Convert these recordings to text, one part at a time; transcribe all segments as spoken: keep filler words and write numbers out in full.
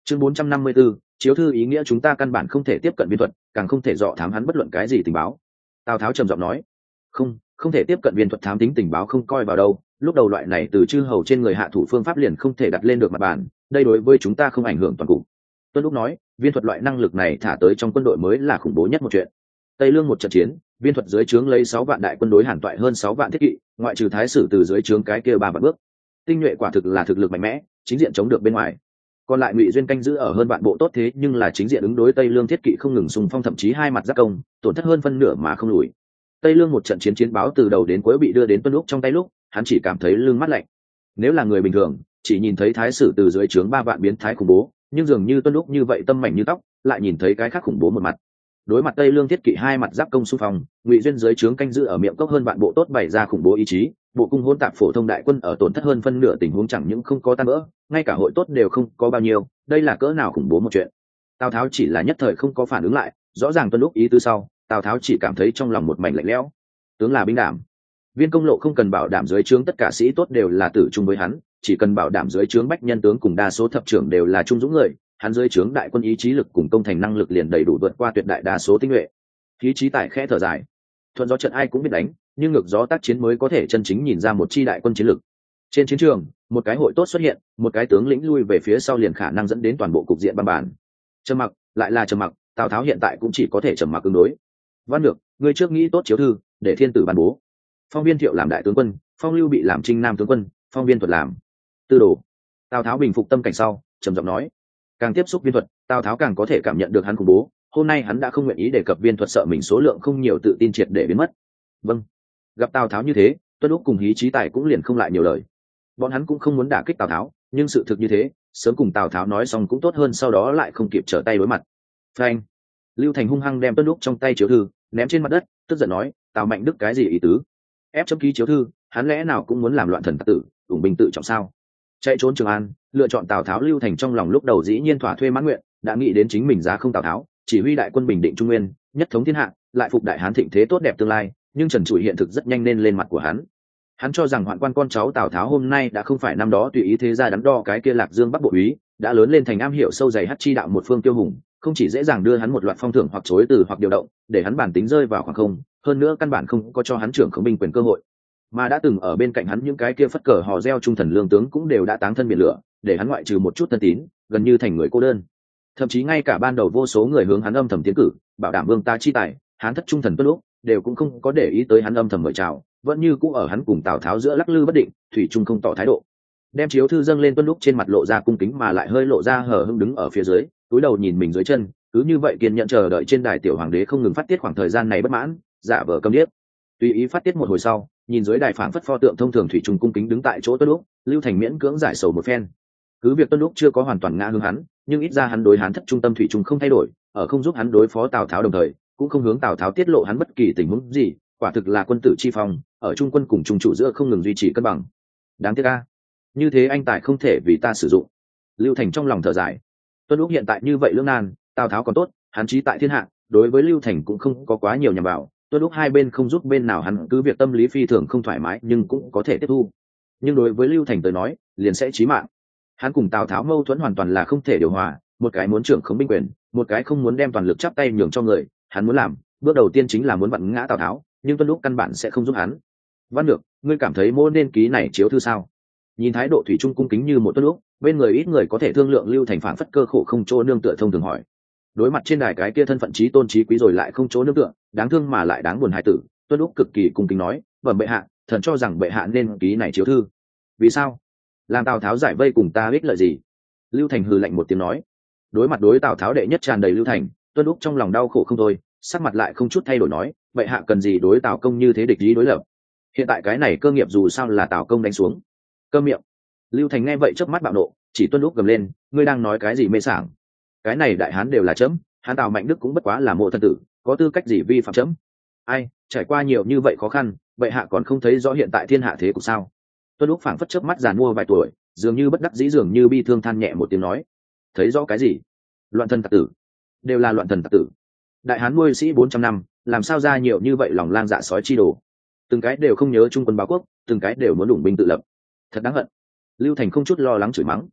chương bốn trăm năm mươi 4, chiếu thư ý nghĩa chúng ta căn bản không thể tiếp cận viên thuật, càng không thể dọ thám hắn bất luận cái gì tình báo. Tào Tháo trầm giọng nói. Không, không thể tiếp cận viên thuật thám tính tình báo không coi vào đâu, lúc đầu loại này từ chư hầu trên người hạ thủ phương pháp liền không thể đặt lên được mặt bàn, đây đối với chúng ta không ảnh hưởng toàn cục. Tuân Lúc nói, viên thuật loại năng lực này thả tới trong quân đội mới là khủng bố nhất một chuyện. Tây Lương một trận chiến, viên thuật dưới trướng lấy sáu vạn đại quân đối Hàn Toại hơn sáu vạn thiết kỵ, ngoại trừ thái sử từ dưới trướng cái kia ba vạn bước. Tinh nhuệ quả thực là thực lực mạnh mẽ, chính diện chống được bên ngoài. Còn lại Ngụy Duyên canh giữ ở hơn vạn bộ tốt thế nhưng là chính diện ứng đối Tây Lương thiết kỵ không ngừng xung phong, thậm chí hai mặt giáp công, tổn thất hơn phân nửa mà không lùi. Tây Lương một trận chiến chiến báo từ đầu đến cuối bị đưa đến Tuân Lúc trong tay lúc, hắn chỉ cảm thấy lưng mắt lạnh. Nếu là người bình thường, chỉ nhìn thấy thái sử từ dưới trướng ba vạn biến thái khủng bố, nhưng dường như Tuân Lúc như vậy tâm mảnh như tóc, lại nhìn thấy cái khác khủng bố một mặt. Đối mặt Tây Lương thiết kỵ hai mặt giáp công xung phong, Ngụy Duyên dưới trướng canh giữ ở miệng cốc hơn vạn bộ tốt bày ra khủng bố ý chí, bộ cung hỗn tạp phổ thông đại quân ở tổn thất hơn phân nửa tình huống chẳng những không có tan vỡ, ngay cả hội tốt đều không có bao nhiêu, đây là cỡ nào khủng bố một chuyện. Tào Tháo chỉ là nhất thời không có phản ứng lại, rõ ràng Tuân Lúc ý tứ sau, Tào Tháo chỉ cảm thấy trong lòng một mảnh lạnh lẽo. Tướng là binh đảm, Viên Công Lộ không cần bảo đảm dưới trướng tất cả sĩ tốt đều là tử trung với hắn, chỉ cần bảo đảm dưới trướng bách nhân tướng cùng đa số thập trưởng đều là trung dũng người, hắn dưới trướng đại quân ý chí lực cùng công thành năng lực liền đầy đủ vượt qua tuyệt đại đa số tinh nhuệ. Khí trí tài khẽ thở dài, thuận gió trận ai cũng biết đánh, nhưng ngược gió tác chiến mới có thể chân chính nhìn ra một chi đại quân chiến lực. Trên chiến trường, một cái hội tốt xuất hiện, một cái tướng lĩnh lui về phía sau liền khả năng dẫn đến toàn bộ cục diện băng bản. Trầm mặc, lại là trầm mặc, Tào Tháo hiện tại cũng chỉ có thể trầm mặc ứng đối. Văn Lược, ngươi trước nghĩ tốt chiếu thư, để thiên tử ban bố. Phong Viên Thiệu làm đại tướng quân, Phong Lưu bị làm trinh nam tướng quân, Phong Viên Thuật làm tư đồ. Tào Tháo bình phục tâm cảnh sau, trầm giọng nói, càng tiếp xúc viên thuật, Tào Tháo càng có thể cảm nhận được hắn khủng bố. Hôm nay hắn đã không nguyện ý đề cập viên thuật, sợ mình số lượng không nhiều tự tin triệt để biến mất. Vâng. Gặp Tào Tháo như thế, Tuân Lúc cùng Hí Chí Tài cũng liền không lại nhiều lời. Bọn hắn cũng không muốn đả kích Tào Tháo, nhưng sự thực như thế, sớm cùng Tào Tháo nói xong cũng tốt hơn sau đó lại không kịp trở tay đối mặt. Phanh. Lưu Thành hung hăng đem Tuân Lúc trong tay chiếu thư ném trên mặt đất, tức giận nói, Tào Mạnh Đức cái gì ý tứ? Ép chấm ký chiếu thư, hắn lẽ nào cũng muốn làm loạn thần tặc tử, ủng binh tự trọng sao? Chạy trốn Trường An, lựa chọn Tào Tháo. Lưu Thành trong lòng lúc đầu dĩ nhiên thỏa thuê mãn nguyện, đã nghĩ đến chính mình giá không Tào Tháo, chỉ huy đại quân bình định Trung Nguyên, nhất thống thiên hạ, lại phục đại hán thịnh thế tốt đẹp tương lai, nhưng trần trụi hiện thực rất nhanh nên lên mặt của hắn. Hắn cho rằng hoạn quan con cháu Tào Tháo hôm nay đã không phải năm đó tùy ý thế ra đắn đo cái kia Lạc Dương Bắc bộ úy, đã lớn lên thành am hiểu sâu dày hắc chi đạo một phương tiêu hùng, không chỉ dễ dàng đưa hắn một loạt phong thưởng hoặc chối từ hoặc điều động, để hắn bản tính rơi vào khoảng không, hơn nữa căn bản không có cho hắn trưởng khống binh quyền cơ hội. Mà đã từng ở bên cạnh hắn những cái kia phất cờ hò reo trung thần lương tướng cũng đều đã táng thân biển lửa, để hắn ngoại trừ một chút thân tín, gần như thành người cô đơn. Thậm chí ngay cả ban đầu vô số người hướng hắn âm thầm tiến cử, bảo đảm vương ta chi tài, hắn thất trung thần Tuân Lúc, đều cũng không có để ý tới hắn âm thầm mời chào, vẫn như cũ ở hắn cùng Tào Tháo giữa lắc lư bất định, thủy chung không tỏ thái độ. Đem chiếu thư dâng lên, Tuân Lúc trên mặt lộ ra cung kính mà lại hơi lộ ra hờ hững đứng ở phía dưới, cúi đầu nhìn mình dưới chân, cứ như vậy kiên nhẫn chờ đợi trên đài tiểu hoàng đế không ngừng phát tiết khoảng thời gian này bất mãn, giả vờ câm điếc. Tùy ý phát tiết một hồi sau, nhìn dưới đài phảng phất pho tượng thông thường thủy trùng cung kính đứng tại chỗ Tuân Lúc, Lưu Thành miễn cưỡng giải sầu một phen. Cứ việc Tuân Lúc chưa có hoàn toàn ngã hướng hắn, nhưng ít ra hắn đối hắn thất trung tâm thủy trùng không thay đổi, ở không giúp hắn đối phó Tào Tháo đồng thời, cũng không hướng Tào Tháo tiết lộ hắn bất kỳ tình huống gì, quả thực là quân tử chi phong, ở trung quân cùng trung chủ giữa không ngừng duy trì cân bằng. Đáng tiếc a, như thế anh tài không thể vì ta sử dụng. Lưu Thành trong lòng thở dài. Tuân Lúc hiện tại như vậy lưỡng nan, Tào Tháo còn tốt, hắn chí tại thiên hạ, đối với Lưu Thành cũng không có quá nhiều nhằm vào. Tuân Lúc hai bên không giúp bên nào hắn cứ việc tâm lý phi thường không thoải mái nhưng cũng có thể tiếp thu. Nhưng đối với Lưu Thành tới nói, liền sẽ chí mạng. Hắn cùng Tào Tháo mâu thuẫn hoàn toàn là không thể điều hòa, một cái muốn trưởng khống binh quyền, một cái không muốn đem toàn lực chắp tay nhường cho người. Hắn muốn làm, bước đầu tiên chính là muốn vặn ngã Tào Tháo, nhưng Tuân Lúc căn bản sẽ không giúp hắn. Văn Lược, ngươi cảm thấy mô nên ký này chiếu thư sao? Nhìn thái độ thủy chung cung kính như một Tuân Lúc, bên người ít người có thể thương lượng. Lưu Thành phảng phất cơ khổ không chỗ nương tựa thông thường hỏi. Đối mặt trên đài cái kia thân phận trí tôn trí quý rồi lại không chỗ nương tựa, đáng thương mà lại đáng buồn hài tử, Tuân Lúc cực kỳ cung kính nói, bẩm bệ hạ, thần cho rằng bệ hạ nên ký này chiếu thư. Vì sao? Làm Tào Tháo giải vây cùng ta ích lợi gì? Lưu Thành hừ lạnh một tiếng nói. Đối mặt đối Tào Tháo đệ nhất tràn đầy Lưu Thành, Tuân Lúc trong lòng đau khổ không thôi, sắc mặt lại không chút thay đổi nói, bệ hạ cần gì đối Tào công như thế địch ý đối lập? Hiện tại cái này cơ nghiệp dù sao là Tào công đánh xuống. Câm miệng. Lưu Thành nghe vậy chớp mắt bạo nộ, chỉ Tuân Lúc gầm lên, ngươi đang nói cái gì mê sảng? Cái này đại hán đều là chấm, hán Tào Mạnh Đức cũng bất quá là mộ thân tử, có tư cách gì vi phạm chấm? Ai, trải qua nhiều như vậy khó khăn, bệ hạ còn không thấy rõ hiện tại thiên hạ thế cục sao? Tuân Lúc phảng phất chớp mắt giàn mua vài tuổi, dường như bất đắc dĩ dường như bi thương than nhẹ một tiếng nói, thấy rõ cái gì? Loạn thần tặc tử, đều là loạn thần tặc tử. Đại hán nuôi sĩ bốn trăm năm, làm sao ra nhiều như vậy lòng lang dạ sói chi đồ? Từng cái đều không nhớ trung quân báo quốc, từng cái đều muốn đủng binh tự lập, thật đáng hận. Lưu Thành không chút lo lắng chửi mắng.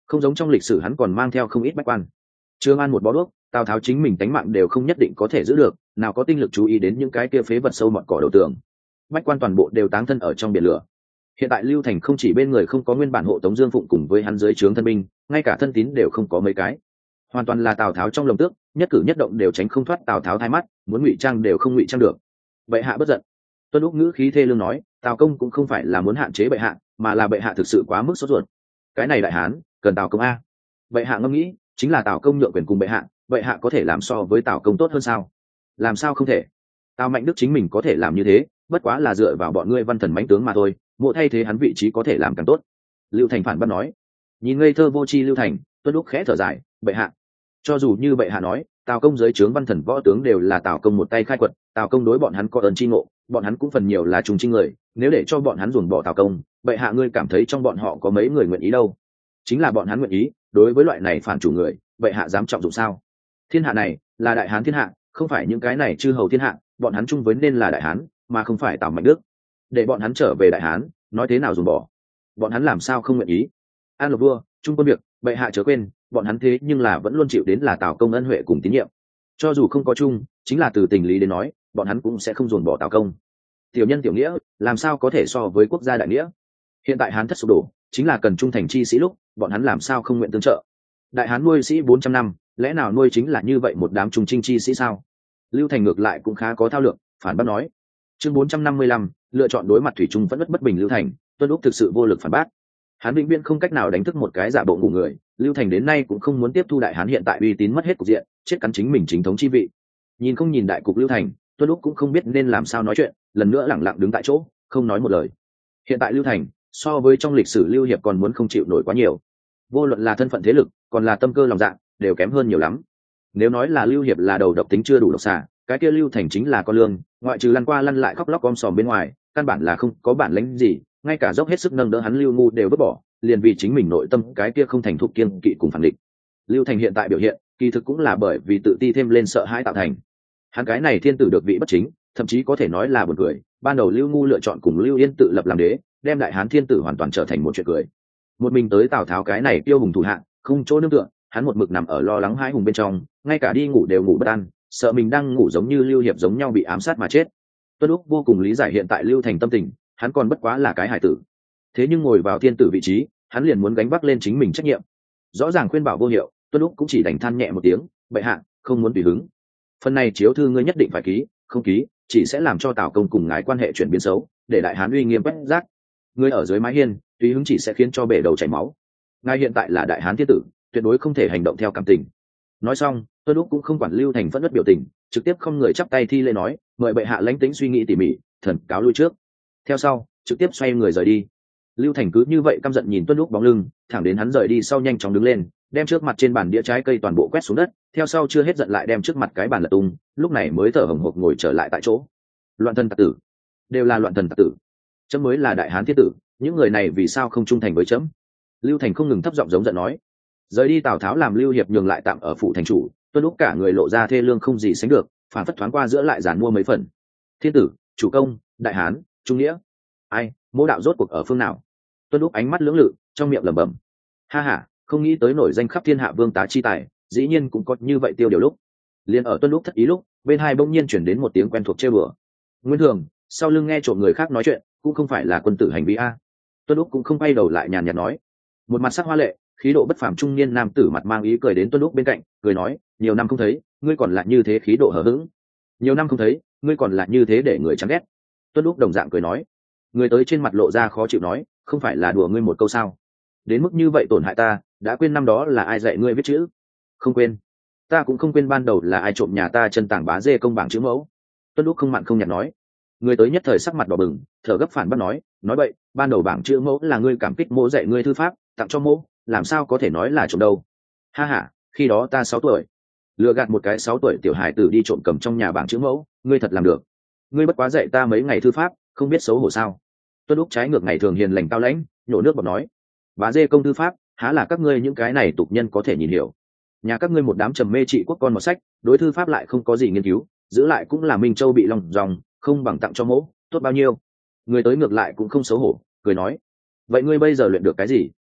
không giống trong lịch sử hắn còn mang theo không ít bách quan. Trương An một bó đuốc, Tào Tháo chính mình tánh mạng đều không nhất định có thể giữ được, nào có tinh lực chú ý đến những cái kia phế vật sâu mọt cỏ đầu tường. Bách quan toàn bộ đều táng thân ở trong biển lửa. Hiện tại Lưu Thành không chỉ bên người không có nguyên bản hộ tống Dương Phụng cùng với hắn dưới trướng thân binh, ngay cả thân tín đều không có mấy cái, hoàn toàn là Tào Tháo trong lồng tước, nhất cử nhất động đều tránh không thoát Tào Tháo thay mắt, muốn ngụy trang đều không ngụy trang được. Bệ hạ bất giận. Tuân Úc ngữ khí thê lương nói, Tào công cũng không phải là muốn hạn chế bệ hạ, mà là bệ hạ thực sự quá mức sốt ruột. Cái này đại hán cần Tào công a. Bệ hạ ngẫm nghĩ, chính là Tào công nhượng quyền cùng bệ hạ, bệ hạ có thể làm so với Tào công tốt hơn sao? Làm sao không thể? Tào Mạnh Đức chính mình có thể làm như thế, bất quá là dựa vào bọn ngươi văn thần mãnh tướng mà thôi, mộ thay thế hắn vị trí có thể làm càng tốt. Lưu Thành phản bác nói. Nhìn ngây thơ vô tri Lưu Thành, Tuân Úc khẽ thở dài, bệ hạ, cho dù như bệ hạ nói, Tào công dưới trướng văn thần võ tướng đều là Tào công một tay khai quật, Tào công đối bọn hắn có ơn chi ngộ, bọn hắn cũng phần nhiều là trùng trinh người, nếu để cho bọn hắn ruồng bỏ Tào công, bệ hạ ngươi cảm thấy trong bọn họ có mấy người nguyện ý đâu? Chính là bọn hắn nguyện ý, đối với loại này phản chủ người, bệ hạ dám trọng dụng sao? Thiên hạ này là đại hán thiên hạ, không phải những cái này chư hầu thiên hạ, bọn hắn chung với nên là đại hán, mà không phải Tào Mạnh Đức. Để bọn hắn trở về đại hán, nói thế nào ruồng bỏ? Bọn hắn làm sao không nguyện ý? An Lộc vua, trung quân việc, bệ hạ chớ quên, bọn hắn thế nhưng là vẫn luôn chịu đến là Tào công ân huệ cùng tín nhiệm. Cho dù không có chung, chính là từ tình lý đến nói, bọn hắn cũng sẽ không dồn bỏ Tào công. Tiểu nhân tiểu nghĩa, làm sao có thể so với quốc gia đại nghĩa? Hiện tại hán thất sụp đổ, chính là cần trung thành chi sĩ lúc, bọn hắn làm sao không nguyện tương trợ? Đại hán nuôi sĩ bốn trăm năm, lẽ nào nuôi chính là như vậy một đám trung trinh chi sĩ sao? Lưu Thành ngược lại cũng khá có thao lược, phản bác nói. Chương bốn trăm năm mươi lăm, lựa chọn đối mặt thủy chung vẫn bất bất bình Lưu Thành, Tuân Úc thực sự vô lực phản bác. Hán vĩnh viễn không cách nào đánh thức một cái giả bộ ngủ người, Lưu Thành đến nay cũng không muốn tiếp thu đại hán hiện tại uy tín mất hết cục diện, chết cắn chính mình chính thống chi vị. Nhìn không nhìn đại cục Lưu Thành, Tuân Úc cũng không biết nên làm sao nói chuyện, lần nữa lẳng lặng đứng tại chỗ, không nói một lời. Hiện tại Lưu Thành, so với trong lịch sử Lưu Hiệp còn muốn không chịu nổi quá nhiều. Vô luận là thân phận thế lực, còn là tâm cơ lòng dạ, đều kém hơn nhiều lắm. Nếu nói là Lưu Hiệp là đầu độc tính chưa đủ độc xạ, cái kia Lưu Thành chính là con lương, ngoại trừ lăn qua lăn lại khóc lóc om sòm bên ngoài, căn bản là không có bản lĩnh gì, ngay cả dốc hết sức nâng đỡ hắn Lưu ngu đều vứt bỏ, liền vì chính mình nội tâm cái kia không thành thục kiên kỵ cùng phản địch. Lưu Thành hiện tại biểu hiện, kỳ thực cũng là bởi vì tự ti thêm lên sợ hãi tạo thành. Hắn cái này thiên tử được vị bất chính, thậm chí có thể nói là buồn cười, ban đầu Lưu ngu lựa chọn cùng Lưu Yên tự lập làm đế, đem đại hán thiên tử hoàn toàn trở thành một chuyện cười. Một mình tới Tào Tháo cái này tiêu hùng thủ hạ, không chỗ nương tựa, hắn một mực nằm ở lo lắng hãi hùng bên trong, ngay cả đi ngủ đều ngủ bất an, sợ mình đang ngủ giống như Lưu Hiệp giống nhau bị ám sát mà chết. Tuân Úc vô cùng lý giải hiện tại Lưu Thành tâm tình, hắn còn bất quá là cái hải tử, thế nhưng ngồi vào thiên tử vị trí, hắn liền muốn gánh vác lên chính mình trách nhiệm. Rõ ràng khuyên bảo vô hiệu, Tuân Úc cũng chỉ đành than nhẹ một tiếng, bệ hạ không muốn tùy hứng, phần này chiếu thư ngươi nhất định phải ký, không ký chỉ sẽ làm cho Tào công cùng ngài quan hệ chuyển biến xấu, để đại hán uy nghiêm quét rác. Ngươi ở dưới mái hiên tùy hứng chỉ sẽ khiến cho bể đầu chảy máu. Ngài hiện tại là đại hán thiên tử, tuyệt đối không thể hành động theo cảm tình. Nói xong, Tuân Úc cũng không quản Lưu Thành phẫn nộ biểu tình, trực tiếp không người chắp tay thi lễ nói, mời bệ hạ lãnh tĩnh suy nghĩ tỉ mỉ, thần cáo lui trước. Theo sau, trực tiếp xoay người rời đi. Lưu Thành cứ như vậy căm giận nhìn Tuân Úc bóng lưng, thẳng đến hắn rời đi sau nhanh chóng đứng lên, đem trước mặt trên bàn đĩa trái cây toàn bộ quét xuống đất, theo sau chưa hết giận lại đem trước mặt cái bàn lật tung, lúc này mới thở hổn hộc ngồi trở lại tại chỗ. Loạn thần tặc tử, đều là loạn thần tặc tử. Chấm mới là đại hán thiên tử, những người này vì sao không trung thành với chấm? Lưu Thành không ngừng thấp giọng giống giận nói. Rời đi Tào Tháo làm Lưu Hiệp nhường lại tạm ở phủ thành chủ, Tuân Úc cả người lộ ra thê lương không gì sánh được, phản phất thoáng qua giữa lại giàn mua mấy phần. Thiên tử, chủ công, đại hán, trung nghĩa, ai, mô đạo rốt cuộc ở phương nào? Tuân Úc ánh mắt lưỡng lự, trong miệng lẩm bẩm. Ha ha, không nghĩ tới nổi danh khắp thiên hạ vương tá chi tài, dĩ nhiên cũng có như vậy tiêu điều lúc. Liên ở Tuân Úc thất ý lúc, bên hai bỗng nhiên chuyển đến một tiếng quen thuộc trêu đùa. Nguyên Thường, sau lưng nghe trộm người khác nói chuyện, cũng không phải là quân tử hành vi a. Tuân Úc cũng không quay đầu lại nhàn nhạt nói. Một mặt sắc hoa lệ, khí độ bất phàm trung niên nam tử mặt mang ý cười đến Tuân Úc bên cạnh, cười nói, nhiều năm không thấy, ngươi còn lại như thế khí độ hờ hững. Nhiều năm không thấy, ngươi còn lại như thế để người chán ghét. Tuân Úc đồng dạng cười nói. Người tới trên mặt lộ ra khó chịu nói, không phải là đùa ngươi một câu sao? Đến mức như vậy tổn hại ta, đã quên năm đó là ai dạy ngươi viết chữ? Không quên. Ta cũng không quên ban đầu là ai trộm nhà ta chân tảng bá dê công bảng chữ mẫu. Tuân Úc không mặn không nhạt nói. Người tới nhất thời sắc mặt đỏ bừng, thở gấp phản bác nói, nói vậy, ban đầu bảng chữ mẫu là ngươi cảm kích mỗ dạy ngươi thư pháp, tặng cho mỗ, làm sao có thể nói là trộm đâu? Ha ha, khi đó ta sáu tuổi, lừa gạt một cái sáu tuổi tiểu hài tử đi trộm cầm trong nhà bảng chữ mẫu, ngươi thật làm được? Ngươi bất quá dạy ta mấy ngày thư pháp, không biết xấu hổ sao? Tuân Úc trái ngược ngày thường hiền lành cao lãnh, nhổ nước bọt nói, bá dê công thư pháp, há là các ngươi những cái này tục nhân có thể nhìn hiểu? Nhà các ngươi một đám trầm mê trị quốc con một sách, đối thư pháp lại không có gì nghiên cứu, giữ lại cũng là Minh Châu bị lòng dòng, không bằng tặng cho mỗ, tốt bao nhiêu. Người tới ngược lại cũng không xấu hổ, cười nói, vậy ngươi bây giờ luyện được cái gì?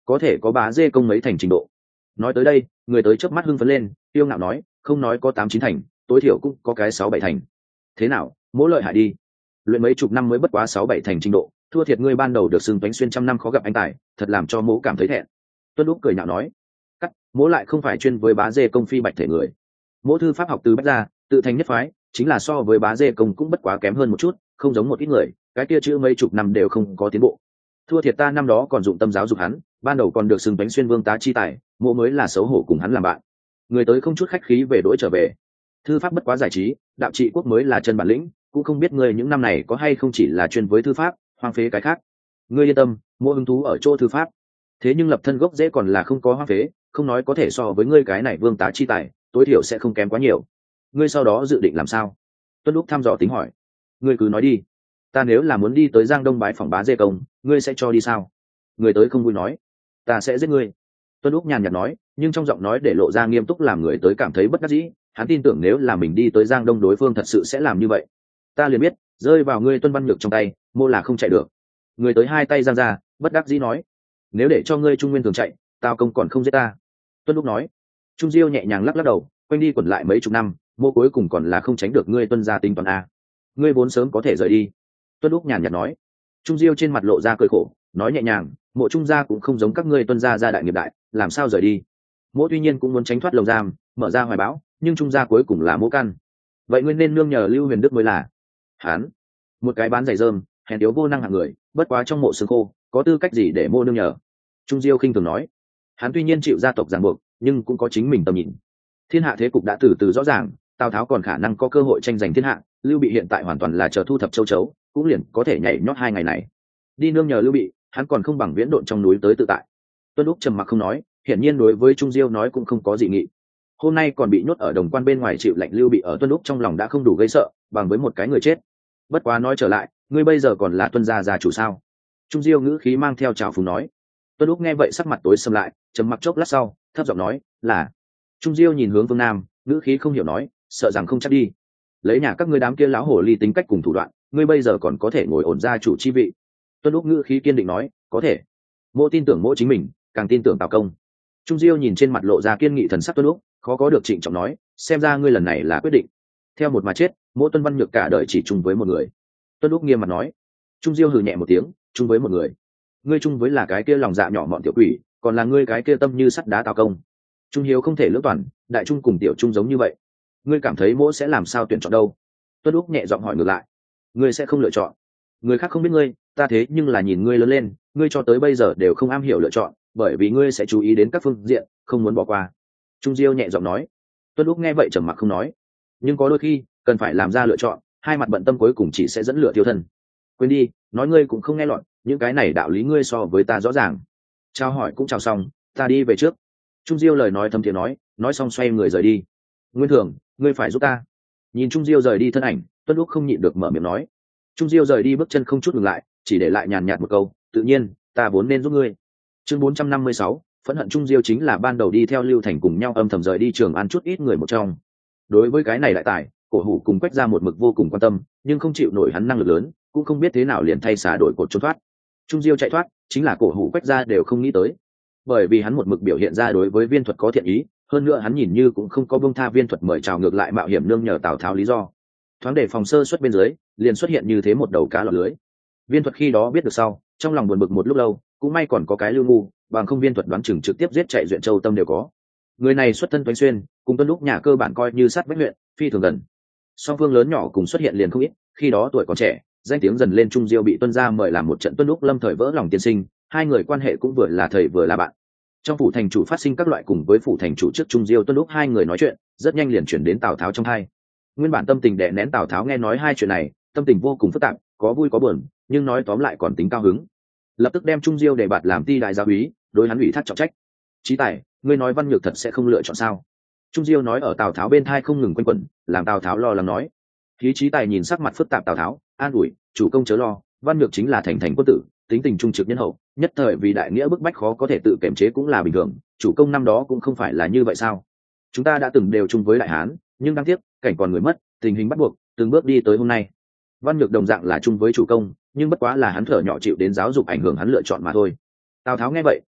có thể có bá dê công mấy thành trình độ. Nói tới đây, người tới chớp mắt hưng phấn lên, tiêu ngạo nói, không nói có tám chín thành, tối thiểu cũng có cái sáu bảy thành. Thế nào, mỗi lợi hại đi. Luyện mấy chục năm mới bất quá sáu bảy thành trình độ, thua thiệt ngươi ban đầu được xưng toánh xuyên trăm năm khó gặp anh tài, thật làm cho mỗ cảm thấy thẹn. Tuân Lúc cười nhạo nói, cắt, mỗ lại không phải chuyên với bá dê công phi bạch thể người. Mỗ thư pháp học từ bách gia, tự thành nhất phái, chính là so với bá dê công cũng bất quá kém hơn một chút, không giống một ít người, cái kia chữ mấy chục năm đều không có tiến bộ. Thua thiệt ta năm đó còn dụng tâm giáo dục hắn, ban đầu còn được xưng toánh xuyên vương tá chi tài, mỗ mới là xấu hổ cùng hắn làm bạn. Người tới không chút khách khí về đỗi trở về. Thư pháp bất quá giải trí, đạo trị quốc mới là chân bản lĩnh, cũng không biết ngươi những năm này có hay không chỉ là chuyên với thư pháp, hoang phế cái khác. Ngươi yên tâm, mỗ hứng thú ở chỗ thư pháp. Thế nhưng lập thân gốc dễ còn là không có hoang phế, không nói có thể so với ngươi cái này vương tá chi tài, tối thiểu sẽ không kém quá nhiều. Ngươi sau đó dự định làm sao? Tuân Lúc thăm dò tính hỏi. Ngươi cứ nói đi. Ta nếu là muốn đi tới Giang Đông bái phỏng bá dê công, ngươi sẽ cho đi sao? Người tới không vui nói. Ta sẽ giết ngươi. Tuân Lúc nhàn nhạt nói, nhưng trong giọng nói để lộ ra nghiêm túc làm người tới cảm thấy bất đắc dĩ. Hắn tin tưởng nếu là mình đi tới Giang Đông đối phương thật sự sẽ làm như vậy. Ta liền biết, rơi vào ngươi Tuân Văn Nhược trong tay, mô là không chạy được. Người tới hai tay giang ra, bất đắc dĩ nói, nếu để cho ngươi Trung Nguyên thường chạy, tao công còn không giết ta. Tuân Lúc nói. Trung Diêu nhẹ nhàng lắc lắc đầu, quanh đi quẩn lại mấy chục năm, mô cuối cùng còn là không tránh được ngươi Tuân gia tính toán a. Ngươi vốn sớm có thể rời đi. Tuân Lúc nhàn nhạt nói. Trung Diêu trên mặt lộ ra cười khổ, nói nhẹ nhàng, mộ Trung gia cũng không giống các ngươi Tuân gia gia đại nghiệp đại, làm sao rời đi. Mộ tuy nhiên cũng muốn tránh thoát lồng giam, mở ra hoài bão, nhưng Trung gia cuối cùng là mộ căn. Vậy ngươi nên nương nhờ Lưu Huyền Đức mới là. Hán, một cái bán giày rơm, hèn yếu vô năng hạng người, bất quá trong mộ xương khô, có tư cách gì để mô nương nhờ. Trung Diêu khinh thường nói. Hắn tuy nhiên chịu gia tộc ràng buộc, nhưng cũng có chính mình tầm nhìn. Thiên hạ thế cục đã từ từ rõ ràng, Tào Tháo còn khả năng có cơ hội tranh giành thiên hạ, Lưu Bị hiện tại hoàn toàn là chờ thu thập châu chấu, cũng liền có thể nhảy nhót hai ngày này. Đi nương nhờ Lưu Bị, hắn còn không bằng viễn độn trong núi tới tự tại. Tuân Lúc trầm mặc không nói, hiển nhiên đối với Trung Diêu nói cũng không có dị nghị. Hôm nay còn bị nhốt ở Đồng Quan bên ngoài chịu lệnh Lưu Bị ở Tuân Lúc trong lòng đã không đủ gây sợ, bằng với một cái người chết. Bất quá nói trở lại, ngươi bây giờ còn là Tuân gia gia chủ sao? Trung Diêu ngữ khí mang theo trào phúng nói. Tuân Lúc nghe vậy sắc mặt tối sầm lại, trầm mặc chốc lát sau, thấp giọng nói, là. Trung Diêu nhìn hướng Vương Nam, ngữ khí không hiểu nói, sợ rằng không chắc đi. Lấy nhà các ngươi đám kia láo hổ ly tính cách cùng thủ đoạn, ngươi bây giờ còn có thể ngồi ổn gia chủ chi vị. Tuân Lúc ngữ khí kiên định nói, có thể. Mỗ tin tưởng mỗi chính mình, càng tin tưởng Tào công. Trung Diêu nhìn trên mặt lộ ra kiên nghị thần sắc Tuân Lúc, khó có được trịnh trọng nói, xem ra ngươi lần này là quyết định. Theo một mà chết, Mỗ Tuân Văn Nhược cả đời chỉ chung với một người. Tuân Lúc nghiêm mặt nói. Trung Diêu hừ nhẹ một tiếng, chung với một người. Ngươi chung với là cái kia lòng dạ nhỏ mọn tiểu quỷ, còn là ngươi cái kia tâm như sắt đá Tào công. Trung hiếu không thể lưỡng toàn, đại trung cùng tiểu trung giống như vậy. Ngươi cảm thấy Mỗ sẽ làm sao tuyển chọn đâu? Tuân Lúc nhẹ giọng hỏi ngược lại. Ngươi sẽ không lựa chọn. Người khác không biết ngươi, ta thế nhưng là nhìn ngươi lớn lên, ngươi cho tới bây giờ đều không am hiểu lựa chọn, bởi vì ngươi sẽ chú ý đến các phương diện, không muốn bỏ qua. Trung Diêu nhẹ giọng nói. Tuân Lúc nghe vậy trầm mặc không nói. Nhưng có đôi khi cần phải làm ra lựa chọn, hai mặt bận tâm cuối cùng chỉ sẽ dẫn lửa tiêu thân. Quên đi, nói ngươi cũng không nghe lọt, những cái này đạo lý ngươi so với ta rõ ràng. Chào hỏi cũng chào xong, ta đi về trước. Trung Diêu lời nói thâm thiện nói, nói xong xoay người rời đi. Nguyên Thường, ngươi phải giúp ta. Nhìn Trung Diêu rời đi thân ảnh, Tuân Lúc không nhịn được mở miệng nói. Trung Diêu rời đi bước chân không chút ngừng lại, chỉ để lại nhàn nhạt một câu, tự nhiên, ta vốn nên giúp ngươi. Chương bốn trăm năm mươi sáu, phẫn hận Trung Diêu chính là ban đầu đi theo Lưu Thành cùng nhau âm thầm rời đi Trường An chút ít người một trong. Đối với cái này đại tài, Cổ Hủ cùng Quách ra một mực vô cùng quan tâm, nhưng không chịu nổi hắn năng lực lớn, cũng không biết thế nào liền thay xả đổi cột trốn thoát. Trung Diêu chạy thoát, chính là Cổ Hủ Quách ra đều không nghĩ tới, bởi vì hắn một mực biểu hiện ra đối với Viên Thuật có thiện ý, hơn nữa hắn nhìn như cũng không có bông tha Viên Thuật mời chào ngược lại mạo hiểm nương nhờ Tào Tháo lý do. Thoáng để phòng sơ xuất bên dưới, liền xuất hiện như thế một đầu cá lọt lưới. Viên Thuật khi đó biết được sau, trong lòng buồn bực một lúc lâu, cũng may còn có cái Lưu ngu, bằng không Viên Thuật đoán chừng trực tiếp giết chạy Duyện Châu Tâm đều có. Người này xuất thân Toánh Xuyên, cùng Tuân Lúc nhà cơ bản coi như sát bách huyện, phi thường gần. Song phương lớn nhỏ cùng xuất hiện liền không ít, khi đó tuổi còn trẻ, danh tiếng dần lên. Trung Diêu bị Tuân gia mời làm một trận Tuân Lúc lâm thời vỡ lòng tiên sinh, hai người quan hệ cũng vừa là thầy vừa là bạn. Trong phủ thành chủ phát sinh các loại cùng với phủ thành chủ trước Trung Diêu Tuân Lúc hai người nói chuyện, rất nhanh liền chuyển đến Tào Tháo trong hai. Nguyên bản tâm tình đè nén Tào Tháo nghe nói hai chuyện này, tâm tình vô cùng phức tạp, có vui có buồn, nhưng nói tóm lại còn tính cao hứng. Lập tức đem Trung Diêu đề bạt làm ti đại gia úy, đối hắn ủy thác trọng trách. Chí tài, ngươi nói Văn Nhược thật sẽ không lựa chọn sao? Trung Diêu nói ở Tào Tháo bên thai không ngừng quanh quẩn, làm Tào Tháo lo lắng nói. Khí Chí tài nhìn sắc mặt phức tạp Tào Tháo, an ủi, chủ công chớ lo, Văn Nhược chính là thành thành quân tử, tính tình trung trực nhân hậu, nhất thời vì đại nghĩa bức bách khó có thể tự kiểm chế cũng là bình thường, chủ công năm đó cũng không phải là như vậy sao? Chúng ta đã từng đều chung với đại hán, nhưng đáng tiếc, cảnh còn người mất, tình hình bắt buộc, từng bước đi tới hôm nay. Văn Nhược đồng dạng là chung với chủ công, nhưng bất quá là hắn thở nhỏ chịu đến giáo dục ảnh hưởng hắn lựa chọn mà thôi. Tào Tháo nghe vậy,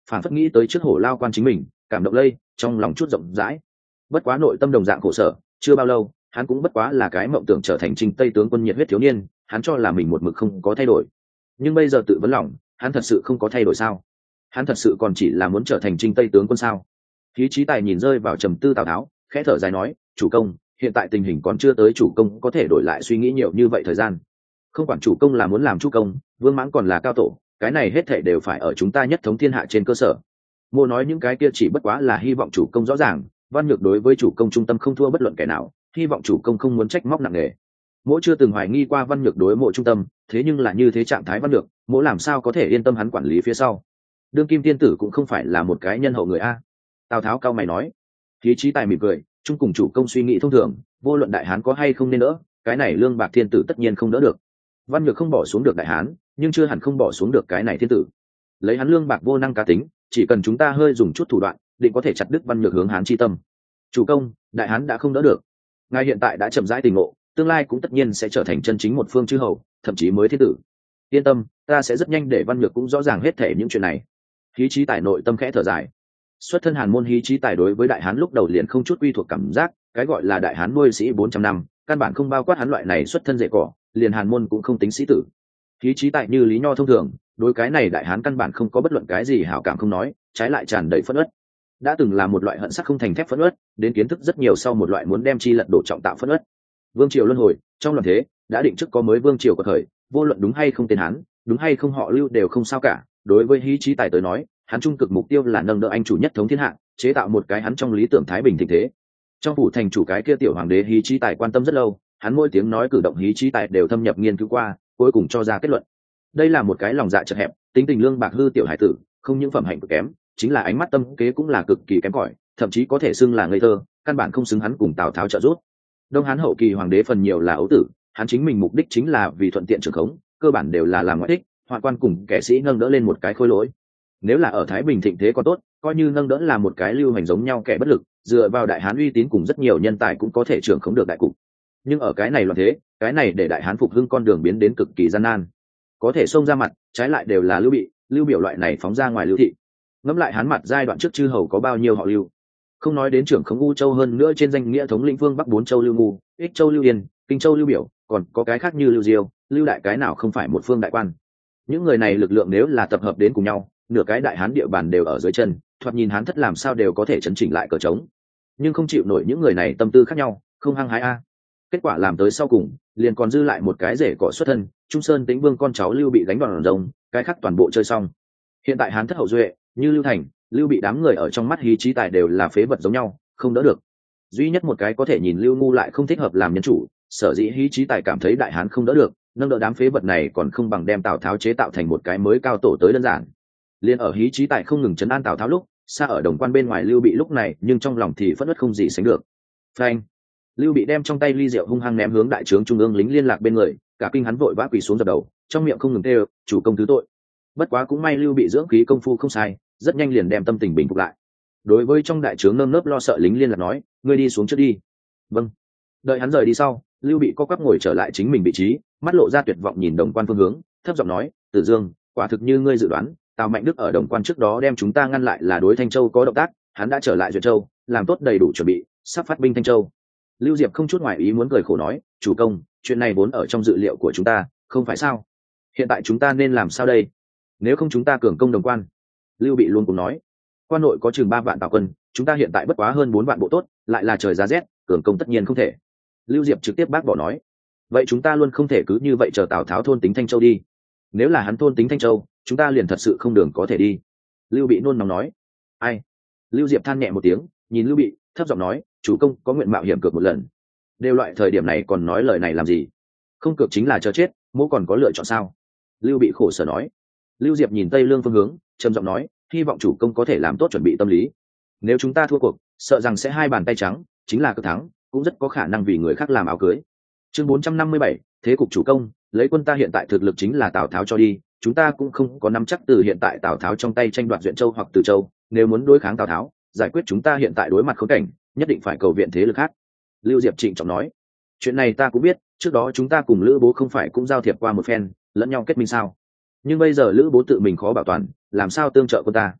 phản phất nghĩ tới trước hổ lao quan chính mình, cảm động lây trong lòng chút rộng rãi. Bất quá nội tâm đồng dạng khổ sở, chưa bao lâu hắn cũng bất quá là cái mộng tưởng trở thành Trinh Tây tướng quân nhiệt huyết thiếu niên, hắn cho là mình một mực không có thay đổi. Nhưng bây giờ tự vấn lòng, hắn thật sự không có thay đổi sao? Hắn thật sự còn chỉ là muốn trở thành Trinh Tây tướng quân sao? Khí Chí Tài nhìn rơi vào trầm tư Tào Tháo, khẽ thở dài nói, chủ công, hiện tại tình hình còn chưa tới chủ công có thể đổi lại suy nghĩ nhiều như vậy thời gian. Không quản chủ công là muốn làm chu công, vương mãng còn là cao tổ, cái này hết thảy đều phải ở chúng ta nhất thống thiên hạ trên cơ sở. Mô nói những cái kia chỉ bất quá là hy vọng chủ công rõ ràng, Văn Nhược đối với chủ công trung tâm không thua bất luận kẻ nào, hy vọng chủ công không muốn trách móc nặng nề. Mỗ chưa từng hoài nghi qua Văn Nhược đối mộ trung tâm, thế nhưng là như thế trạng thái Văn Nhược, mỗ làm sao có thể yên tâm hắn quản lý phía sau. Đương kim tiên tử cũng không phải là một cái nhân hậu người a. Tào Tháo cao mày nói. Khí Chí Tài mỉm cười, chung cùng chủ công suy nghĩ thông thường, vô luận đại hán có hay không nên đỡ, cái này lương bạc thiên tử tất nhiên không đỡ được. Văn Nhược không bỏ xuống được đại hán, nhưng chưa hẳn không bỏ xuống được cái này thiên tử. Lấy hắn lương bạc vô năng cá tính, chỉ cần chúng ta hơi dùng chút thủ đoạn, định có thể chặt đứt Văn Nhược hướng hán chi tâm. Chủ công, đại hán đã không đỡ được. Ngài hiện tại đã chậm rãi tỉnh ngộ, tương lai cũng tất nhiên sẽ trở thành chân chính một phương chư hầu, thậm chí mới thiên tử. Yên tâm, ta sẽ rất nhanh để Văn Nhược cũng rõ ràng hết thể những chuyện này. Khí Chí Tài nội tâm khẽ thở dài. Xuất thân Hàn môn Khí Chí Tài đối với đại hán lúc đầu liền không chút quy thuộc cảm giác, cái gọi là đại hán nuôi sĩ bốn trăm năm, căn bản không bao quát hắn loại này xuất thân rễ cỏ, liền Hàn môn cũng không tính sĩ tử. Khí Chí Tài như lý nho thông thường, đối cái này đại hán căn bản không có bất luận cái gì hảo cảm không nói, trái lại tràn đầy phẫn uất. Đã từng là một loại hận sắc không thành thép phẫn uất, đến kiến thức rất nhiều sau một loại muốn đem chi lật đổ trọng tạo phẫn uất. Vương triều luân hồi, trong loạn thế, đã định trước có mới vương triều của thời, vô luận đúng hay không tên hán, đúng hay không họ Lưu đều không sao cả. Đối với Khí Chí Tài tới nói, hắn trung cực mục tiêu là nâng đỡ anh chủ nhất thống thiên hạ, chế tạo một cái hắn trong lý tưởng thái bình thịnh thế. Trong phủ thành chủ cái kia tiểu hoàng đế Khí Chí Tài quan tâm rất lâu, hắn mỗi tiếng nói cử động Khí Chí Tài đều thâm nhập nghiên cứu qua, cuối cùng cho ra kết luận. Đây là một cái lòng dạ chật hẹp, tính tình lương bạc hư tiểu hải tử, không những phẩm hạnh cực kém, chính là ánh mắt tâm kế cũng là cực kỳ kém cỏi, thậm chí có thể xưng là ngây thơ, căn bản không xứng hắn cùng Tào Tháo trợ giúp. Đông Hán hậu kỳ hoàng đế phần nhiều là ấu tử, hắn chính mình mục đích chính là vì thuận tiện trường khống, cơ bản đều là làm ngoại thích, hoạn quan cùng kẻ sĩ nâng đỡ lên một cái khôi lỗi. Nếu là ở Thái Bình thịnh thế còn tốt, coi như nâng đỡ là một cái lưu hành giống nhau kẻ bất lực, dựa vào đại hán uy tín cùng rất nhiều nhân tài cũng có thể trưởng khống được đại cục. Nhưng ở cái này loạn thế, cái này để đại hán phục hưng con đường biến đến cực kỳ gian nan. Có thể xông ra mặt, trái lại đều là Lưu Bị, Lưu Biểu loại này phóng ra ngoài Lưu thị. Ngẫm lại hán mặt giai đoạn trước chư hầu có bao nhiêu họ Lưu. Không nói đến trưởng khống U Châu hơn nữa trên danh nghĩa thống lĩnh vương Bắc bốn châu Lưu Ngu, Ích Châu Lưu Yên, Kinh Châu Lưu Biểu, còn có cái khác như Lưu Diêu, Lưu Đại cái nào không phải một phương đại quan. Những người này lực lượng nếu là tập hợp đến cùng nhau, nửa cái đại hán địa bàn đều ở dưới chân, thoạt nhìn hán thất làm sao đều có thể chấn chỉnh lại cờ trống. Nhưng không chịu nổi những người này tâm tư khác nhau, không hăng hái a. Kết quả làm tới sau cùng, liền còn dư lại một cái rể cỏ xuất thân, Trung Sơn Tĩnh Vương con cháu Lưu Bị đánh đòn rồng, cái khác toàn bộ chơi xong. Hiện tại hán thất hậu duệ, như Lưu Thành, Lưu Bị đám người ở trong mắt Khí Chí Tài đều là phế vật giống nhau, không đỡ được. Duy nhất một cái có thể nhìn Lưu Ngu lại không thích hợp làm nhân chủ, sở dĩ Khí Chí Tài cảm thấy đại hán không đỡ được, nâng đỡ đám phế vật này còn không bằng đem Tào Tháo chế tạo thành một cái mới cao tổ tới đơn giản. Liên ở Khí Chí Tài không ngừng trấn an Tào Tháo lúc, xa ở đồng quan bên ngoài Lưu Bị lúc này, nhưng trong lòng thì phẫn uất không gì sánh được. Phanh! Lưu Bị đem trong tay ly rượu hung hăng ném hướng đại trướng trung ương lính liên lạc bên người, cả kinh hắn vội vã quỳ xuống dập đầu, trong miệng không ngừng kêu, "Chủ công thứ tội." Bất quá cũng may Lưu Bị dưỡng khí công phu không sai, rất nhanh liền đem tâm tình bình phục lại. Đối với trong đại trướng nơm nớp lo sợ lính liên lạc nói, "Ngươi đi xuống trước đi." "Vâng." Đợi hắn rời đi sau, Lưu Bị co quắp ngồi trở lại chính mình vị trí, mắt lộ ra tuyệt vọng nhìn đồng quan phương hướng, thấp giọng nói, "Tử Dương, quả thực như ngươi dự đoán, Tào Mạnh Đức ở đồng quan trước đó đem chúng ta ngăn lại là đối Thanh Châu có động tác, hắn đã trở lại Duyện Châu, làm tốt đầy đủ chuẩn bị, sắp phát binh Thanh Châu." Lưu Diệp không chút ngoài ý muốn cười khổ nói, "Chủ công, chuyện này vốn ở trong dự liệu của chúng ta, không phải sao? Hiện tại chúng ta nên làm sao đây? Nếu không chúng ta cường công đồng quan." Lưu Bị luôn cùng nói, "Quan nội có chừng ba vạn Tào quân, chúng ta hiện tại bất quá hơn bốn vạn bộ tốt, lại là trời giá rét, cường công tất nhiên không thể." Lưu Diệp trực tiếp bác bỏ nói, "Vậy chúng ta luôn không thể cứ như vậy chờ Tào Tháo thôn tính Thanh Châu đi. Nếu là hắn thôn tính Thanh Châu, chúng ta liền thật sự không đường có thể đi." Lưu Bị nôn nóng nói. "Ai?" Lưu Diệp than nhẹ một tiếng, nhìn Lưu Bị, thấp giọng nói, "Chủ công có nguyện mạo hiểm cược một lần. Đều loại thời điểm này còn nói lời này làm gì? Không cược chính là chờ chết, mỗ còn có lựa chọn sao?" Lưu Bị khổ sở nói. Lưu Diệp nhìn Tây Lương phương hướng, trầm giọng nói, "Hy vọng chủ công có thể làm tốt chuẩn bị tâm lý. Nếu chúng ta thua cuộc, sợ rằng sẽ hai bàn tay trắng, chính là cực thắng, cũng rất có khả năng vì người khác làm áo cưới." Chương bốn trăm năm mươi bảy, thế cục chủ công, lấy quân ta hiện tại thực lực chính là Tào Tháo cho đi, chúng ta cũng không có nắm chắc từ hiện tại Tào Tháo trong tay tranh đoạt Duyện Châu hoặc Từ Châu, nếu muốn đối kháng Tào Tháo, giải quyết chúng ta hiện tại đối mặt khốn cảnh, nhất định phải cầu viện thế lực khác. Lưu Diệp trịnh trọng nói, "Chuyện này ta cũng biết, trước đó chúng ta cùng Lữ Bố không phải cũng giao thiệp qua một phen, lẫn nhau kết minh sao? Nhưng bây giờ Lữ Bố tự mình khó bảo toàn, làm sao tương trợ quân ta?"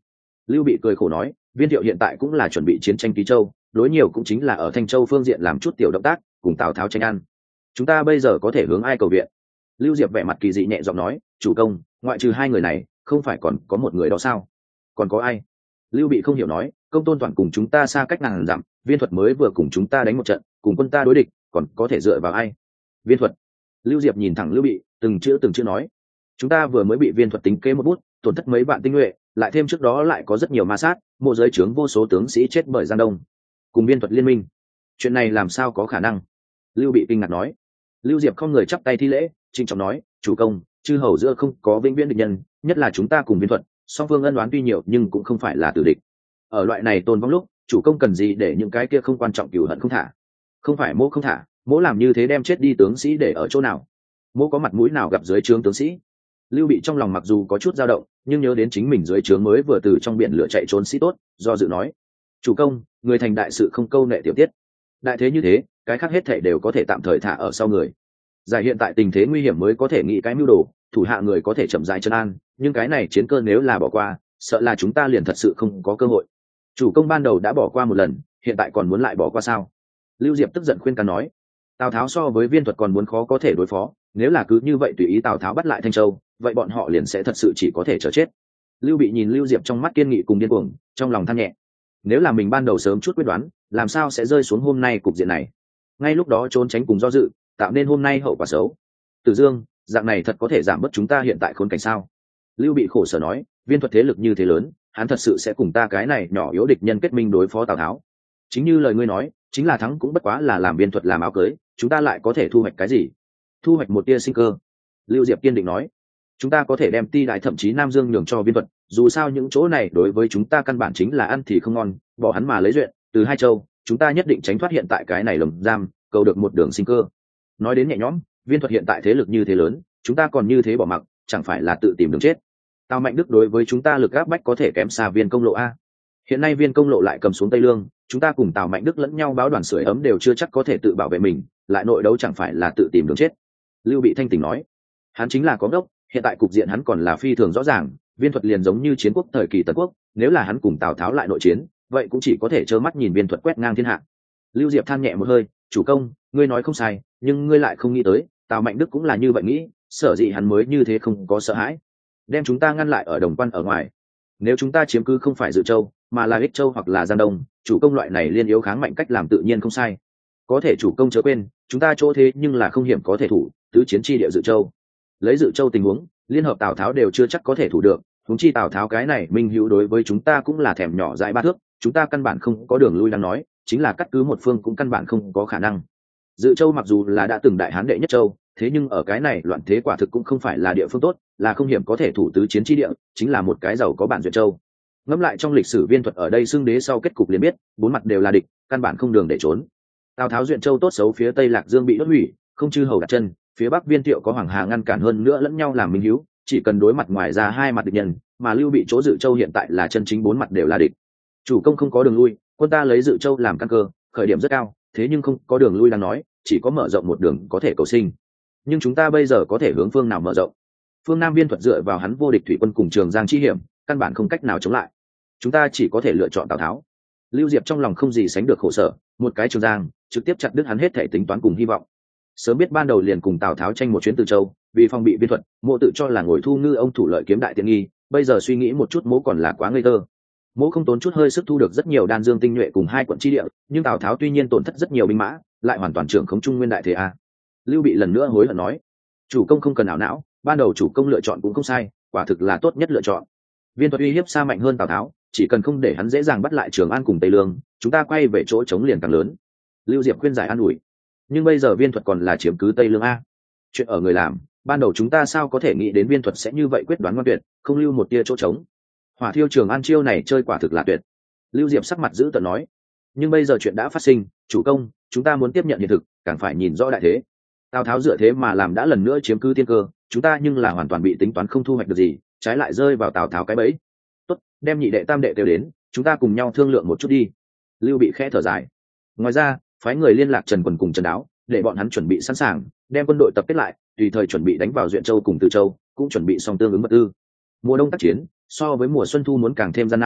Lưu Bị cười khổ nói, Viên Thiệu hiện tại cũng là chuẩn bị chiến tranh Ký Châu, đối nhiều cũng chính là ở Thanh Châu phương diện làm chút tiểu động tác, cùng Tào Tháo tranh ăn. Chúng ta bây giờ có thể hướng ai cầu viện? Lưu Diệp vẻ mặt kỳ dị nhẹ giọng nói, chủ công, ngoại trừ hai người này, không phải còn có một người đó sao? Còn có ai? Lưu Bị không hiểu nói, công tôn toàn cùng chúng ta xa cách ngàn dặm, Viên Thuật mới vừa cùng chúng ta đánh một trận, cùng quân ta đối địch, còn có thể dựa vào ai? Viên Thuật. Lưu Diệp nhìn thẳng Lưu Bị, từng chữ từng chữ nói, chúng ta vừa mới bị Viên Thuật tính kế một bút, tổn thất mấy vạn tinh nhuệ, lại thêm trước đó lại có rất nhiều ma sát, mộ giới trướng vô số tướng sĩ chết bởi Giang Đông, cùng Viên Thuật liên minh, chuyện này làm sao có khả năng? Lưu Bị kinh ngạc nói. Lưu Diệp không người chắp tay thi lễ, trịnh trọng nói, chủ công, chư hầu giữa không có vĩnh viễn địch nhân, nhất là chúng ta cùng Viên Thuật, song phương ân oán tuy nhiều nhưng cũng không phải là tử địch. Ở loại này tồn vong lúc, chủ công cần gì để những cái kia không quan trọng cửu hận không thả? Không phải mỗ không thả, mỗ làm như thế đem chết đi tướng sĩ để ở chỗ nào? Mỗ có mặt mũi nào gặp dưới trướng tướng sĩ? Lưu Bị trong lòng mặc dù có chút dao động, nhưng nhớ đến chính mình dưới trướng mới vừa từ trong biển lửa chạy trốn sĩ tốt, do dự nói, chủ công, người thành đại sự không câu nệ tiểu tiết, đại thế như thế, cái khác hết thảy đều có thể tạm thời thả ở sau người. Giải hiện tại tình thế nguy hiểm mới có thể nghĩ cái mưu đồ, thủ hạ người có thể chậm rãi chân an, nhưng cái này chiến cơ nếu là bỏ qua, sợ là chúng ta liền thật sự không có cơ hội. Chủ công ban đầu đã bỏ qua một lần, hiện tại còn muốn lại bỏ qua sao? Lưu Diệp tức giận khuyên can nói, Tào Tháo so với Viên Thuật còn muốn khó có thể đối phó, nếu là cứ như vậy tùy ý Tào Tháo bắt lại Thanh Châu, vậy bọn họ liền sẽ thật sự chỉ có thể chờ chết. Lưu Bị nhìn Lưu Diệp trong mắt kiên nghị cùng điên cuồng, trong lòng than nhẹ, nếu là mình ban đầu sớm chút quyết đoán, làm sao sẽ rơi xuống hôm nay cục diện này? Ngay lúc đó trốn tránh cùng do dự, tạo nên hôm nay hậu quả xấu. Tử Dương, dạng này thật có thể giảm bớt chúng ta hiện tại khốn cảnh sao? Lưu Bị khổ sở nói, Viên Thuật thế lực như thế lớn, hắn thật sự sẽ cùng ta cái này nhỏ yếu địch nhân kết minh đối phó Tào Tháo? Chính như lời ngươi nói, chính là thắng cũng bất quá là làm Viên Thuật làm áo cưới, chúng ta lại có thể thu hoạch cái gì? Thu hoạch một tia sinh cơ. Lưu Diệp kiên định nói, chúng ta có thể đem Ti Đại thậm chí Nam Dương nhường cho Viên Thuật, dù sao những chỗ này đối với chúng ta căn bản chính là ăn thì không ngon, bỏ hắn mà lấy duyện, từ hai châu, chúng ta nhất định tránh thoát hiện tại cái này lồng giam, cầu được một đường sinh cơ. Nói đến nhẹ nhõm, Viên Thuật hiện tại thế lực như thế lớn, chúng ta còn như thế bỏ mặc, chẳng phải là tự tìm đường chết? Tào Mạnh Đức đối với chúng ta lực áp bách có thể kém xa Viên Công Lộ a. Hiện nay Viên Công Lộ lại cầm xuống Tây Lương, chúng ta cùng Tào Mạnh Đức lẫn nhau báo đoàn sưởi ấm đều chưa chắc có thể tự bảo vệ mình, lại nội đấu chẳng phải là tự tìm đường chết? Lưu Bị thanh tỉnh nói, hắn chính là có đốc, hiện tại cục diện hắn còn là phi thường rõ ràng, Viên Thuật liền giống như chiến quốc thời kỳ Tần Quốc, nếu là hắn cùng Tào Tháo lại nội chiến, vậy cũng chỉ có thể trơ mắt nhìn Viên Thuật quét ngang thiên hạ. Lưu Diệp than nhẹ một hơi, chủ công, ngươi nói không sai, nhưng ngươi lại không nghĩ tới, Tào Mạnh Đức cũng là như vậy nghĩ, sở dĩ hắn mới như thế không có sợ hãi, đem chúng ta ngăn lại ở Đồng Quan ở ngoài. Nếu chúng ta chiếm cứ không phải Dự Châu, mà là Ích Châu hoặc là Giang Đông, chủ công loại này liên yếu kháng mạnh cách làm tự nhiên không sai. Có thể chủ công chớ quên, chúng ta chỗ thế nhưng là không hiểm có thể thủ, tứ chiến chi địa Dự Châu. Lấy Dự Châu tình huống, liên hợp Tào Tháo đều chưa chắc có thể thủ được, huống chi Tào Tháo cái này minh hữu đối với chúng ta cũng là thèm nhỏ dãi ba thước, chúng ta căn bản không có đường lui đang nói, chính là cắt cứ một phương cũng căn bản không có khả năng. Dự Châu mặc dù là đã từng đại hán đệ nhất châu, thế nhưng ở cái này loạn thế quả thực cũng không phải là địa phương tốt, là không hiểm có thể thủ tứ chiến chi địa, chính là một cái giàu có bản duyệt châu. Ngẫm lại trong lịch sử Viên Thuật ở đây xưng đế sau kết cục liền biết, bốn mặt đều là địch, căn bản không đường để trốn. Tào Tháo duyện châu tốt xấu phía tây Lạc Dương bị đốt hủy, không chư hầu đặt chân, phía bắc Viên Thiệu có Hoàng Hà ngăn cản hơn nữa lẫn nhau làm minh hữu, chỉ cần đối mặt ngoài ra hai mặt địch nhân, mà Lưu Bị chỗ Dự Châu hiện tại là chân chính bốn mặt đều là địch. Chủ công không có đường lui, quân ta lấy Dự Châu làm căn cơ, khởi điểm rất cao, thế nhưng không có đường lui đang nói, chỉ có mở rộng một đường có thể cầu sinh. Nhưng chúng ta bây giờ có thể hướng phương nào mở rộng? Phương Nam Viên Thuật dựa vào hắn vô địch thủy quân cùng Trường Giang chi hiểm, căn bản không cách nào chống lại. Chúng ta chỉ có thể lựa chọn Tào Tháo. Lưu Diệp trong lòng không gì sánh được khổ sở, một cái Trường Giang trực tiếp chặt đứt hắn hết thể tính toán cùng hy vọng. Sớm biết ban đầu liền cùng Tào Tháo tranh một chuyến Từ Châu, vì phòng bị Viên Thuật, Mộ tự cho là ngồi thu ngư ông thủ lợi kiếm đại tiện nghi, bây giờ suy nghĩ một chút Mộ còn là quá ngây thơ. Mộ không tốn chút hơi sức thu được rất nhiều đan dương tinh nhuệ cùng hai quận chi địa, nhưng Tào Tháo tuy nhiên tổn thất rất nhiều binh mã, lại hoàn toàn trưởng khống trung nguyên đại thế a. Lưu Bị lần nữa hối hận nói, chủ công không cần ảo não, ban đầu chủ công lựa chọn cũng không sai, quả thực là tốt nhất lựa chọn. Viên Thuật uy hiếp xa mạnh hơn Tào Tháo, chỉ cần không để hắn dễ dàng bắt lại Trường An cùng Tây Lương, chúng ta quay về chỗ chống liền càng lớn. Lưu Diệp khuyên giải an ủi, nhưng bây giờ Viên Thuật còn là chiếm cứ Tây Lương a. Chuyện ở người làm, ban đầu chúng ta sao có thể nghĩ đến Viên Thuật sẽ như vậy quyết đoán ngoan tuyệt, không lưu một tia chỗ trống. Hỏa thiêu Trường An chiêu này chơi quả thực là tuyệt. Lưu Diệp sắc mặt giữ tợn nói, nhưng bây giờ chuyện đã phát sinh, chủ công, chúng ta muốn tiếp nhận hiện thực, càng phải nhìn rõ đại thế. Tào Tháo dựa thế mà làm đã lần nữa chiếm cứ tiên cơ, chúng ta nhưng là hoàn toàn bị tính toán không thu hoạch được gì, trái lại rơi vào Tào Tháo cái bẫy. Tốt, đem nhị đệ tam đệ kêu đến, chúng ta cùng nhau thương lượng một chút đi. Lưu Bị khẽ thở dài. Ngoài ra, phái người liên lạc Trần Quần cùng Trần Đáo, để bọn hắn chuẩn bị sẵn sàng, đem quân đội tập kết lại, tùy thời chuẩn bị đánh vào Duyện Châu cùng Từ Châu, cũng chuẩn bị xong tương ứng vật tư. Mùa đông tác chiến, so với mùa xuân thu muốn càng thêm gian nan,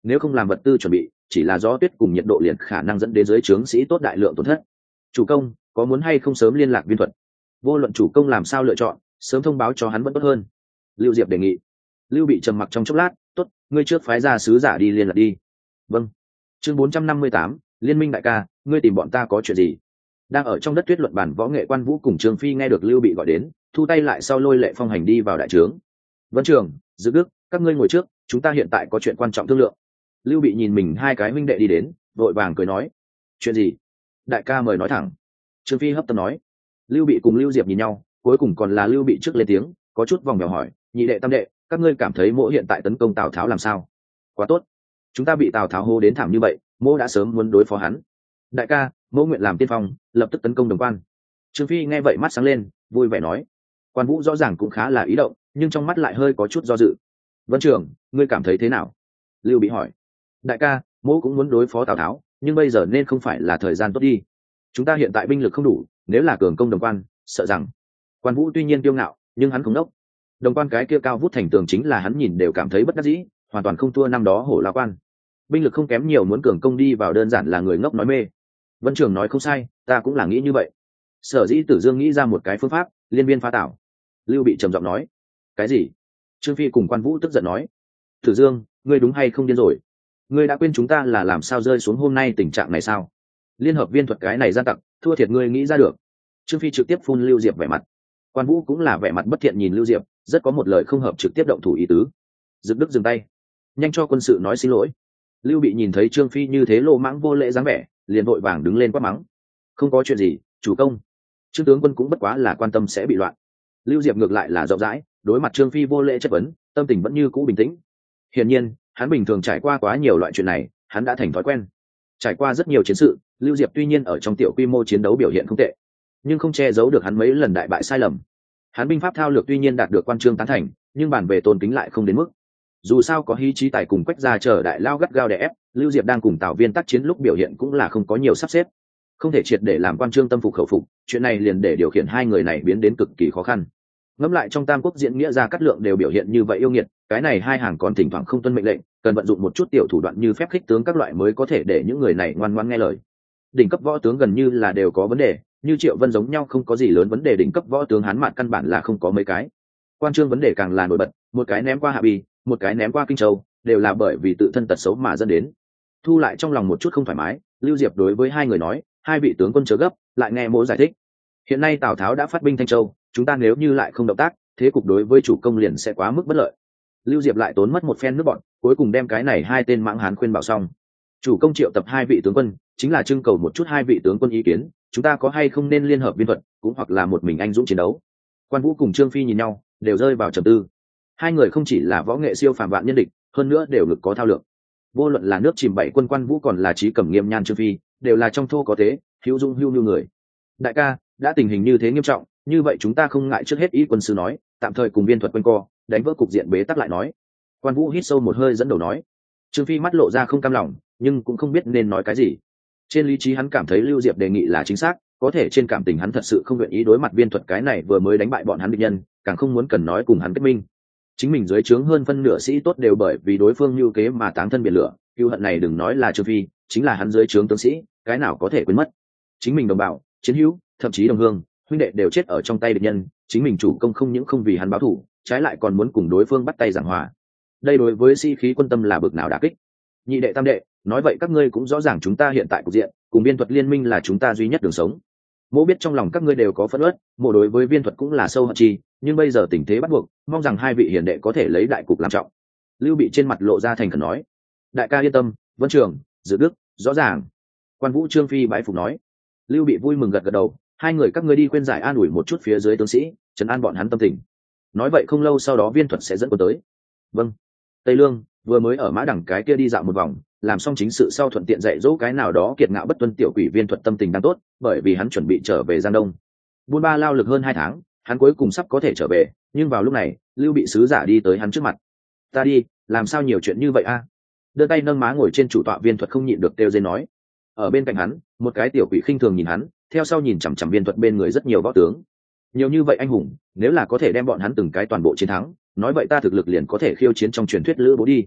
nếu không làm vật tư chuẩn bị chỉ là gió tuyết cùng nhiệt độ liền khả năng dẫn đến dưới trướng sĩ tốt đại lượng tổn thất. Chủ công có muốn hay không sớm liên lạc viên thuật? Vô luận chủ công làm sao lựa chọn, sớm thông báo cho hắn vẫn tốt hơn. Lưu Diệp đề nghị. Lưu Bị trầm mặc trong chốc lát, tốt, ngươi trước phái ra sứ giả đi liên lạc đi. Vâng. Chương bốn trăm năm mươi tám, Liên minh đại ca, ngươi tìm bọn ta có chuyện gì? Đang ở trong đất tuyết luận bản võ nghệ Quan Vũ cùng Trương Phi nghe được Lưu Bị gọi đến, thu tay lại sau lôi Lệ Phong hành đi vào đại trướng. Vân Trường, Dự Đức, các ngươi ngồi trước, chúng ta hiện tại có chuyện quan trọng thương lượng. Lưu Bị nhìn mình hai cái huynh đệ đi đến, vội vàng cười nói, chuyện gì? Đại ca mời nói thẳng. Trương Phi hấp tấp nói. Lưu Bị cùng Lưu Diệp nhìn nhau, cuối cùng còn là Lưu Bị trước lên tiếng, có chút vòng vèo hỏi, nhị đệ tam đệ, các ngươi cảm thấy Mỗ hiện tại tấn công Tào Tháo làm sao? Quá tốt, chúng ta bị Tào Tháo hô đến thảm như vậy, Mỗ đã sớm muốn đối phó hắn. Đại ca, Mỗ nguyện làm tiên phong, lập tức tấn công Đồng Quan. Trương Phi nghe vậy mắt sáng lên, vui vẻ nói. Quan Vũ rõ ràng cũng khá là ý động, nhưng trong mắt lại hơi có chút do dự. Vân Trường, ngươi cảm thấy thế nào? Lưu Bị hỏi. Đại ca, Mỗ cũng muốn đối phó Tào Tháo, nhưng bây giờ nên không phải là thời gian tốt đi. Chúng ta hiện tại binh lực không đủ, nếu là cường công Đồng Quan, sợ rằng. Quan Vũ tuy nhiên kiêu ngạo, nhưng hắn không đốc. Đồng Quan cái kia cao vút thành tường chính là hắn nhìn đều cảm thấy bất đắc dĩ, hoàn toàn không thua năm đó Hổ La Quan. Binh lực không kém nhiều, muốn cường công đi vào đơn giản là người ngốc nói mê. Vân Trường nói không sai, ta cũng là nghĩ như vậy. Sở dĩ Tử Dương nghĩ ra một cái phương pháp, liên biên phá Tảo. Lưu Bị trầm giọng nói. Cái gì? Trương Phi cùng Quan Vũ tức giận nói. Tử Dương, ngươi đúng hay không điên rồi? Ngươi đã quên chúng ta là làm sao rơi xuống hôm nay tình trạng này sao? Liên hợp viên thuật cái này gian tặc, thua thiệt ngươi nghĩ ra được. Trương Phi trực tiếp phun Lưu Diệp vẻ mặt. Quan Vũ cũng là vẻ mặt bất thiện nhìn Lưu Diệp, rất có một lời không hợp trực tiếp động thủ ý tứ. Dực Đức dừng tay, nhanh cho quân sự nói xin lỗi. Lưu Bị nhìn thấy Trương Phi như thế lô mãng vô lễ dáng vẻ, liền vội vàng đứng lên quát mắng. Không có chuyện gì, chủ công. Trương tướng quân cũng bất quá là quan tâm sẽ bị loạn. Lưu Diệp ngược lại là rộng rãi, đối mặt Trương Phi vô lễ chất vấn, tâm tình vẫn như cũ bình tĩnh. Hiển nhiên, hắn bình thường trải qua quá nhiều loại chuyện này, hắn đã thành thói quen. Trải qua rất nhiều chiến sự, Lưu Diệp tuy nhiên ở trong tiểu quy mô chiến đấu biểu hiện không tệ, nhưng không che giấu được hắn mấy lần đại bại sai lầm. Hắn binh pháp thao lược tuy nhiên đạt được quan trương tán thành, nhưng bản về tôn kính lại không đến mức. Dù sao có Hí Chí Tài cùng Quách Gia chờ đại lao gắt gao đè ép, Lưu Diệp đang cùng Tào Viên tác chiến lúc biểu hiện cũng là không có nhiều sắp xếp, không thể triệt để làm quan trương tâm phục khẩu phục. Chuyện này liền để điều khiển hai người này biến đến cực kỳ khó khăn. Ngẫm lại trong Tam Quốc diễn nghĩa ra Cát Lượng đều biểu hiện như vậy yêu nghiệt, cái này hai hàng còn thỉnh thoảng không tuân mệnh lệnh, cần vận dụng một chút tiểu thủ đoạn như phép khích tướng các loại mới có thể để những người này ngoan ngoãn nghe lời. Đỉnh cấp võ tướng gần như là đều có vấn đề, như Triệu Vân giống nhau không có gì lớn vấn đề, đỉnh cấp võ tướng Hán Mạn căn bản là không có mấy cái. Quan trương vấn đề càng là nổi bật, một cái ném qua Hạ Bì, một cái ném qua Kinh Châu, đều là bởi vì tự thân tật xấu mà dẫn đến. Thu lại trong lòng một chút không thoải mái, Lưu Diệp đối với hai người nói, hai vị tướng quân chớ gấp, lại nghe Mỗ giải thích. Hiện nay Tào Tháo đã phát binh Thanh Châu, chúng ta nếu như lại không động tác, thế cục đối với chủ công liền sẽ quá mức bất lợi. Lưu Diệp lại tốn mất một phen nước bọn, cuối cùng đem cái này hai tên mãng hán khuyên bảo xong. Chủ công triệu tập hai vị tướng quân, chính là trưng cầu một chút hai vị tướng quân ý kiến, chúng ta có hay không nên liên hợp biên thuật, cũng hoặc là một mình anh dũng chiến đấu. Quan Vũ cùng Trương Phi nhìn nhau, đều rơi vào trầm tư. Hai người không chỉ là võ nghệ siêu phàm vạn nhân địch, hơn nữa đều lực có thao lược. Vô luận là nước chìm bảy quân Quan Vũ còn là Chí Cẩm Nghiêm Nhan Trương Phi, đều là trong thô có thế, hữu dung hữu nhu người. Đại ca, đã tình hình như thế nghiêm trọng, như vậy chúng ta không ngại trước hết ý quân sư nói, tạm thời cùng biên thuật quanh co, đánh vỡ cục diện bế tắc lại nói. Quan Vũ hít sâu một hơi dẫn đầu nói. Trương Phi mắt lộ ra không cam lòng, nhưng cũng không biết nên nói cái gì. Trên lý trí hắn cảm thấy Lưu Diệp đề nghị là chính xác, có thể trên cảm tình hắn thật sự không nguyện ý đối mặt biên thuật cái này vừa mới đánh bại bọn hắn địch nhân, càng không muốn cần nói cùng hắn kết minh. Chính mình dưới trướng hơn phân nửa sĩ tốt đều bởi vì đối phương mưu kế mà táng thân biển lửa, cừu hận này đừng nói là Trương Phi, chính là hắn dưới trướng tướng sĩ, cái nào có thể quên mất. Chính mình đồng bào, chiến hữu, thậm chí đồng hương, huynh đệ đều chết ở trong tay địch nhân, chính mình chủ công không những không vì hắn báo thù, trái lại còn muốn cùng đối phương bắt tay giảng hòa. Đây đối với sĩ khí quân tâm là bực nào đả kích. Nhị đệ tam đệ, nói vậy các ngươi cũng rõ ràng chúng ta hiện tại cục diện, cùng biên thuật liên minh là chúng ta duy nhất đường sống. Mỗ biết trong lòng các ngươi đều có phẫn uất, mỗ đối với biên thuật cũng là sâu hận chi, nhưng bây giờ tình thế bắt buộc, mong rằng hai vị hiền đệ có thể lấy đại cục làm trọng. Lưu Bị trên mặt lộ ra thành khẩn nói. Đại ca yên tâm, Vân Trường, Dự Đức, rõ ràng. Quan Vũ Trương Phi bái phục nói. Lưu Bị vui mừng gật gật đầu, hai người các ngươi đi khuyên giải an ủi một chút phía dưới tướng sĩ, trấn an bọn hắn tâm tình. Nói vậy không lâu sau đó viên thuật sẽ dẫn quân tới. Vâng. Tây Lương vừa mới ở mã đẳng cái kia đi dạo một vòng, làm xong chính sự sau thuận tiện dạy dỗ cái nào đó kiệt ngạo bất tuân tiểu quỷ viên thuật tâm tình đang tốt, bởi vì hắn chuẩn bị trở về Giang Đông. Buôn ba lao lực hơn hai tháng, hắn cuối cùng sắp có thể trở về, nhưng vào lúc này, Lưu Bị sứ giả đi tới hắn trước mặt. Ta đi, làm sao nhiều chuyện như vậy a? À? Đưa tay nâng má ngồi trên chủ tọa viên thuật không nhịn được kêu dên nói. Ở bên cạnh hắn, một cái tiểu quỷ khinh thường nhìn hắn, theo sau nhìn chằm chằm viên thuật bên người rất nhiều võ tướng. Nhiều như vậy anh hùng, nếu là có thể đem bọn hắn từng cái toàn bộ chiến thắng, nói vậy ta thực lực liền có thể khiêu chiến trong truyền thuyết lữ bố đi.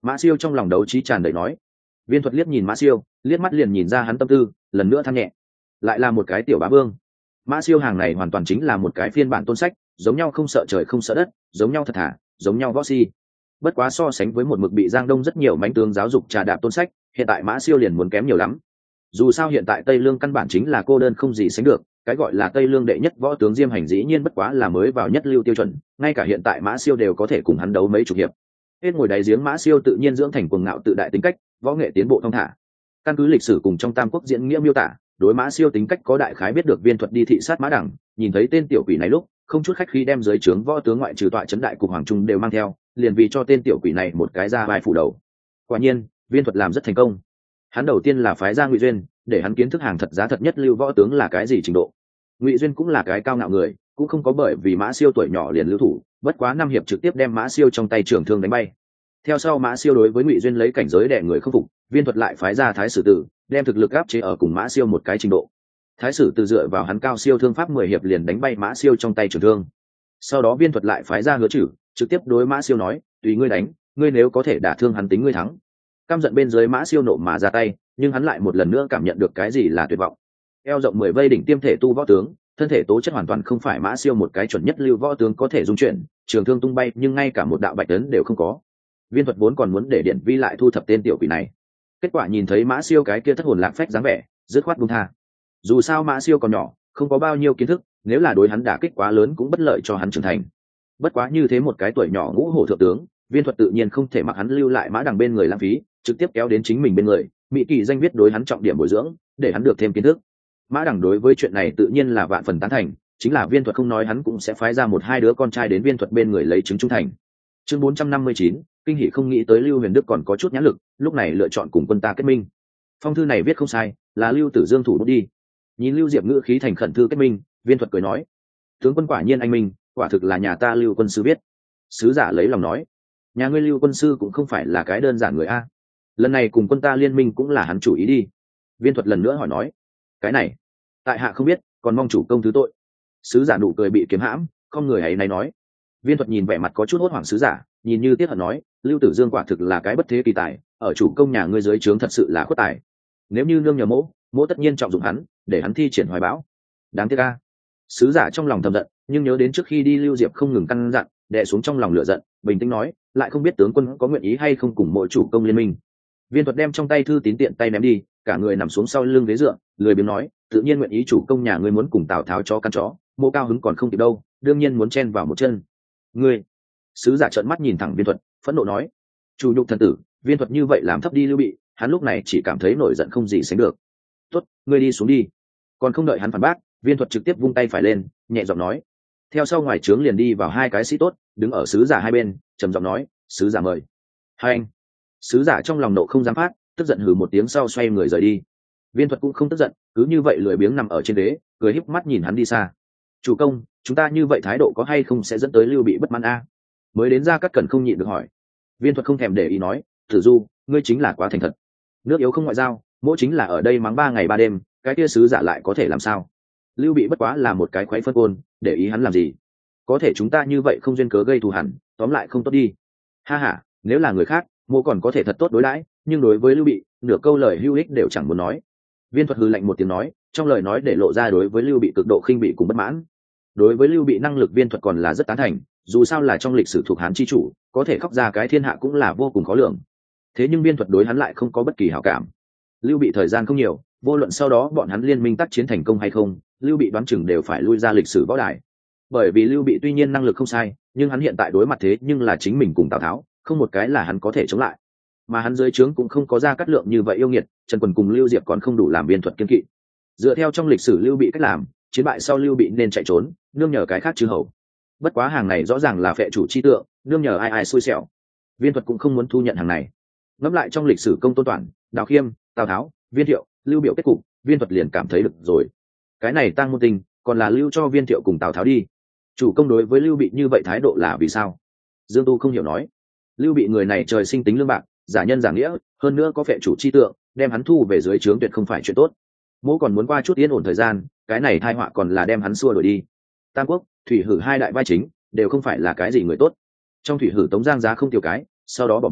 Mã Siêu trong lòng đấu trí tràn đầy nói. Viên Thuật liếc nhìn Mã Siêu, liếc mắt liền nhìn ra hắn tâm tư, lần nữa than nhẹ. Lại là một cái tiểu bá vương. Mã Siêu hàng này hoàn toàn chính là một cái phiên bản tôn sách, giống nhau không sợ trời không sợ đất, giống nhau thật thà, giống nhau võ si. Bất quá so sánh với một mực bị Giang Đông rất nhiều mãnh tướng giáo dục trà đạp tôn sách, hiện tại Mã Siêu liền muốn kém nhiều lắm. Dù sao hiện tại Tây Lương căn bản chính là cô đơn không gì sánh được, cái gọi là Tây Lương đệ nhất võ tướng Diêm Hành dĩ nhiên bất quá là mới vào nhất lưu tiêu chuẩn, ngay cả hiện tại Mã Siêu đều có thể cùng hắn đấu mấy chục hiệp. Hết ngồi đáy giếng Mã Siêu tự nhiên dưỡng thành cuồng ngạo tự đại tính cách, võ nghệ tiến bộ thong thả. Căn cứ lịch sử cùng trong Tam Quốc diễn nghĩa miêu tả, đối Mã Siêu tính cách có đại khái biết được Viên Thuật đi thị sát Mã Đẳng, nhìn thấy tên tiểu quỷ này lúc, không chút khách khí đem dưới trướng võ tướng ngoại trừ tọa trấn đại cục hoàng trung đều mang theo, liền vì cho tên tiểu quỷ này một cái ra vai phủ đầu. Quả nhiên, Viên Thuật làm rất thành công. Hắn đầu tiên là phái ra Ngụy Duyên, để hắn kiến thức hàng thật giá thật nhất lưu võ tướng là cái gì trình độ. Ngụy Duyên cũng là cái cao ngạo người, cũng không có bởi vì Mã Siêu tuổi nhỏ liền lưu thủ, bất quá năm hiệp trực tiếp đem Mã Siêu trong tay trường thương đánh bay. Theo sau Mã Siêu đối với Ngụy Duyên lấy cảnh giới đè người không phục, Viên Thuật lại phái ra Thái Sử Tử, đem thực lực áp chế ở cùng Mã Siêu một cái trình độ. Thái Sử Tử dựa vào hắn cao siêu thương pháp mười hiệp liền đánh bay Mã Siêu trong tay trường thương. Sau đó Viên Thuật lại phái ra Hứa Trử, trực tiếp đối Mã Siêu nói, tùy ngươi đánh, ngươi nếu có thể đả thương hắn tính ngươi thắng. Căm giận bên dưới Mã Siêu nộ mà ra tay, nhưng hắn lại một lần nữa cảm nhận được cái gì là tuyệt vọng. Eo rộng mười vây đỉnh tiêm thể tu võ tướng, thân thể tố chất hoàn toàn không phải Mã Siêu một cái chuẩn nhất lưu võ tướng có thể dung chuyển, trường thương tung bay nhưng ngay cả một đạo bạch tấn đều không có. Viên Thuật vốn còn muốn để Điển Vi lại thu thập tên tiểu quỷ này, kết quả nhìn thấy Mã Siêu cái kia thất hồn lạc phách dáng vẻ, dứt khoát buông tha. Dù sao Mã Siêu còn nhỏ, không có bao nhiêu kiến thức, nếu là đối hắn đả kích quá lớn cũng bất lợi cho hắn trưởng thành. Bất quá như thế một cái tuổi nhỏ ngũ hổ thượng tướng, Viên Thuật tự nhiên không thể mặc hắn lưu lại Mã Đằng bên người lãng phí, trực tiếp kéo đến chính mình bên người, mỹ kỳ danh viết đối hắn trọng điểm bồi dưỡng, để hắn được thêm kiến thức. Mã Đằng đối với chuyện này tự nhiên là vạn phần tán thành, chính là Viên Thuật không nói hắn cũng sẽ phái ra một hai đứa con trai đến Viên Thuật bên người lấy chứng trung thành. Chương bốn trăm năm mươi chín, kinh hỉ không nghĩ tới Lưu Huyền Đức còn có chút nhãn lực, lúc này lựa chọn cùng quân ta kết minh. Phong thư này viết không sai, là Lưu Tử Dương thủ bút đi. Nhìn Lưu Diệp ngữ khí thành khẩn thư kết minh, Viên Thuật cười nói: "Tướng quân quả nhiên anh minh, quả thực là nhà ta Lưu quân sư viết." Sứ giả lấy lòng nói: "Nhà ngươi Lưu quân sư cũng không phải là cái đơn giản người a. Lần này cùng quân ta liên minh cũng là hắn chủ ý đi." Viên Thuật lần nữa hỏi nói: "Cái này, tại hạ không biết, còn mong chủ công thứ tội." Sứ giả nụ cười bị kiếm hãm, không người ấy này nói. Viên Thuật nhìn vẻ mặt có chút hốt hoảng sứ giả, nhìn như tiếc hận nói: "Lưu Tử Dương quả thực là cái bất thế kỳ tài, ở chủ công nhà ngươi dưới trướng thật sự là khuất tài. Nếu như nương nhờ mỗ, mỗ tất nhiên trọng dụng hắn, để hắn thi triển hoài bão." Đáng tiếc a. Sứ giả trong lòng thầm giận, nhưng nhớ đến trước khi đi Lưu Diệp không ngừng căn dặn, đè xuống trong lòng lửa giận, bình tĩnh nói: "Lại không biết tướng quân có nguyện ý hay không cùng mỗi chủ công liên minh." Viên Thuật đem trong tay thư tín tiện tay ném đi, cả người nằm xuống sau lưng ghế dựa, lười biếng nói: "Tự nhiên nguyện ý chủ công nhà ngươi muốn cùng Tào Tháo cho căn chó, mỗ cao hứng còn không kịp đâu, đương nhiên muốn chen vào một chân." "Ngươi?" Sứ giả trợn mắt nhìn thẳng Viên Thuật, phẫn nộ nói: "Chủ nhục thần tử." Viên Thuật như vậy làm thấp đi Lưu Bị, hắn lúc này chỉ cảm thấy nổi giận không gì sánh được. "Tốt, ngươi đi xuống đi." Còn không đợi hắn phản bác, Viên Thuật trực tiếp vung tay phải lên, nhẹ giọng nói. Theo sau ngoài trướng liền đi vào hai cái sĩ tốt, đứng ở sứ giả hai bên, trầm giọng nói: "Sứ giả mời." "Hai anh." Sứ giả trong lòng nộ không dám phát, tức giận hừ một tiếng sau xoay người rời đi. Viên Thuật cũng không tức giận, cứ như vậy lười biếng nằm ở trên ghế, cười híp mắt nhìn hắn đi xa. "Chủ công, chúng ta như vậy thái độ có hay không sẽ dẫn tới Lưu Bị bất mãn a?" Mới đến ra Cát Cẩn không nhịn được hỏi. Viên Thuật không thèm để ý nói: "Tử Du, ngươi chính là quá thành thật. Nước yếu không ngoại giao, mỗi chính là ở đây mắng ba ngày ba đêm, cái kia sứ giả lại có thể làm sao? Lưu Bị bất quá là một cái khoái phân côn, để ý hắn làm gì? Có thể chúng ta như vậy không duyên cớ gây thù hằn, tóm lại không tốt đi." "Ha ha, nếu là người khác, mô còn có thể thật tốt đối đãi, nhưng đối với Lưu Bị, nửa câu lời hữu ích đều chẳng muốn nói." Viên Thuật hừ lạnh một tiếng nói, trong lời nói để lộ ra đối với Lưu Bị cực độ khinh bị cùng bất mãn. Đối với Lưu Bị năng lực Viên Thuật còn là rất tán thành, dù sao là trong lịch sử thuộc Hán chi chủ, có thể khóc ra cái thiên hạ cũng là vô cùng khó lường. Thế nhưng Viên Thuật đối hắn lại không có bất kỳ hảo cảm. Lưu Bị thời gian không nhiều, vô luận sau đó bọn hắn liên minh tác chiến thành công hay không, Lưu Bị đoán chừng đều phải lui ra lịch sử võ đài. Bởi vì Lưu Bị tuy nhiên năng lực không sai, nhưng hắn hiện tại đối mặt thế nhưng là chính mình cùng Tào Tháo, không một cái là hắn có thể chống lại. Mà hắn dưới trướng cũng không có Ra Cát Lượng như vậy yêu nghiệt, Trần Quần cùng Lưu Diệp còn không đủ làm Viên Thuật kiên kỵ. Dựa theo trong lịch sử Lưu Bị cách làm, chiến bại sau Lưu Bị nên chạy trốn, nương nhờ cái khác chư hầu. Bất quá hàng này rõ ràng là phệ chủ chi tượng, nương nhờ ai ai xui xẻo. Viên Thuật cũng không muốn thu nhận hàng này. Ngẫm lại trong lịch sử Công Tôn Toản, Đào Khiêm, Tào Tháo, Viên Thiệu, Lưu Biểu kết cục, Viên Thuật liền cảm thấy được rồi. Cái này tăng môn tình, còn là lưu cho Viên Thiệu cùng Tào Tháo đi. Chủ công đối với Lưu Bị như vậy thái độ là vì sao? Dương Tu không hiểu nói. Lưu Bị người này trời sinh tính lương bạc, giả nhân giả nghĩa, hơn nữa có phệ chủ chi tượng, đem hắn thu về dưới trướng tuyệt không phải chuyện tốt. Mỗ còn muốn qua chút yên ổn thời gian, cái này tai họa còn là đem hắn xua đuổi đi. Tam Quốc, Thủy Hử hai đại vai chính đều không phải là cái gì người tốt. Trong Thủy Hử Tống Giang Giá không tiêu cái, sau đó bỏ mình,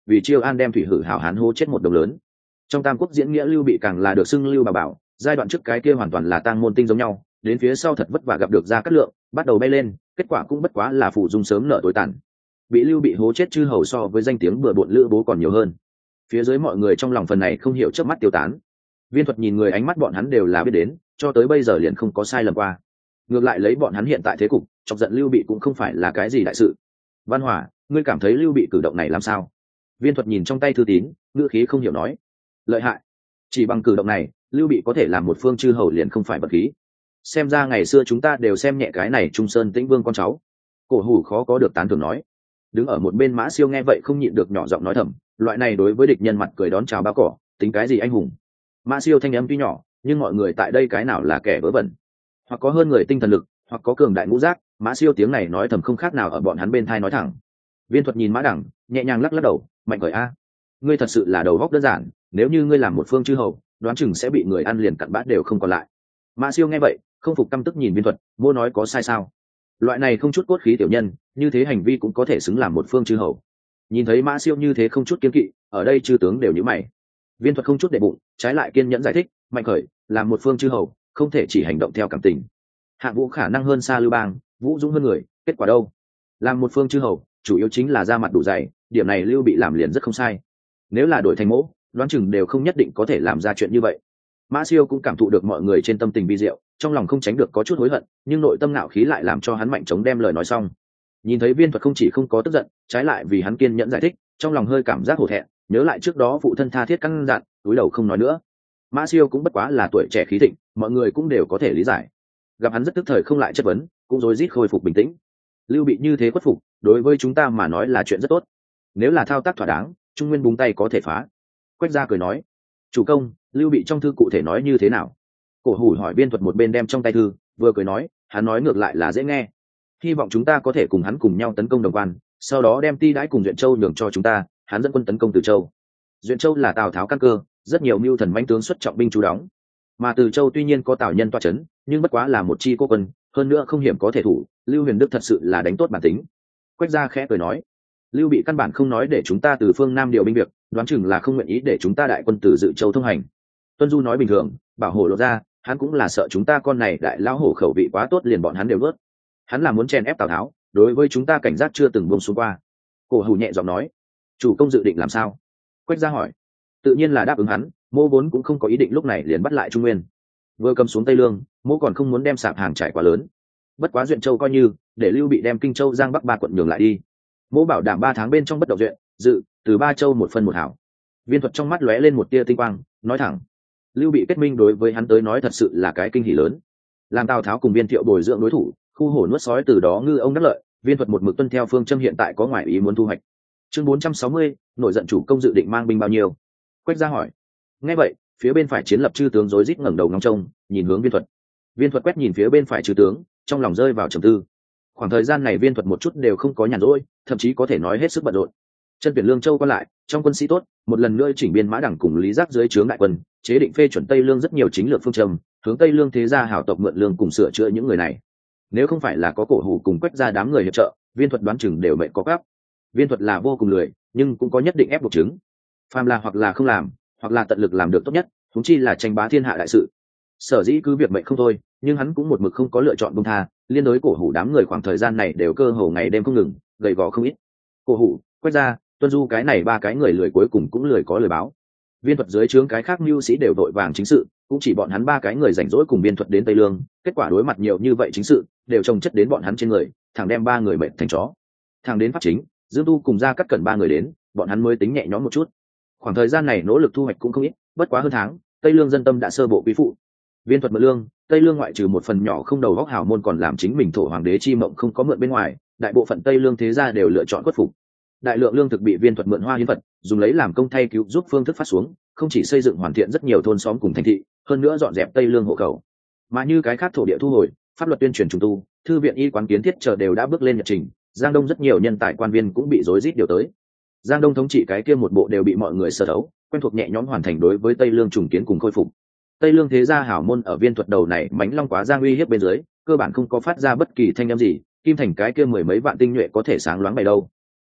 vì chiêu an đem thủy hử hảo hán hô chết một đồng lớn. Trong Tam Quốc diễn nghĩa Lưu Bị càng là được xưng Lưu Bà Bảo, giai đoạn trước cái kia hoàn toàn là tang môn tinh giống nhau, đến phía sau thật vất vả gặp được Gia Cát Lượng, bắt đầu bay lên, kết quả cũng bất quá là phụ dung sớm nợ tối tàn. Bị Lưu Bị hố chết chư hầu so với danh tiếng bừa bộn Lữ Bố còn nhiều hơn. Phía dưới mọi người trong lòng phần này không hiểu chớp mắt tiêu tán. Viên Thuật nhìn người ánh mắt bọn hắn đều là biết đến, cho tới bây giờ liền không có sai lầm qua. Ngược lại lấy bọn hắn hiện tại thế cục, chọc giận Lưu Bị cũng không phải là cái gì đại sự. Văn Hỏa, ngươi cảm thấy Lưu Bị cử động này làm sao? Viên Thuật nhìn trong tay thư tín, ngữ khí không hiểu nói. Lợi hại. Chỉ bằng cử động này, Lưu Bị có thể làm một phương chư hầu liền không phải vật khí. Xem ra ngày xưa chúng ta đều xem nhẹ cái này Trung Sơn Tĩnh Vương con cháu. Cổ Hủ khó có được tán thưởng nói. Đứng ở một bên Mã Siêu nghe vậy không nhịn được nhỏ giọng nói thầm, loại này đối với địch nhân mặt cười đón chào bao cỏ, tính cái gì anh hùng. Mã Siêu thanh âm tuy nhỏ, nhưng mọi người tại đây cái nào là kẻ vớ vẩn, hoặc có hơn người tinh thần lực, hoặc có cường đại ngũ giác. Mã Siêu tiếng này nói thầm không khác nào ở bọn hắn bên thai nói thẳng. Viên Thuật nhìn Mã Đẳng, nhẹ nhàng lắc lắc đầu, mạnh cởi a, ngươi thật sự là đầu góc đơn giản, nếu như ngươi làm một phương chư hầu, đoán chừng sẽ bị người ăn liền cặn bát đều không còn lại. Mã Siêu nghe vậy không phục căm tức nhìn Viên Thuật, mô nói có sai sao? Loại này không chút cốt khí tiểu nhân, như thế hành vi cũng có thể xứng làm một phương chư hầu. Nhìn thấy Mã Siêu như thế không chút kiên kỵ, ở đây chư tướng đều nhíu mày. Viên Thuật không chút để bụng, trái lại kiên nhẫn giải thích, mạnh khởi làm một phương chư hầu không thể chỉ hành động theo cảm tình. Hạng Vũ khả năng hơn xa Lưu Bang, Vũ dũng hơn người, kết quả đâu? Làm một phương chư hầu chủ yếu chính là ra mặt đủ dày, điểm này Lưu Bị làm liền rất không sai. Nếu là đổi thành Mỗ, đoán chừng đều không nhất định có thể làm ra chuyện như vậy. Mã Siêu cũng cảm thụ được mọi người trên tâm tình vi diệu, trong lòng không tránh được có chút hối hận, nhưng nội tâm ngạo khí lại làm cho hắn mạnh chống đem lời nói xong. Nhìn thấy Viên Thuật không chỉ không có tức giận, trái lại vì hắn kiên nhẫn giải thích, trong lòng hơi cảm giác hổ thẹn, nhớ lại trước đó phụ thân tha thiết căn dặn, túi đầu không nói nữa. Mã Siêu cũng bất quá là tuổi trẻ khí thịnh, mọi người cũng đều có thể lý giải. Gặp hắn rất tức thời không lại chất vấn, cũng rối rít khôi phục bình tĩnh. Lưu Bị như thế khuất phục, đối với chúng ta mà nói là chuyện rất tốt. Nếu là thao tác thỏa đáng, Trung Nguyên búng tay có thể phá. Quách Gia cười nói, chủ công, Lưu Bị trong thư cụ thể nói như thế nào? Cổ Hủ hỏi Viên Thuật một bên đem trong tay thư, vừa cười nói, hắn nói ngược lại là dễ nghe. Hy vọng chúng ta có thể cùng hắn cùng nhau tấn công Đồng Quan, sau đó đem Ti đãi cùng Duyện Châu nhường cho chúng ta, hắn dẫn quân tấn công Từ Châu. Duyện Châu là Tào Tháo căn cơ, rất nhiều mưu thần mãnh tướng xuất trọng binh trú đóng. Mà Từ Châu tuy nhiên có Tào Nhân toa chấn, nhưng bất quá là một chi cô quân, hơn nữa không hiểm có thể thủ, Lưu Huyền Đức thật sự là đánh tốt bản tính. Quách Gia khẽ cười nói, Lưu Bị căn bản không nói để chúng ta từ phương Nam điều binh việc, đoán chừng là không nguyện ý để chúng ta đại quân từ Dự Châu thông hành. Tuân Du nói bình thường, bảo hộ lộ ra, hắn cũng là sợ chúng ta con này đại lão hổ khẩu vị quá tốt liền bọn hắn đều vớt. Hắn là muốn chèn ép Tào Tháo, đối với chúng ta cảnh giác chưa từng buông xuống qua. Cổ Hủ nhẹ giọng nói, chủ công dự định làm sao? Quách Gia hỏi. Tự nhiên là đáp ứng hắn, Mô vốn cũng không có ý định lúc này liền bắt lại Trung Nguyên. Vừa cầm xuống Tây Lương, Mô còn không muốn đem sạp hàng trải quá lớn. Bất quá Duyện Châu coi như để Lưu Bị đem Kinh Châu Giang Bắc ba quận nhường lại đi. Mô bảo đảm ba tháng bên trong bất động duyện, dự từ ba châu một phân một hảo. Viên Thuật trong mắt lóe lên một tia tinh quang, nói thẳng, Lưu Bị kết minh đối với hắn tới nói thật sự là cái kinh hỉ lớn. Làm Tào Tháo cùng Viên Thiệu bồi dưỡng đối thủ, khu hổ nuốt sói từ đó ngư ông đắc lợi, Viên Thuật một mực tuân theo phương châm hiện tại có ngoại ý muốn thu hoạch. Chương bốn trăm sáu mươi, nổi giận chủ công dự định mang binh bao nhiêu? Quách Gia hỏi. Nghe vậy, phía bên phải chiến lập chư tướng rối rít ngẩng đầu ngóng trông, nhìn hướng Viên Thuật. Viên Thuật quét nhìn phía bên phải chư tướng, trong lòng rơi vào trầm tư. Khoảng thời gian này Viên Thuật một chút đều không có nhàn rỗi, thậm chí có thể nói hết sức bận rộn. Chân tuyển Lương Châu qua lại, trong quân sĩ tốt, một lần nữa chỉnh biên Mã Đẳng cùng Lý Giác dưới trướng đại quân, chế định phê chuẩn Tây Lương rất nhiều chính lược phương châm, hướng Tây Lương thế gia hảo tộc mượn lương cùng sửa chữa những người này. Nếu không phải là có Cổ Hủ cùng Quách Gia đám người hiệp trợ, Viên Thuật đoán chừng đều mệnh có gấp. Viên Thuật là vô cùng lười, nhưng cũng có nhất định ép buộc chứng. Phàm là hoặc là không làm, hoặc là tận lực làm được tốt nhất, huống chi là tranh bá thiên hạ đại sự. Sở dĩ cứ việc mệnh không thôi, nhưng hắn cũng một mực không có lựa chọn buông tha, liên đối Cổ Hủ đám người khoảng thời gian này đều cơ hồ ngày đêm không ngừng, gầy gò không ít. Cổ Hủ, Quách Gia, Tuân Du cái này ba cái người lười cuối cùng cũng lười có lời báo. Viên Thuật dưới trướng cái khác mưu sĩ đều đội vàng chính sự, cũng chỉ bọn hắn ba cái người rảnh rỗi cùng Viên Thuật đến Tây Lương, kết quả đối mặt nhiều như vậy chính sự, đều chồng chất đến bọn hắn trên người, thẳng đem ba người mệt thành chó. Thẳng đến pháp chính, Dương Tu cùng ra cắt cẩn ba người đến, bọn hắn mới tính nhẹ nhõm một chút. Khoảng thời gian này nỗ lực thu hoạch cũng không ít, bất quá hơn tháng, Tây Lương dân tâm đã sơ bộ quý phụ. Viên Thuật mượn lương, Tây Lương ngoại trừ một phần nhỏ không đầu góc hào môn còn làm chính mình thổ hoàng đế chi mộng không có mượn bên ngoài, đại bộ phận Tây Lương thế gia đều lựa chọn khuất phục. Đại lượng lương thực bị Viên Thuật mượn hoa hiến vật, dùng lấy làm công thay cứu giúp phương thức phát xuống, không chỉ xây dựng hoàn thiện rất nhiều thôn xóm cùng thành thị, hơn nữa dọn dẹp Tây Lương hộ khẩu. Mà như cái khác thổ địa thu hồi, pháp luật tuyên truyền trùng tu, thư viện y quán kiến thiết chờ đều đã bước lên nhật trình, Giang Đông rất nhiều nhân tài quan viên cũng bị rối rít điều tới. Giang Đông thống trị cái kia một bộ đều bị mọi người sơ đấu, quen thuộc nhẹ nhõm hoàn thành đối với Tây Lương trùng kiến cùng khôi phục. Tây Lương thế gia hảo môn ở Viên Thuật đầu này mánh long quá giang uy hiếp bên dưới, cơ bản không có phát ra bất kỳ thanh âm gì, kim thành cái kia mười mấy vạn tinh nhuệ có thể sáng loáng bày đâu.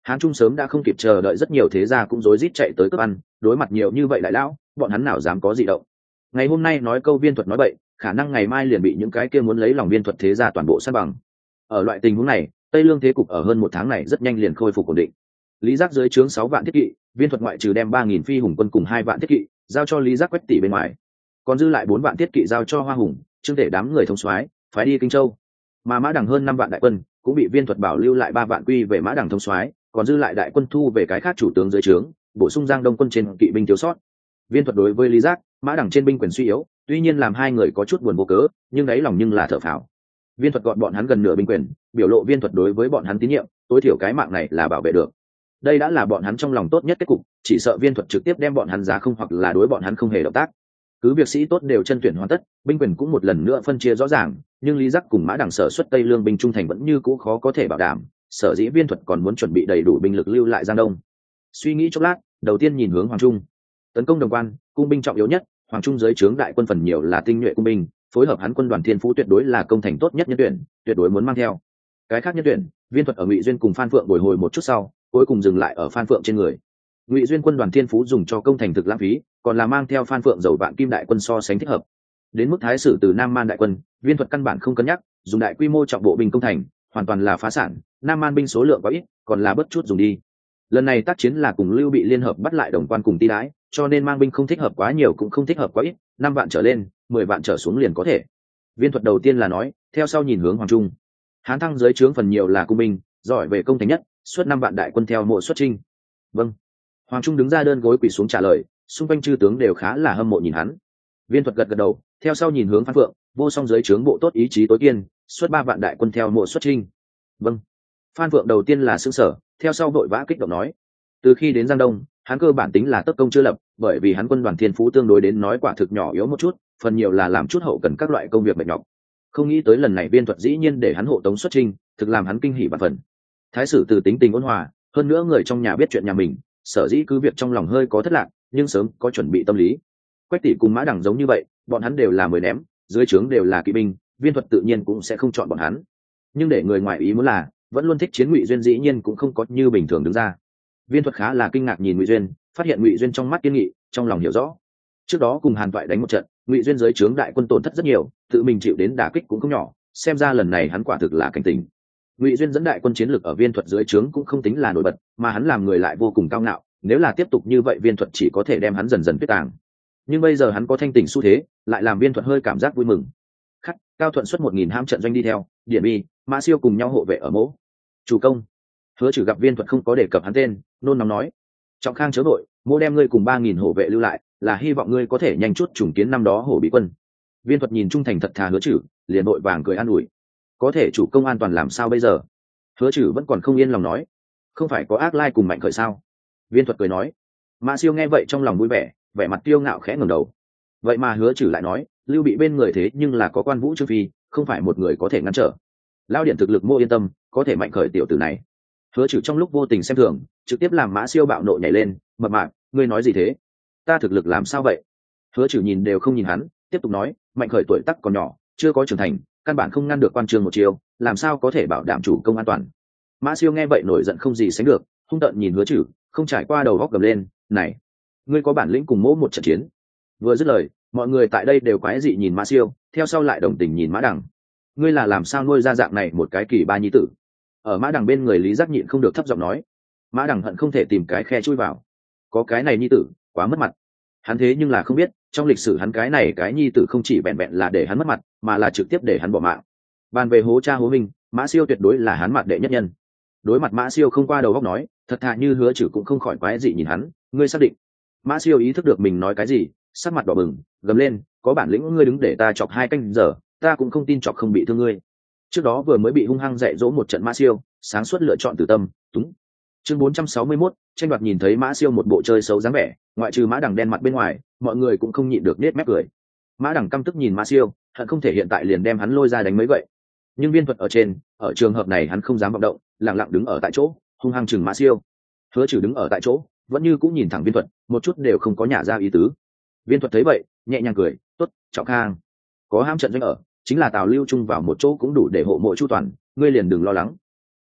Hán Trung sớm đã không kịp chờ đợi, rất nhiều thế gia cũng rối rít chạy tới cướp ăn, đối mặt nhiều như vậy đại lão, bọn hắn nào dám có gì động. Ngày hôm nay nói câu Viên Thuật nói bậy, khả năng ngày mai liền bị những cái kia muốn lấy lòng Viên Thuật thế gia toàn bộ san bằng. Ở loại tình huống này, Tây Lương thế cục ở hơn một tháng này rất nhanh liền khôi phục ổn định. Lý Giác dưới trướng sáu vạn thiết kỵ, Viên Thuật ngoại trừ đem ba nghìn phi hùng quân cùng hai vạn thiết kỵ giao cho Lý Giác quét tỷ bên ngoài, còn dư lại bốn vạn thiết kỵ giao cho Hoa Hùng, Trương Tể đám người thông soái, phái đi Kinh Châu. Mà Mã Đằng hơn năm vạn đại quân, cũng bị Viên Thuật bảo lưu lại ba vạn quy về Mã Đằng thông soái, còn dư lại đại quân thu về cái khác chủ tướng dưới trướng, bổ sung Giang Đông quân trên kỵ binh thiếu sót. Viên Thuật đối với Lý Giác, Mã Đằng trên binh quyền suy yếu, tuy nhiên làm hai người có chút buồn vô cớ, nhưng đáy lòng nhưng là thở phào. Viên Thuật gọn bọn hắn gần nửa binh quyền, biểu lộ Viên Thuật đối với bọn hắn tín nhiệm, tối thiểu cái mạng này là bảo vệ được. Đây đã là bọn hắn trong lòng tốt nhất kết cục, chỉ sợ Viên Thuật trực tiếp đem bọn hắn giá không, hoặc là đối bọn hắn không hề động tác. Cứ việc sĩ tốt đều chân tuyển hoàn tất, binh quyền cũng một lần nữa phân chia rõ ràng, nhưng Lý Giác cùng Mã Đằng sở xuất Tây Lương binh trung thành vẫn như cũ khó có thể bảo đảm, sở dĩ Viên Thuật còn muốn chuẩn bị đầy đủ binh lực lưu lại Giang Đông. Suy nghĩ chốc lát, đầu tiên nhìn hướng Hoàng Trung. Tấn công Đồng Quan, cung binh trọng yếu nhất, Hoàng Trung dưới trướng đại quân phần nhiều là tinh nhuệ cung binh, phối hợp hắn quân đoàn Thiên Phú tuyệt đối là công thành tốt nhất nhân tuyển, tuyệt đối muốn mang theo. Cái khác nhân tuyển, Viên Thuật ở Ngụy Duyên cùng Phan Phượng bồi hồi một chút sau, cuối cùng dừng lại ở Phan Phượng trên người. Ngụy Duyên quân đoàn Thiên Phú dùng cho công thành thực lãng phí, còn là mang theo Phan Phượng dầu vạn kim đại quân so sánh thích hợp. Đến mức Thái sử từ Nam Man đại quân, Viên Thuật căn bản không cân nhắc, dùng đại quy mô trọng bộ binh công thành, hoàn toàn là phá sản. Nam Man binh số lượng quá ít, còn là bất chút dùng đi. Lần này tác chiến là cùng Lưu Bị liên hợp bắt lại Đồng Quan cùng Ti Đái, cho nên mang binh không thích hợp quá nhiều cũng không thích hợp quá ít, năm vạn trở lên, mười vạn trở xuống liền có thể. Viên Thuật đầu tiên là nói, theo sau nhìn hướng Hoàng Trung. Hán Thăng dưới trướng phần nhiều là cung binh, giỏi về công thành nhất, xuất năm vạn đại quân theo mộ xuất chinh. Vâng. Hoàng Trung đứng ra đơn gối quỳ xuống trả lời, xung quanh chư tướng đều khá là hâm mộ nhìn hắn. Viên Thuật gật gật đầu, theo sau nhìn hướng Phan Phượng, vô song dưới trướng bộ tốt ý chí tối kiên, xuất ba vạn đại quân theo mộ xuất chinh. Vâng. Phan Phượng đầu tiên là sững sở, theo sau vội vã kích động nói, từ khi đến Giang Đông, hắn cơ bản tính là tất công chưa lập, bởi vì hắn quân đoàn Thiên Phú tương đối đến nói quả thực nhỏ yếu một chút, phần nhiều là làm chút hậu cần các loại công việc mệt nhọc. Không nghĩ tới lần này Viên Thuật dĩ nhiên để hắn hộ tống xuất chinh, thực làm hắn kinh hỉ vạn phần. Thái sử từ tính tình ôn hòa, hơn nữa người trong nhà biết chuyện nhà mình, sở dĩ cứ việc trong lòng hơi có thất lạc, nhưng sớm có chuẩn bị tâm lý. Quách Tỷ cùng Mã Đằng giống như vậy, bọn hắn đều là mười ném, dưới trướng đều là kỵ binh, Viên Thuật tự nhiên cũng sẽ không chọn bọn hắn. Nhưng để người ngoài ý muốn là, vẫn luôn thích chiến Ngụy Duyên dĩ nhiên cũng không có như bình thường đứng ra. Viên Thuật khá là kinh ngạc nhìn Ngụy Duyên, phát hiện Ngụy Duyên trong mắt kiên nghị, trong lòng hiểu rõ. Trước đó cùng Hàn Toại đánh một trận, Ngụy Duyên dưới trướng đại quân tổn thất rất nhiều, tự mình chịu đến đả kích cũng không nhỏ, xem ra lần này hắn quả thực là cảnh tỉnh. Ngụy Duyên dẫn đại quân chiến lược ở Viên Thuật dưới trướng cũng không tính là nổi bật, mà hắn làm người lại vô cùng cao ngạo, nếu là tiếp tục như vậy Viên Thuật chỉ có thể đem hắn dần dần tuyết tàng. Nhưng bây giờ hắn có thanh tỉnh xu thế, lại làm Viên Thuật hơi cảm giác vui mừng. Khắc, Cao Thuận xuất một nghìn ham trận doanh đi theo, Điện Bi, Mã Siêu cùng nhau hộ vệ ở mỗ. Chủ công. Hứa Trừ gặp Viên Thuật không có đề cập hắn tên, nôn nóng nói, Trọng Khang chớ vội, mỗ đem ngươi cùng ba nghìn hộ vệ lưu lại, là hy vọng ngươi có thể nhanh chút trùng kiến năm đó Hổ Bí quân. Viên Thuật nhìn trung thành thật thà Hứa Trừ, liền vội vàng cười an ủi, có thể chủ công an toàn làm sao bây giờ? Hứa Trừ vẫn còn không yên lòng nói, không phải có ác lai cùng Mạnh Khởi sao? Viên Thuật cười nói. Mã Siêu nghe vậy trong lòng vui vẻ, vẻ mặt kiêu ngạo khẽ ngẩng đầu. Vậy mà Hứa Trừ lại nói, Lưu Bị bên người thế nhưng là có Quan Vũ Trương Phi, không phải một người có thể ngăn trở. Lao điện thực lực mô yên tâm, có thể Mạnh Khởi tiểu tử này. Hứa Trừ trong lúc vô tình xem thường, trực tiếp làm Mã Siêu bạo nộ nhảy lên, mập mạp, ngươi nói gì thế? Ta thực lực làm sao vậy? Hứa Trừ nhìn đều không nhìn hắn, tiếp tục nói, Mạnh Khởi tuổi tác còn nhỏ, chưa có trưởng thành, căn bản không ngăn được quan trường một chiều, làm sao có thể bảo đảm chủ công an toàn? Mã Siêu nghe vậy nổi giận không gì sánh được, hung tợn nhìn Hứa Trừ, không trải qua đầu góc gầm lên, này, ngươi có bản lĩnh cùng mỗ một trận chiến? Vừa dứt lời, mọi người tại đây đều quái dị nhìn Mã Siêu, theo sau lại đồng tình nhìn Mã Đằng. Ngươi là làm sao nuôi ra dạng này một cái kỳ ba nhi tử? Ở Mã Đằng bên người Lý Giác nhịn không được thấp giọng nói. Mã Đằng hận không thể tìm cái khe chui vào. Có cái này nhi tử, quá mất mặt. Hắn thế nhưng là không biết, trong lịch sử hắn cái này cái nhi tử không chỉ vẹn vẹn là để hắn mất mặt, mà là trực tiếp để hắn bỏ mạng. Bàn về hố cha hố minh, Mã Siêu tuyệt đối là hắn mặt đệ nhất nhân. Đối mặt Mã Siêu không qua đầu óc nói, thật thà như Hứa Trừ cũng không khỏi quái dị nhìn hắn, ngươi xác định? Mã Siêu ý thức được mình nói cái gì, sắc mặt đỏ bừng, gầm lên, có bản lĩnh ngươi đứng để ta chọc hai canh giờ, ta cũng không tin chọc không bị thương ngươi. Trước đó vừa mới bị hung hăng dạy dỗ một trận Mã Siêu, sáng suốt lựa chọn tử tâm, túng. Chương bốn trăm sáu mươi mốt, tranh đoạt nhìn thấy Mã Siêu một bộ chơi xấu dáng vẻ, ngoại trừ Mã Đằng đen mặt bên ngoài, mọi người cũng không nhịn được nết mép cười. Mã Đằng căm tức nhìn Mã Siêu, hận không thể hiện tại liền đem hắn lôi ra đánh mấy vậy. Nhưng Viên Thuật ở trên, ở trường hợp này hắn không dám vọng động, lặng lặng đứng ở tại chỗ, hung hăng chừng Mã Siêu. Hứa Trừ đứng ở tại chỗ, vẫn như cũng nhìn thẳng Viên Thuật, một chút đều không có nhả ra ý tứ. Viên Thuật thấy vậy, nhẹ nhàng cười, tốt, Trọng Khang, có ham trận doanh ở, chính là Tào Lưu chung vào một chỗ cũng đủ để hộ mộ chu toàn, ngươi liền đừng lo lắng.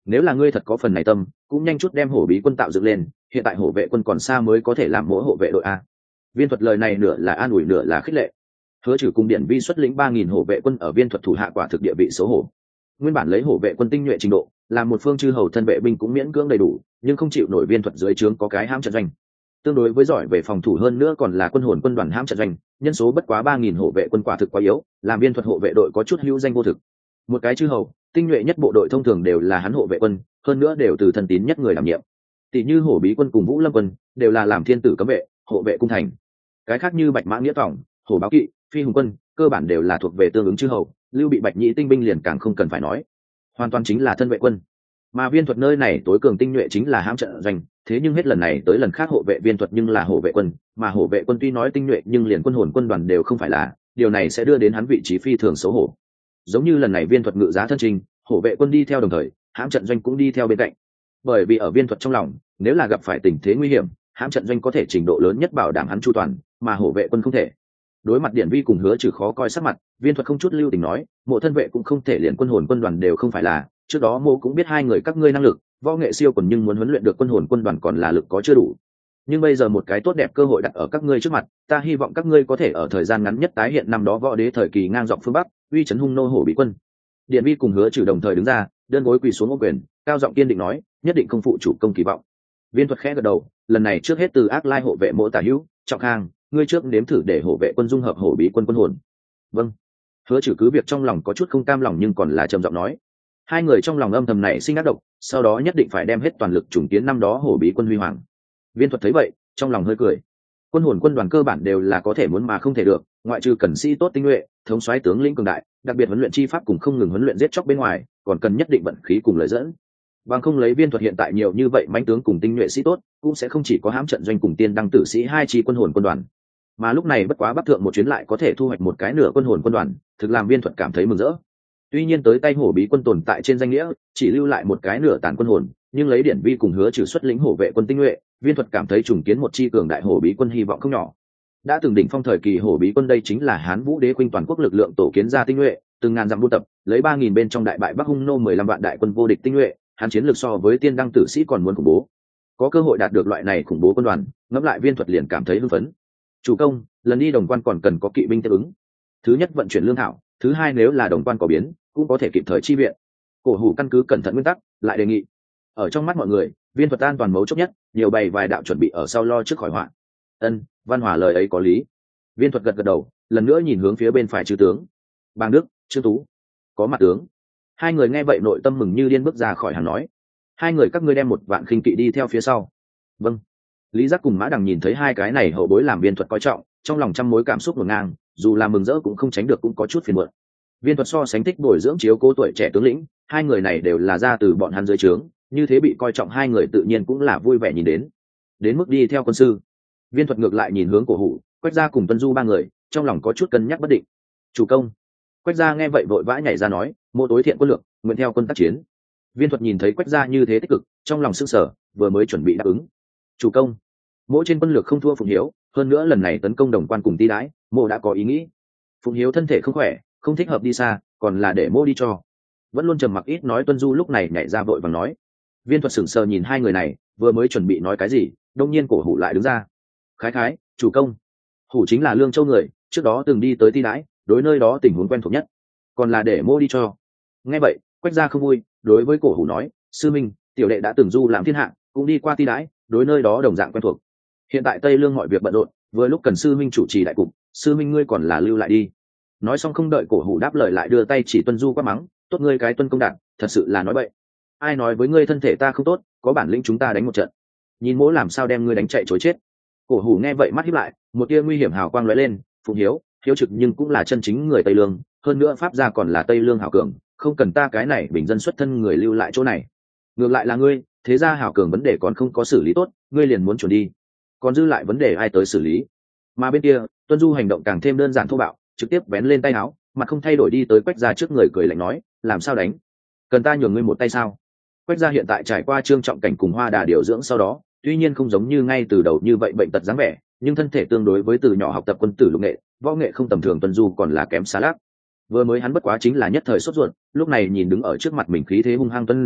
nếu là ngươi thật có phần này tâm cũng nhanh chút đem hổ bí quân tạo dựng lên, hiện tại hổ vệ quân còn xa mới có thể làm mỗi hộ vệ đội a. Viên thuật lời này nửa là an ủi nửa là khích lệ. Hứa Trừ cùng Điển Vi xuất lĩnh ba nghìn hổ vệ quân ở Viên thuật thủ hạ quả thực địa vị xấu hổ. Nguyên bản lấy hổ vệ quân tinh nhuệ trình độ, làm một phương chư hầu thân vệ binh cũng miễn cưỡng đầy đủ, nhưng không chịu nổi Viên thuật dưới trướng có cái hãm trận doanh. Tương đối với giỏi về phòng thủ hơn nữa còn là quân hồn quân đoàn hãm trận doanh, nhân số bất quá ba nghìn hổ vệ quân quả thực quá yếu, làm Viên thuật hộ vệ đội có chút hữu danh vô thực. Một cái chư hầu, tinh nhuệ nhất bộ đội thông thường đều là hắn hộ vệ quân, hơn nữa đều từ thân tín nhất người đảm nhiệm. Tỷ như hổ bí quân cùng Vũ Lâm quân, đều là làm thiên tử cấm vệ, hộ vệ cung thành. Cái khác như Bạch Mã Nghĩa Tòng, Hổ Báo Kỵ, Phi Hùng quân, cơ bản đều là thuộc về tương ứng chư hầu, Lưu Bị Bạch Nhĩ tinh binh liền càng không cần phải nói, hoàn toàn chính là thân vệ quân. Mà Viên thuật nơi này tối cường tinh nhuệ chính là hãm trận doanh, thế nhưng hết lần này tới lần khác hộ vệ Viên thuật nhưng là hộ vệ quân, mà hộ vệ quân tuy nói tinh nhuệ nhưng liền quân hồn quân đoàn đều không phải là, điều này sẽ đưa đến hắn vị trí phi thường xấu hổ. Giống như lần này Viên thuật ngự giá thân trình, hộ vệ quân đi theo đồng thời, hãm trận doanh cũng đi theo bên cạnh. Bởi vì ở Viên thuật trong lòng, nếu là gặp phải tình thế nguy hiểm, hãm trận doanh có thể trình độ lớn nhất bảo đảm hắn chu toàn, mà hộ vệ quân không thể. Đối mặt Điển Vi cùng Hứa Trừ khó coi sắc mặt, Viên thuật không chút lưu tình nói, mộ thân vệ cũng không thể liền quân hồn quân đoàn đều không phải là, trước đó mộ cũng biết hai người các ngươi năng lực võ nghệ siêu quần, nhưng muốn huấn luyện được quân hồn quân đoàn còn là lực có chưa đủ. Nhưng bây giờ một cái tốt đẹp cơ hội đặt ở các ngươi trước mặt, ta hy vọng các ngươi có thể ở thời gian ngắn nhất tái hiện năm đó võ đế thời kỳ ngang dọc phương bắc, uy chấn hung nô hổ bị quân. Điển Vi cùng Hứa Trừ đồng thời đứng ra, đơn gối quỳ xuống ô quyền, cao giọng kiên định nói, nhất định không phụ chủ công kỳ vọng. Viên thuật khẽ gật đầu, lần này trước hết từ ác lai hộ vệ mộ tả hữu, trọng khang, ngươi trước nếm thử để hộ vệ quân dung hợp hổ bí quân quân hồn. Vâng. Hứa Trừ cứ việc trong lòng có chút không cam lòng nhưng còn là trầm giọng nói. Hai người trong lòng âm thầm này sinh ác độc, sau đó nhất định phải đem hết toàn lực trùng kiến năm đó hổ bí quân huy hoàng. Viên thuật thấy vậy, trong lòng hơi cười. Quân hồn quân đoàn cơ bản đều là có thể muốn mà không thể được, ngoại trừ cần sĩ tốt tinh nhuệ, thống soái tướng lĩnh cường đại, đặc biệt huấn luyện chi pháp cùng không ngừng huấn luyện giết chóc bên ngoài, còn cần nhất định vận khí cùng lời dẫn. Bằng không lấy Viên thuật hiện tại nhiều như vậy mãnh tướng cùng tinh nhuệ sĩ tốt, cũng sẽ không chỉ có hãm trận doanh cùng tiên đăng tử sĩ hai chi quân hồn quân đoàn. Mà lúc này bất quá bắc thượng một chuyến lại có thể thu hoạch một cái nửa quân hồn quân đoàn, thực làm Viên thuật cảm thấy mừng rỡ. Tuy nhiên tới tay hổ bí quân tồn tại trên danh nghĩa, chỉ lưu lại một cái nửa tàn quân hồn, nhưng lấy Điển Vi cùng Hứa Trừ xuất lĩnh hổ vệ quân tinh nhuệ, Viên thuật cảm thấy trùng kiến một chi cường đại hổ bí quân hy vọng không nhỏ. Đã từng đỉnh phong thời kỳ hổ bí quân đây chính là Hán Vũ Đế khuynh toàn quốc lực lượng tổ kiến ra tinh nhuệ, từng ngàn dặm buôn tập, lấy ba nghìn bên trong đại bại Bắc Hung nô mười lăm vạn đại quân vô địch tinh nhuệ, hắn chiến lược so với tiên đăng tử sĩ còn muốn khủng bố. Có cơ hội đạt được loại này khủng bố quân đoàn, ngẫm lại Viên thuật liền cảm thấy hưng phấn. Chủ công, lần đi đồng quan còn cần có kỵ binh tiếp ứng. Thứ nhất vận chuyển lương thảo, thứ hai nếu là đồng quan có biến, cũng có thể kịp thời chi viện. Cổ Hủ căn cứ cẩn thận nguyên tắc, lại đề nghị. Ở trong mắt mọi người, Viên thuật an toàn mấu chốt nhất, nhiều bày vài đạo chuẩn bị ở sau lo trước khỏi họa. Ân, Văn Hòa lời ấy có lý. Viên thuật gật gật đầu, lần nữa nhìn hướng phía bên phải chư tướng. Bàng Đức, Trương Tú, có mặt tướng. Hai người nghe vậy nội tâm mừng như điên bước ra khỏi hàng nói. Hai người các ngươi đem một vạn khinh kỵ đi theo phía sau. Vâng. Lý Giác cùng Mã Đằng nhìn thấy hai cái này hậu bối làm Viên thuật coi trọng, trong lòng trăm mối cảm xúc ngổn ngang, dù là mừng rỡ cũng không tránh được cũng có chút phiền muộn. Viên thuật so sánh thích bồi dưỡng chiếu cố tuổi trẻ tướng lĩnh, hai người này đều là ra từ bọn hắn dưới trướng, như thế bị coi trọng hai người tự nhiên cũng là vui vẻ nhìn đến. Đến mức đi theo quân sư, Viên thuật ngược lại nhìn hướng Cổ Hủ, Quách Gia cùng Tuân Du ba người, trong lòng có chút cân nhắc bất định. Chủ công. Quách Gia nghe vậy vội vã nhảy ra nói, mô tối thiện quân lược, nguyện theo quân tác chiến. Viên thuật nhìn thấy Quách Gia như thế tích cực, trong lòng sững sờ, vừa mới chuẩn bị đáp ứng. Chủ công. Mỗi trên quân lược không thua Phụng Hiếu, hơn nữa lần này tấn công đồng quan cùng Ti Đãi, mô đã có ý nghĩ. Phụng Hiếu thân thể không khỏe, không thích hợp đi xa, còn là để mô đi cho. Vẫn luôn trầm mặc ít nói Tuân Du lúc này nhảy ra vội vàng nói. Viên thuật sững sờ nhìn hai người này, vừa mới chuẩn bị nói cái gì, đông nhiên Cổ Hủ lại đứng ra. Khái khái, chủ công. Hủ chính là Lương Châu người, trước đó từng đi tới Ti Đãi, đối nơi đó tình huống quen thuộc nhất, còn là để mô đi cho. Nghe vậy, Quách Gia không vui, đối với Cổ Hủ nói, sư minh, tiểu đệ đã từng du lãm thiên hạ, cũng đi qua Ti Đãi, đối nơi đó đồng dạng quen thuộc. Hiện tại Tây Lương mọi việc bận rộn, vừa lúc cần sư minh chủ trì đại cục, sư minh ngươi còn là lưu lại đi. Nói xong không đợi Cổ Hủ đáp lời lại đưa tay chỉ Tuân Du quát mắng, tốt ngươi cái Tuân công đạt, thật sự là nói bậy. Ai nói với ngươi thân thể ta không tốt, có bản lĩnh chúng ta đánh một trận. Nhìn mỗ làm sao đem ngươi đánh chạy chối chết. Cổ Hủ nghe vậy mắt híp lại, một tia nguy hiểm hào quang lóe lên, Phụng Hiếu, Hiếu Trực nhưng cũng là chân chính người Tây Lương, hơn nữa pháp gia còn là Tây Lương hảo cường, không cần ta cái này bình dân xuất thân người lưu lại chỗ này. Ngược lại là ngươi, thế gia hảo cường vấn đề còn không có xử lý tốt, ngươi liền muốn chuẩn đi. Còn dư lại vấn đề ai tới xử lý? Mà bên kia, Tuân Du hành động càng thêm đơn giản thô bạo, trực tiếp vén lên tay áo, mặt không thay đổi đi tới Quách Gia trước người cười lạnh nói, làm sao đánh? Cần ta nhường ngươi một tay sao? Quách Gia hiện tại trải qua trương trọng cảnh cùng Hoa Đà điều dưỡng sau đó, tuy nhiên không giống như ngay từ đầu như vậy bệnh tật dáng vẻ, nhưng thân thể tương đối với từ nhỏ học tập quân tử lục nghệ, võ nghệ không tầm thường. Tuân Du còn là kém xa lác. Vừa mới hắn bất quá chính là nhất thời sốt ruột, lúc này nhìn đứng ở trước mặt mình khí thế hung hăng Tuân Du,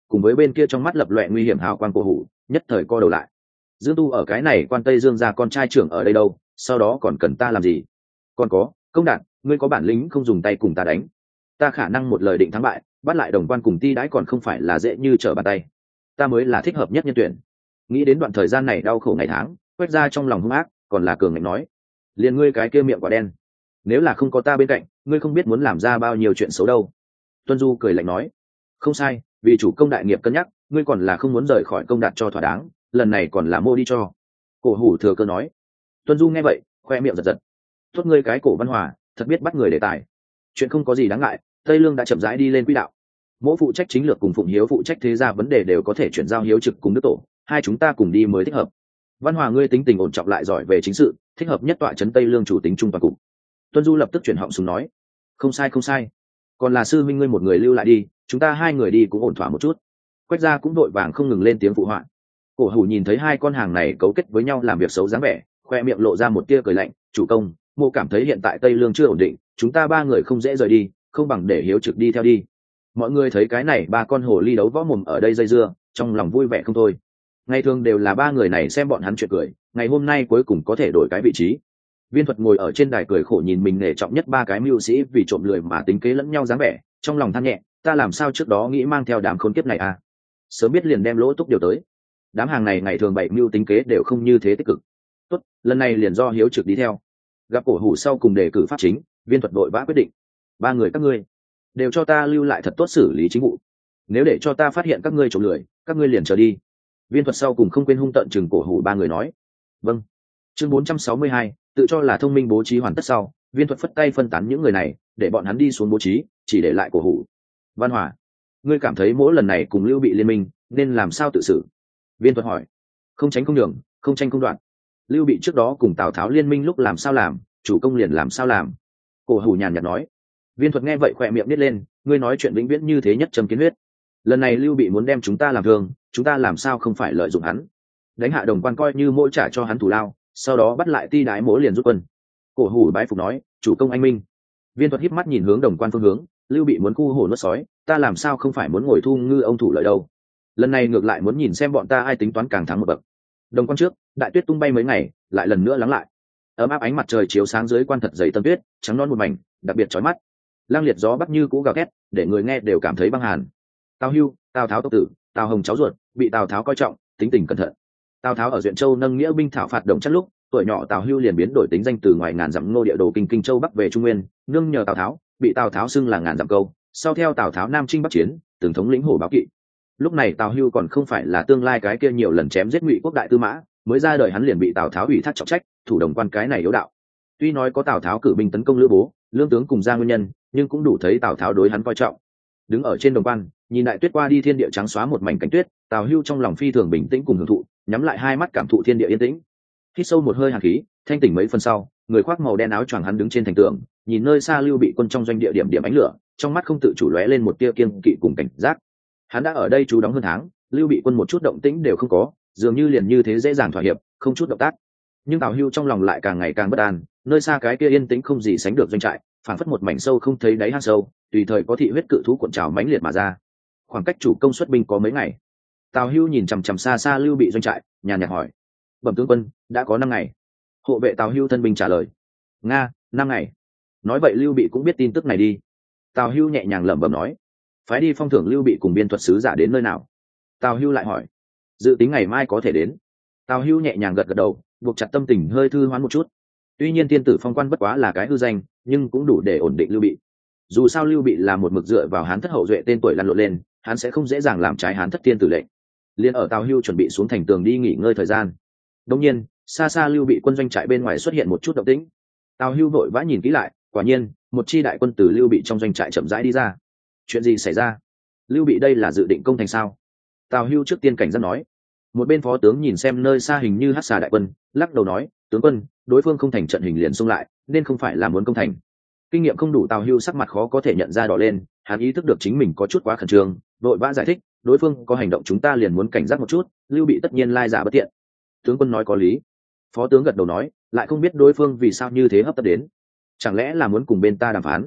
cùng với bên kia trong mắt lập loẹ nguy hiểm hào quang cổ hủ nhất thời co đầu lại. Dương Tu ở cái này quan Tây Dương gia con trai trưởng ở đây đâu, sau đó còn cần ta làm gì? Còn có, Công Đạt, ngươi có bản lĩnh không dùng tay cùng ta đánh, ta khả năng một lời định thắng bại, bắt lại đồng quan cùng ti đãi còn không phải là dễ như trở bàn tay, ta mới là thích hợp nhất nhân tuyển. Nghĩ đến đoạn thời gian này đau khổ ngày tháng, quét ra trong lòng hung ác, còn là cường ngạnh nói, liền ngươi cái kia miệng quả đen, nếu là không có ta bên cạnh, ngươi không biết muốn làm ra bao nhiêu chuyện xấu đâu. Tuân Du cười lạnh nói, không sai, vì chủ công đại nghiệp cân nhắc, ngươi còn là không muốn rời khỏi Công Đạt cho thỏa đáng, lần này còn là mô đi cho. Cổ hủ thừa cơ nói. Tuân Du nghe vậy khoe miệng giật giật, tốt ngươi cái Cổ Văn Hòa, thật biết bắt người để tài. Chuyện không có gì đáng ngại, Tây Lương đã chậm rãi đi lên quỹ đạo, mỗi phụ trách chính lược cùng Phụng Hiếu phụ trách thế gia vấn đề đều có thể chuyển giao Hiếu Trực cùng Đức Tổ, hai chúng ta cùng đi mới thích hợp. Văn Hòa ngươi tính tình ổn trọng lại giỏi về chính sự, thích hợp nhất tọa trấn Tây Lương chủ tính trung toàn cục. Tuân Du lập tức chuyển họng xuống nói, không sai không sai, còn là sư minh ngươi một người lưu lại đi, chúng ta hai người đi cũng ổn thỏa một chút. Quách gia cũng đội vàng không ngừng lên tiếng phụ họa. Cổ hủ nhìn thấy hai con hàng này cấu kết với nhau làm việc xấu dáng vẻ, khoe miệng lộ ra một tia cười lạnh, chủ công, mộ cảm thấy hiện tại Tây Lương chưa ổn định, chúng ta ba người không dễ rời đi, không bằng để Hiếu Trực đi theo đi. Mọi người thấy cái này ba con hồ ly đấu võ mồm ở đây dây dưa, trong lòng vui vẻ không thôi. Ngày thường đều là ba người này xem bọn hắn chuyện cười, ngày hôm nay cuối cùng có thể đổi cái vị trí. Viên Thuật ngồi ở trên đài cười khổ nhìn mình nể trọng nhất ba cái mưu sĩ vì trộm lười mà tính kế lẫn nhau dáng vẻ, trong lòng than nhẹ, ta làm sao trước đó nghĩ mang theo đám khốn kiếp này à? Sớm biết liền đem lỗ túc điều tới. Đám hàng này ngày thường bảy mưu tính kế đều không như thế tích cực. Tốt, lần này liền do Hiếu Trực đi theo. Gặp Cổ hủ sau cùng đề cử pháp chính, Viên Thuật vội vã quyết định, ba người các ngươi đều cho ta lưu lại thật tốt xử lý chính vụ. Nếu để cho ta phát hiện các ngươi trộm lười, các ngươi liền trở đi. Viên Thuật sau cùng không quên hung tợn chừng Cổ hủ ba người nói. Vâng. Chương bốn trăm sáu mươi hai, tự cho là thông minh bố trí hoàn tất sau, Viên Thuật phất tay phân tán những người này, để bọn hắn đi xuống bố trí, chỉ để lại Cổ hủ. Văn Hòa, ngươi cảm thấy mỗi lần này cùng Lưu Bị liên minh, nên làm sao tự xử? Viên Thuật hỏi. Không tránh không nhường, không tranh không đoạn. Lưu Bị trước đó cùng Tào Tháo liên minh lúc làm sao làm, chủ công liền làm sao làm. Cổ hủ nhàn nhạt nói. Viên Thuật nghe vậy khỏe miệng nít lên, ngươi nói chuyện vĩnh viễn như thế nhất trầm kiến huyết. Lần này Lưu Bị muốn đem chúng ta làm thương, chúng ta làm sao không phải lợi dụng hắn? Đánh hạ đồng quan coi như mỗi trả cho hắn thủ lao, sau đó bắt lại ti đái mỗ liền rút quân. Cổ hủ bái phục nói, chủ công anh minh. Viên Thuật híp mắt nhìn hướng đồng quan phương hướng, Lưu Bị muốn khu hổ nuốt sói, ta làm sao không phải muốn ngồi thu ngư ông thủ lợi đâu? Lần này ngược lại muốn nhìn xem bọn ta ai tính toán càng thắng một bậc. Đồng quan trước, đại tuyết tung bay mấy ngày, lại lần nữa lắng lại. Ấm áp ánh mặt trời chiếu sáng dưới quan thật dày tâm tuyết, trắng non một mảnh, đặc biệt chói mắt. Lang liệt gió bắc như cũ gào thét, để người nghe đều cảm thấy băng hàn. Tào Hưu, Tào Tháo tộc tử, Tào Hồng cháu ruột, bị Tào Tháo coi trọng, tính tình cẩn thận. Tào Tháo ở Duyện Châu nâng nghĩa binh thảo phạt Đồng Trác lúc, tuổi nhỏ Tào Hưu liền biến đổi tính danh từ ngoài ngàn dặm ngô địa đồ kinh kinh châu bắc về Trung Nguyên, nương nhờ Tào Tháo, bị Tào Tháo xưng là ngàn dặm câu, sau theo Tào Tháo nam chinh bắc chiến, từng thống lĩnh hổ báo kỵ. Lúc này Tào Hưu còn không phải là tương lai cái kia nhiều lần chém giết Ngụy quốc đại tư mã, mới ra đời hắn liền bị Tào Tháo ủy thác trọng trách, thủ đồng quan cái này yếu đạo. Tuy nói có Tào Tháo cử binh tấn công Lữ Bố, Lương tướng cùng ra nguyên nhân, nhưng cũng đủ thấy Tào Tháo đối hắn coi trọng. Đứng ở trên đồng quan, nhìn đại tuyết qua đi thiên địa trắng xóa một mảnh cánh tuyết, Tào Hưu trong lòng phi thường bình tĩnh cùng hưởng thụ, nhắm lại hai mắt cảm thụ thiên địa yên tĩnh. Hít sâu một hơi hàn khí, thanh tỉnh mấy phân sau, người khoác màu đen áo choàng hắn đứng trên thành tường, nhìn nơi xa Lưu Bị quân trong doanh địa điểm điểm ánh lửa, trong mắt không tự chủ lóe lên một tia kiêng kỵ cùng cảnh giác. Hắn đã ở đây trú đóng hơn tháng, Lưu Bị quân một chút động tĩnh đều không có, dường như liền như thế dễ dàng thỏa hiệp, không chút động tác. Nhưng Tào Hưu trong lòng lại càng ngày càng bất an, nơi xa cái kia yên tĩnh không gì sánh được doanh trại, phản phất một mảnh sâu không thấy đáy hang sâu, tùy thời có thị huyết cự thú cuộn trào mãnh liệt mà ra. Khoảng cách chủ công xuất binh có mấy ngày. Tào Hưu nhìn chằm chằm xa xa Lưu Bị doanh trại, nhàn nhạt hỏi: "Bẩm tướng quân, đã có năm ngày." Hộ vệ Tào Hưu thân binh trả lời: "Nga, năm ngày." Nói vậy Lưu Bị cũng biết tin tức này đi. Tào Hưu nhẹ nhàng lẩm bẩm nói: "Phái đi phong thưởng Lưu Bị cùng biên thuật sứ giả đến nơi nào?" Tào Hưu lại hỏi: "Dự tính ngày mai có thể đến." Tào Hưu nhẹ nhàng gật gật đầu, buộc chặt tâm tình hơi thư hoán một chút. Tuy nhiên tiên tử phong quan bất quá là cái hư danh, nhưng cũng đủ để ổn định Lưu Bị. Dù sao Lưu Bị là một mực dựa vào Hán thất hậu duệ tên tuổi lăn lộn lên, hắn sẽ không dễ dàng làm trái Hán thất tiên tử lệnh. Liên ở Tào Hưu chuẩn bị xuống thành tường đi nghỉ ngơi thời gian, đột nhiên xa xa Lưu Bị quân doanh trại bên ngoài xuất hiện một chút động tĩnh. Tào Hưu vội vã nhìn kỹ lại, quả nhiên một chi đại quân từ Lưu Bị trong doanh trại chậm rãi đi ra. Chuyện gì xảy ra? Lưu Bị đây là dự định công thành sao? Tào Hưu trước tiên cảnh giác nói. Một bên phó tướng nhìn xem nơi xa hình như hắc xà đại quân, lắc đầu nói: "Tướng quân, đối phương không thành trận hình liền xung lại, nên không phải là muốn công thành." Kinh nghiệm không đủ, Tào Hưu sắc mặt khó có thể nhận ra đỏ lên, hắn ý thức được chính mình có chút quá khẩn trương, vội vã giải thích: "Đối phương có hành động chúng ta liền muốn cảnh giác một chút, Lưu Bị tất nhiên lai giả bất tiện." Tướng quân nói có lý. Phó tướng gật đầu nói, lại không biết đối phương vì sao như thế hấp tấp đến, chẳng lẽ là muốn cùng bên ta đàm phán?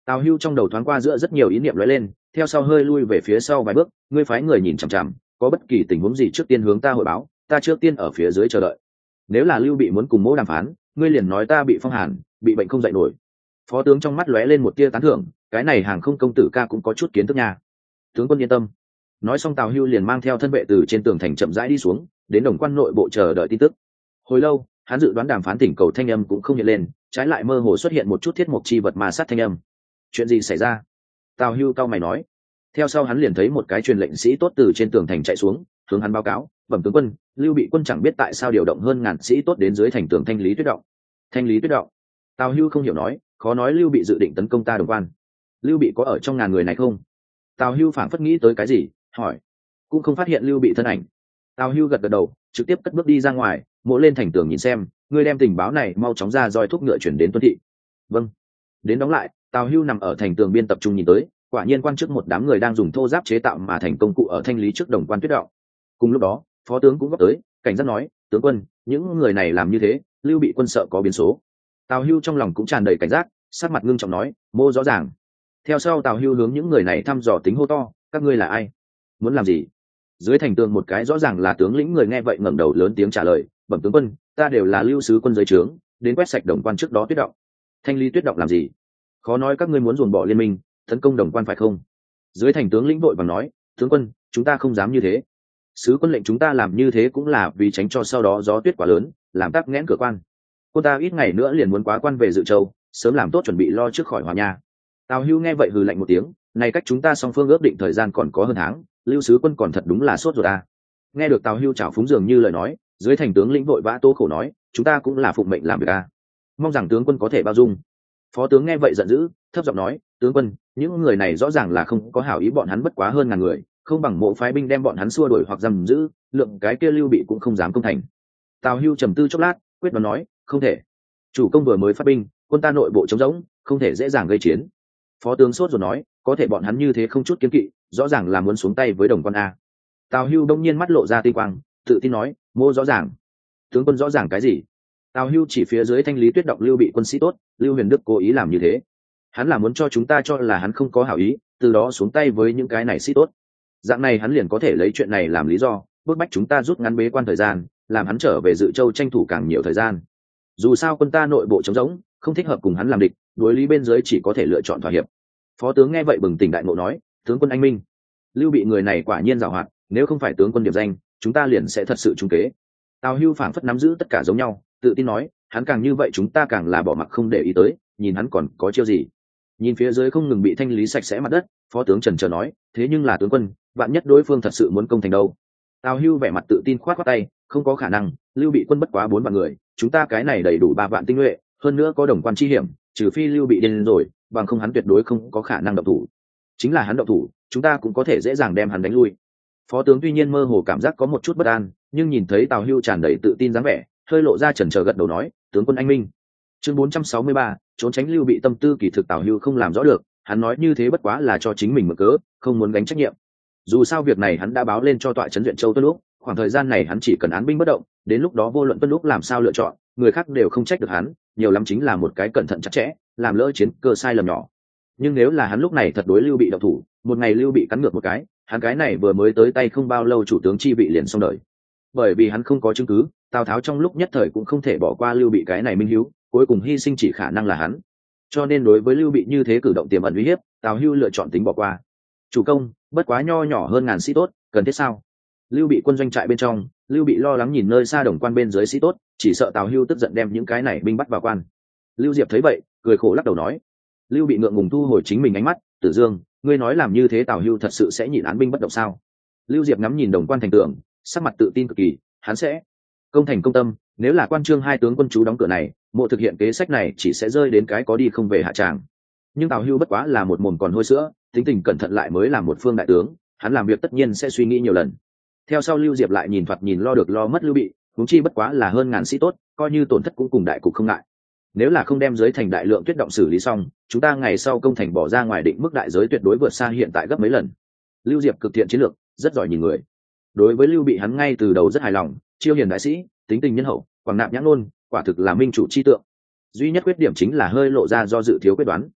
Tào Hưu trong đầu thoáng qua giữa rất nhiều ý niệm lóe lên, theo sau hơi lui về phía sau vài bước, ngươi phái người nhìn chằm chằm, có bất kỳ tình huống gì trước tiên hướng ta hội báo, ta trước tiên ở phía dưới chờ đợi. Nếu là Lưu Bị muốn cùng Mỗ đàm phán, ngươi liền nói ta bị phong hàn, bị bệnh không dậy nổi. Phó tướng trong mắt lóe lên một tia tán thưởng, cái này hàng không công tử ca cũng có chút kiến thức nha. Tướng quân yên tâm. Nói xong Tào Hưu liền mang theo thân vệ từ trên tường thành chậm rãi đi xuống, đến đồng quan nội bộ chờ đợi tin tức. Hồi lâu, hắn dự đoán đàm phán thỉnh cầu thanh âm cũng không hiện lên, trái lại mơ hồ xuất hiện một chút thiết mục chi vật ma sát thanh âm. Chuyện gì xảy ra? Tào Hưu cao mày nói. Theo sau hắn liền thấy một cái truyền lệnh sĩ tốt từ trên tường thành chạy xuống, hướng hắn báo cáo, bẩm tướng quân, Lưu Bị quân chẳng biết tại sao điều động hơn ngàn sĩ tốt đến dưới thành tường thanh lý tuyết động. Thanh lý tuyết động? Tào Hưu không hiểu nói, khó nói Lưu Bị dự định tấn công ta đồng quan. Lưu Bị có ở trong ngàn người này không? Tào Hưu phảng phất nghĩ tới cái gì, hỏi. Cũng không phát hiện Lưu Bị thân ảnh. Tào Hưu gật gật đầu, trực tiếp cất bước đi ra ngoài, Mỗ lên thành tường nhìn xem, ngươi đem tình báo này mau chóng ra roi thúc ngựa chuyển đến tuân thị. Vâng. Đến đóng lại, Tào Hưu nằm ở thành tường biên tập trung nhìn tới, quả nhiên quan chức một đám người đang dùng thô giáp chế tạo mà thành công cụ ở thanh lý trước đồng quan tuyết động. Cùng lúc đó, phó tướng cũng góp tới, cảnh giác nói, tướng quân, những người này làm như thế, Lưu Bị quân sợ có biến số. Tào Hưu trong lòng cũng tràn đầy cảnh giác, sắc mặt ngưng trọng nói, Mô rõ ràng. Theo sau Tào Hưu hướng những người này thăm dò tính hô to, các ngươi là ai, muốn làm gì? Dưới thành tường một cái rõ ràng là tướng lĩnh người nghe vậy ngẩng đầu lớn tiếng trả lời, bẩm tướng quân, ta đều là lưu sứ quân dưới trướng, đến quét sạch đồng quan trước đó tuyết động. Thanh lý tuyết động làm gì? Khó nói các ngươi muốn dồn bỏ liên minh, tấn công đồng quan phải không? Dưới thành tướng lĩnh vội vàng nói, tướng quân, chúng ta không dám như thế. Sứ quân lệnh chúng ta làm như thế cũng là vì tránh cho sau đó gió tuyết quá lớn, làm tắc nghẽn cửa quan. Quân ta ít ngày nữa liền muốn quá quan về Dự Châu, sớm làm tốt chuẩn bị lo trước khỏi Hòa Nha. Tào Hưu nghe vậy hừ lạnh một tiếng, này cách chúng ta song phương ước định thời gian còn có hơn tháng, lưu sứ quân còn thật đúng là sốt ruột à. Nghe được Tào Hưu chảo phúng dường như lời nói, dưới thành tướng lĩnh vội vã tố khổ nói, chúng ta cũng là phụng mệnh làm việc à. Mong rằng tướng quân có thể bao dung. Phó tướng nghe vậy giận dữ, thấp giọng nói, tướng quân, những người này rõ ràng là không có hảo ý, bọn hắn bất quá hơn ngàn người, không bằng Mộ phái binh đem bọn hắn xua đuổi hoặc giam giữ, lượng cái kia Lưu Bị cũng không dám công thành. Tào Hưu trầm tư chốc lát, quyết đoán nói, không thể. Chủ công vừa mới phát binh, quân ta nội bộ trống rỗng, không thể dễ dàng gây chiến. Phó tướng sốt rồi nói, có thể bọn hắn như thế không chút kiến kỵ, rõ ràng là muốn xuống tay với đồng quan a. Tào Hưu đông nhiên mắt lộ ra tinh quang, tự tin nói, Mô rõ ràng. Tướng quân rõ ràng cái gì? Tào Hưu chỉ phía dưới thanh lý tuyết động Lưu Bị quân sĩ tốt, Lưu Huyền Đức cố ý làm như thế. Hắn là muốn cho chúng ta cho là hắn không có hảo ý, từ đó xuống tay với những cái này sĩ tốt. Dạng này hắn liền có thể lấy chuyện này làm lý do, bức bách chúng ta rút ngắn bế quan thời gian, làm hắn trở về Dự Châu tranh thủ càng nhiều thời gian. Dù sao quân ta nội bộ trống rỗng, không thích hợp cùng hắn làm địch, đối lý bên dưới chỉ có thể lựa chọn thỏa hiệp. Phó tướng nghe vậy bừng tỉnh đại ngộ nói, tướng quân anh minh. Lưu Bị người này quả nhiên giàu hoạt, nếu không phải tướng quân điểm danh, chúng ta liền sẽ thật sự trúng kế. Tào Hưu phảng phất nắm giữ tất cả giống nhau, tự tin nói, hắn càng như vậy chúng ta càng là bỏ mặc không để ý tới, nhìn hắn còn có chiêu gì. Nhìn phía dưới không ngừng bị thanh lý sạch sẽ mặt đất, phó tướng trần trờ nói, thế nhưng là tướng quân, vạn nhất đối phương thật sự muốn công thành đâu. Tào Hưu vẻ mặt tự tin khoát khoát tay, không có khả năng, Lưu Bị quân bất quá bốn vạn người, chúng ta cái này đầy đủ ba vạn tinh nhuệ, hơn nữa có đồng quan chi hiểm, trừ phi Lưu Bị điên rồi, bằng không hắn tuyệt đối không có khả năng động thủ. Chính là hắn động thủ, chúng ta cũng có thể dễ dàng đem hắn đánh lui. Phó tướng tuy nhiên mơ hồ cảm giác có một chút bất an, nhưng nhìn thấy Tào Hưu tràn đầy tự tin dáng vẻ, hơi lộ ra chần chờ gật đầu nói, tướng quân anh minh. Chương bốn trăm sáu mươi ba, trốn tránh Lưu Bị tâm tư kỳ thực Tào Hưu không làm rõ được, hắn nói như thế bất quá là cho chính mình mượn cớ, không muốn gánh trách nhiệm. Dù sao việc này hắn đã báo lên cho tọa trấn Duyện Châu Tuân Lúc, khoảng thời gian này hắn chỉ cần án binh bất động, đến lúc đó vô luận Tuân Lúc làm sao lựa chọn, người khác đều không trách được hắn, nhiều lắm chính là một cái cẩn thận chặt chẽ, làm lỡ chiến cơ sai lầm nhỏ. Nhưng nếu là hắn lúc này thật đối Lưu Bị động thủ, một ngày Lưu Bị cắn ngược một cái, hắn cái này vừa mới tới tay không bao lâu chủ tướng chi vị liền xong đời. Bởi vì hắn không có chứng cứ, Tào Tháo trong lúc nhất thời cũng không thể bỏ qua Lưu Bị cái này minh hữu, cuối cùng hy sinh chỉ khả năng là hắn. Cho nên đối với Lưu Bị như thế cử động tiềm ẩn uy hiếp, Tào Hưu lựa chọn tính bỏ qua. Chủ công, bất quá nho nhỏ hơn ngàn sĩ tốt, cần thiết sao? Lưu Bị quân doanh trại bên trong, Lưu Bị lo lắng nhìn nơi xa đồng quan bên dưới sĩ tốt, chỉ sợ Tào Hưu tức giận đem những cái này binh bắt vào quan. Lưu Diệp thấy vậy, cười khổ lắc đầu nói. Lưu Bị ngượng ngùng thu hồi chính mình ánh mắt, Tử Dương, ngươi nói làm như thế Tào Hưu thật sự sẽ nhịn án binh bất động sao? Lưu Diệp ngắm nhìn đồng quan thành tường, sắc mặt tự tin cực kỳ, hắn sẽ công thành công tâm, nếu là quan trương hai tướng quân chú đóng cửa này, Mộ thực hiện kế sách này chỉ sẽ rơi đến cái có đi không về hạ tràng. Nhưng Tào Hưu bất quá là một mồm còn hôi sữa, tính tình cẩn thận lại mới là một phương đại tướng, hắn làm việc tất nhiên sẽ suy nghĩ nhiều lần. Theo sau Lưu Diệp lại nhìn thoạt nhìn lo được lo mất Lưu Bị, huống chi bất quá là hơn ngàn sĩ tốt, coi như tổn thất cũng cùng đại cục không ngại. Nếu là không đem dưới thành đại lượng tuyết động xử lý xong, chúng ta ngày sau công thành bỏ ra ngoài định mức đại giới tuyệt đối vượt xa hiện tại gấp mấy lần. Lưu Diệp cực thiện chiến lược, rất giỏi nhìn người. Đối với Lưu Bị hắn ngay từ đầu rất hài lòng, chiêu hiền đại sĩ, tính tình nhân hậu, quảng nạp nhãn ngôn, quả thực là minh chủ chi tượng. Duy nhất khuyết điểm chính là hơi lộ ra do dự thiếu quyết đoán.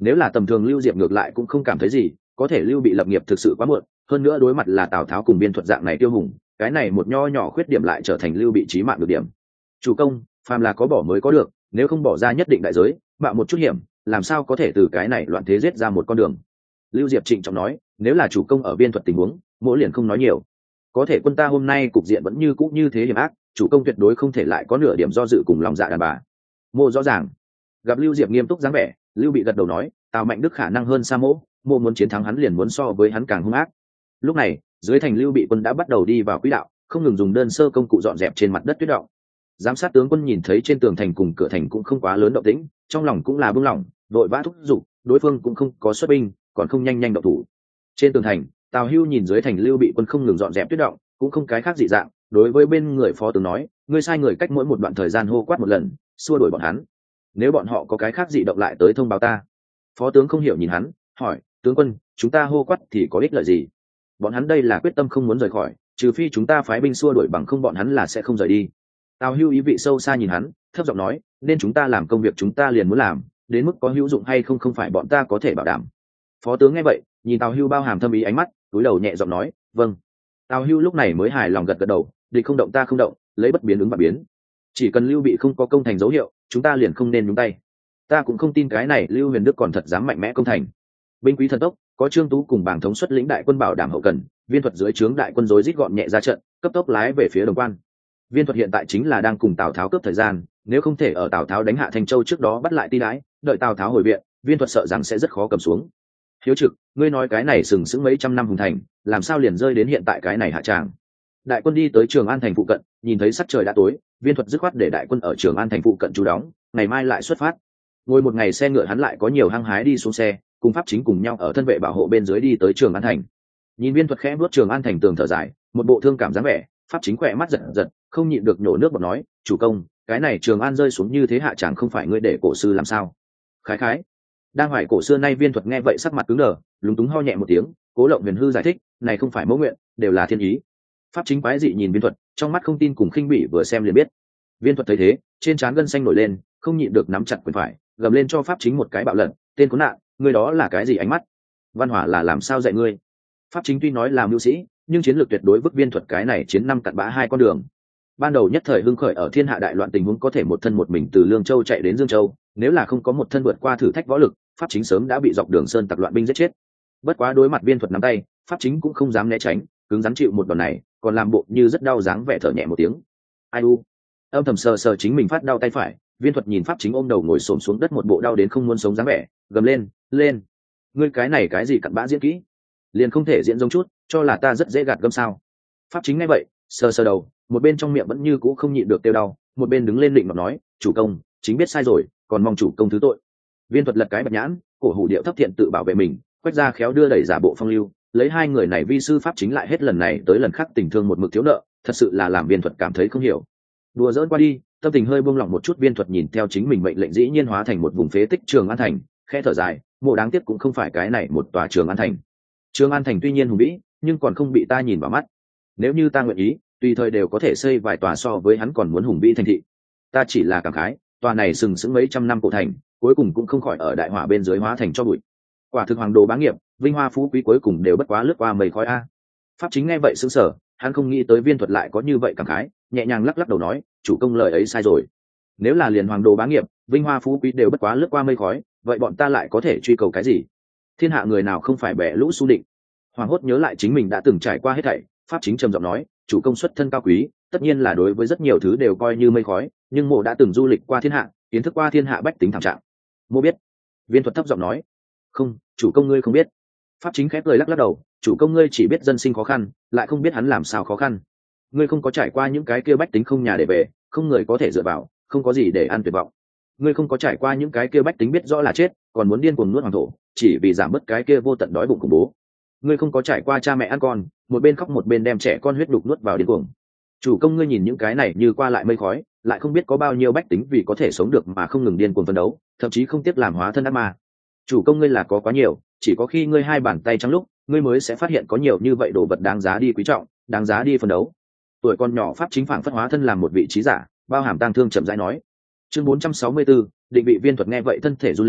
Nếu là tầm thường Lưu Diệp ngược lại cũng không cảm thấy gì, có thể Lưu Bị lập nghiệp thực sự quá muộn, hơn nữa đối mặt là Tào Tháo cùng Viên Thuật dạng này tiêu hùng, cái này một nho nhỏ khuyết điểm lại trở thành Lưu Bị chí mạng được điểm. Chủ công, phàm là có bỏ mới có được, nếu không bỏ ra nhất định đại giới, mạo một chút hiểm, làm sao có thể từ cái này loạn thế giết ra một con đường. Lưu Diệp trịnh trọng nói, nếu là chủ công ở Viên Thuật tình huống, mỗi liền không nói nhiều. Có thể quân ta hôm nay cục diện vẫn như cũ như thế hiểm ác, chủ công tuyệt đối không thể lại có nửa điểm do dự cùng lòng dạ đàn bà. Mô rõ ràng. Gặp Lưu Diệp nghiêm túc dáng vẻ, Lưu Bị gật đầu nói, Tào Mạnh Đức khả năng hơn Sa Mỗ, mô muốn chiến thắng hắn liền muốn so với hắn càng hung ác. Lúc này, dưới thành Lưu Bị quân đã bắt đầu đi vào quỹ đạo, không ngừng dùng đơn sơ công cụ dọn dẹp trên mặt đất tuyết động. Giám sát tướng quân nhìn thấy trên tường thành cùng cửa thành cũng không quá lớn động tĩnh, trong lòng cũng là bưng lỏng, vội vã thúc giục, đối phương cũng không có xuất binh, còn không nhanh nhanh động thủ. Trên tường thành, Tào Hưu nhìn dưới thành Lưu Bị quân không ngừng dọn dẹp tuyết động, cũng không cái khác dị dạng, đối với bên người phó tướng nói, ngươi sai người cách mỗi một đoạn thời gian hô quát một lần, xua đuổi bọn hắn. Nếu bọn họ có cái khác dị động lại tới thông báo ta. Phó tướng không hiểu nhìn hắn, hỏi, tướng quân, chúng ta hô quát thì có ích lợi gì? Bọn hắn đây là quyết tâm không muốn rời khỏi, trừ phi chúng ta phái binh xua đuổi, bằng không bọn hắn là sẽ không rời đi. Tào Hưu ý vị sâu xa nhìn hắn, thấp giọng nói, nên chúng ta làm công việc chúng ta liền muốn làm, đến mức có hữu dụng hay không không phải bọn ta có thể bảo đảm. Phó tướng nghe vậy, nhìn Tào Hưu bao hàm thâm ý ánh mắt, cúi đầu nhẹ giọng nói, vâng. Tào Hưu lúc này mới hài lòng gật gật đầu, địch không động ta không động, lấy bất biến ứng và biến. Chỉ cần Lưu Bị không có công thành dấu hiệu, chúng ta liền không nên nhúng tay. Ta cũng không tin cái này Lưu Huyền Đức còn thật dám mạnh mẽ công thành. Binh quý thần tốc, có Trương Tú cùng Bàng Thống xuất lĩnh đại quân bảo đảm hậu cần, Viên Thuật dưới trướng đại quân rối rít gọn nhẹ ra trận, cấp tốc lái về phía Đồng Quan. Viên Thuật hiện tại chính là đang cùng Tào Tháo cướp thời gian, nếu không thể ở Tào Tháo đánh hạ Thanh Châu trước đó bắt lại Ti Đái, đợi Tào Tháo hồi viện, Viên Thuật sợ rằng sẽ rất khó cầm xuống. Hiếu Trực, ngươi nói cái này sừng sững mấy trăm năm hùng thành, làm sao liền rơi đến hiện tại cái này hạ tràng? Đại quân đi tới Trường An thành phụ cận, nhìn thấy sắc trời đã tối, Viên Thuật dứt khoát để đại quân ở Trường An thành phụ cận trú đóng, ngày mai lại xuất phát. Ngồi một ngày xe ngựa hắn lại có nhiều hăng hái đi xuống xe, cùng Pháp Chính cùng nhau ở thân vệ bảo hộ bên dưới đi tới Trường An thành. Nhìn Viên Thuật khẽ bước Trường An thành tường thở dài, một bộ thương cảm dáng vẻ, Pháp Chính khỏe mắt giật giật, không nhịn được nhổ nước bọt nói, chủ công, cái này Trường An rơi xuống như thế hạ chẳng không phải ngươi để cổ sư làm sao? Khái khái. Đang hỏi cổ xưa nay Viên Thuật nghe vậy sắc mặt cứng đờ, lúng túng ho nhẹ một tiếng, Cố Lộng Huyền hư giải thích, này không phải mẫu nguyện, đều là thiên ý. Pháp Chính quái dị nhìn Viên Thuật, trong mắt không tin cùng khinh bỉ vừa xem liền biết. Viên Thuật thấy thế, trên trán gân xanh nổi lên, không nhịn được nắm chặt quyền phải, gầm lên cho Pháp Chính một cái bạo lật, tên khốn nạn, ngươi đó là cái gì ánh mắt? Văn hỏa là làm sao dạy ngươi? Pháp Chính tuy nói là mưu sĩ, nhưng chiến lược tuyệt đối bức Viên Thuật cái này chiến năm cặn bã hai con đường. Ban đầu nhất thời hưng khởi ở thiên hạ đại loạn tình huống có thể một thân một mình từ Lương Châu chạy đến Dương Châu, nếu là không có một thân vượt qua thử thách võ lực, Pháp Chính sớm đã bị dọc đường sơn tặc loạn binh giết chết. Bất quá đối mặt Viên Thuật nắm tay, Pháp Chính cũng không dám né tránh, cứng rắn chịu một đòn này, còn làm bộ như rất đau dáng vẻ thở nhẹ một tiếng. Ai u, âm thầm sờ sờ chính mình phát đau tay phải, Viên Thuật nhìn Pháp Chính ôm đầu ngồi xổm xuống đất một bộ đau đến không muốn sống dáng vẻ, gầm lên, lên, ngươi cái này cái gì cặn bã diễn kỹ, liền không thể diễn giống chút, cho là ta rất dễ gạt gâm sao? Pháp Chính nghe vậy, sờ sờ đầu, một bên trong miệng vẫn như cũ không nhịn được tiêu đau, một bên đứng lên định mà nói, chủ công, chính biết sai rồi, còn mong chủ công thứ tội. Viên Thuật lật cái bạch nhãn, cổ hủ điệu thấp thiện tự bảo vệ mình, quét ra khéo đưa đẩy giả bộ phong lưu, lấy hai người này vi sư Pháp Chính lại hết lần này tới lần khác tình thương một mực thiếu nợ, thật sự là làm Viên Thuật cảm thấy không hiểu. Đùa dỡn qua đi, tâm tình hơi buông lỏng một chút, Viên Thuật nhìn theo chính mình mệnh lệnh dĩ nhiên hóa thành một vùng phế tích Trường An thành, khẽ thở dài, mộ đáng tiếc cũng không phải cái này một tòa Trường An thành. Trường An thành tuy nhiên hùng vĩ, nhưng còn không bị ta nhìn vào mắt. Nếu như ta nguyện ý, tùy thời đều có thể xây vài tòa so với hắn còn muốn hùng vĩ thành thị. Ta chỉ là cảm khái, tòa này sừng sững mấy trăm năm cổ thành, cuối cùng cũng không khỏi ở đại hỏa bên dưới hóa thành cho bụi. Quả thực hoàng đồ bá nghiệp, vinh hoa phú quý cuối cùng đều bất quá lướt qua mây khói a. Pháp Chính nghe vậy sững sờ, hắn không nghĩ tới Viên Thuật lại có như vậy cảm khái, nhẹ nhàng lắc lắc đầu nói, chủ công lời ấy sai rồi. Nếu là liền hoàng đồ bá nghiệp, vinh hoa phú quý đều bất quá lướt qua mây khói, vậy bọn ta lại có thể truy cầu cái gì? Thiên hạ người nào không phải bẻ lũ xu định. Hoàng hốt nhớ lại chính mình đã từng trải qua hết thảy, Pháp Chính trầm giọng nói, chủ công xuất thân cao quý, tất nhiên là đối với rất nhiều thứ đều coi như mây khói, nhưng mộ đã từng du lịch qua thiên hạ, kiến thức qua thiên hạ bách tính thảm trạng. Mộ biết. Viên Thuật thấp giọng nói, không, chủ công ngươi không biết. Pháp Chính khép lời lắc lắc đầu, chủ công ngươi chỉ biết dân sinh khó khăn, lại không biết hắn làm sao khó khăn. Ngươi không có trải qua những cái kia bách tính không nhà để về, không người có thể dựa vào, không có gì để ăn tuyệt vọng. Ngươi không có trải qua những cái kia bách tính biết rõ là chết, còn muốn điên cuồng nuốt hoàng thổ, chỉ vì giảm bớt cái kia vô tận đói bụng khủng bố. Ngươi không có trải qua cha mẹ ăn con, một bên khóc một bên đem trẻ con huyết đục nuốt vào điên cuồng. Chủ công ngươi nhìn những cái này như qua lại mây khói, lại không biết có bao nhiêu bách tính vì có thể sống được mà không ngừng điên cuồng phấn đấu, thậm chí không tiếc làm hóa thân ác ma. Chủ công ngươi là có quá nhiều, chỉ có khi ngươi hai bàn tay trắng lúc, ngươi mới sẽ phát hiện có nhiều như vậy đồ vật đáng giá đi quý trọng, đáng giá đi phấn đấu. Tuổi con nhỏ Pháp Chính phảng phất hóa thân làm một vị trí giả, bao hàm tang thương chậm rãi nói. Chương bốn trăm sáu mươi tư, định vị Viên Thuật nghe vậy thân thể run lên,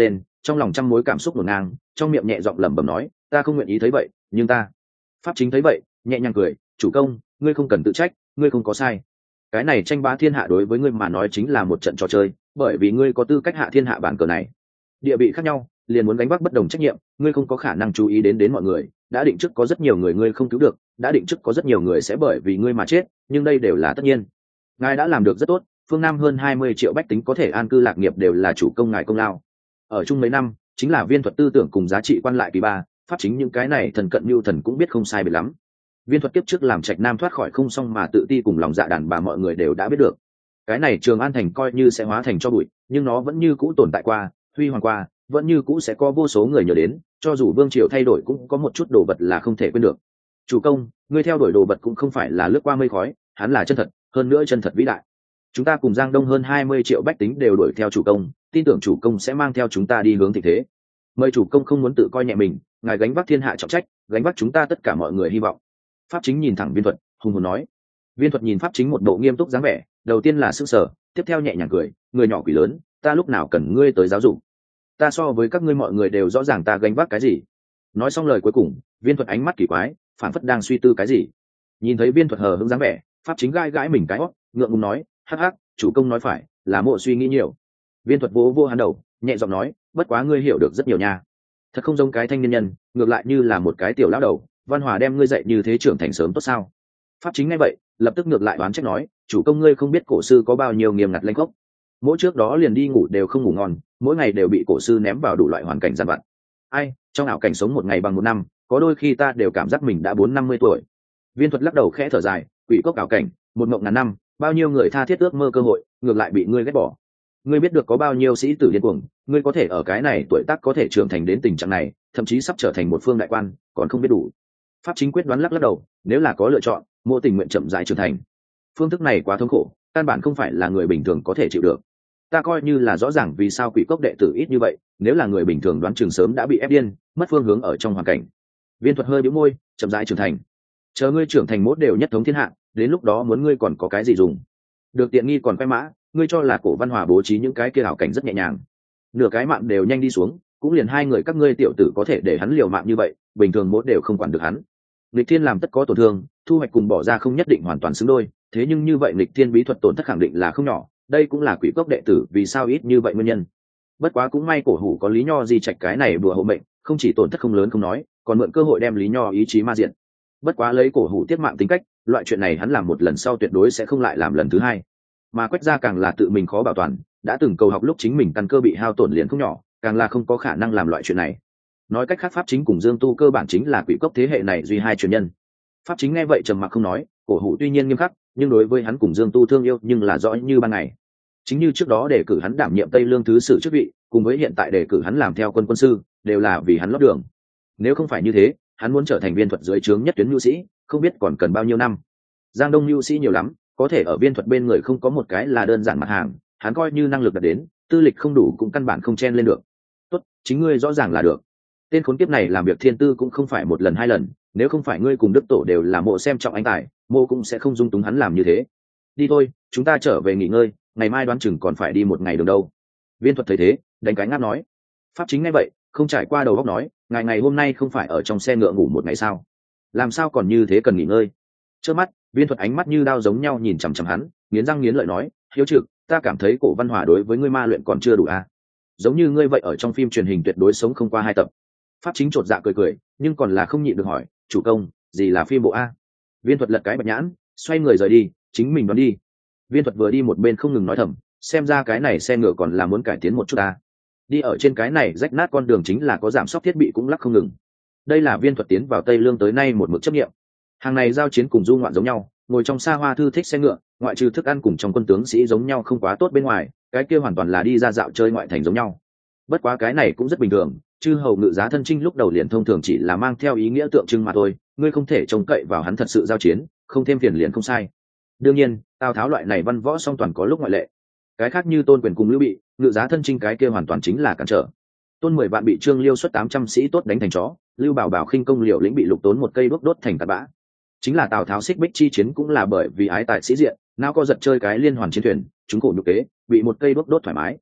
trong lòng trăm mối cảm xúc ngổn ngang, trong miệng nhẹ giọng lẩm bẩm nói, ta không nguyện ý thấy vậy, nhưng ta. Pháp Chính thấy vậy, nhẹ nhàng cười, chủ công, ngươi không cần tự trách, ngươi không có sai. Cái này tranh bá thiên hạ đối với ngươi mà nói chính là một trận trò chơi, bởi vì ngươi có tư cách hạ thiên hạ bản cờ này. Địa vị khác nhau, liền muốn gánh vác bất đồng trách nhiệm, ngươi không có khả năng chú ý đến đến mọi người, đã định trước có rất nhiều người ngươi không cứu được, đã định trước có rất nhiều người sẽ bởi vì ngươi mà chết, nhưng đây đều là tất nhiên. Ngài đã làm được rất tốt, phương Nam hơn hai mươi triệu bách tính có thể an cư lạc nghiệp đều là chủ công ngài công lao. Ở chung mấy năm, chính là viên thuật tư tưởng cùng giá trị quan lại kỳ ba, Pháp Chính những cái này thần cận lưu thần cũng biết không sai biệt lắm. Viên thuật kiếp trước làm Trạch Nam thoát khỏi không xong mà tự ti cùng lòng dạ đàn bà mọi người đều đã biết được. Cái này Trường An thành coi như sẽ hóa thành cho bụi, nhưng nó vẫn như cũ tồn tại qua, huy hoàng qua, vẫn như cũ sẽ có vô số người nhớ đến, cho dù vương triều thay đổi cũng có một chút đồ vật là không thể quên được. Chủ công, ngươi theo đuổi đồ vật cũng không phải là lướt qua mây khói, hắn là chân thật, hơn nữa chân thật vĩ đại. Chúng ta cùng Giang Đông hơn hai mươi triệu bách tính đều đuổi theo chủ công, tin tưởng chủ công sẽ mang theo chúng ta đi hướng thịnh thế. Mời chủ công không muốn tự coi nhẹ mình, ngài gánh vác thiên hạ trọng trách, gánh vác chúng ta tất cả mọi người hy vọng. Pháp Chính nhìn thẳng Viên Thuật, hùng hồn nói. Viên Thuật nhìn Pháp Chính một bộ nghiêm túc dáng vẻ, đầu tiên là sững sờ, tiếp theo nhẹ nhàng cười, người nhỏ quỷ lớn, ta lúc nào cần ngươi tới giáo dục. Ta so với các ngươi mọi người đều rõ ràng ta gánh vác cái gì. Nói xong lời cuối cùng, Viên Thuật ánh mắt kỳ quái, phản phất đang suy tư cái gì. Nhìn thấy Viên Thuật hờ hững dáng vẻ, Pháp Chính gãi gãi mình cái hót, ngượng ngùng nói, hắc hắc, chủ công nói phải, là mộ suy nghĩ nhiều. Viên Thuật vỗ vỗ hắn đầu, nhẹ giọng nói, bất quá ngươi hiểu được rất nhiều nha. Thật không giống cái thanh niên nhân, ngược lại như là một cái tiểu lão đầu. Văn Hòa đem ngươi dạy như thế trưởng thành sớm tốt sao? Pháp Chính nghe vậy, lập tức ngược lại đoán trách nói, chủ công ngươi không biết cổ sư có bao nhiêu nghiêm ngặt lanh khốc. Mỗi trước đó liền đi ngủ đều không ngủ ngon, mỗi ngày đều bị cổ sư ném vào đủ loại hoàn cảnh gian vặt. Ai, trong ảo cảnh sống một ngày bằng một năm, có đôi khi ta đều cảm giác mình đã bốn năm mươi tuổi. Viên Thuật lắc đầu khẽ thở dài, quỷ cốc ảo cảnh, một mộng ngàn năm, bao nhiêu người tha thiết ước mơ cơ hội, ngược lại bị ngươi ghét bỏ. Ngươi biết được có bao nhiêu sĩ tử điên cuồng, ngươi có thể ở cái này tuổi tác có thể trưởng thành đến tình trạng này, thậm chí sắp trở thành một phương đại quan, còn không biết đủ. Pháp Chính quyết đoán lắc lắc đầu, nếu là có lựa chọn, mộ tình nguyện chậm rãi trưởng thành. Phương thức này quá thống khổ, căn bản không phải là người bình thường có thể chịu được. Ta coi như là rõ ràng vì sao quỷ cốc đệ tử ít như vậy, nếu là người bình thường đoán chừng sớm đã bị ép điên, mất phương hướng ở trong hoàn cảnh. Viên Thuật hơi bĩu môi, chậm rãi trưởng thành. Chờ ngươi trưởng thành mốt đều nhất thống thiên hạ, đến lúc đó muốn ngươi còn có cái gì dùng? Được tiện nghi còn quay mã, ngươi cho là Cổ Văn Hòa bố trí những cái kia ảo cảnh rất nhẹ nhàng. Nửa cái mạng đều nhanh đi xuống, cũng liền hai người các ngươi tiểu tử có thể để hắn liều mạng như vậy, bình thường mốt đều không quản được hắn. Lịch Thiên làm tất có tổn thương, thu hoạch cùng bỏ ra không nhất định hoàn toàn xứng đôi, thế nhưng như vậy Lịch Thiên bí thuật tổn thất khẳng định là không nhỏ, đây cũng là quỷ cốc đệ tử vì sao ít như vậy nguyên nhân. Bất quá cũng may Cổ Hủ có Lý Nho di trạch cái này đùa hộ mệnh, không chỉ tổn thất không lớn không nói, còn mượn cơ hội đem Lý Nho ý chí ma diện. Bất quá lấy Cổ Hủ tiết mạng tính cách, loại chuyện này hắn làm một lần sau tuyệt đối sẽ không lại làm lần thứ hai. Mà Quách gia càng là tự mình khó bảo toàn, đã từng cầu học lúc chính mình căn cơ bị hao tổn liền không nhỏ, càng là không có khả năng làm loại chuyện này. Nói cách khác Pháp Chính cùng Dương Tu cơ bản chính là quỷ cốc thế hệ này duy hai truyền nhân. Pháp Chính nghe vậy trầm mặc không nói, Cổ Hủ tuy nhiên nghiêm khắc, nhưng đối với hắn cùng Dương Tu thương yêu nhưng là rõ như ban ngày. Chính như trước đó đề cử hắn đảm nhiệm Tây Lương thứ sử chức vị, cùng với hiện tại đề cử hắn làm theo quân quân sư, đều là vì hắn lót đường. Nếu không phải như thế, hắn muốn trở thành viên thuật dưới trướng nhất tuyến nhu sĩ, không biết còn cần bao nhiêu năm. Giang Đông nhu sĩ nhiều lắm, có thể ở viên thuật bên người không có một cái là đơn giản mặt hàng, hắn coi như năng lực đạt đến, tư lịch không đủ cũng căn bản không chen lên được. Tốt, chính ngươi rõ ràng là được. Tên khốn kiếp này làm việc thiên tư cũng không phải một lần hai lần, nếu không phải ngươi cùng Đức Tổ đều là mộ xem trọng anh tài, mộ cũng sẽ không dung túng hắn làm như thế. Đi thôi, chúng ta trở về nghỉ ngơi, ngày mai đoán chừng còn phải đi một ngày đường đâu. Viên thuật thấy thế, đánh cái ngáp nói. Pháp Chính nghe vậy, không trải qua đầu óc nói, ngày ngày hôm nay không phải ở trong xe ngựa ngủ một ngày sao? Làm sao còn như thế cần nghỉ ngơi? Trước mắt, Viên thuật ánh mắt như đao giống nhau nhìn chằm chằm hắn, nghiến răng nghiến lợi nói, hiếu trực, ta cảm thấy Cổ Văn Hòa đối với ngươi ma luyện còn chưa đủ à? Giống như ngươi vậy ở trong phim truyền hình tuyệt đối sống không qua hai tập. Pháp Chính chột dạ cười cười, nhưng còn là không nhịn được hỏi, chủ công, gì là phim bộ a? Viên thuật lật cái bạch nhãn, xoay người rời đi, chính mình đoán đi. Viên thuật vừa đi một bên không ngừng nói thầm, xem ra cái này xe ngựa còn là muốn cải tiến một chút ta. Đi ở trên cái này rách nát con đường chính là có giảm sóc thiết bị cũng lắc không ngừng. Đây là Viên thuật tiến vào Tây Lương tới nay một mực chấp nghiệm. Hàng này giao chiến cùng du ngoạn giống nhau, ngồi trong xa hoa thư thích xe ngựa, ngoại trừ thức ăn cùng trong quân tướng sĩ giống nhau không quá tốt bên ngoài, cái kia hoàn toàn là đi ra dạo chơi ngoại thành giống nhau. Bất quá cái này cũng rất bình thường, chư hầu ngự giá thân chinh lúc đầu liền thông thường chỉ là mang theo ý nghĩa tượng trưng mà thôi, ngươi không thể trông cậy vào hắn thật sự giao chiến, không thêm phiền liền không sai. Đương nhiên, Tào Tháo loại này văn võ song toàn có lúc ngoại lệ. Cái khác như Tôn Quyền cùng Lưu Bị, ngự giá thân chinh cái kia hoàn toàn chính là cản trở. Tôn mười vạn bị Trương Liêu xuất tám trăm sĩ tốt đánh thành chó, Lưu Bảo Bảo khinh công liều lĩnh bị Lục Tốn một cây đuốc đốt thành tạt bã. Chính là Tào Tháo xích bích chi chiến cũng là bởi vì ái tài sĩ diện, nào có giật chơi cái liên hoàn chiến thuyền, chúng cổ nhục kế, bị một cây đuốc đốt thoải mái.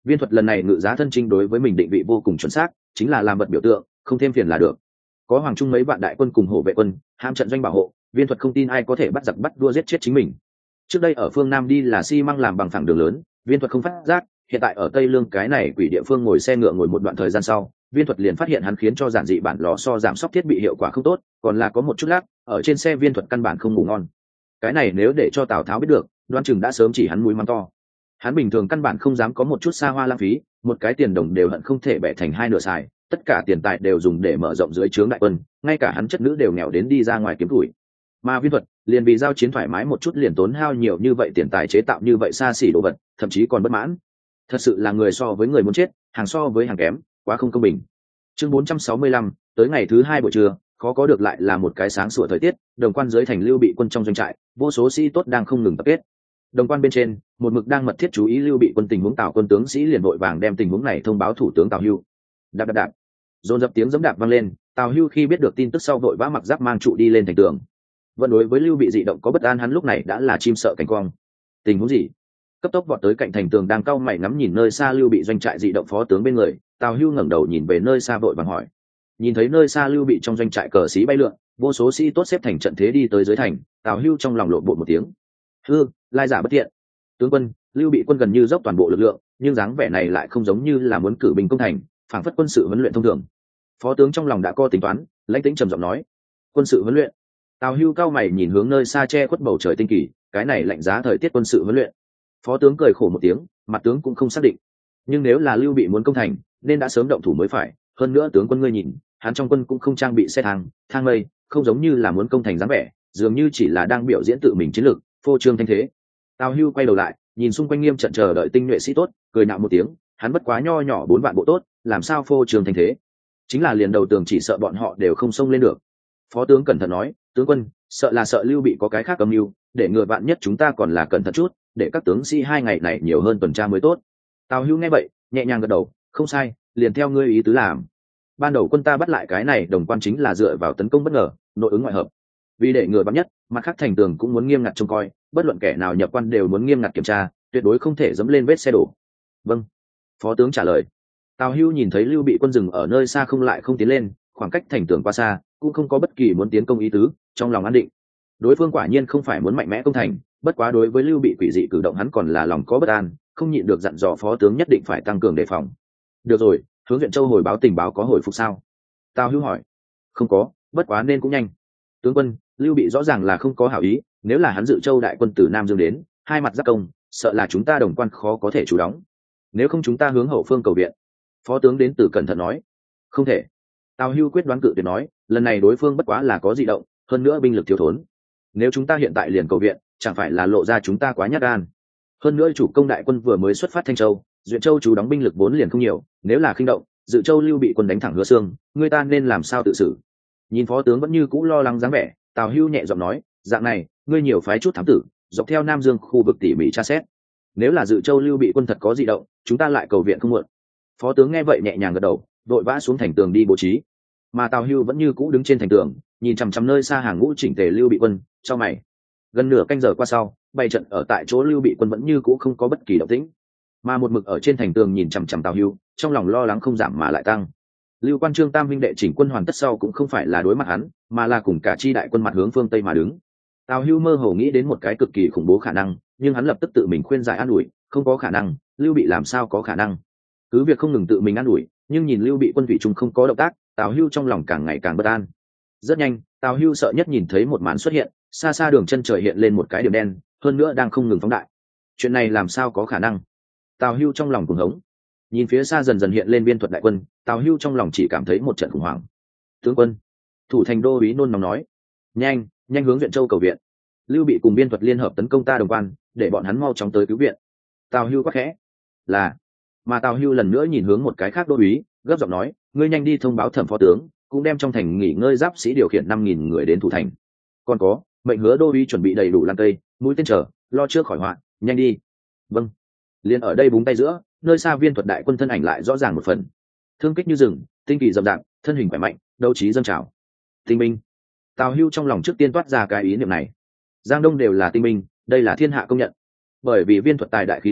Viên thuật lần này ngự giá thân chinh đối với mình định vị vô cùng chuẩn xác, chính là làm vật biểu tượng, không thêm phiền là được. Có hoàng trung mấy vạn đại quân cùng hộ vệ quân ham trận doanh bảo hộ, viên thuật không tin ai có thể bắt giặc bắt đua giết chết chính mình. Trước đây ở phương Nam đi là xi măng làm bằng phẳng đường lớn, viên thuật không phát giác, hiện tại ở Tây Lương cái này quỷ địa phương ngồi xe ngựa ngồi một đoạn thời gian sau, viên thuật liền phát hiện hắn khiến cho giản dị bản lò xo giảm sóc thiết bị hiệu quả không tốt, còn là có một chút lác, ở trên xe viên thuật căn bản không ngủ ngon. Cái này nếu để cho Tào Tháo biết được, đoán chừng đã sớm chỉ hắn mũi mắng to. Hắn bình thường căn bản không dám có một chút xa hoa lãng phí, một cái tiền đồng đều hận không thể bẻ thành hai nửa xài, tất cả tiền tài đều dùng để mở rộng dưới trướng đại quân, ngay cả hắn chất nữ đều nghèo đến đi ra ngoài kiếm tuổi. Mà viên thuật liền vì giao chiến thoải mái một chút liền tốn hao nhiều như vậy tiền tài chế tạo như vậy xa xỉ đồ vật, thậm chí còn bất mãn. Thật sự là người so với người muốn chết, hàng so với hàng kém, quá không công bình. Chương bốn trăm sáu mươi lăm, tới ngày thứ hai buổi trưa, khó có được lại là một cái sáng sủa thời tiết, đồng quan dưới thành Lưu Bị quân trong doanh trại, vô số sĩ tốt đang không ngừng tập kết. Đồng quan bên trên, một mực đang mật thiết chú ý Lưu Bị quân tình huống Tào quân tướng sĩ liền vội vàng đem tình huống này thông báo thủ tướng Tào Hưu. Đạp đạp đạp, dồn dập tiếng giẫm đạp vang lên, Tào Hưu khi biết được tin tức sau vội vã mặc giáp mang trụ đi lên thành tường. Vẫn đối với Lưu Bị dị động có bất an, hắn lúc này đã là chim sợ cảnh quang. Tình huống gì? Cấp tốc vọt tới cạnh thành tường đang cau mày ngắm nhìn nơi xa Lưu Bị doanh trại dị động phó tướng bên người, Tào Hưu ngẩng đầu nhìn về nơi xa vội vàng hỏi. Nhìn thấy nơi xa Lưu Bị trong doanh trại cờ xí bay lượn, vô số sĩ tốt xếp thành trận thế đi tới dưới thành, Tào Hưu trong lòng lộn bộ một tiếng. Hư, lai giả bất thiện. Tướng quân, Lưu Bị quân gần như dốc toàn bộ lực lượng, nhưng dáng vẻ này lại không giống như là muốn cử binh công thành, phảng phất quân sự huấn luyện thông thường. Phó tướng trong lòng đã có tính toán, lãnh tĩnh trầm giọng nói. Quân sự huấn luyện? Tào Hưu cao mày nhìn hướng nơi xa che khuất bầu trời tinh kỳ, cái này lạnh giá thời tiết quân sự huấn luyện. Phó tướng cười khổ một tiếng, mặt tướng cũng không xác định. Nhưng nếu là Lưu Bị muốn công thành, nên đã sớm động thủ mới phải. Hơn nữa tướng quân ngươi nhìn, hắn trong quân cũng không trang bị xe thang, thang mây, không giống như là muốn công thành dáng vẻ, dường như chỉ là đang biểu diễn tự mình chiến lược, phô trương thanh thế. Tào Hưu quay đầu lại, nhìn xung quanh nghiêm trận chờ đợi tinh nhuệ sĩ tốt, cười nạo một tiếng, hắn bất quá nho nhỏ bốn vạn bộ tốt, làm sao phô trương thanh thế? Chính là liền đầu tường chỉ sợ bọn họ đều không xông lên được. Phó tướng cẩn thận nói, tướng quân, sợ là sợ Lưu Bị có cái khác âm mưu, để ngừa vạn nhất chúng ta còn là cẩn thận chút, để các tướng sĩ hai ngày này nhiều hơn tuần tra mới tốt. Tào Hưu nghe vậy, nhẹ nhàng gật đầu, không sai, liền theo ngươi ý tứ làm. Ban đầu quân ta bắt lại cái này đồng quan chính là dựa vào tấn công bất ngờ, nội ứng ngoại hợp. Vì để ngừa vạn nhất, mặt khác thành tường cũng muốn nghiêm ngặt trông coi, bất luận kẻ nào nhập quan đều muốn nghiêm ngặt kiểm tra, tuyệt đối không thể dẫm lên vết xe đổ. Vâng. Phó tướng trả lời. Tào Hưu nhìn thấy Lưu Bị quân rừng ở nơi xa không lại không tiến lên, khoảng cách thành tường quá xa, cũng không có bất kỳ muốn tiến công ý tứ, trong lòng an định. Đối phương quả nhiên không phải muốn mạnh mẽ công thành, bất quá đối với Lưu Bị quỷ dị cử động hắn còn là lòng có bất an, không nhịn được dặn dò phó tướng nhất định phải tăng cường đề phòng. Được rồi, hướng Duyện Châu hồi báo tình báo có hồi phục sao? Tào Hưu hỏi. Không có, bất quá nên cũng nhanh. Tướng quân, Lưu Bị rõ ràng là không có hảo ý, nếu là hắn dự Châu đại quân từ Nam Dương đến, hai mặt giáp công, sợ là chúng ta đồng quan khó có thể chủ đóng. Nếu không chúng ta hướng hậu phương cầu viện. Phó tướng đến từ cẩn thận nói. Không thể. Tào Hưu quyết đoán cự tuyệt nói, lần này đối phương bất quá là có dị động, hơn nữa binh lực thiếu thốn. Nếu chúng ta hiện tại liền cầu viện, chẳng phải là lộ ra chúng ta quá nhát gan. Hơn nữa chủ công đại quân vừa mới xuất phát Thanh Châu, Duyện Châu chú đóng binh lực vốn liền không nhiều, nếu là khinh động, dự Châu Lưu Bị quân đánh thẳng Hứa Xương, người ta nên làm sao tự xử? Nhìn phó tướng vẫn như cũ lo lắng dáng vẻ, Tào Hưu nhẹ giọng nói, dạng này, ngươi nhiều phái chút thám tử, dọc theo Nam Dương khu vực tỉ mỉ tra xét. Nếu là dự Châu Lưu Bị quân thật có dị động, chúng ta lại cầu viện không muộn. Phó tướng nghe vậy nhẹ nhàng gật đầu, đội vã xuống thành tường đi bố trí. Mà Tào Hưu vẫn như cũ đứng trên thành tường, nhìn chằm chằm nơi xa hàng ngũ chỉnh tề Lưu Bị quân, cho mày. Gần nửa canh giờ qua sau, bày trận ở tại chỗ Lưu Bị quân vẫn như cũ không có bất kỳ động tĩnh, mà một mực ở trên thành tường nhìn chằm chằm Tào Hưu, trong lòng lo lắng không giảm mà lại tăng. Lưu Quan Trương tam huynh đệ chỉnh quân hoàn tất sau cũng không phải là đối mặt hắn, mà là cùng cả chi đại quân mặt hướng phương tây mà đứng. Tào Hưu mơ hồ nghĩ đến một cái cực kỳ khủng bố khả năng, nhưng hắn lập tức tự mình khuyên giải an ủi, không có khả năng, Lưu Bị làm sao có khả năng? Cứ việc không ngừng tự mình an ủi, nhưng nhìn Lưu Bị quân thủy chung không có động tác, Tào Hưu trong lòng càng ngày càng bất an. Rất nhanh, Tào Hưu sợ nhất nhìn thấy một màn xuất hiện, xa xa đường chân trời hiện lên một cái điểm đen, hơn nữa đang không ngừng phóng đại. Chuyện này làm sao có khả năng? Tào Hưu trong lòng cuồng hống. Nhìn phía xa dần dần hiện lên biên thuật đại quân, Tào Hưu trong lòng chỉ cảm thấy một trận khủng hoảng. Tướng quân, thủ thành đô úy nôn nóng nói, nhanh, nhanh hướng Duyện Châu cầu viện. Lưu Bị cùng biên thuật liên hợp tấn công ta đồng quan, để bọn hắn mau chóng tới cứu viện. Tào Hưu quát khẽ. Là. Mà Tào Hưu lần nữa nhìn hướng một cái khác đô úy, gấp giọng nói, ngươi nhanh đi thông báo thẩm phó tướng, cũng đem trong thành nghỉ ngơi giáp sĩ điều khiển năm nghìn người đến thủ thành. Còn có, mệnh Hứa đô úy chuẩn bị đầy đủ lan tây, mũi tên trở, lo trước khỏi họa, nhanh đi. Vâng. Liên ở đây búng tay giữa, nơi xa viên thuật đại quân thân ảnh lại rõ ràng một phần. Thương kích như rừng, tinh kỳ rậm rạp, thân hình khỏe mạnh, đấu trí dâng trào. Tinh binh. Tào Hưu trong lòng trước tiên toát ra cái ý niệm này. Giang Đông đều là tinh binh, đây là thiên hạ công nhận. Bởi vì viên thuật tài đại khí thô,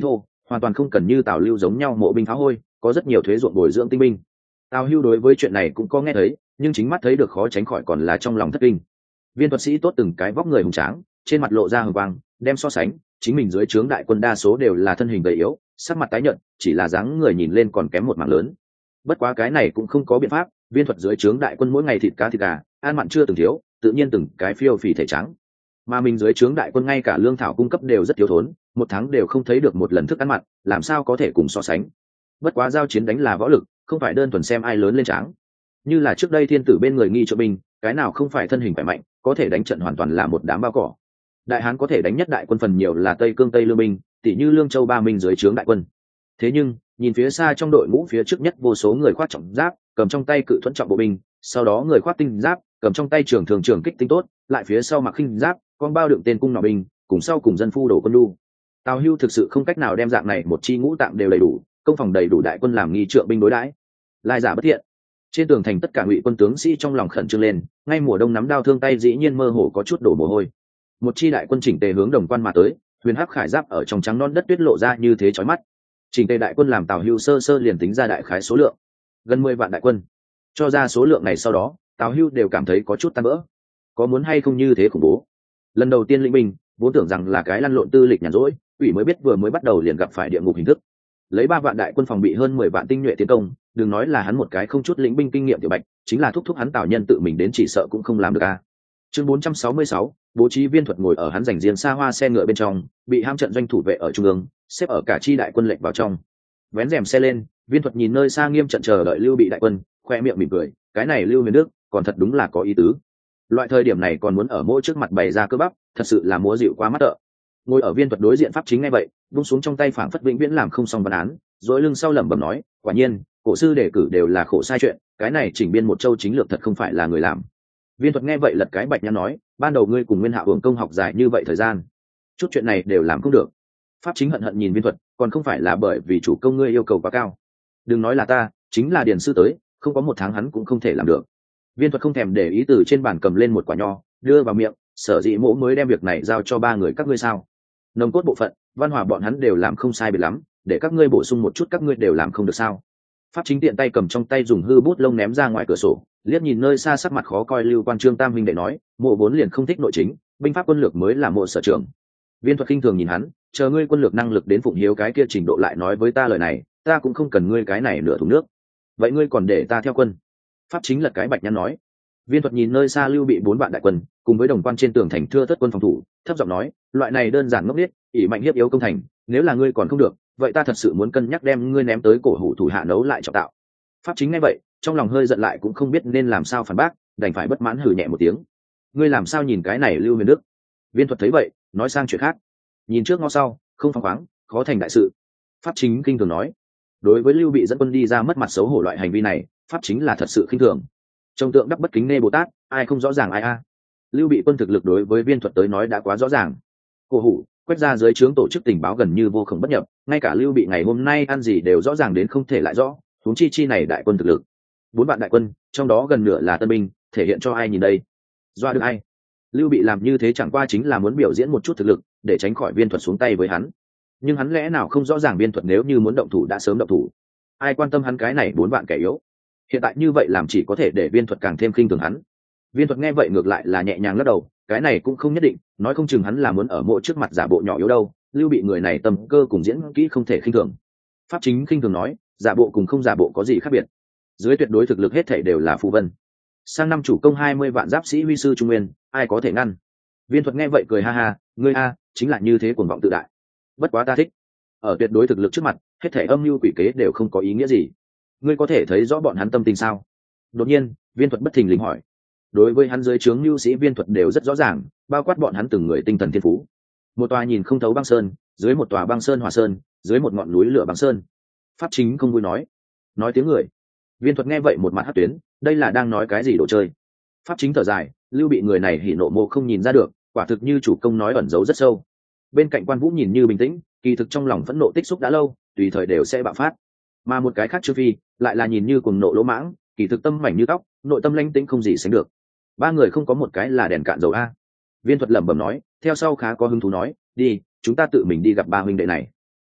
hoàn toàn không cần như Tào Lưu giống nhau mộ binh phá hôi, có rất nhiều thuế ruộng bồi dưỡng tinh binh. Tào Hưu đối với chuyện này cũng có nghe thấy, nhưng chính mắt thấy được khó tránh khỏi còn là trong lòng thất kinh. Viên thuật sĩ tốt từng cái vóc người hùng tráng, trên mặt lộ ra hừng quang, đem so sánh, chính mình dưới trướng đại quân đa số đều là thân hình gầy yếu, sắc mặt tái nhợt, chỉ là dáng người nhìn lên còn kém một mảng lớn. Bất quá cái này cũng không có biện pháp, viên thuật dưới trướng đại quân mỗi ngày thịt cá thịt gà, ăn mặn chưa từng thiếu, tự nhiên từng cái phiêu phì thể trắng. Mà mình dưới trướng đại quân ngay cả lương thảo cung cấp đều rất thiếu thốn, một tháng đều không thấy được một lần thức ăn mặn, làm sao có thể cùng so sánh. Bất quá giao chiến đánh là võ lực, không phải đơn thuần xem ai lớn lên tráng. Như là trước đây thiên tử bên người nghi trợ binh, cái nào không phải thân hình khỏe mạnh, có thể đánh trận hoàn toàn là một đám bao cỏ. Đại hán có thể đánh nhất đại quân phần nhiều là tây cương tây lương binh, tỷ như lương châu ba minh dưới trướng đại quân. Thế nhưng nhìn phía xa trong đội ngũ phía trước nhất vô số người khoác trọng giáp, cầm trong tay cự thuẫn trọng bộ binh, sau đó người khoác tinh giáp, cầm trong tay trường thường trường kích tinh tốt, lại phía sau mặc khinh giáp, con bao đựng tên cung nỏ binh, cùng sau cùng dân phu đổ quân đu. Tào Hưu thực sự không cách nào đem dạng này một chi ngũ tạng đều đầy đủ, công phòng đầy đủ đại quân làm nghi trượng binh đối đãi. Lai giả bất thiện. Trên tường thành tất cả ngụy quân tướng sĩ trong lòng khẩn trương lên, ngay mùa đông nắm đao thương tay dĩ nhiên mơ hồ có chút đổ mồ hôi. Một chi đại quân chỉnh tề hướng đồng quan mà tới, huyền hắc khải giáp ở trong trắng non đất tuyết lộ ra như thế chói mắt. Chỉnh tề đại quân làm Tào Hưu sơ sơ liền tính ra đại khái số lượng, gần mười vạn đại quân. Cho ra số lượng này sau đó, Tào Hưu đều cảm thấy có chút tan vỡ. Có muốn hay không như thế khủng bố? Lần đầu tiên lĩnh binh, vốn tưởng rằng là cái lăn lộn tư lịch nhàn rỗi, ủy mới biết vừa mới bắt đầu liền gặp phải địa ngục hình thức. Lấy ba vạn đại quân phòng bị hơn mười vạn tinh nhuệ tiến công, đừng nói là hắn một cái không chút lĩnh binh kinh nghiệm tiểu bạch, chính là thúc thúc hắn Tào Nhân tự mình đến chỉ sợ cũng không làm được a. Chương bốn trăm sáu mươi sáu, bố trí viên thuật ngồi ở hắn dành riêng xa hoa xe ngựa bên trong, bị ham trận doanh thủ vệ ở trung ương, xếp ở cả chi đại quân lệnh vào trong. Vén rèm xe lên, viên thuật nhìn nơi xa nghiêm trận chờ đợi Lưu Bị đại quân, khoe miệng mỉm cười, cái này Lưu Huyền Đức, còn thật đúng là có ý tứ. Loại thời điểm này còn muốn ở mỗi trước mặt bày ra cơ bắp, thật sự là múa dịu quá mắt tợ. Ngồi ở viên thuật đối diện pháp chính ngay vậy, vung xuống trong tay phảng phất vĩnh viễn làm không xong văn án, dối lưng sau lẩm bẩm nói, quả nhiên, cổ sư đề cử đều là khổ sai chuyện, cái này chỉnh biên một châu chính lược thật không phải là người làm. Viên thuật nghe vậy lật cái bạch nhăn nói, ban đầu ngươi cùng Nguyên Hạo hưởng công học dài như vậy thời gian, chút chuyện này đều làm không được. Pháp chính hận hận nhìn viên thuật, còn không phải là bởi vì chủ công ngươi yêu cầu quá cao. Đừng nói là ta, chính là điền sư tới, không có một tháng hắn cũng không thể làm được. Viên thuật không thèm để ý từ trên bàn cầm lên một quả nho, đưa vào miệng, sở dĩ mỗ mới đem việc này giao cho ba người các ngươi sao? Nồng cốt bộ phận, văn hòa bọn hắn đều làm không sai biệt lắm, để các ngươi bổ sung một chút các ngươi đều làm không được sao? Pháp chính tiện tay cầm trong tay dùng hư bút lông ném ra ngoài cửa sổ, liếc nhìn nơi xa sắc mặt khó coi Lưu Quan Trương Tam huynh đệ nói, mộ vốn liền không thích nội chính, binh pháp quân lược mới là mộ sở trường. Viên thuật khinh thường nhìn hắn, chờ ngươi quân lược năng lực đến phụng hiếu cái kia trình độ lại nói với ta lời này, ta cũng không cần ngươi cái này nửa thùng nước. Vậy ngươi còn để ta theo quân? Pháp chính lật cái bạch nhăn nói. Viên thuật nhìn nơi xa Lưu Bị bốn vạn đại quân, cùng với đồng quan trên tường thành thưa thất quân phòng thủ, thấp giọng nói, loại này đơn giản ngốc nghếch, ỷ mạnh hiếp yếu công thành, nếu là ngươi còn không được, vậy ta thật sự muốn cân nhắc đem ngươi ném tới cổ hủ thủ hạ nấu lại trọng tạo. Pháp chính nghe vậy, trong lòng hơi giận lại cũng không biết nên làm sao phản bác, đành phải bất mãn hừ nhẹ một tiếng. Ngươi làm sao nhìn cái này Lưu Huyền Đức? Viên thuật thấy vậy, nói sang chuyện khác. Nhìn trước ngó sau, không phăng khoáng, khó thành đại sự. Pháp chính kinh thường nói. Đối với Lưu Bị dẫn quân đi ra mất mặt xấu hổ loại hành vi này, pháp chính là thật sự khinh thường. Trong tượng đắp bất kính nê Bồ Tát, ai không rõ ràng ai a. Lưu Bị quân thực lực đối với viên thuật tới nói đã quá rõ ràng. Cổ hủ, quét ra dưới trướng tổ chức tình báo gần như vô khổng bất nhập, ngay cả Lưu Bị ngày hôm nay ăn gì đều rõ ràng đến không thể lại rõ, huống chi chi này đại quân thực lực. Bốn vạn đại quân, trong đó gần nửa là tân binh, thể hiện cho ai nhìn đây? Doa được ai? Lưu Bị làm như thế chẳng qua chính là muốn biểu diễn một chút thực lực, để tránh khỏi viên thuật xuống tay với hắn. Nhưng hắn lẽ nào không rõ ràng viên thuật nếu như muốn động thủ đã sớm động thủ? Ai quan tâm hắn cái này bốn vạn kẻ yếu? Hiện tại như vậy làm chỉ có thể để viên thuật càng thêm khinh thường hắn. Viên thuật nghe vậy ngược lại là nhẹ nhàng lắc đầu, cái này cũng không nhất định, nói không chừng hắn là muốn ở mộ trước mặt giả bộ nhỏ yếu đâu. Lưu Bị người này tâm cơ cùng diễn kỹ không thể khinh thường. Pháp chính khinh thường nói, giả bộ cùng không giả bộ có gì khác biệt? Dưới tuyệt đối thực lực hết thảy đều là phù vân. Sang năm chủ công hai mươi vạn giáp sĩ huy sư trung nguyên, ai có thể ngăn? Viên thuật nghe vậy cười ha ha, ngươi a, chính là như thế cuồng vọng tự đại. Bất quá ta thích. Ở tuyệt đối thực lực trước mặt, hết thảy âm mưu quỷ kế đều không có ý nghĩa gì. Ngươi có thể thấy rõ bọn hắn tâm tình sao? Đột nhiên, viên thuật bất thình lình hỏi. Đối với hắn dưới trướng mưu sĩ viên thuật đều rất rõ ràng, bao quát bọn hắn từng người tinh thần thiên phú. Một tòa nhìn không thấu băng sơn, dưới một tòa băng sơn hỏa sơn, dưới một ngọn núi lửa băng sơn. Pháp chính không vui nói. Nói tiếng người. Viên thuật nghe vậy một mặt hất tuyến, đây là đang nói cái gì đồ chơi? Pháp chính thở dài, Lưu Bị người này hỉ nộ mộ không nhìn ra được, quả thực như chủ công nói ẩn giấu rất sâu. Bên cạnh Quan Vũ nhìn như bình tĩnh, kỳ thực trong lòng phẫn nộ tích xúc đã lâu, tùy thời đều sẽ bạo phát. Mà một cái khác Trương Phi lại là nhìn như cuồng nộ lỗ mãng, kỳ thực tâm mảnh như tóc, nội tâm lãnh tĩnh không gì sánh được. Ba người không có một cái là đèn cạn dầu a. Viên thuật lẩm bẩm nói, theo sau khá có hứng thú nói, đi, chúng ta tự mình đi gặp ba huynh đệ này.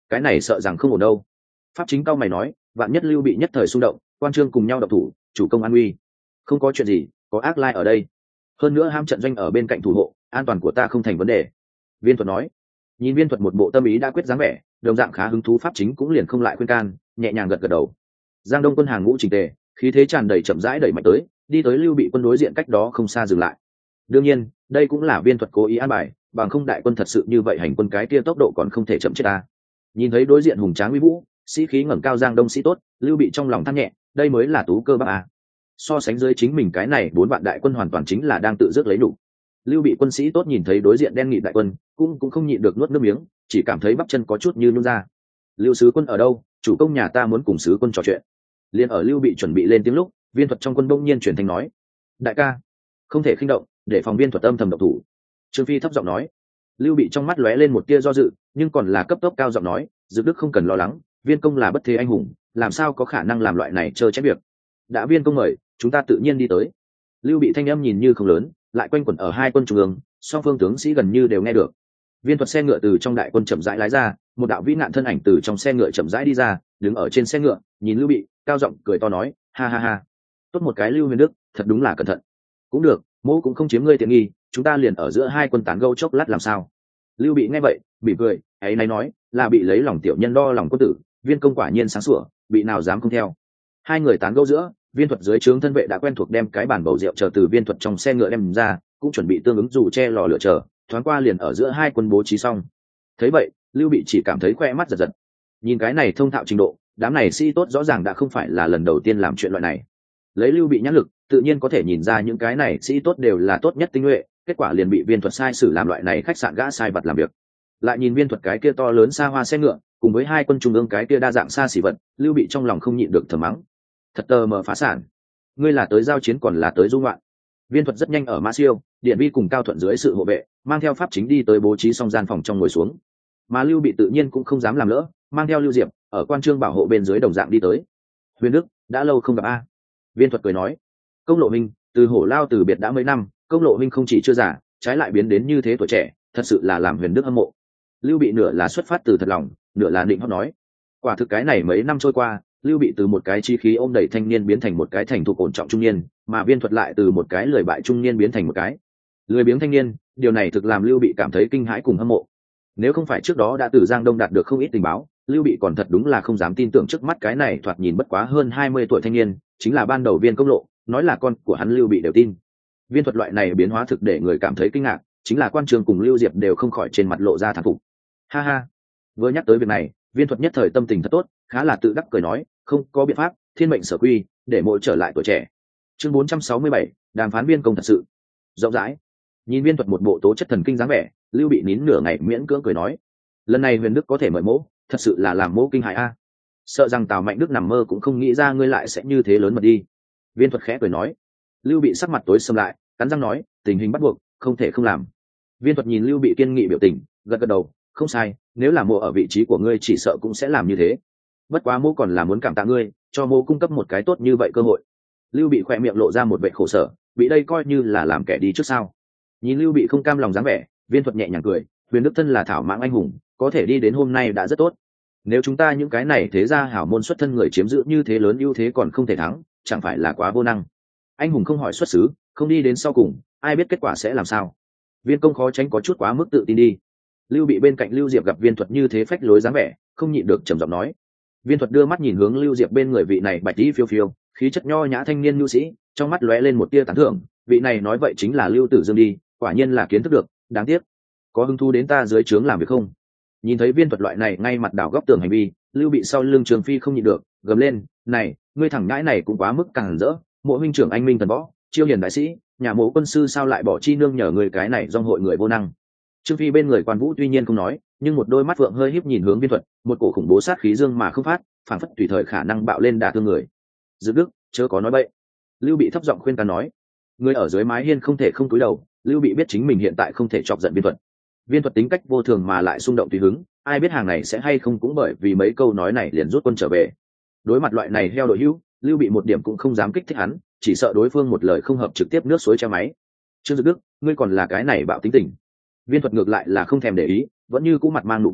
cái này sợ rằng không ổn đâu. Pháp chính cao mày nói, vạn nhất Lưu Bị nhất thời xung động, quan trương cùng nhau độc thủ, chủ công an nguy. Không có chuyện gì, có ác lai ở đây, hơn nữa ham trận doanh ở bên cạnh thủ hộ, an toàn của ta không thành vấn đề. Viên Thuật nói. Nhìn Viên Thuật một bộ tâm ý đã quyết dáng vẻ, đồng dạng khá hứng thú, Pháp chính cũng liền không lại khuyên can, nhẹ nhàng gật gật đầu. Giang Đông quân hàng ngũ chỉnh tề, khí thế tràn đầy, chậm rãi đẩy mạnh tới, đi tới Lưu Bị quân đối diện cách đó không xa dừng lại. Đương nhiên, đây cũng là Viên Thuật cố ý an bài, bằng không đại quân thật sự như vậy hành quân cái kia tốc độ còn không thể chậm chết ta. Nhìn thấy đối diện hùng tráng uy vũ, sĩ khí ngẩng cao Giang Đông sĩ tốt, Lưu Bị trong lòng than nhẹ, đây mới là tú cơ bác à. So sánh dưới chính mình cái này bốn vạn đại quân hoàn toàn chính là đang tự dứt lấy đủ. Lưu Bị quân sĩ tốt nhìn thấy đối diện đen nghị đại quân, cũng cũng không nhịn được nuốt nước miếng, chỉ cảm thấy bắp chân có chút như nhún ra. Lưu sứ quân ở đâu? Chủ công nhà ta muốn cùng sứ quân trò chuyện. Liên ở Lưu Bị chuẩn bị lên tiếng lúc, Viên Thuật trong quân bỗng nhiên chuyển thành nói: đại ca, không thể khinh động, để phòng Viên Thuật âm thầm động thủ. Trương Phi thấp giọng nói. Lưu Bị trong mắt lóe lên một tia do dự, nhưng còn là cấp tốc cao giọng nói: Dực Đức không cần lo lắng, Viên công là bất thế anh hùng, làm sao có khả năng làm loại này chơi chép việc. Đã Viên công mời, chúng ta tự nhiên đi tới. Lưu Bị thanh âm nhìn như không lớn, lại quanh quẩn ở hai quân trung ương, song phương tướng sĩ gần như đều nghe được. Viên Thuật xe ngựa từ trong đại quân chậm rãi lái ra, một đạo vĩ nạn thân ảnh từ trong xe ngựa chậm rãi đi ra, đứng ở trên xe ngựa, nhìn Lưu Bị, cao giọng cười to nói: ha ha ha, tốt một cái Lưu Huyền Đức, thật đúng là cẩn thận. Cũng được, mỗ cũng không chiếm ngươi tiện nghi, chúng ta liền ở giữa hai quân tán gẫu chốc lát làm sao. Lưu Bị nghe vậy, bị cười, ấy nay nói, là bị lấy lòng tiểu nhân đo lòng quân tử, Viên công quả nhiên sáng sủa, bị nào dám không theo. Hai người tán gẫu giữa, Viên Thuật dưới trướng thân vệ đã quen thuộc đem cái bàn bầu rượu chờ từ Viên Thuật trong xe ngựa đem ra, cũng chuẩn bị tương ứng dù che lò lửa chờ, thoáng qua liền ở giữa hai quân bố trí xong. Thấy vậy, Lưu Bị chỉ cảm thấy khoe mắt giật giật. Nhìn cái này thông thạo trình độ, đám này sĩ tốt rõ ràng đã không phải là lần đầu tiên làm chuyện loại này. Lấy Lưu Bị nhãn lực, tự nhiên có thể nhìn ra những cái này sĩ tốt đều là tốt nhất tinh nhuệ, kết quả liền bị Viên Thuật sai sử làm loại này khách sạn gã sai vật làm việc. Lại nhìn Viên Thuật cái kia to lớn xa hoa xe ngựa, cùng với hai quân trung ương cái kia đa dạng xa xỉ vật, Lưu Bị trong lòng không nhịn được thầm mắng: thật tờ mờ phá sản, ngươi là tới giao chiến còn là tới du ngoạn. Viên Thuật rất nhanh ở Mã Siêu, Điện Vi cùng Cao Thuận dưới sự hộ vệ, mang theo Pháp chính đi tới bố trí xong gian phòng trong ngồi xuống. Mà Lưu Bị tự nhiên cũng không dám làm lỡ, mang theo Lưu Diệp ở quan trương bảo hộ bên dưới đồng dạng đi tới. Huyền Đức, đã lâu không gặp a. Viên Thuật cười nói: công lộ minh, từ hổ lao từ biệt đã mấy năm, công lộ minh không chỉ chưa già, trái lại biến đến như thế tuổi trẻ, thật sự là làm Huyền Đức hâm mộ. Lưu Bị nửa là xuất phát từ thật lòng, nửa là định hót nói. Quả thực cái này mấy năm trôi qua, Lưu Bị từ một cái chi khí ôm đầy thanh niên biến thành một cái thành thục ổn trọng trung niên, mà Viên Thuật lại từ một cái lười bại trung niên biến thành một cái lười biếng thanh niên, điều này thực làm Lưu Bị cảm thấy kinh hãi cùng hâm mộ. Nếu không phải trước đó đã từ Giang Đông đạt được không ít tình báo, Lưu Bị còn thật đúng là không dám tin tưởng trước mắt cái này thoạt nhìn bất quá hơn hai mươi tuổi thanh niên, chính là ban đầu Viên công lộ, nói là con của hắn Lưu Bị đều tin. Viên Thuật loại này biến hóa thực để người cảm thấy kinh ngạc, chính là quan trường cùng Lưu Diệp đều không khỏi trên mặt lộ ra thán phục. Ha ha, vừa nhắc tới việc này, Viên Thuật nhất thời tâm tình thật tốt, khá là tự đắc cười nói: không có biện pháp, thiên mệnh sở quy, để mỗi trở lại tuổi trẻ. Chương bốn trăm sáu mươi bảy, đàm phán viên công thật sự rộng rãi. Nhìn Viên Thuật một bộ tố chất thần kinh dáng vẻ, Lưu Bị nín nửa ngày miễn cưỡng cười nói: lần này Huyền Đức có thể mời mỗ, thật sự là làm mỗ kinh hãi a. Sợ rằng Tào Mạnh Đức nằm mơ cũng không nghĩ ra ngươi lại sẽ như thế lớn mật đi. Viên Thuật khẽ cười nói. Lưu Bị sắc mặt tối sầm lại, cắn răng nói: tình hình bắt buộc, không thể không làm. Viên Thuật nhìn Lưu Bị kiên nghị biểu tình, gật gật đầu: không sai, nếu là mỗ ở vị trí của ngươi chỉ sợ cũng sẽ làm như thế. Bất quá mỗ còn là muốn cảm tạ ngươi, cho mỗ cung cấp một cái tốt như vậy cơ hội. Lưu Bị khỏe miệng lộ ra một vẻ khổ sở, bị đây coi như là làm kẻ đi trước sao. Nhìn Lưu Bị không cam lòng dáng vẻ, Viên Thuật nhẹ nhàng cười: Huyền Đức thân là thảo mãng anh hùng, có thể đi đến hôm nay đã rất tốt. Nếu chúng ta những cái này thế ra hảo môn xuất thân người chiếm giữ như thế lớn ưu thế còn không thể thắng, chẳng phải là quá vô năng. Anh hùng không hỏi xuất xứ, không đi đến sau cùng, ai biết kết quả sẽ làm sao. Viên công khó tránh có chút quá mức tự tin đi. Lưu Bị bên cạnh Lưu Diệp gặp Viên Thuật như thế phách lối dáng vẻ, không nhịn được trầm giọng nói. Viên Thuật đưa mắt nhìn hướng Lưu Diệp bên người vị này bạch tí phiêu phiêu, khí chất nho nhã thanh niên nhu sĩ, trong mắt lóe lên một tia tán thưởng. Vị này nói vậy chính là Lưu Tử Dương đi, quả nhiên là kiến thức được, đáng tiếc. Có hứng thú đến ta dưới trướng làm việc không? Nhìn thấy Viên Thuật loại này ngay mặt đảo góc tường hành vi, Lưu Bị sau lưng Trường Phi không nhịn được, gầm lên: này, ngươi thẳng nhãi này cũng quá mức càng rỡ. Mộ huynh trưởng anh minh thần võ, chiêu hiền đại sĩ, nhà mộ quân sư sao lại bỏ chi nương nhờ người cái này dòng hội người vô năng. Trương Phi bên người Quan Vũ tuy nhiên không nói, nhưng một đôi mắt vượng hơi híp nhìn hướng Viên Thuật, một cổ khủng bố sát khí dương mà không phát, phảng phất tùy thời khả năng bạo lên đả thương người. Dực Đức, chớ có nói bậy. Lưu Bị thấp giọng khuyên can nói. Người ở dưới mái hiên không thể không cúi đầu, Lưu Bị biết chính mình hiện tại không thể chọc giận Viên Thuật. Viên Thuật tính cách vô thường mà lại xung động tùy hứng, ai biết hàng này sẽ hay không cũng bởi vì mấy câu nói này liền rút quân trở về. Đối mặt loại này heo đội hữu, Lưu Bị một điểm cũng không dám kích thích hắn, chỉ sợ đối phương một lời không hợp trực tiếp nước suối treo máy. Trương Dực Đức, ngươi còn là cái này bạo tính tình. Viên Thuật ngược lại là không thèm để ý, vẫn như cũ mặt mang nụ cười,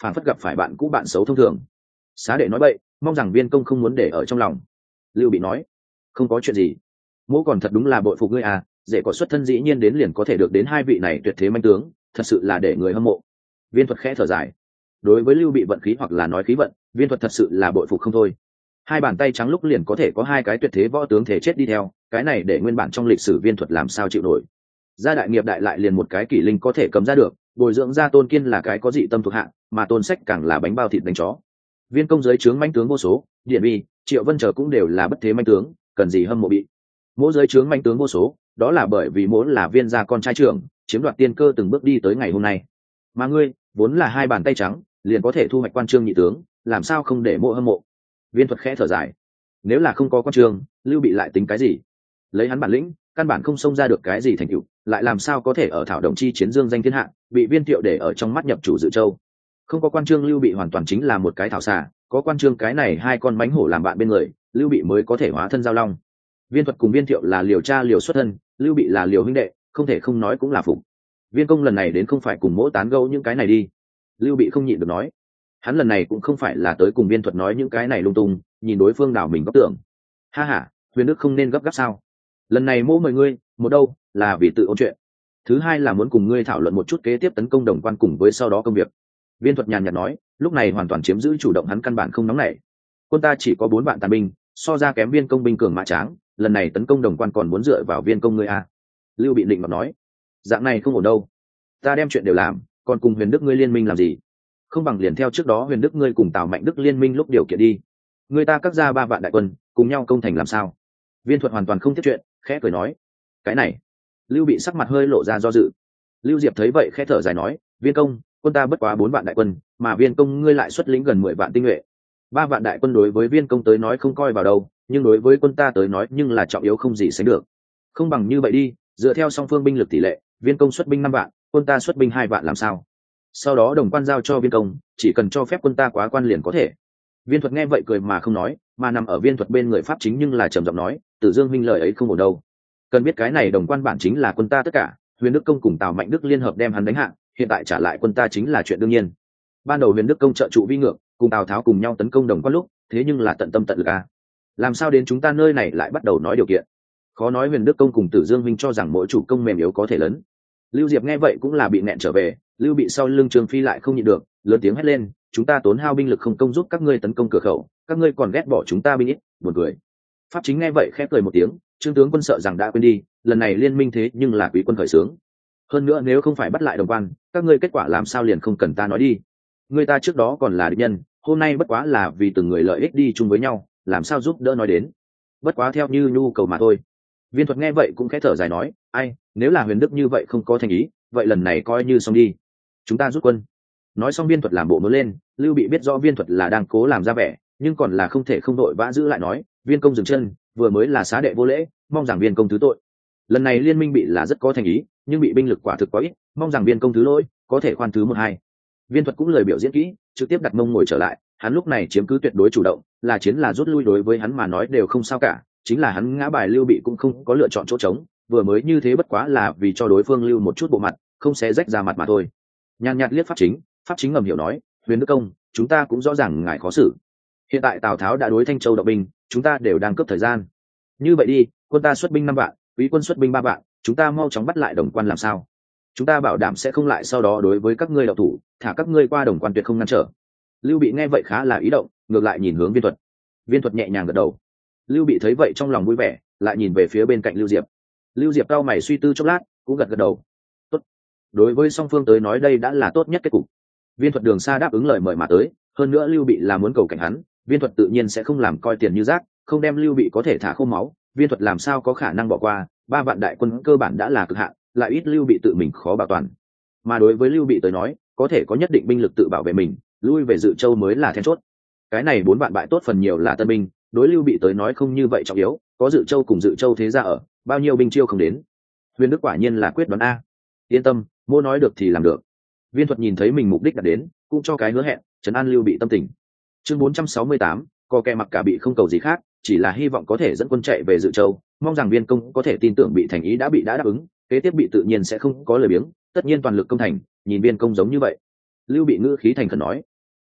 phản phất gặp phải bạn cũ bạn xấu thông thường. Xá đệ nói bậy, mong rằng viên công không muốn để ở trong lòng. Lưu Bị nói, không có chuyện gì, mỗ còn thật đúng là bội phục ngươi à, dễ có xuất thân dĩ nhiên đến liền có thể được đến hai vị này tuyệt thế manh tướng, thật sự là để người hâm mộ. Viên Thuật khẽ thở dài, đối với Lưu Bị vận khí hoặc là nói khí vận, Viên Thuật thật sự là bội phục không thôi. Hai bàn tay trắng lúc liền có thể có hai cái tuyệt thế võ tướng thể chết đi theo, cái này để nguyên bản trong lịch sử Viên Thuật làm sao chịu nổi. Gia đại nghiệp đại lại liền một cái kỷ linh có thể cầm ra được, bồi dưỡng ra Tôn Kiên là cái có dị tâm thuộc hạ, mà Tôn Sách càng là bánh bao thịt đánh chó. Viên công giới trướng manh tướng vô số, Điện Vi, Triệu Vân chờ cũng đều là bất thế manh tướng, cần gì hâm mộ bị. Mỗi giới trướng manh tướng vô số, đó là bởi vì mỗi là Viên gia con trai trưởng, chiếm đoạt tiên cơ từng bước đi tới ngày hôm nay. Mà ngươi, vốn là hai bàn tay trắng, liền có thể thu hoạch quan trương nhị tướng, làm sao không để mộ hâm mộ. Viên Thuật khẽ thở dài, nếu là không có quan trương, Lưu Bị lại tính cái gì? Lấy hắn bản lĩnh, căn bản không xông ra được cái gì thành tựu, lại làm sao có thể ở thảo đồng chi chiến dương danh thiên hạ, bị Viên Thiệu để ở trong mắt nhập chủ Dự Châu. Không có quan trương Lưu Bị hoàn toàn chính là một cái thảo xà, có quan trương cái này hai con mánh hổ làm bạn bên người, Lưu Bị mới có thể hóa thân giao long. Viên Thuật cùng Viên Thiệu là liều cha liều xuất thân, Lưu Bị là liều huynh đệ, không thể không nói cũng là phục. Viên công lần này đến không phải cùng mỗi tán gẫu những cái này đi. Lưu Bị không nhịn được nói, hắn lần này cũng không phải là tới cùng Viên Thuật nói những cái này lung tung, nhìn đối phương nào mình góc tưởng. Ha ha, Huyền Đức không nên gấp gáp sao? Lần này mỗ mời ngươi, một đâu là vì tự ôn chuyện, thứ hai là muốn cùng ngươi thảo luận một chút kế tiếp tấn công Đồng Quan cùng với sau đó công việc. Viên Thuật nhàn nhạt nói, lúc này hoàn toàn chiếm giữ chủ động, hắn căn bản không nóng nảy. Quân ta chỉ có bốn vạn tàn binh, so ra kém Viên công binh cường mã tráng, lần này tấn công Đồng Quan còn muốn dựa vào Viên công ngươi à? Lưu Bị định mà nói, dạng này không ổn đâu, ta đem chuyện đều làm, còn cùng Huyền Đức ngươi liên minh làm gì? Không bằng liền theo trước đó Huyền Đức ngươi cùng Tào Mạnh Đức liên minh lúc điều kiện đi, người ta cắt ra ba vạn đại quân cùng nhau công thành làm sao? Viên Thuật hoàn toàn không tiếp chuyện, khẽ cười nói, cái này. Lưu Bị sắc mặt hơi lộ ra do dự. Lưu Diệp thấy vậy khẽ thở dài nói, Viên công, quân ta bất quá bốn vạn đại quân, mà Viên công ngươi lại xuất lĩnh gần mười vạn tinh nhuệ. Ba vạn đại quân đối với Viên công tới nói không coi vào đâu, nhưng đối với quân ta tới nói nhưng là trọng yếu không gì sánh được. Không bằng như vậy đi, dựa theo song phương binh lực tỷ lệ, Viên công xuất binh năm vạn, quân ta xuất binh hai vạn làm sao? Sau đó Đồng Quan giao cho Viên công, chỉ cần cho phép quân ta quá quan liền có thể. Viên Thuật nghe vậy cười mà không nói, mà nằm ở Viên Thuật bên người pháp chính nhưng là trầm giọng nói, Tử Dương huynh lời ấy không ổn đâu. Cần biết cái này Đồng Quan bản chính là quân ta tất cả, Huyền Đức công cùng Tào Mạnh Đức liên hợp đem hắn đánh hạ, hiện tại trả lại quân ta chính là chuyện đương nhiên. Ban đầu Huyền Đức công trợ trụ vi ngược, cùng Tào Tháo cùng nhau tấn công Đồng Quan lúc, thế nhưng là tận tâm tận lực à. Làm sao đến chúng ta nơi này lại bắt đầu nói điều kiện? Khó nói Huyền Đức công cùng Tử Dương huynh cho rằng mỗi chủ công mềm yếu có thể lớn. Lưu Diệp nghe vậy cũng là bị nẹn trở về, Lưu Bị sau lưng Trường Phi lại không nhịn được, lớn tiếng hét lên, chúng ta tốn hao binh lực không công giúp các ngươi tấn công cửa khẩu, các ngươi còn ghét bỏ chúng ta binh ít, buồn cười. Pháp chính nghe vậy khép cười một tiếng, Trương tướng quân sợ rằng đã quên đi, lần này liên minh thế nhưng là quý quân khởi xướng. Hơn nữa nếu không phải bắt lại Đồng Quan, các ngươi kết quả làm sao liền không cần ta nói đi. Người ta trước đó còn là địch nhân, hôm nay bất quá là vì từng người lợi ích đi chung với nhau, làm sao giúp đỡ nói đến. Bất quá theo như nhu cầu mà thôi. Viên Thuật nghe vậy cũng khẽ thở dài nói, ai, nếu là Huyền Đức như vậy không có thành ý, vậy lần này coi như xong đi. Chúng ta rút quân. Nói xong Viên Thuật làm bộ muốn lên, Lưu Bị biết rõ Viên Thuật là đang cố làm ra vẻ, nhưng còn là không thể không đội vã giữ lại nói, Viên công dừng chân, vừa mới là xá đệ vô lễ, mong rằng Viên công thứ tội. Lần này liên minh bị là rất có thành ý, nhưng bị binh lực quả thực quá ít, mong rằng Viên công thứ lỗi, có thể khoan thứ một hai. Viên Thuật cũng lời biểu diễn kỹ, trực tiếp đặt mông ngồi trở lại, hắn lúc này chiếm cứ tuyệt đối chủ động, là chiến là rút lui đối với hắn mà nói đều không sao cả, chính là hắn ngã bài Lưu Bị cũng không có lựa chọn chỗ trống, vừa mới như thế bất quá là vì cho đối phương lưu một chút bộ mặt, không xé rách ra mặt mà thôi. Nhàn nhạt liếc pháp chính, pháp chính ngầm hiểu nói, Huyền Đức công, chúng ta cũng rõ ràng ngài khó xử. Hiện tại Tào Tháo đã đối Thanh Châu động binh, chúng ta đều đang cướp thời gian. Như vậy đi, quân ta xuất binh năm vạn, quý quân xuất binh ba vạn, chúng ta mau chóng bắt lại Đồng Quan làm sao? Chúng ta bảo đảm sẽ không lại sau đó đối với các ngươi đạo thủ, thả các ngươi qua Đồng Quan tuyệt không ngăn trở. Lưu Bị nghe vậy khá là ý động, ngược lại nhìn hướng Viên Thuật. Viên Thuật nhẹ nhàng gật đầu. Lưu Bị thấy vậy trong lòng vui vẻ, lại nhìn về phía bên cạnh Lưu Diệp. Lưu Diệp cau mày suy tư chốc lát, cũng gật gật đầu. Tốt. Đối với song phương tới nói đây đã là tốt nhất kết cục. Viên Thuật đường xa đáp ứng lời mời mà tới, hơn nữa Lưu Bị là muốn cầu cảnh hắn, Viên Thuật tự nhiên sẽ không làm coi tiền như rác, không đem Lưu Bị có thể thả khô máu, Viên Thuật làm sao có khả năng bỏ qua, ba vạn đại quân cơ bản đã là cực hạn, lại ít Lưu Bị tự mình khó bảo toàn. Mà đối với Lưu Bị tới nói, có thể có nhất định binh lực tự bảo vệ mình, lui về Dự Châu mới là then chốt. Cái này bốn vạn bại tốt phần nhiều là tân binh, đối Lưu Bị tới nói không như vậy trọng yếu, có Dự Châu cùng Dự Châu thế gia ở, bao nhiêu binh chiêu không đến. Huyền Đức quả nhiên là quyết đoán a. Yên tâm, mô nói được thì làm được. Viên Thuật nhìn thấy mình mục đích đạt đến, cũng cho cái hứa hẹn, trấn an Lưu Bị tâm tình. Chương bốn trăm sáu mươi tám, có kẻ mặc cả bị không cầu gì khác, chỉ là hy vọng có thể dẫn quân chạy về Dự Châu, mong rằng Viên công có thể tin tưởng bị thành ý đã bị đã đáp ứng, kế tiếp bị tự nhiên sẽ không có lời biếng, tất nhiên toàn lực công thành, nhìn Viên công giống như vậy. Lưu Bị ngữ khí thành khẩn nói,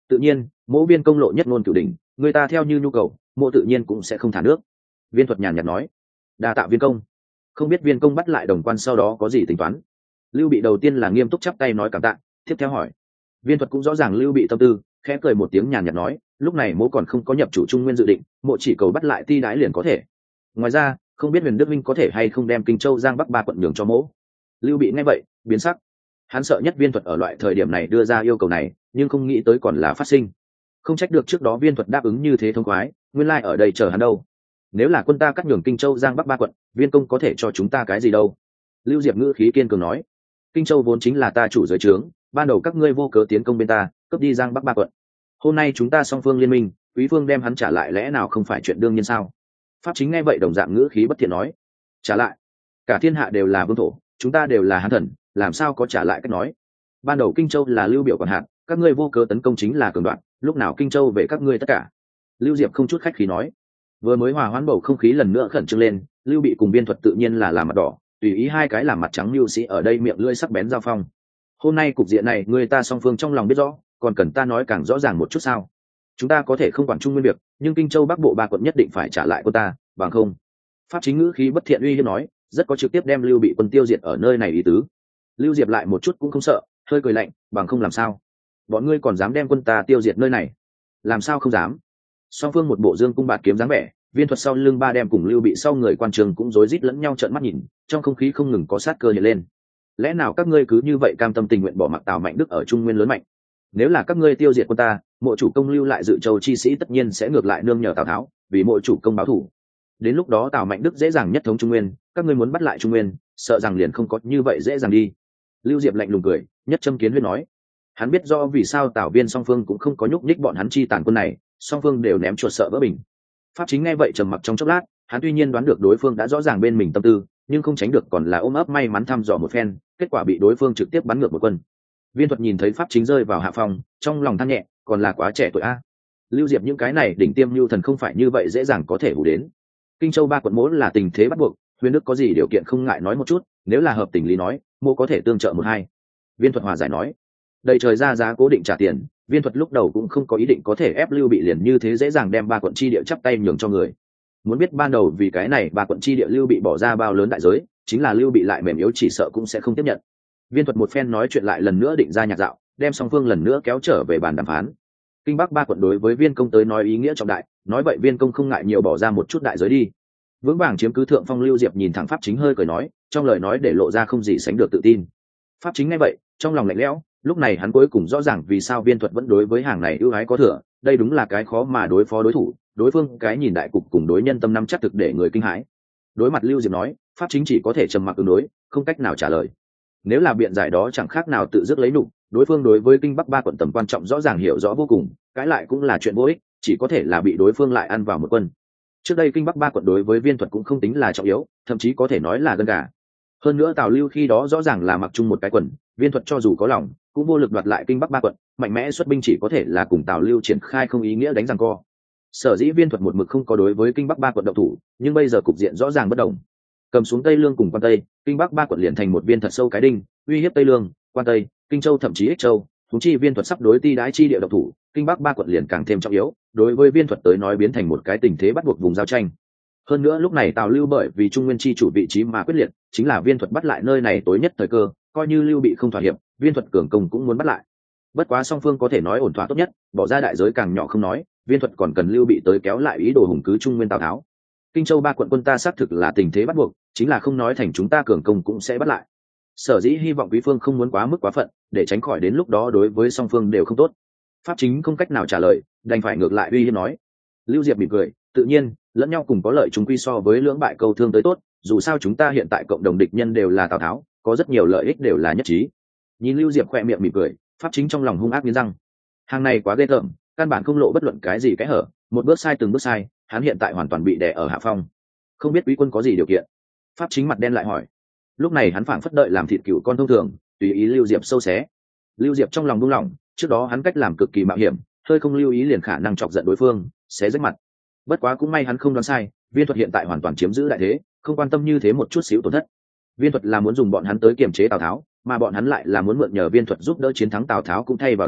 tự nhiên mỗi viên công lộ nhất ngôn cửu đỉnh, người ta theo như nhu cầu mộ tự nhiên cũng sẽ không thả nước. Viên thuật nhàn nhạt nói. Đa tạ viên công. Không biết viên công bắt lại đồng quan sau đó có gì tính toán? Lưu Bị đầu tiên là nghiêm túc chắp tay nói cảm tạ, tiếp theo hỏi. Viên thuật cũng rõ ràng Lưu Bị tâm tư, khẽ cười một tiếng nhàn nhạt nói, lúc này mỗ còn không có nhập chủ Trung Nguyên dự định, mộ chỉ cầu bắt lại Ti Đái liền có thể. Ngoài ra không biết Huyền Đức Minh có thể hay không đem Kinh Châu Giang Bắc ba quận nhường cho mỗ. Lưu Bị nghe vậy biến sắc, hắn sợ nhất Viên thuật ở loại thời điểm này đưa ra yêu cầu này, nhưng không nghĩ tới còn là phát sinh. Không trách được trước đó Viên thuật đáp ứng như thế thông khoái, nguyên lai ở đây chờ hắn đâu. Nếu là quân ta cắt nhường Kinh Châu Giang Bắc ba quận, viên công có thể cho chúng ta cái gì đâu? Lưu Diệp ngữ khí kiên cường nói. Kinh Châu vốn chính là ta chủ dưới trướng, ban đầu các ngươi vô cớ tiến công bên ta, cướp đi Giang Bắc ba quận. Hôm nay chúng ta song phương liên minh, quý phương đem hắn trả lại lẽ nào không phải chuyện đương nhiên sao? Pháp chính nghe vậy đồng dạng ngữ khí bất thiện nói. Trả lại? Cả thiên hạ đều là vương thổ, chúng ta đều là hán thần, làm sao có trả lại cách nói? Ban đầu Kinh Châu là Lưu Biểu quản hạt, các ngươi vô cớ tấn công chính là cường đoạn, lúc nào Kinh Châu về các ngươi tất cả. Lưu Diệp không chút khách khí nói. Vừa mới hòa hoãn bầu không khí lần nữa khẩn trương lên, Lưu Bị cùng Viên thuật tự nhiên là làm mặt đỏ, tùy ý hai cái làm mặt trắng lưu sĩ ở đây miệng lưỡi sắc bén giao phong. Hôm nay cục diện này người ta song phương trong lòng biết rõ, còn cần ta nói càng rõ ràng một chút sao? Chúng ta có thể không quản Trung Nguyên việc, nhưng Kinh Châu Bắc Bộ ba quận nhất định phải trả lại quân ta, bằng không. Pháp chính ngữ khí bất thiện uy hiếp nói, rất có trực tiếp đem Lưu Bị quân tiêu diệt ở nơi này ý tứ. Lưu Diệp lại một chút cũng không sợ, hơi cười lạnh, bằng không làm sao? Bọn ngươi còn dám đem quân ta tiêu diệt nơi này? Làm sao không dám? Song phương một bộ dương cung bạt kiếm dáng vẻ, Viên thuật sau lưng ba đem cùng Lưu Bị sau người quan trường cũng rối rít lẫn nhau trợn mắt nhìn, trong không khí không ngừng có sát cơ hiện lên. Lẽ nào các ngươi cứ như vậy cam tâm tình nguyện bỏ mặc Tào Mạnh Đức ở Trung Nguyên lớn mạnh? Nếu là các ngươi tiêu diệt quân ta, mộ chủ công lưu lại Dự Châu chi sĩ tất nhiên sẽ ngược lại nương nhờ Tào Tháo, vì mộ chủ công báo thù. Đến lúc đó Tào Mạnh Đức dễ dàng nhất thống Trung Nguyên, các ngươi muốn bắt lại Trung Nguyên, sợ rằng liền không có như vậy dễ dàng đi. Lưu Diệp lạnh lùng cười, nhất châm kiến huyết nói. Hắn biết rõ vì sao Tào Viên song phương cũng không có nhúc nhích bọn hắn chi tàn quân này, song phương đều ném chuột sợ vỡ bình. Pháp chính nghe vậy trầm mặc trong chốc lát, hắn tuy nhiên đoán được đối phương đã rõ ràng bên mình tâm tư, nhưng không tránh được còn là ôm ấp may mắn thăm dò một phen, kết quả bị đối phương trực tiếp bắn ngược một quân. Viên thuật nhìn thấy Pháp chính rơi vào hạ phòng, trong lòng than nhẹ, còn là quá trẻ tuổi a. Lưu Diệp những cái này đỉnh tiêm lưu thần không phải như vậy dễ dàng có thể hủ đến. Kinh Châu ba quận mỗ là tình thế bắt buộc, Huyền Đức có gì điều kiện không ngại nói một chút, nếu là hợp tình lý nói, mỗ có thể tương trợ một hai. Viên thuật hòa giải nói. Đầy trời ra giá cố định trả tiền, Viên thuật lúc đầu cũng không có ý định có thể ép Lưu Bị liền như thế dễ dàng đem ba quận chi địa chắp tay nhường cho người. Muốn biết ban đầu vì cái này ba quận chi địa Lưu Bị bỏ ra bao lớn đại giới, chính là Lưu Bị lại mềm yếu chỉ sợ cũng sẽ không tiếp nhận. Viên thuật một phen nói chuyện lại lần nữa định ra nhạc dạo, đem song phương lần nữa kéo trở về bàn đàm phán. Kinh Bắc ba quận đối với Viên công tới nói ý nghĩa trọng đại, nói vậy Viên công không ngại nhiều bỏ ra một chút đại giới đi. Vững vàng chiếm cứ thượng phong Lưu Diệp nhìn thẳng Pháp chính hơi cười nói, trong lời nói để lộ ra không gì sánh được tự tin. Pháp chính nghe vậy, trong lòng lạnh lẽo, lúc này hắn cuối cùng rõ ràng vì sao Viên thuật vẫn đối với hàng này ưu ái có thừa, đây đúng là cái khó mà đối phó đối thủ, đối phương cái nhìn đại cục cùng đối nhân tâm năm chắc thực để người kinh hãi. Đối mặt Lưu Diệp nói, Pháp chính chỉ có thể trầm mặc ứng đối, không cách nào trả lời. Nếu là biện giải đó chẳng khác nào tự dứt lấy nụ, đối phương đối với Kinh Bắc ba quận tầm quan trọng rõ ràng hiểu rõ vô cùng, cái lại cũng là chuyện vô ích, chỉ có thể là bị đối phương lại ăn vào một quân. Trước đây Kinh Bắc ba quận đối với Viên thuật cũng không tính là trọng yếu, thậm chí có thể nói là gân gà. Hơn nữa Tào Lưu khi đó rõ ràng là mặc chung một cái quần, Viên thuật cho dù có lòng cũng vô lực đoạt lại Kinh Bắc ba quận, mạnh mẽ xuất binh chỉ có thể là cùng Tào Lưu triển khai không ý nghĩa đánh giằng co. Sở dĩ Viên thuật một mực không có đối với Kinh Bắc ba quận động thủ, nhưng bây giờ cục diện rõ ràng bất đồng. Cầm xuống Tây Lương cùng Quan Tây, Kinh Bắc ba quận liền thành một viên thật sâu cái đinh, uy hiếp Tây Lương, Quan Tây, Kinh Châu thậm chí Ích Châu. Chúng chi Viên thuật sắp đối Ti Đái chi địa động thủ, Kinh Bắc ba quận liền càng thêm trọng yếu, đối với Viên thuật tới nói biến thành một cái tình thế bắt buộc vùng giao tranh. Hơn nữa lúc này Tào Lưu bởi vì Trung Nguyên chi chủ vị trí mà quyết liệt, chính là Viên thuật bắt lại nơi này tối nhất thời cơ, coi như Lưu Bị không thỏa hiệp, Viên thuật cường công cũng muốn bắt lại. Bất quá song phương có thể nói ổn thỏa tốt nhất, bỏ ra đại giới càng nhỏ không nói, Viên thuật còn cần Lưu Bị tới kéo lại ý đồ hùng cứ Trung Nguyên Tào Tháo. Kinh Châu ba quận quân ta xác thực là tình thế bắt buộc, chính là không nói thành chúng ta cường công cũng sẽ bắt lại. Sở dĩ hy vọng quý phương không muốn quá mức quá phận, để tránh khỏi đến lúc đó đối với song phương đều không tốt. Pháp chính không cách nào trả lời, đành phải ngược lại uy hiếp nói. Lưu Diệp mỉm cười, tự nhiên lẫn nhau cùng có lợi chúng quy so với lưỡng bại câu thương tới tốt, dù sao chúng ta hiện tại cộng đồng địch nhân đều là Tào Tháo, có rất nhiều lợi ích đều là nhất trí. Nhìn Lưu Diệp khỏe miệng mỉm cười, Pháp chính trong lòng hung ác nghiến răng. Hàng này quá ghê tởm, căn bản không lộ bất luận cái gì cái hở, một bước sai từng bước sai, hắn hiện tại hoàn toàn bị đè ở hạ phong. Không biết quý quân có gì điều kiện? Pháp chính mặt đen lại hỏi. Lúc này hắn phảng phất đợi làm thịt cừu con thông thường, tùy ý Lưu Diệp sâu xé. Lưu Diệp trong lòng buông lỏng, trước đó hắn cách làm cực kỳ mạo hiểm, hơi không lưu ý liền khả năng chọc giận đối phương, xé rách mặt. Bất quá cũng may hắn không đoán sai, Viên thuật hiện tại hoàn toàn chiếm giữ đại thế, không quan tâm như thế một chút xíu tổn thất. Viên thuật là muốn dùng bọn hắn tới kiềm chế Tào Tháo, mà bọn hắn lại là muốn mượn nhờ Viên thuật giúp đỡ chiến thắng Tào Tháo cũng thay vào đó,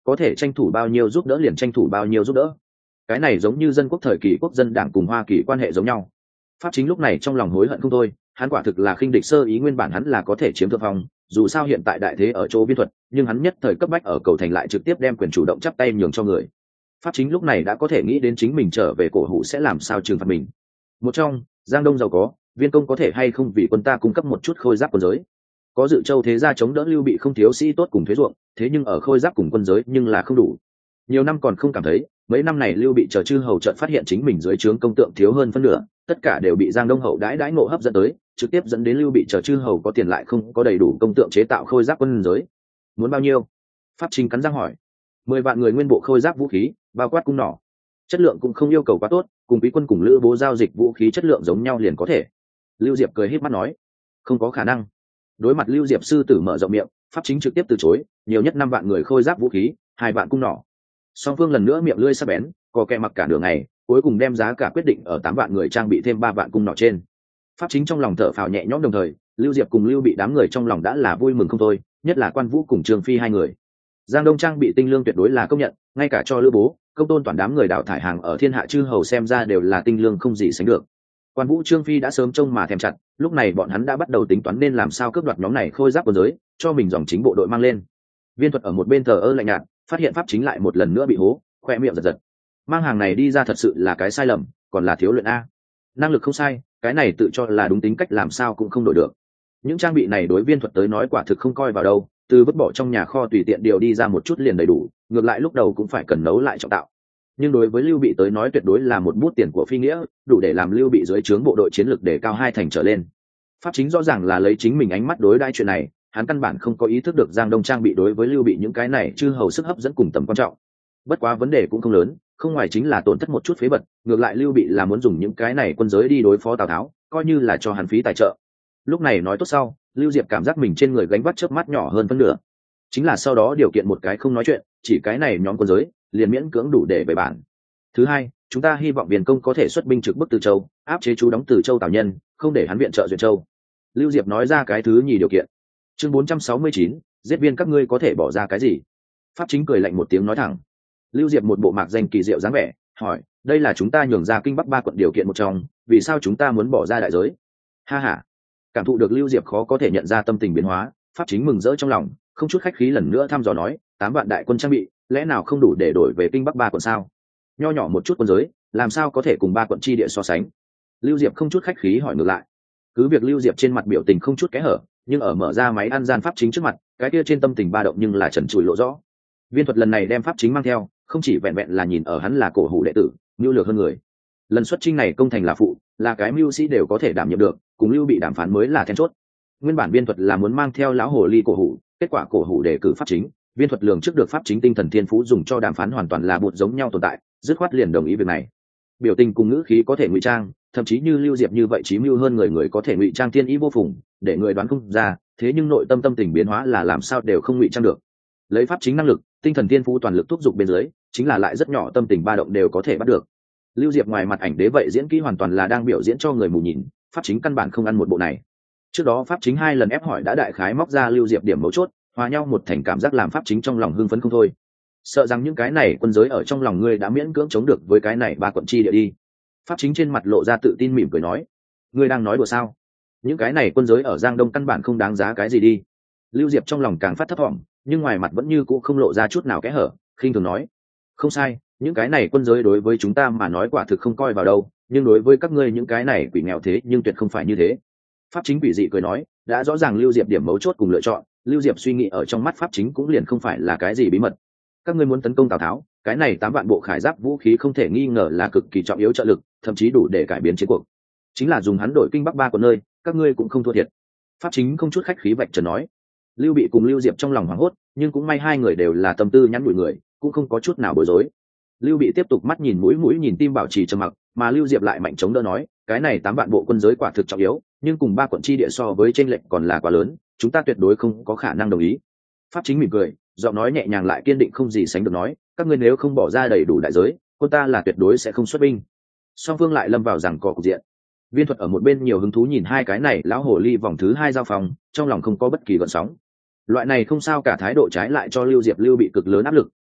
có thể tranh thủ bao nhiêu giúp đỡ liền tranh thủ bao nhiêu giúp đỡ. Cái này giống như dân quốc thời kỳ quốc dân đảng cùng Hoa Kỳ quan hệ giống nhau. Pháp Chính lúc này trong lòng hối hận không thôi, hắn quả thực là khinh địch sơ ý, nguyên bản hắn là có thể chiếm thượng phong, dù sao hiện tại đại thế ở chỗ Viên Thuật, nhưng hắn nhất thời cấp bách ở cầu thành lại trực tiếp đem quyền chủ động chắp tay nhường cho người. Pháp Chính lúc này đã có thể nghĩ đến chính mình trở về cổ hủ sẽ làm sao trừng phạt mình. Một trong, Giang Đông giàu có, Viên công có thể hay không vì quân ta cung cấp một chút khôi giáp quân giới. Có Dự Châu thế gia chống đỡ Lưu Bị không thiếu sĩ tốt cùng thuế ruộng, thế nhưng ở khôi giáp cùng quân giới nhưng là không đủ. Nhiều năm còn không cảm thấy, mấy năm này Lưu Bị chờ chư hầu chợt phát hiện chính mình dưới trướng công tượng thiếu hơn phân nửa, tất cả đều bị Giang Đông hậu đãi đãi ngộ hấp dẫn tới, trực tiếp dẫn đến Lưu Bị chờ chư hầu có tiền lại không có đầy đủ công tượng chế tạo khôi giáp quân giới. Muốn bao nhiêu? Pháp Chính cắn răng hỏi. Mười vạn người nguyên bộ khôi giáp vũ khí, bao quát cung nỏ. Chất lượng cũng không yêu cầu quá tốt, cùng Quý quân cùng Lữ Bố giao dịch vũ khí chất lượng giống nhau liền có thể. Lưu Diệp cười híp mắt nói, không có khả năng. Đối mặt Lưu Diệp sư tử mở rộng miệng, Pháp Chính trực tiếp từ chối, nhiều nhất năm vạn người khôi giáp vũ khí, hai vạn cung nỏ. Song phương lần nữa miệng lưỡi sắc bén, có kẻ mặc cả đường ngày, cuối cùng đem giá cả quyết định ở tám vạn người trang bị thêm ba vạn cung nỏ trên. Pháp Chính trong lòng thở phào nhẹ nhõm, đồng thời Lưu Diệp cùng Lưu Bị đám người trong lòng đã là vui mừng không thôi, nhất là Quan Vũ cùng Trương Phi hai người. Giang Đông trang bị tinh lương tuyệt đối là công nhận, ngay cả cho Lữ Bố, Công Tôn toàn đám người đào thải hàng ở thiên hạ chư hầu xem ra đều là tinh lương không gì sánh được. Quan Vũ Trương Phi đã sớm trông mà thèm chặt, lúc này bọn hắn đã bắt đầu tính toán nên làm sao cướp đoạt nhóm này khôi giáp quân giới, cho mình dòng chính bộ đội mang lên. Viên Thuật ở một bên thờ ơ lạnh nhạt, phát hiện Pháp Chính lại một lần nữa bị hố, khoe miệng giật giật. Mang hàng này đi ra thật sự là cái sai lầm, còn là thiếu luyện a. Năng lực không sai, cái này tự cho là đúng tính cách làm sao cũng không đổi được. Những trang bị này đối Viên Thuật tới nói quả thực không coi vào đâu, từ vứt bỏ trong nhà kho tùy tiện điều đi ra một chút liền đầy đủ, ngược lại lúc đầu cũng phải cần nấu lại trọng tạo. Nhưng đối với Lưu Bị tới nói tuyệt đối là một bút tiền của phi nghĩa, đủ để làm Lưu Bị dưới trướng bộ đội chiến lược để cao hai thành trở lên. Pháp Chính rõ ràng là lấy chính mình ánh mắt đối đãi chuyện này, hắn căn bản không có ý thức được Giang Đông trang bị đối với Lưu Bị những cái này chư hầu sức hấp dẫn cùng tầm quan trọng. Bất quá vấn đề cũng không lớn, không ngoài chính là tổn thất một chút phế vật, ngược lại Lưu Bị là muốn dùng những cái này quân giới đi đối phó Tào Tháo, coi như là cho hắn phí tài trợ. Lúc này nói tốt sau, Lưu Diệp cảm giác mình trên người gánh vác chớp mắt nhỏ hơn phân nửa. Chính là sau đó điều kiện một cái không nói chuyện, chỉ cái này nhóm quân giới liền miễn cưỡng đủ để bày bản. Thứ hai, chúng ta hy vọng Viên công có thể xuất binh trực bức Từ Châu, áp chế chú đóng Từ Châu Tào nhân, không để hắn viện trợ Duyện Châu. Lưu Diệp nói ra cái thứ nhì điều kiện. Chương bốn trăm sáu mươi chín, giết Viên các ngươi có thể bỏ ra cái gì? Pháp Chính cười lạnh một tiếng nói thẳng. Lưu Diệp một bộ mạc danh kỳ diệu dáng vẻ, hỏi, đây là chúng ta nhường ra Kinh Bắc ba quận điều kiện một trong, vì sao chúng ta muốn bỏ ra đại giới? Ha ha. Cảm thụ được Lưu Diệp khó có thể nhận ra tâm tình biến hóa, Pháp Chính mừng rỡ trong lòng, không chút khách khí lần nữa thăm dò nói, tám vạn đại quân trang bị, lẽ nào không đủ để đổi về Kinh Bắc ba quận sao? Nho nhỏ một chút quân giới, làm sao có thể cùng ba quận chi địa so sánh? Lưu Diệp không chút khách khí hỏi ngược lại. Cứ việc Lưu Diệp trên mặt biểu tình không chút kẽ hở, nhưng ở mở ra máy ăn gian Pháp Chính trước mặt, cái kia trên tâm tình ba động nhưng là trần trụi lộ rõ. Viên Thuật lần này đem Pháp Chính mang theo, không chỉ vẹn vẹn là nhìn ở hắn là cổ hủ đệ tử, mưu lược hơn người. Lần xuất chinh này công thành là phụ, là cái mưu sĩ đều có thể đảm nhiệm được, cùng Lưu Bị đàm phán mới là then chốt. Nguyên bản Viên Thuật là muốn mang theo lão hồ ly cổ hủ, kết quả cổ hủ đề cử Pháp Chính, Viên Thuật lường trước được Pháp Chính tinh thần thiên phú dùng cho đàm phán hoàn toàn là bột giống nhau tồn tại, dứt khoát liền đồng ý việc này. Biểu tình cùng ngữ khí có thể ngụy trang, thậm chí như Lưu Diệp như vậy trí mưu hơn người người có thể ngụy trang thiên ý vô phùng, để người đoán không ra, thế nhưng nội tâm tâm tình biến hóa là làm sao đều không ngụy trang được. Lấy Pháp Chính năng lực, tinh thần thiên phú toàn lực thúc giục bên dưới, chính là lại rất nhỏ tâm tình ba động đều có thể bắt được. Lưu Diệp ngoài mặt ảnh đế vậy diễn kỹ hoàn toàn là đang biểu diễn cho người mù nhìn, Pháp Chính căn bản không ăn một bộ này. Trước đó Pháp Chính hai lần ép hỏi đã đại khái móc ra Lưu Diệp điểm mấu chốt, hòa nhau một thành cảm giác làm Pháp Chính trong lòng hưng phấn không thôi. Sợ rằng những cái này quân giới ở trong lòng ngươi đã miễn cưỡng chống được với cái này ba quận chi địa đi. Pháp Chính trên mặt lộ ra tự tin mỉm cười nói, ngươi đang nói đùa sao? Những cái này quân giới ở Giang Đông căn bản không đáng giá cái gì đi. Lưu Diệp trong lòng càng phát thấp thỏm, nhưng ngoài mặt vẫn như cũ không lộ ra chút nào kẽ hở, khinh thường nói, không sai, những cái này quân giới đối với chúng ta mà nói quả thực không coi vào đâu, nhưng đối với các ngươi những cái này quỷ nghèo thế nhưng tuyệt không phải như thế. Pháp Chính quỷ dị cười nói, đã rõ ràng Lưu Diệp điểm mấu chốt cùng lựa chọn, Lưu Diệp suy nghĩ ở trong mắt Pháp Chính cũng liền không phải là cái gì bí mật. Các ngươi muốn tấn công Tào Tháo, cái này tám vạn bộ khải giáp vũ khí không thể nghi ngờ là cực kỳ trọng yếu trợ lực, thậm chí đủ để cải biến chiến cuộc. Chính là dùng hắn đổi Kinh Bắc ba quận nơi, các ngươi cũng không thua thiệt. Pháp Chính không chút khách khí vạch trần nói. Lưu Bị cùng Lưu Diệp trong lòng hoảng hốt, nhưng cũng may hai người đều là tâm tư nhắn nhủi người, cũng không có chút nào bối rối. Lưu Bị tiếp tục mắt nhìn mũi mũi nhìn tim bảo trì trầm mặc, mà Lưu Diệp lại mạnh chống đỡ nói, cái này tám vạn bộ quân giới quả thực trọng yếu, nhưng cùng ba quận chi địa so với chênh lệch còn là quá lớn, chúng ta tuyệt đối không có khả năng đồng ý. Pháp Chính mỉm cười, giọng nói nhẹ nhàng lại kiên định không gì sánh được nói, các ngươi nếu không bỏ ra đầy đủ đại giới, quân ta là tuyệt đối sẽ không xuất binh. Song phương lại lâm vào giằng co cục diện. Viên Thuật ở một bên nhiều hứng thú nhìn hai cái này lão hồ ly vòng thứ hai giao phòng, trong lòng không có bất kỳ gợn sóng. Loại này không sao cả thái độ trái lại cho Lưu Diệp Lưu Bị cực lớn áp lực,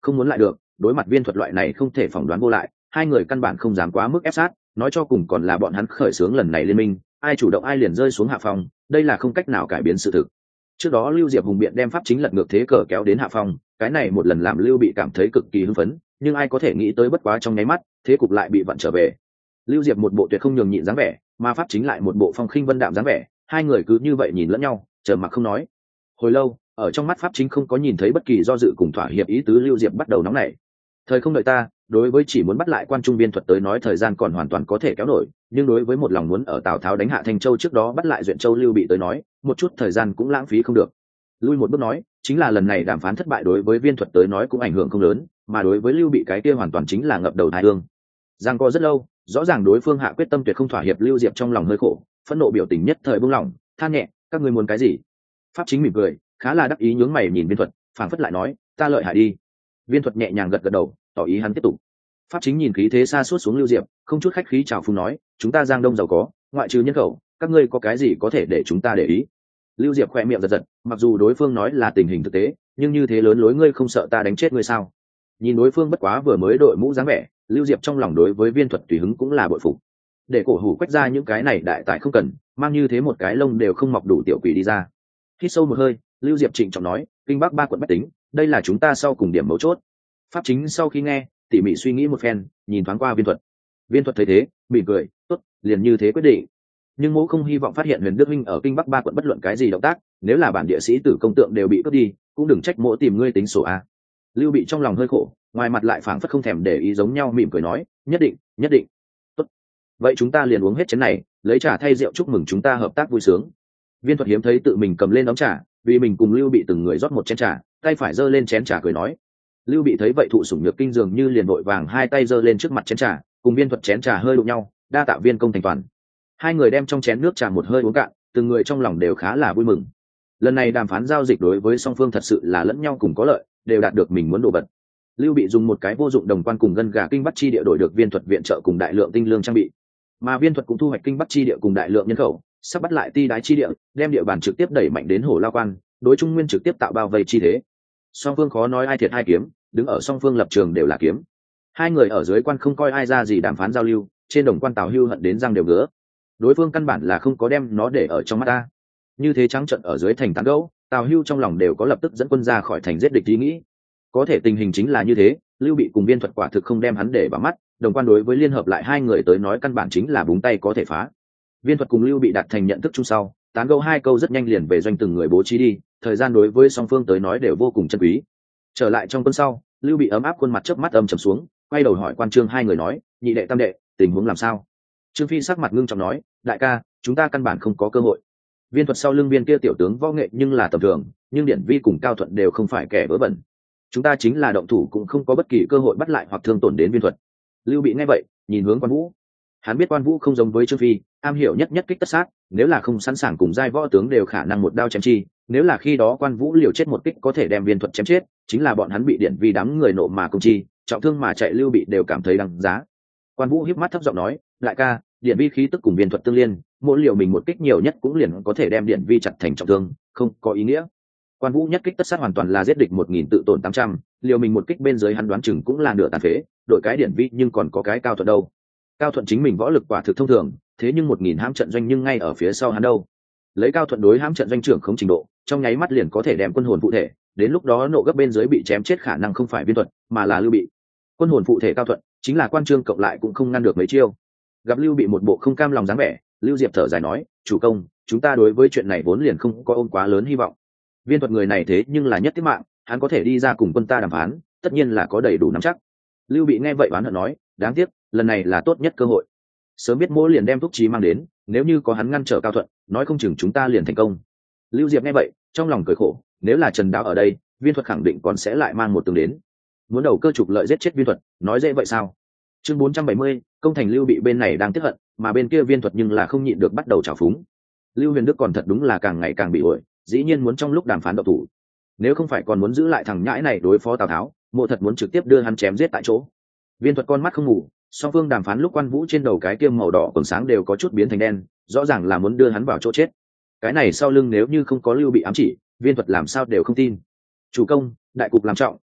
không muốn lại được, đối mặt viên thuật loại này không thể phỏng đoán vô lại, hai người căn bản không dám quá mức ép sát, nói cho cùng còn là bọn hắn khởi xướng lần này liên minh, ai chủ động ai liền rơi xuống hạ phòng, đây là không cách nào cải biến sự thực. Trước đó Lưu Diệp hùng biện đem pháp chính lật ngược thế cờ kéo đến hạ phòng, cái này một lần làm Lưu Bị cảm thấy cực kỳ hưng phấn, nhưng ai có thể nghĩ tới bất quá trong nháy mắt, thế cục lại bị vặn trở về. Lưu Diệp một bộ tuyệt không nhường nhịn dáng vẻ, mà pháp chính lại một bộ phong khinh vân đạm dáng vẻ, hai người cứ như vậy nhìn lẫn nhau, trầm mặc không nói. Hồi lâu, ở trong mắt pháp chính không có nhìn thấy bất kỳ do dự cùng thỏa hiệp ý tứ, Lưu Diệp bắt đầu nóng nảy. Thời không đợi ta, đối với chỉ muốn bắt lại quan trung viên thuật tới nói thời gian còn hoàn toàn có thể kéo nổi, nhưng đối với một lòng muốn ở Tào Tháo đánh hạ Thanh Châu trước đó bắt lại Duyện Châu Lưu Bị tới nói, một chút thời gian cũng lãng phí không được. Lui một bước nói, chính là lần này đàm phán thất bại đối với viên thuật tới nói cũng ảnh hưởng không lớn, mà đối với Lưu Bị cái kia hoàn toàn chính là ngập đầu tai ương. Giang co rất lâu, rõ ràng đối phương hạ quyết tâm tuyệt không thỏa hiệp, Lưu Diệp trong lòng hơi khổ, phẫn nộ biểu tình nhất thời buông lỏng, than nhẹ, các ngươi muốn cái gì? Pháp chính mỉm cười, khá là đắc ý nhướng mày nhìn viên thuật, phảng phất lại nói, ta lợi hại đi. Viên thuật nhẹ nhàng gật gật đầu, tỏ ý hắn tiếp tục. Pháp chính nhìn khí thế xa suốt xuống Lưu Diệp, không chút khách khí chào phúng nói, chúng ta Giang Đông giàu có, ngoại trừ nhân khẩu, các ngươi có cái gì có thể để chúng ta để ý? Lưu Diệp khẽ miệng giật giật, mặc dù đối phương nói là tình hình thực tế, nhưng như thế lớn lối ngươi không sợ ta đánh chết ngươi sao? Nhìn đối phương bất quá vừa mới đội mũ dáng vẻ, Lưu Diệp trong lòng đối với viên thuật tùy hứng cũng là bội phục. Để cổ hủ quét ra những cái này đại tài không cần, mang như thế một cái lông đều không mọc đủ tiểu quỷ đi ra. Hít sâu một hơi, Lưu Diệp trịnh trọng nói, kinh bắc ba quận bách tính, đây là chúng ta sau cùng điểm mấu chốt. Pháp chính sau khi nghe, tỉ mỉ suy nghĩ một phen, nhìn thoáng qua viên thuật. Viên thuật thấy thế, mỉm cười, tốt, liền như thế quyết định. Nhưng mỗ không hy vọng phát hiện Huyền Đức huynh ở kinh bắc ba quận bất luận cái gì động tác, nếu là bản địa sĩ tử công tượng đều bị cướp đi, cũng đừng trách mỗ tìm ngươi tính sổ a. Lưu Bị trong lòng hơi khổ, ngoài mặt lại phảng phất không thèm để ý giống nhau, mỉm cười nói, nhất định, nhất định. Tốt. Vậy chúng ta liền uống hết chén này, lấy trà thay rượu chúc mừng chúng ta hợp tác vui sướng. Viên thuật hiếm thấy tự mình cầm lên ấm trà, vì mình cùng Lưu Bị từng người rót một chén trà, tay phải giơ lên chén trà cười nói. Lưu Bị thấy vậy thụ sủng nhược kinh, dường như liền vội vàng hai tay giơ lên trước mặt chén trà, cùng viên thuật chén trà hơi đụng nhau, đa tạ viên công thành toàn. Hai người đem trong chén nước trà một hơi uống cạn, từng người trong lòng đều khá là vui mừng. Lần này đàm phán giao dịch đối với song phương thật sự là lẫn nhau cùng có lợi, đều đạt được mình muốn đồ vật. Lưu Bị dùng một cái vô dụng đồng quan cùng gân gà kinh bắc chi địa đổi được viên thuật viện trợ cùng đại lượng tinh lương trang bị, mà viên thuật cũng thu hoạch kinh bắc chi địa cùng đại lượng nhân khẩu, sắp bắt lại ti đái chi địa, đem địa bàn trực tiếp đẩy mạnh đến Hổ Lao Quan, đối Trung Nguyên trực tiếp tạo bao vây chi thế. Song phương khó nói ai thiệt ai kiếm, đứng ở song phương lập trường đều là kiếm. Hai người ở dưới quan không coi ai ra gì đàm phán giao lưu, trên đồng quan Tào Hưu hận đến răng đều ngứa. Đối phương căn bản là không có đem nó để ở trong mắt ta. Như thế trắng trận ở dưới thành tán gẫu, Tào Hưu trong lòng đều có lập tức dẫn quân ra khỏi thành giết địch ý nghĩ. Có thể tình hình chính là như thế, Lưu Bị cùng viên thuật quả thực không đem hắn để vào mắt, đồng quan đối với liên hợp lại hai người tới nói căn bản chính là búng tay có thể phá. Viên thuật cùng Lưu Bị đạt thành nhận thức chung sau, tán gẫu hai câu rất nhanh liền về doanh từng người bố trí đi, thời gian đối với song phương tới nói đều vô cùng chân quý. Trở lại trong quân sau, Lưu Bị ấm áp khuôn mặt chớp mắt âm trầm xuống, quay đầu hỏi quan Trương hai người nói, nhị đệ tam đệ, tình huống làm sao? Trương Phi sắc mặt ngưng trọng nói, đại ca, chúng ta căn bản không có cơ hội. Viên thuật sau lưng viên kia tiểu tướng võ nghệ nhưng là tầm thường, nhưng Điển Vi cùng Cao Thuận đều không phải kẻ vớ vẩn. Chúng ta chính là động thủ cũng không có bất kỳ cơ hội bắt lại hoặc thương tổn đến viên thuật. Lưu Bị nghe vậy, nhìn hướng Quan Vũ. Hắn biết Quan Vũ không giống với Trương Phi, am hiểu nhất nhất kích tất sát, nếu là không sẵn sàng cùng giai võ tướng đều khả năng một đao chém chi, nếu là khi đó Quan Vũ liều chết một kích có thể đem viên thuật chém chết, chính là bọn hắn bị Điển Vi đám người nộ mà công chi, trọng thương mà chạy Lưu Bị đều cảm thấy đáng giá. Quan Vũ híp mắt thấp giọng nói, đại ca, Điển Vi khí tức cùng viên thuật tương liên, mỗi liều mình một kích nhiều nhất cũng liền có thể đem Điển Vi chặt thành trọng thương, không có ý nghĩa. Quan Vũ nhất kích tất sát hoàn toàn là giết địch một nghìn tự tổn tám trăm, liều mình một kích bên dưới hắn đoán chừng cũng là nửa tàn phế, đội cái Điển Vi nhưng còn có cái Cao Thuận đâu. Cao Thuận chính mình võ lực quả thực thông thường, thế nhưng một nghìn hãm trận doanh nhưng ngay ở phía sau hắn đâu. Lấy Cao Thuận đối hãm trận doanh trưởng không trình độ, trong nháy mắt liền có thể đem quân hồn phụ thể, đến lúc đó nộ gấp bên dưới bị chém chết khả năng không phải viên thuật, mà là Lưu Bị. Quân hồn phụ thể Cao Thuận, chính là Quan Trương cộng lại cũng không ngăn được mấy chiêu. Gặp Lưu Bị một bộ không cam lòng dáng vẻ, Lưu Diệp thở dài nói, chủ công, chúng ta đối với chuyện này vốn liền không có ôm quá lớn hy vọng. Viên thuật người này thế nhưng là nhất tiết mạng, hắn có thể đi ra cùng quân ta đàm phán, tất nhiên là có đầy đủ nắm chắc. Lưu Bị nghe vậy oán hận nói, đáng tiếc, lần này là tốt nhất cơ hội. Sớm biết Mỗ liền đem thúc chí mang đến, nếu như có hắn ngăn trở Cao Thuận, nói không chừng chúng ta liền thành công. Lưu Diệp nghe vậy, trong lòng cười khổ, nếu là Trần Đáo ở đây, viên thuật khẳng định còn sẽ lại mang một tướng đến. Muốn đầu cơ trục lợi giết chết viên thuật, nói dễ vậy sao? Chương bốn trăm bảy mươi, công thành Lưu Bị bên này đang tiếc hận, mà bên kia viên thuật nhưng là không nhịn được bắt đầu trào phúng. Lưu Huyền Đức còn thật đúng là càng ngày càng bị uội, dĩ nhiên muốn trong lúc đàm phán độc thủ. Nếu không phải còn muốn giữ lại thằng nhãi này đối phó Tào Tháo, Mộ thật muốn trực tiếp đưa hắn chém giết tại chỗ. Viên thuật con mắt không ngủ, song phương đàm phán lúc Quan Vũ trên đầu cái kiêm màu đỏ còn sáng đều có chút biến thành đen, rõ ràng là muốn đưa hắn vào chỗ chết. Cái này sau lưng nếu như không có Lưu Bị ám chỉ, viên thuật làm sao đều không tin. Chủ công, đại cục làm trọng,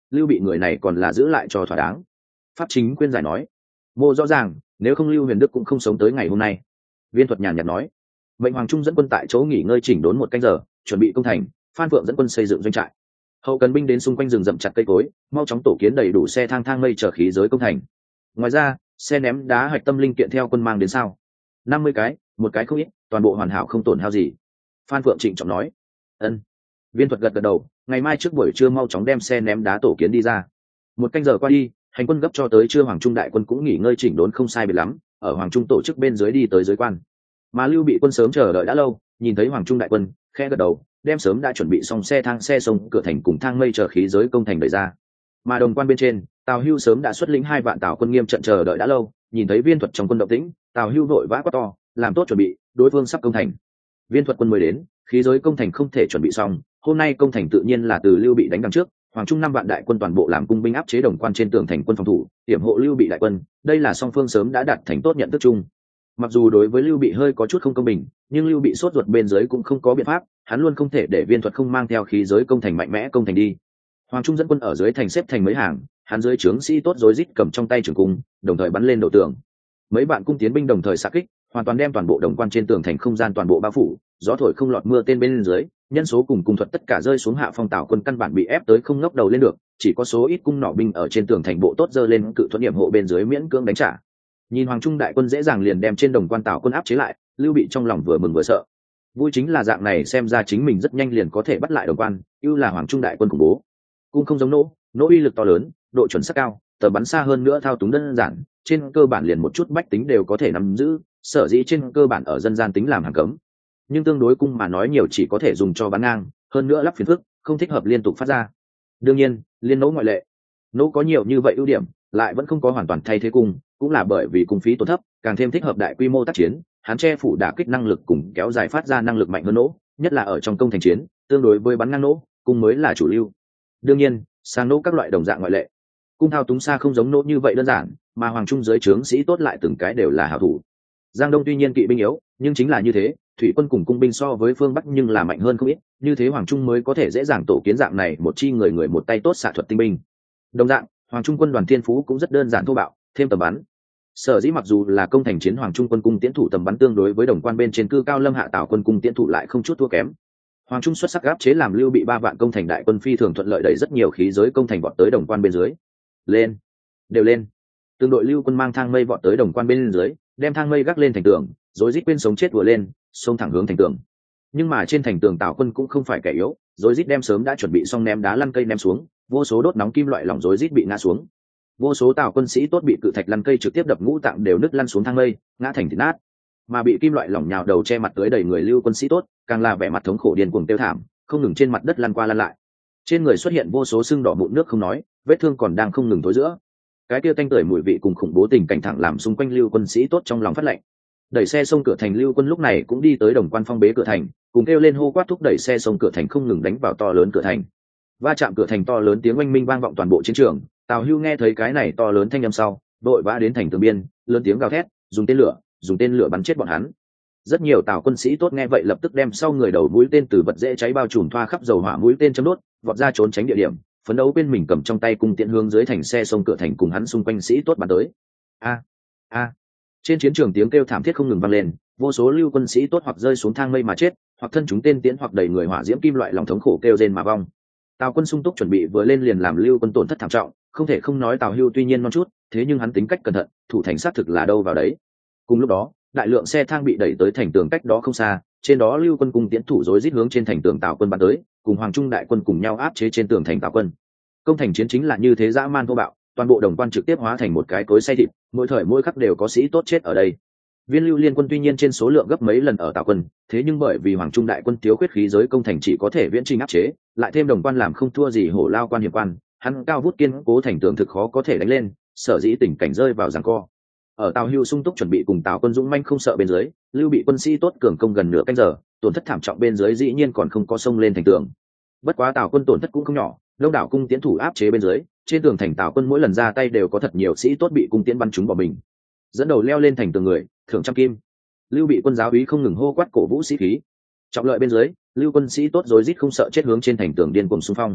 lưu bị người này còn là giữ lại cho thỏa đáng. Pháp chính khuyên giải nói. Mô rõ ràng, nếu không lưu huyền đức cũng không sống tới ngày hôm nay. Viên thuật nhàn nhạt nói. Mệnh Hoàng Trung dẫn quân tại chỗ nghỉ ngơi chỉnh đốn một canh giờ, chuẩn bị công thành. Phan Phượng dẫn quân xây dựng doanh trại. Hậu cần binh đến xung quanh rừng rậm chặt cây cối, mau chóng tổ kiến đầy đủ xe thang thang mây chở khí giới công thành. Ngoài ra, xe ném đá hạch tâm linh kiện theo quân mang đến sao? Năm mươi cái, một cái không ít, toàn bộ hoàn hảo không tổn hao gì. Phan Phượng trịnh trọng nói. Ân. Viên thuật gật gật đầu, ngày mai trước buổi trưa mau chóng đem xe ném đá tổ kiến đi ra. Một canh giờ qua đi, hành quân gấp cho tới trưa, Hoàng Trung đại quân cũng nghỉ ngơi chỉnh đốn không sai biệt lắm, ở Hoàng Trung tổ chức bên dưới đi tới dưới quan. Mà Lưu Bị quân sớm chờ đợi đã lâu, nhìn thấy Hoàng Trung đại quân, khẽ gật đầu, đem sớm đã chuẩn bị xong xe thang xe sông cửa thành cùng thang mây chờ khí giới công thành đẩy ra. Mà đồng quan bên trên, Tào Hưu sớm đã xuất lĩnh hai vạn Tào quân nghiêm trận chờ đợi đã lâu, nhìn thấy Viên thuật trong quân động tĩnh, Tào Hưu vội vã quát to, làm tốt chuẩn bị, đối phương sắp công thành. Viên thuật quân mới đến, khí giới công thành không thể chuẩn bị xong, hôm nay công thành tự nhiên là từ Lưu Bị đánh đằng trước. Hoàng Trung năm vạn đại quân toàn bộ làm cung binh áp chế đồng quan trên tường thành quân phòng thủ, hiểm hộ Lưu Bị đại quân, đây là song phương sớm đã đạt thành tốt nhận thức chung. Mặc dù đối với Lưu Bị hơi có chút không công bình, nhưng Lưu Bị sốt ruột bên dưới cũng không có biện pháp, hắn luôn không thể để Viên thuật không mang theo khí giới công thành mạnh mẽ công thành đi. Hoàng Trung dẫn quân ở dưới thành xếp thành mấy hàng, hắn dưới trướng sĩ tốt rối rít cầm trong tay trường cung, đồng thời bắn lên đầu tường. Mấy bạn cung tiến binh đồng thời xạ kích, hoàn toàn đem toàn bộ đồng quan trên tường thành không gian toàn bộ bao phủ, gió thổi không lọt mưa tên bên dưới, nhân số cùng cung thuật tất cả rơi xuống hạ phong. Tào quân căn bản bị ép tới không ngóc đầu lên được, chỉ có số ít cung nỏ binh ở trên tường thành bộ tốt dơ lên cự thuẫn điểm hộ bên dưới miễn cưỡng đánh trả. Nhìn Hoàng Trung đại quân dễ dàng liền đem trên đồng quan Tào quân áp chế lại, Lưu Bị trong lòng vừa mừng vừa sợ. Vui chính là dạng này, xem ra chính mình rất nhanh liền có thể bắt lại đồng quan, ưu là Hoàng Trung đại quân khủng bố. Cung không giống nỗ, nỗ uy lực to lớn, độ chuẩn xác cao, tầm bắn xa hơn nữa thao túng đơn giản, trên cơ bản liền một chút bách tính đều có thể nắm giữ, sở dĩ trên cơ bản ở dân gian tính làm hàng cấm. Nhưng tương đối cung mà nói nhiều chỉ có thể dùng cho bắn ngang, hơn nữa lắp phiến phức, không thích hợp liên tục phát ra. Đương nhiên, liên nỗ ngoại lệ. Nỗ có nhiều như vậy ưu điểm, lại vẫn không có hoàn toàn thay thế cung, cũng là bởi vì cung phí tổn thấp, càng thêm thích hợp đại quy mô tác chiến, hắn che phủ đả kích năng lực cùng kéo dài phát ra năng lực mạnh hơn nỗ, nhất là ở trong công thành chiến, tương đối với bắn ngang nỗ, cung mới là chủ lưu. Đương nhiên, sang nỗ các loại đồng dạng ngoại lệ. Cung thao túng xa không giống nỗ như vậy đơn giản, mà Hoàng Trung dưới trướng sĩ tốt lại từng cái đều là hảo thủ. Giang Đông tuy nhiên kỵ binh yếu, nhưng chính là như thế, thủy quân cùng cung binh so với phương Bắc nhưng là mạnh hơn không ít, như thế Hoàng Trung mới có thể dễ dàng tổ kiến dạng này một chi người người một tay tốt xạ thuật tinh binh. Đồng dạng, Hoàng Trung quân đoàn Thiên Phú cũng rất đơn giản thô bạo, thêm tầm bắn. Sở dĩ mặc dù là công thành chiến, Hoàng Trung quân cung tiễn thủ tầm bắn tương đối với đồng quan bên trên cư cao lâm hạ Tào quân cung tiễn thủ lại không chút thua kém. Hoàng Trung xuất sắc áp chế làm Lưu Bị ba vạn công thành đại quân phi thường thuận lợi đẩy rất nhiều khí giới công thành vọt tới đồng quan bên dưới. Lên, đều lên. Từng đội lưu quân mang thang mây vọt tới đồng quan bên dưới, đem thang mây gác lên thành tường, rối rít quên sống chết vừa lên, xông thẳng hướng thành tường. Nhưng mà trên thành tường Tào quân cũng không phải kẻ yếu, rối rít đem sớm đã chuẩn bị xong ném đá lăn cây ném xuống, vô số đốt nóng kim loại lỏng rối rít bị ngã xuống. Vô số Tào quân sĩ tốt bị cự thạch lăn cây trực tiếp đập ngũ tạng đều nứt lăn xuống thang mây, ngã thành thịt nát. Mà bị kim loại lỏng nhào đầu che mặt tới đầy người lưu quân sĩ tốt, càng là vẻ mặt thống khổ điên cuồng tiêu thảm, không ngừng trên mặt đất lăn qua lăn lại. Trên người xuất hiện vô số sưng đỏ mụn nước không nói, vết thương còn đang không ngừng tối giữa. Cái kia tanh tưởi mùi vị cùng khủng bố tình cảnh thẳng làm xung quanh lưu quân sĩ tốt trong lòng phát lạnh. Đẩy xe xông cửa thành lưu quân lúc này cũng đi tới đồng quan phong bế cửa thành, cùng kêu lên hô quát thúc đẩy xe xông cửa thành không ngừng đánh vào to lớn cửa thành. Va chạm cửa thành to lớn tiếng oanh minh vang vọng toàn bộ chiến trường. Tào Hưu nghe thấy cái này to lớn thanh âm sau, đội vã đến thành tường biên, lớn tiếng gào thét, dùng tên lửa, dùng tên lửa bắn chết bọn hắn. Rất nhiều Tào quân sĩ tốt nghe vậy lập tức đem sau người đầu mũi tên từ vật dễ cháy bao trùm thoa khắp dầu hỏa mũi tên châm đốt, vọt ra trốn tránh địa điểm, phấn đấu bên mình cầm trong tay cung tiễn hướng dưới thành xe xông cửa thành cùng hắn xung quanh sĩ tốt bắn tới. A a trên chiến trường tiếng kêu thảm thiết không ngừng vang lên, vô số lưu quân sĩ tốt hoặc rơi xuống thang mây mà chết, hoặc thân chúng tên tiễn hoặc đầy người hỏa diễm kim loại lòng thống khổ kêu rên mà vong. Tào quân sung túc chuẩn bị vừa lên liền làm lưu quân tổn thất thảm trọng, không thể không nói Tào Hưu tuy nhiên non chút, thế nhưng hắn tính cách cẩn thận, thủ thành xác thực là đâu vào đấy. Cùng lúc đó, đại lượng xe thang bị đẩy tới thành tường cách đó không xa, trên đó lưu quân cung tiễn thủ rối rít hướng trên thành tường Tào quân bắn tới, cùng Hoàng Trung đại quân cùng nhau áp chế trên tường thành Tào quân. Công thành chiến chính là như thế dã man vô bạo, toàn bộ đồng quan trực tiếp hóa thành một cái cối xay thịt, mỗi thời mỗi khắc đều có sĩ tốt chết ở đây. Viên lưu liên quân tuy nhiên trên số lượng gấp mấy lần ở Tào quân, thế nhưng bởi vì Hoàng Trung đại quân thiếu khuyết khí giới công thành chỉ có thể viễn trình áp chế, lại thêm đồng quan làm không thua gì hổ lao quan hiểm quan, hắn cao vút kiên cố thành tường thực khó có thể đánh lên, sở dĩ tình cảnh rơi vào giằng co. Ở Tào Hưu sung túc chuẩn bị cùng Tào quân dũng manh không sợ bên dưới, Lưu Bị quân sĩ tốt cường công gần nửa canh giờ, tổn thất thảm trọng bên dưới dĩ nhiên còn không có sông lên thành tường. Bất quá Tào quân tổn thất cũng không nhỏ, đông đảo cung tiễn thủ áp chế bên dưới, trên tường thành Tào quân mỗi lần ra tay đều có thật nhiều sĩ tốt bị cung tiễn bắn trúng bỏ mình. Dẫn đầu leo lên thành tường người, thưởng trăm kim. Lưu Bị quân giáo úy không ngừng hô quát cổ vũ sĩ khí. Trọng lợi bên dưới, Lưu quân sĩ tốt rối rít không sợ chết hướng trên thành tường điên cuồng xung phong.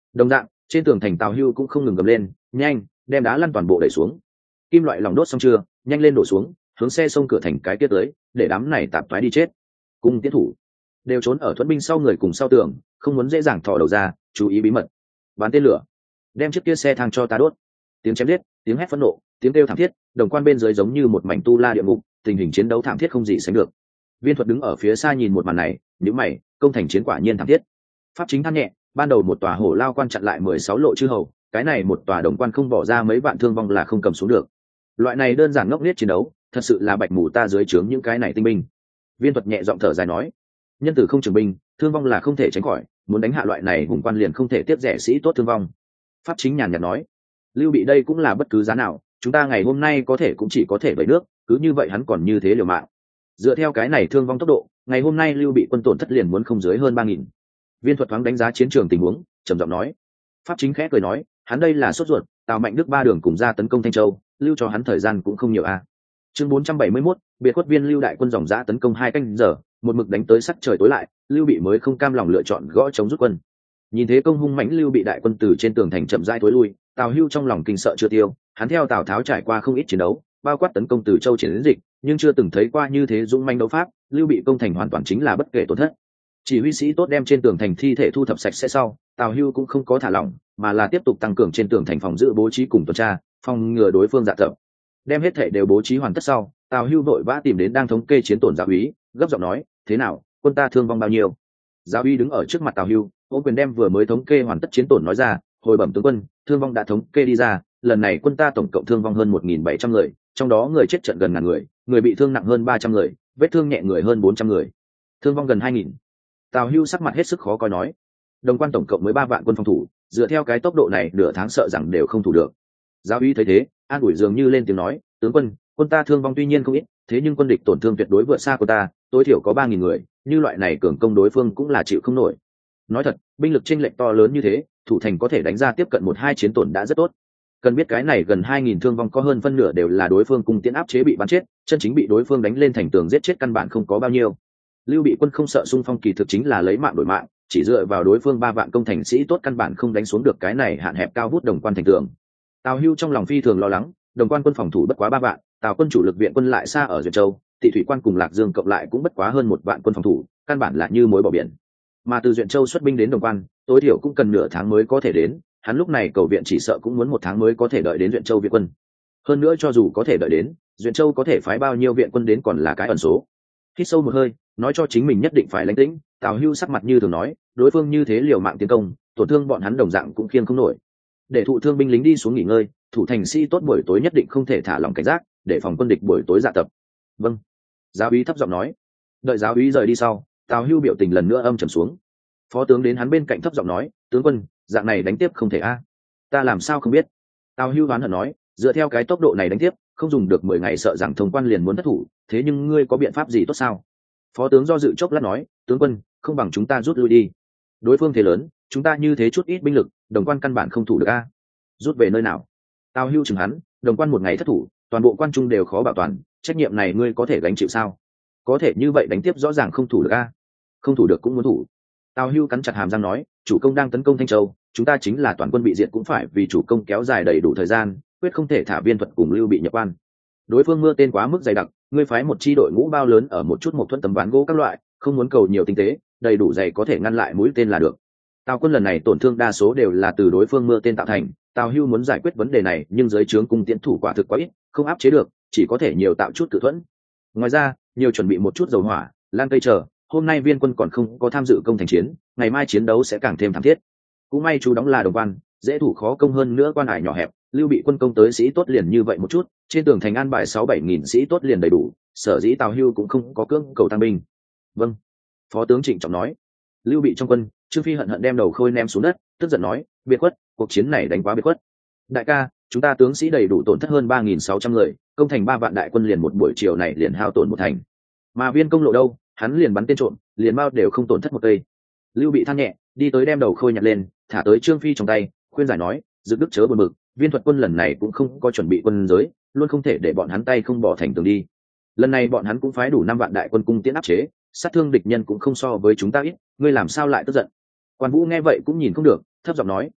Đồng dạng, trên tường thành Tào Hưu cũng không ngừng gầm lên, nhanh, đem đá lăn toàn bộ đẩy xuống. Kim loại lòng đốt xong chưa, nhanh lên đổ xuống, hướng xe xông cửa thành cái kia tới, để đám này tạp thoái đi chết. Cung tiến thủ đều trốn ở thuẫn binh sau người cùng sau tường, không muốn dễ dàng thò đầu ra, chú ý bí mật. Bắn tên lửa, đem chiếc kia xe thang cho ta đốt. Tiếng chém giết, tiếng hét phẫn nộ, tiếng kêu thảm thiết, đồng quan bên dưới giống như một mảnh tu la địa ngục, tình hình chiến đấu thảm thiết không gì sánh được. Viên Thuật đứng ở phía xa nhìn một màn này, nhíu mày, công thành chiến quả nhiên thảm thiết. Pháp chính than nhẹ, ban đầu một tòa hổ lao quan chặn lại mười sáu lộ chư hầu, cái này một tòa đồng quan không bỏ ra mấy vạn thương vong là không cầm xuống được. Loại này đơn giản ngốc nghếch chiến đấu, thật sự là bạch mù ta dưới trướng những cái này tinh binh. Viên Thuật nhẹ giọng thở dài nói, nhân tử không trường binh, thương vong là không thể tránh khỏi, muốn đánh hạ loại này hùng quan liền không thể tiếp rẻ sĩ tốt thương vong. Pháp chính nhàn nhạt nói, Lưu Bị đây cũng là bất cứ giá nào, chúng ta ngày hôm nay có thể cũng chỉ có thể vẩy nước, cứ như vậy hắn còn như thế liều mạng. Dựa theo cái này thương vong tốc độ, ngày hôm nay Lưu Bị quân tổn thất liền muốn không dưới hơn ba nghìn. Viên Thuật thoáng đánh giá chiến trường tình huống, trầm giọng nói. Pháp chính khẽ cười nói, hắn đây là sốt ruột, Tào Mạnh Đức ba đường cùng ra tấn công Thanh Châu, lưu cho hắn thời gian cũng không nhiều a. À. Chương bốn trăm bảy mươi mốt, biệt khuất viên Lưu đại quân dòng dã tấn công hai canh giờ, một mực đánh tới sắc trời tối lại, Lưu Bị mới không cam lòng lựa chọn gõ chống rút quân. Nhìn thế công hung mãnh Lưu Bị đại quân từ trên tường thành chậm rãi tối lui, Tào Hưu trong lòng kinh sợ chưa tiêu, hắn theo Tào Tháo trải qua không ít chiến đấu, bao quát tấn công từ Châu chiến đến dịch, nhưng chưa từng thấy qua như thế dũng manh đấu pháp. Lưu Bị công thành hoàn toàn chính là bất kể tổn thất. Chỉ huy sĩ tốt đem trên tường thành thi thể thu thập sạch sẽ sau, Tào Hưu cũng không có thả lỏng, mà là tiếp tục tăng cường trên tường thành phòng giữ bố trí cùng tuần tra, phòng ngừa đối phương dạ tập. Đem hết thể đều bố trí hoàn tất sau, Tào Hưu vội vã tìm đến đang thống kê chiến tổn giáo úy, gấp giọng nói, thế nào, quân ta thương vong bao nhiêu? Giáo úy đứng ở trước mặt Tào Hưu, ôm quyền đem vừa mới thống kê hoàn tất chiến tổn nói ra, hồi bẩm tướng quân, thương vong đã thống kê đi ra, lần này quân ta tổng cộng thương vong hơn một nghìn bảy trăm người, trong đó người chết trận gần ngàn người, người bị thương nặng hơn ba trăm người, vết thương nhẹ người hơn bốn trăm người, thương vong gần hai nghìn. Tào Hưu sắc mặt hết sức khó coi nói, đồng quan tổng cộng mới ba vạn quân phòng thủ, dựa theo cái tốc độ này nửa tháng sợ rằng đều không thủ được. Giáo úy thấy thế, an ủi dường như lên tiếng nói, tướng quân, quân ta thương vong tuy nhiên không ít, thế nhưng quân địch tổn thương tuyệt đối vượt xa của ta, tối thiểu có ba nghìn người, như loại này cường công đối phương cũng là chịu không nổi. Nói thật, binh lực chênh lệch to lớn như thế, thủ thành có thể đánh ra tiếp cận một hai chiến tổn đã rất tốt. Cần biết cái này gần hai nghìn thương vong có hơn phân nửa đều là đối phương cung tiễn áp chế bị bắn chết, chân chính bị đối phương đánh lên thành tường giết chết căn bản không có bao nhiêu. Lưu Bị quân không sợ xung phong kỳ thực chính là lấy mạng đổi mạng, chỉ dựa vào đối phương ba vạn công thành sĩ tốt căn bản không đánh xuống được cái này hạn hẹp cao vút đồng quan thành tường. Tào Hưu trong lòng phi thường lo lắng, đồng quan quân phòng thủ bất quá ba vạn, Tào quân chủ lực viện quân lại xa ở Duyện Châu, Tị Thủy quan cùng Lạc Dương cộng lại cũng bất quá hơn một vạn quân phòng thủ, căn bản là như mối bỏ biển. Mà từ Duyện Châu xuất binh đến đồng quan, tối thiểu cũng cần nửa tháng mới có thể đến, hắn lúc này cầu viện chỉ sợ cũng muốn một tháng mới có thể đợi đến Duyện Châu viện quân. Hơn nữa cho dù có thể đợi đến, Duyện Châu có thể phái bao nhiêu viện quân đến còn là cái ẩn số. Hít sâu một hơi, nói cho chính mình nhất định phải lãnh tĩnh, Tào Hưu sắc mặt như thường nói, đối phương như thế liều mạng tiến công, tổn thương bọn hắn đồng dạng cũng khiêng không nổi. Để thụ thương binh lính đi xuống nghỉ ngơi, thủ thành sĩ tốt buổi tối nhất định không thể thả lỏng cảnh giác, để phòng quân địch buổi tối dạ tập. Vâng. Giáo úy thấp giọng nói. Đợi giáo úy rời đi sau, Tào Hưu biểu tình lần nữa âm trầm xuống. Phó tướng đến hắn bên cạnh thấp giọng nói, tướng quân, dạng này đánh tiếp không thể a. Ta làm sao không biết? Tào Hưu oán hận nói, dựa theo cái tốc độ này đánh tiếp, không dùng được mười ngày sợ rằng thông quan liền muốn thất thủ, thế nhưng ngươi có biện pháp gì tốt sao? Phó tướng do dự chốc lát nói, tướng quân, không bằng chúng ta rút lui đi. Đối phương thế lớn, chúng ta như thế chút ít binh lực, đồng quan căn bản không thủ được a. Rút về nơi nào? Tào Hưu chừng hắn, đồng quan một ngày thất thủ, toàn bộ quan trung đều khó bảo toàn, trách nhiệm này ngươi có thể gánh chịu sao? Có thể như vậy đánh tiếp rõ ràng không thủ được a. Không thủ được cũng muốn thủ. Tào Hưu cắn chặt hàm răng nói, chủ công đang tấn công Thanh Châu, chúng ta chính là toàn quân bị diệt cũng phải vì chủ công kéo dài đầy đủ thời gian, quyết không thể thả Viên Thuật cùng Lưu Bị nhập quan. Đối phương mưa tên quá mức dày đặc, ngươi phái một chi đội ngũ bao lớn ở một chút một thuẫn tấm ván gỗ các loại, không muốn cầu nhiều tinh tế, đầy đủ dày có thể ngăn lại mũi tên là được. Tào quân lần này tổn thương đa số đều là từ đối phương mưa tên tạo thành, Tào Hưu muốn giải quyết vấn đề này, nhưng giới trướng cung tiễn thủ quả thực quá ít, không áp chế được, chỉ có thể nhiều tạo chút tự thuẫn. Ngoài ra, nhiều chuẩn bị một chút dầu hỏa, lan cây chờ, hôm nay viên quân còn không có tham dự công thành chiến, ngày mai chiến đấu sẽ càng thêm thảm thiết. Cũng may chú đóng là đồng quan, dễ thủ khó công hơn nữa, quan hải nhỏ hẹp, Lưu Bị quân công tới sĩ tốt liền như vậy một chút, trên tường thành an bài sáu bảy nghìn sĩ tốt liền đầy đủ, sở dĩ Tào Hưu cũng không có cưỡng cầu tăng binh. Vâng. Phó tướng trịnh trọng nói. Lưu Bị trong quân, Trương Phi hận hận đem đầu khôi ném xuống đất, tức giận nói, biệt khuất, cuộc chiến này đánh quá biệt khuất. Đại ca, chúng ta tướng sĩ đầy đủ tổn thất hơn ba nghìn sáu trăm người, công thành ba vạn đại quân liền một buổi chiều này liền hao tổn một thành. Mà viên công lộ đâu, hắn liền bắn tên trộm, liền bao đều không tổn thất một cây. Lưu Bị than nhẹ, đi tới đem đầu khôi nhặt lên, thả tới Trương Phi trong tay, khuyên giải nói, dự đức chớ buồn bực, Viên Thuật quân lần này cũng không có chuẩn bị quân giới, luôn không thể để bọn hắn tay không bỏ thành tường đi. Lần này bọn hắn cũng phái đủ năm vạn đại quân cung tiễn áp chế, sát thương địch nhân cũng không so với chúng ta ít, ngươi làm sao lại tức giận? Quan Vũ nghe vậy cũng nhìn không được, thấp giọng nói,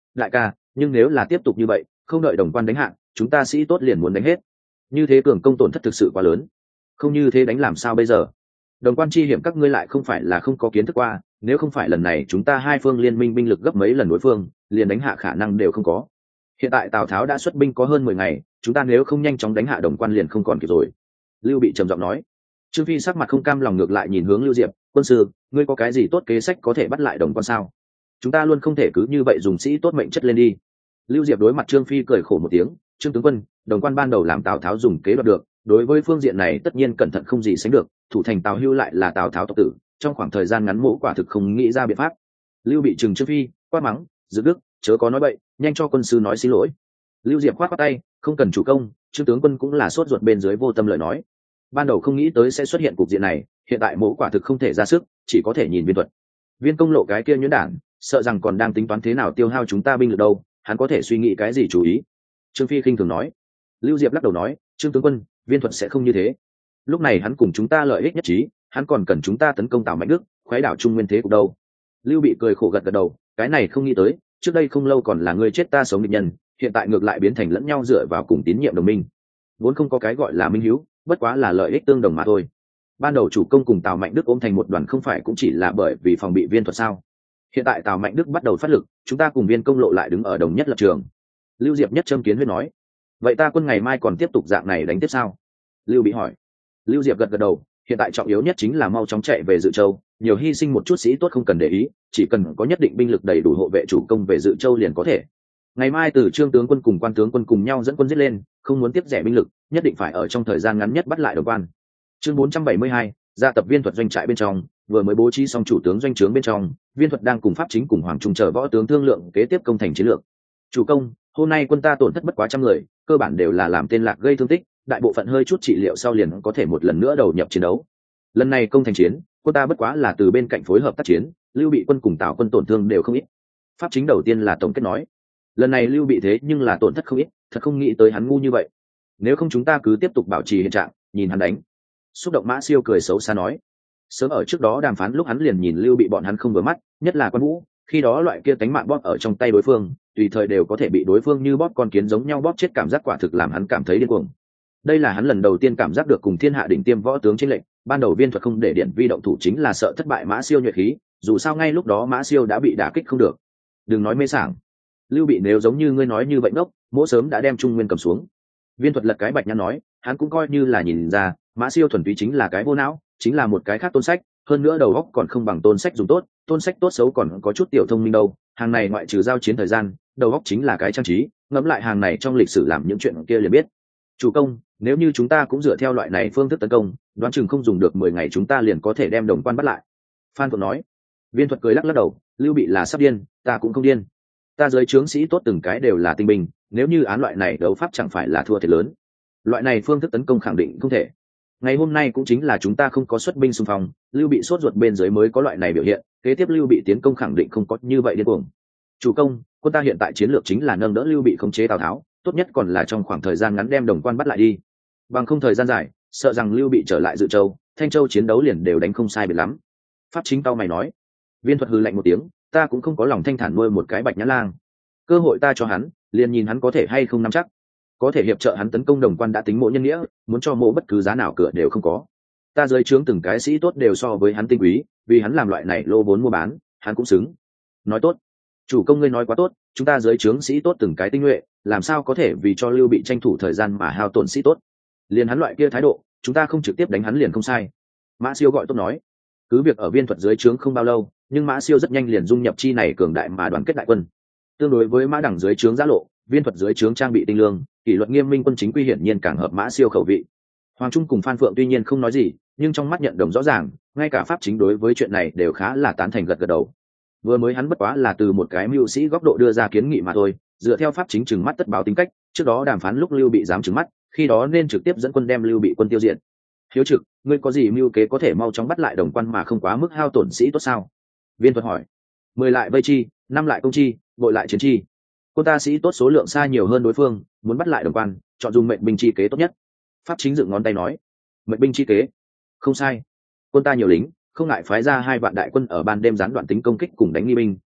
đại ca, nhưng nếu là tiếp tục như vậy, không đợi đồng quan đánh hạ, chúng ta sĩ tốt liền muốn đánh hết. Như thế cường công tổn thất thực sự quá lớn, không như thế đánh làm sao bây giờ? Đồng quan chi hiểm các ngươi lại không phải là không có kiến thức qua, nếu không phải lần này chúng ta hai phương liên minh binh lực gấp mấy lần đối phương, liền đánh hạ khả năng đều không có. Hiện tại Tào Tháo đã xuất binh có hơn mười ngày, chúng ta nếu không nhanh chóng đánh hạ đồng quan liền không còn kịp rồi. Lưu Bị trầm giọng nói. Trương Phi sắc mặt không cam lòng ngược lại nhìn hướng Lưu Diệp, quân sư, ngươi có cái gì tốt kế sách có thể bắt lại đồng quan sao? Chúng ta luôn không thể cứ như vậy dùng sĩ tốt mệnh chất lên đi. Lưu Diệp đối mặt Trương Phi cười khổ một tiếng, Trương tướng quân, đồng quan ban đầu làm Tào Tháo dùng kế đoạt được, đối với phương diện này tất nhiên cẩn thận không gì sánh được, thủ thành Tào Hưu lại là Tào Tháo tộc tử, trong khoảng thời gian ngắn mỗ quả thực không nghĩ ra biện pháp. Lưu Bị trừng Trương Phi, quát mắng, Dự Đức, chớ có nói bậy, nhanh cho quân sư nói xin lỗi. Lưu Diệp khoát khoát tay, không cần chủ công, Trương tướng quân cũng là sốt ruột bên dưới vô tâm lời nói. Ban đầu không nghĩ tới sẽ xuất hiện cục diện này, hiện tại mỗ quả thực không thể ra sức, chỉ có thể nhìn Viên Thuật. Viên Công Lộ cái kia nhuyễn đản, sợ rằng còn đang tính toán thế nào tiêu hao chúng ta binh lực đâu, hắn có thể suy nghĩ cái gì chú ý. Trương Phi khinh thường nói. Lưu Diệp lắc đầu nói, Trương tướng quân, Viên Thuật sẽ không như thế. Lúc này hắn cùng chúng ta lợi ích nhất trí, hắn còn cần chúng ta tấn công Tào Mạnh Đức, khoái đảo Trung Nguyên thế cục đâu. Lưu Bị cười khổ gật gật đầu, cái này không nghĩ tới, trước đây không lâu còn là người chết ta sống địch nhân, hiện tại ngược lại biến thành lẫn nhau dựa vào cùng tín nhiệm đồng minh. Vốn không có cái gọi là minh hiếu, bất quá là lợi ích tương đồng mà thôi. Ban đầu chủ công cùng Tào Mạnh Đức ôm thành một đoàn không phải cũng chỉ là bởi vì phòng bị Viên Thuật sao? Hiện tại Tào Mạnh Đức bắt đầu phát lực, chúng ta cùng Viên Công Lộ lại đứng ở đồng nhất lập trường. Lưu Diệp nhất châm kiến huyết nói, vậy ta quân ngày mai còn tiếp tục dạng này đánh tiếp sao? Lưu Bị hỏi. Lưu Diệp gật gật đầu, hiện tại trọng yếu nhất chính là mau chóng chạy về Dự Châu, nhiều hy sinh một chút sĩ tốt không cần để ý, chỉ cần có nhất định binh lực đầy đủ hộ vệ chủ công về Dự Châu liền có thể. Ngày mai từ Trương tướng quân cùng Quan tướng quân cùng nhau dẫn quân giết lên, không muốn tiếp rẻ binh lực, nhất định phải ở trong thời gian ngắn nhất bắt lại Đồng Quan. Chương bốn trăm bảy mươi hai, gia tập Viên Thuật doanh trại bên trong, vừa mới bố trí xong chủ tướng doanh trướng bên trong, Viên Thuật đang cùng pháp chính cùng Hoàng Trung chờ võ tướng thương lượng kế tiếp công thành chiến lược. Chủ công, hôm nay quân ta tổn thất bất quá trăm người, cơ bản đều là làm tên lạc gây thương tích, đại bộ phận hơi chút trị liệu sau liền có thể một lần nữa đầu nhập chiến đấu. Lần này công thành chiến, quân ta bất quá là từ bên cạnh phối hợp tác chiến, Lưu Bị quân cùng Tào quân tổn thương đều không ít. Pháp chính đầu tiên là tổng kết nói, lần này Lưu Bị thế nhưng là tổn thất không ít, thật không nghĩ tới hắn ngu như vậy. Nếu không chúng ta cứ tiếp tục bảo trì hiện trạng, nhìn hắn đánh. Xúc động Mã Siêu cười xấu xa nói, sớm ở trước đó đàm phán lúc hắn liền nhìn Lưu Bị bọn hắn không vừa mắt, nhất là Quan Vũ, khi đó loại kia tánh mạng bóp ở trong tay đối phương, tùy thời đều có thể bị đối phương như bóp con kiến giống nhau bóp chết, cảm giác quả thực làm hắn cảm thấy điên cuồng. Đây là hắn lần đầu tiên cảm giác được cùng thiên hạ đỉnh tiêm võ tướng chiến lệnh, ban đầu Viên Thuật không để Điển Vi động thủ chính là sợ thất bại Mã Siêu nhuệ khí, dù sao ngay lúc đó Mã Siêu đã bị đả kích không được. Đừng nói mê sảng, Lưu Bị nếu giống như ngươi nói như vậy ngốc, mỗ sớm đã đem Trung Nguyên cầm xuống. Viên Thuật lật cái bạch nhăn nói, hắn cũng coi như là nhìn ra, Mã Siêu thuần túy chính là cái vô não, chính là một cái khác Tôn Sách, hơn nữa đầu óc còn không bằng Tôn Sách dùng tốt, Tôn Sách tốt xấu còn có chút tiểu thông minh đâu, hàng này ngoại trừ giao chiến thời gian, đầu óc chính là cái trang trí, ngẫm lại hàng này trong lịch sử làm những chuyện kia liền biết. Chủ công, nếu như chúng ta cũng dựa theo loại này phương thức tấn công, đoán chừng không dùng được mười ngày chúng ta liền có thể đem Đồng Quan bắt lại. Phan Phượng nói. Viên Thuật cười lắc lắc đầu, Lưu Bị là sắp điên, ta cũng không điên. Ta giới trướng sĩ tốt từng cái đều là tinh binh, nếu như án loại này đấu pháp chẳng phải là thua thiệt lớn. Loại này phương thức tấn công khẳng định không thể. Ngày hôm nay cũng chính là chúng ta không có xuất binh xung phong, Lưu Bị sốt ruột bên dưới mới có loại này biểu hiện, kế tiếp Lưu Bị tiến công khẳng định không có như vậy điên cuồng. Chủ công, quân ta hiện tại chiến lược chính là nâng đỡ Lưu Bị khống chế Tào Tháo, tốt nhất còn là trong khoảng thời gian ngắn đem Đồng Quan bắt lại đi. Bằng không thời gian dài, sợ rằng Lưu Bị trở lại Dự Châu, Thanh Châu chiến đấu liền đều đánh không sai biệt lắm. Pháp chính tao mày nói. Viên Thuật hừ lạnh một tiếng, ta cũng không có lòng thanh thản nuôi một cái bạch nhã lang. Cơ hội ta cho hắn, liền nhìn hắn có thể hay không nắm chắc. Có thể hiệp trợ hắn tấn công Đồng Quan đã tính mộ nhân nghĩa, muốn cho mộ bất cứ giá nào cửa đều không có. Ta dưới trướng từng cái sĩ tốt đều so với hắn tinh quý, vì hắn làm loại này lô vốn mua bán, hắn cũng xứng. Nói tốt. Chủ công ngươi nói quá tốt, chúng ta dưới trướng sĩ tốt từng cái tinh nhuệ, làm sao có thể vì cho Lưu Bị tranh thủ thời gian mà hao tổn sĩ tốt. Liền hắn loại kia thái độ, chúng ta không trực tiếp đánh hắn liền không sai. Mã Siêu gọi tốt nói. Cứ việc ở Viên Thuật dưới trướng không bao lâu, nhưng Mã Siêu rất nhanh liền dung nhập chi này cường đại mà đoàn kết đại quân. Tương đối với Mã Đẳng dưới trướng Giá Lộ, Viên Thuật dưới trướng trang bị tinh lương, kỷ luật nghiêm minh quân chính quy hiển nhiên càng hợp Mã Siêu khẩu vị. Hoàng Trung cùng Phan Phượng tuy nhiên không nói gì, nhưng trong mắt nhận đồng rõ ràng, ngay cả pháp chính đối với chuyện này đều khá là tán thành gật gật đầu. Vừa mới hắn bất quá là từ một cái mưu sĩ góc độ đưa ra kiến nghị mà thôi, dựa theo pháp chính trừng mắt tất báo tính cách, trước đó đàm phán lúc Lưu Bị dám trừng mắt, khi đó nên trực tiếp dẫn quân đem Lưu Bị quân tiêu diệt. Hiếu Trực, ngươi có gì mưu kế có thể mau chóng bắt lại Đồng Quan mà không quá mức hao tổn sĩ tốt sao? Viên Thuật hỏi. Mười lại vây chi, năm lại công chi, bội lại chiến chi. Quân ta sĩ tốt số lượng xa nhiều hơn đối phương, muốn bắt lại Đồng Quan, chọn dùng mệnh binh chi kế tốt nhất. Pháp chính dựng ngón tay nói. Mệnh binh chi kế? Không sai. Quân ta nhiều lính, không ngại phái ra hai vạn đại quân ở ban đêm gián đoạn tính công kích cùng đánh nghi binh,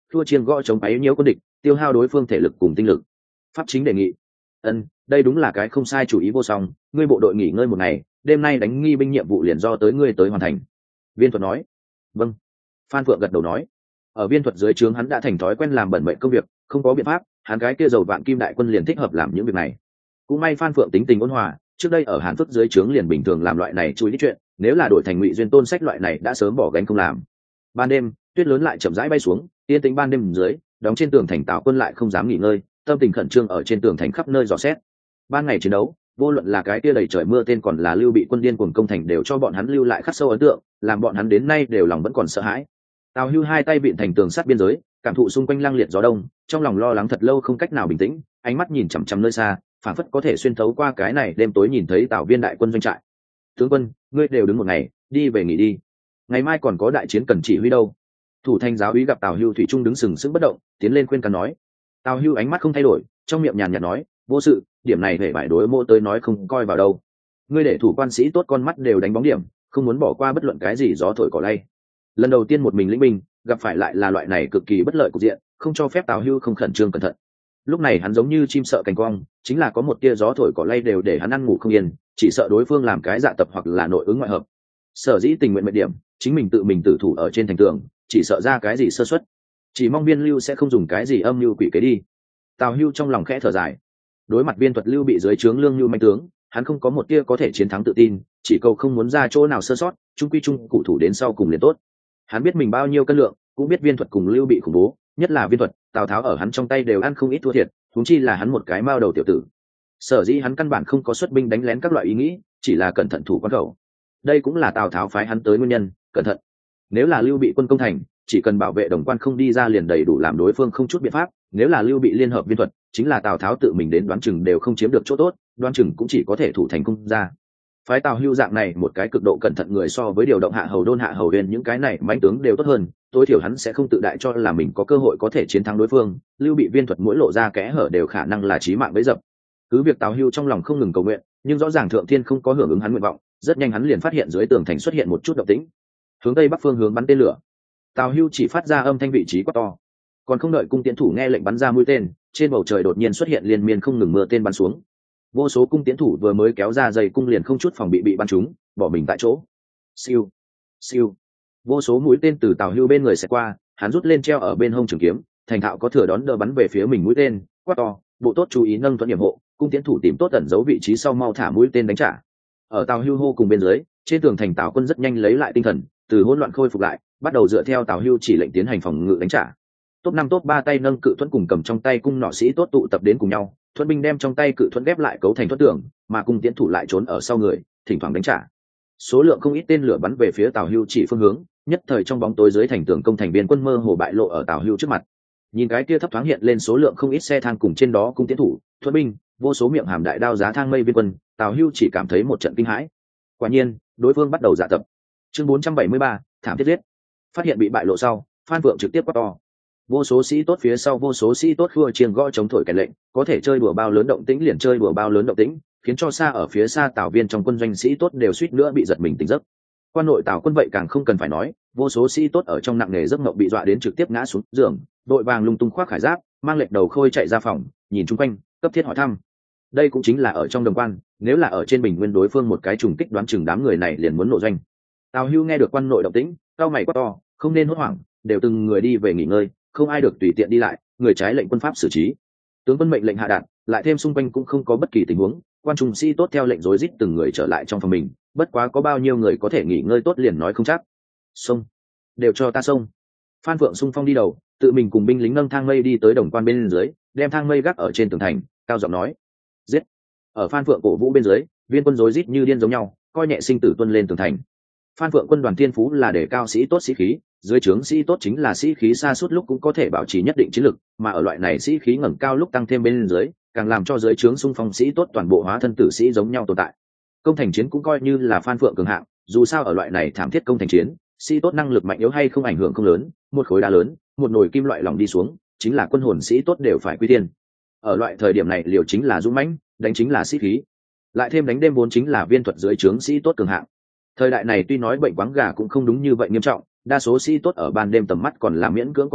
thua chiêng gõ chống ấy nhiễu quân địch, tiêu hao đối phương thể lực cùng tinh lực. Pháp chính đề nghị. Ân, đây đúng là cái không sai chủ ý vô song, ngươi bộ đội nghỉ ngơi một ngày, đêm nay đánh nghi binh nhiệm vụ liền do tới ngươi tới hoàn thành. Viên thuật nói. Vâng. Phan Phượng gật đầu nói. Ở viên thuật dưới trướng hắn đã thành thói quen làm bẩn mệnh công việc, không có biện pháp, hắn cái kia dầu vạn kim đại quân liền thích hợp làm những việc này. Cũng may Phan Phượng tính tình ôn hòa, trước đây ở Hàn Phước dưới trướng liền bình thường làm loại này chui đi chuyện, nếu là đổi thành Ngụy Duyên Tôn sách loại này đã sớm bỏ gánh không làm. Ban đêm, tuyết lớn lại chậm rãi bay xuống, yên tĩnh ban đêm dưới, đóng trên tường thành Tào quân lại không dám nghỉ ngơi, tâm tình khẩn trương ở trên tường thành khắp nơi dò xét. Ban ngày chiến đấu, vô luận là cái kia đầy trời mưa tên còn là Lưu Bị quân điên cuồng công thành đều cho bọn hắn lưu lại khắc sâu ấn tượng, làm bọn hắn đến nay đều lòng vẫn còn sợ hãi. Tào Hưu hai tay vịn thành tường sắt biên giới, cảm thụ xung quanh lăng liệt gió đông, trong lòng lo lắng thật lâu không cách nào bình tĩnh, ánh mắt nhìn chằm chằm nơi xa, phảng phất có thể xuyên thấu qua cái này đêm tối nhìn thấy Tào Viên đại quân doanh trại. Tướng quân, ngươi đều đứng một ngày, đi về nghỉ đi. Ngày mai còn có đại chiến cần chỉ huy đâu. Thủ thành giáo úy gặp Tào Hưu thủy trung đứng sừng sững bất động, tiến lên khuyên can nói. Tào Hưu ánh mắt không thay đổi, trong miệng nhàn nhạt nói, vô sự, điểm này hệ phải đối mô tới nói không coi vào đâu. Ngươi để thủ quan sĩ tốt con mắt đều đánh bóng điểm, không muốn bỏ qua bất luận cái gì gió thổi cỏ lay. Lần đầu tiên một mình lĩnh binh, gặp phải lại là loại này cực kỳ bất lợi cục diện, không cho phép Tào Hưu không khẩn trương cẩn thận. Lúc này hắn giống như chim sợ cành cong, chính là có một tia gió thổi cỏ lay đều để hắn ăn ngủ không yên, chỉ sợ đối phương làm cái dạ tập hoặc là nội ứng ngoại hợp. Sở dĩ tình nguyện mệnh điểm, chính mình tự mình tử thủ ở trên thành tường, chỉ sợ ra cái gì sơ suất, chỉ mong Viên Lưu sẽ không dùng cái gì âm mưu quỷ kế đi. Tào Hưu trong lòng khẽ thở dài, đối mặt Viên Thuật Lưu bị dưới trướng lương như manh tướng, hắn không có một tia có thể chiến thắng tự tin, chỉ cầu không muốn ra chỗ nào sơ sót, trung quy trung cụ thủ đến sau cùng liền tốt. Hắn biết mình bao nhiêu cân lượng, cũng biết Viên Thuật cùng Lưu bị khủng bố, nhất là Viên Thuật, Tào Tháo ở hắn trong tay đều ăn không ít thua thiệt, huống chi là hắn một cái mao đầu tiểu tử. Sở dĩ hắn căn bản không có xuất binh đánh lén các loại ý nghĩ, chỉ là cẩn thận thủ quan khẩu. Đây cũng là Tào Tháo phái hắn tới nguyên nhân, cẩn thận. Nếu là Lưu bị quân công thành, chỉ cần bảo vệ đồng quan không đi ra liền đầy đủ làm đối phương không chút biện pháp, nếu là Lưu bị liên hợp Viên Thuật, chính là Tào Tháo tự mình đến đoán chừng đều không chiếm được chỗ tốt, đoán chừng cũng chỉ có thể thủ thành công ra. Phái Tào Hưu dạng này một cái cực độ cẩn thận người so với điều động hạ hầu đôn hạ hầu huyền những cái này mãnh tướng đều tốt hơn, tối thiểu hắn sẽ không tự đại cho là mình có cơ hội có thể chiến thắng đối phương. Lưu bị Viên Thuật mỗi lộ ra kẽ hở đều khả năng là chí mạng bấy dập. Cứ việc Tào Hưu trong lòng không ngừng cầu nguyện, nhưng rõ ràng thượng thiên không có hưởng ứng hắn nguyện vọng, rất nhanh hắn liền phát hiện dưới tường thành xuất hiện một chút động tĩnh, hướng tây bắc phương hướng bắn tên lửa. Tào Hưu chỉ phát ra âm thanh vị trí quá to, còn không đợi cung tiễn thủ nghe lệnh bắn ra mũi tên, trên bầu trời đột nhiên xuất hiện liên miên không ngừng mưa tên bắn xuống. Vô số cung tiễn thủ vừa mới kéo ra dây cung liền không chút phòng bị bị bắn trúng, bỏ mình tại chỗ. Siêu, siêu, vô số mũi tên từ Tào Hưu bên người sẽ qua, hắn rút lên treo ở bên hông trường kiếm, thành thạo có thừa đón đỡ bắn về phía mình mũi tên, quát to, bộ tốt chú ý nâng thuận điểm hộ, cung tiễn thủ tìm tốt ẩn giấu vị trí sau mau thả mũi tên đánh trả. Ở Tào Hưu hô cùng bên dưới, trên tường thành Tào quân rất nhanh lấy lại tinh thần, từ hỗn loạn khôi phục lại, bắt đầu dựa theo Tào Hưu chỉ lệnh tiến hành phòng ngự đánh trả. Top năm top ba tay nâng cự thuẫn cùng cầm trong tay cung nỏ sĩ tốt tụ tập đến cùng nhau, thuẫn binh đem trong tay cự thuẫn ghép lại cấu thành thuẫn tường, mà cung tiễn thủ lại trốn ở sau người, thỉnh thoảng đánh trả. Số lượng không ít tên lửa bắn về phía Tào Hưu chỉ phương hướng, nhất thời trong bóng tối dưới thành tường công thành biên quân mơ hồ bại lộ ở Tào Hưu trước mặt. Nhìn cái kia thấp thoáng hiện lên số lượng không ít xe thang cùng trên đó cung tiễn thủ, thuẫn binh, vô số miệng hàm đại đao giá thang mây biên quân, Tào Hưu chỉ cảm thấy một trận kinh hãi. Quả nhiên, đối phương bắt đầu dạ tập. Chương bốn trăm bảy mươi ba, thảm thiết giết. Phát hiện bị bại lộ sau, Phan Vượng trực tiếp quát to. Vô số sĩ tốt phía sau vô số sĩ tốt khua chiêng gõ chống thổi kèn lệnh, có thể chơi đùa bao lớn động tĩnh liền chơi đùa bao lớn động tĩnh, khiến cho xa ở phía xa Tào viên trong quân doanh sĩ tốt đều suýt nữa bị giật mình tỉnh giấc. Quan nội Tào quân vậy càng không cần phải nói, vô số sĩ tốt ở trong nặng nề giấc mộng bị dọa đến trực tiếp ngã xuống giường, đội vàng lung tung khoác khải giáp, mang lệch đầu khôi chạy ra phòng, nhìn chung quanh, cấp thiết hỏi thăm. Đây cũng chính là ở trong đồng quan, nếu là ở trên bình nguyên đối phương một cái trùng kích đoán chừng đám người này liền muốn nổ doanh. Tào Hưu nghe được quan nội động tĩnh, cao mày quát to, không nên hốt hoảng, đều từng người đi về nghỉ ngơi, không ai được tùy tiện đi lại, người trái lệnh quân pháp xử trí. Tướng quân mệnh lệnh hạ đạt, lại thêm xung quanh cũng không có bất kỳ tình huống, quan trung sĩ tốt theo lệnh rối rít từng người trở lại trong phòng mình, bất quá có bao nhiêu người có thể nghỉ ngơi tốt liền nói không chắc. Xông, đều cho ta xông. Phan Phượng xung phong đi đầu, tự mình cùng binh lính nâng thang mây đi tới đồng quan bên dưới, đem thang mây gác ở trên tường thành, cao giọng nói: giết. Ở Phan Phượng cổ vũ bên dưới, viên quân rối rít như điên giống nhau, coi nhẹ sinh tử tuân lên tường thành. Phan Phượng quân đoàn thiên phú là để cao sĩ tốt sĩ khí, dưới trướng sĩ tốt chính là sĩ khí xa suốt lúc cũng có thể bảo trì nhất định chiến lực, mà ở loại này sĩ khí ngẩng cao lúc tăng thêm bên dưới, càng làm cho dưới trướng xung phong sĩ tốt toàn bộ hóa thân tử sĩ giống nhau tồn tại. Công thành chiến cũng coi như là Phan Phượng cường hạng, dù sao ở loại này thảm thiết công thành chiến, sĩ tốt năng lực mạnh yếu hay không ảnh hưởng không lớn, một khối đá lớn, một nồi kim loại lỏng đi xuống, chính là quân hồn sĩ tốt đều phải quy tiên. Ở loại thời điểm này liều chính là dũng mãnh, đánh chính là sĩ khí, lại thêm đánh đêm vốn chính là viên thuật dưới trướng sĩ tốt cường hạng. Thời đại này tuy nói bệnh quáng gà cũng không đúng như vậy nghiêm trọng, đa số sĩ tốt ở ban đêm tầm mắt còn là miễn cưỡng có thể,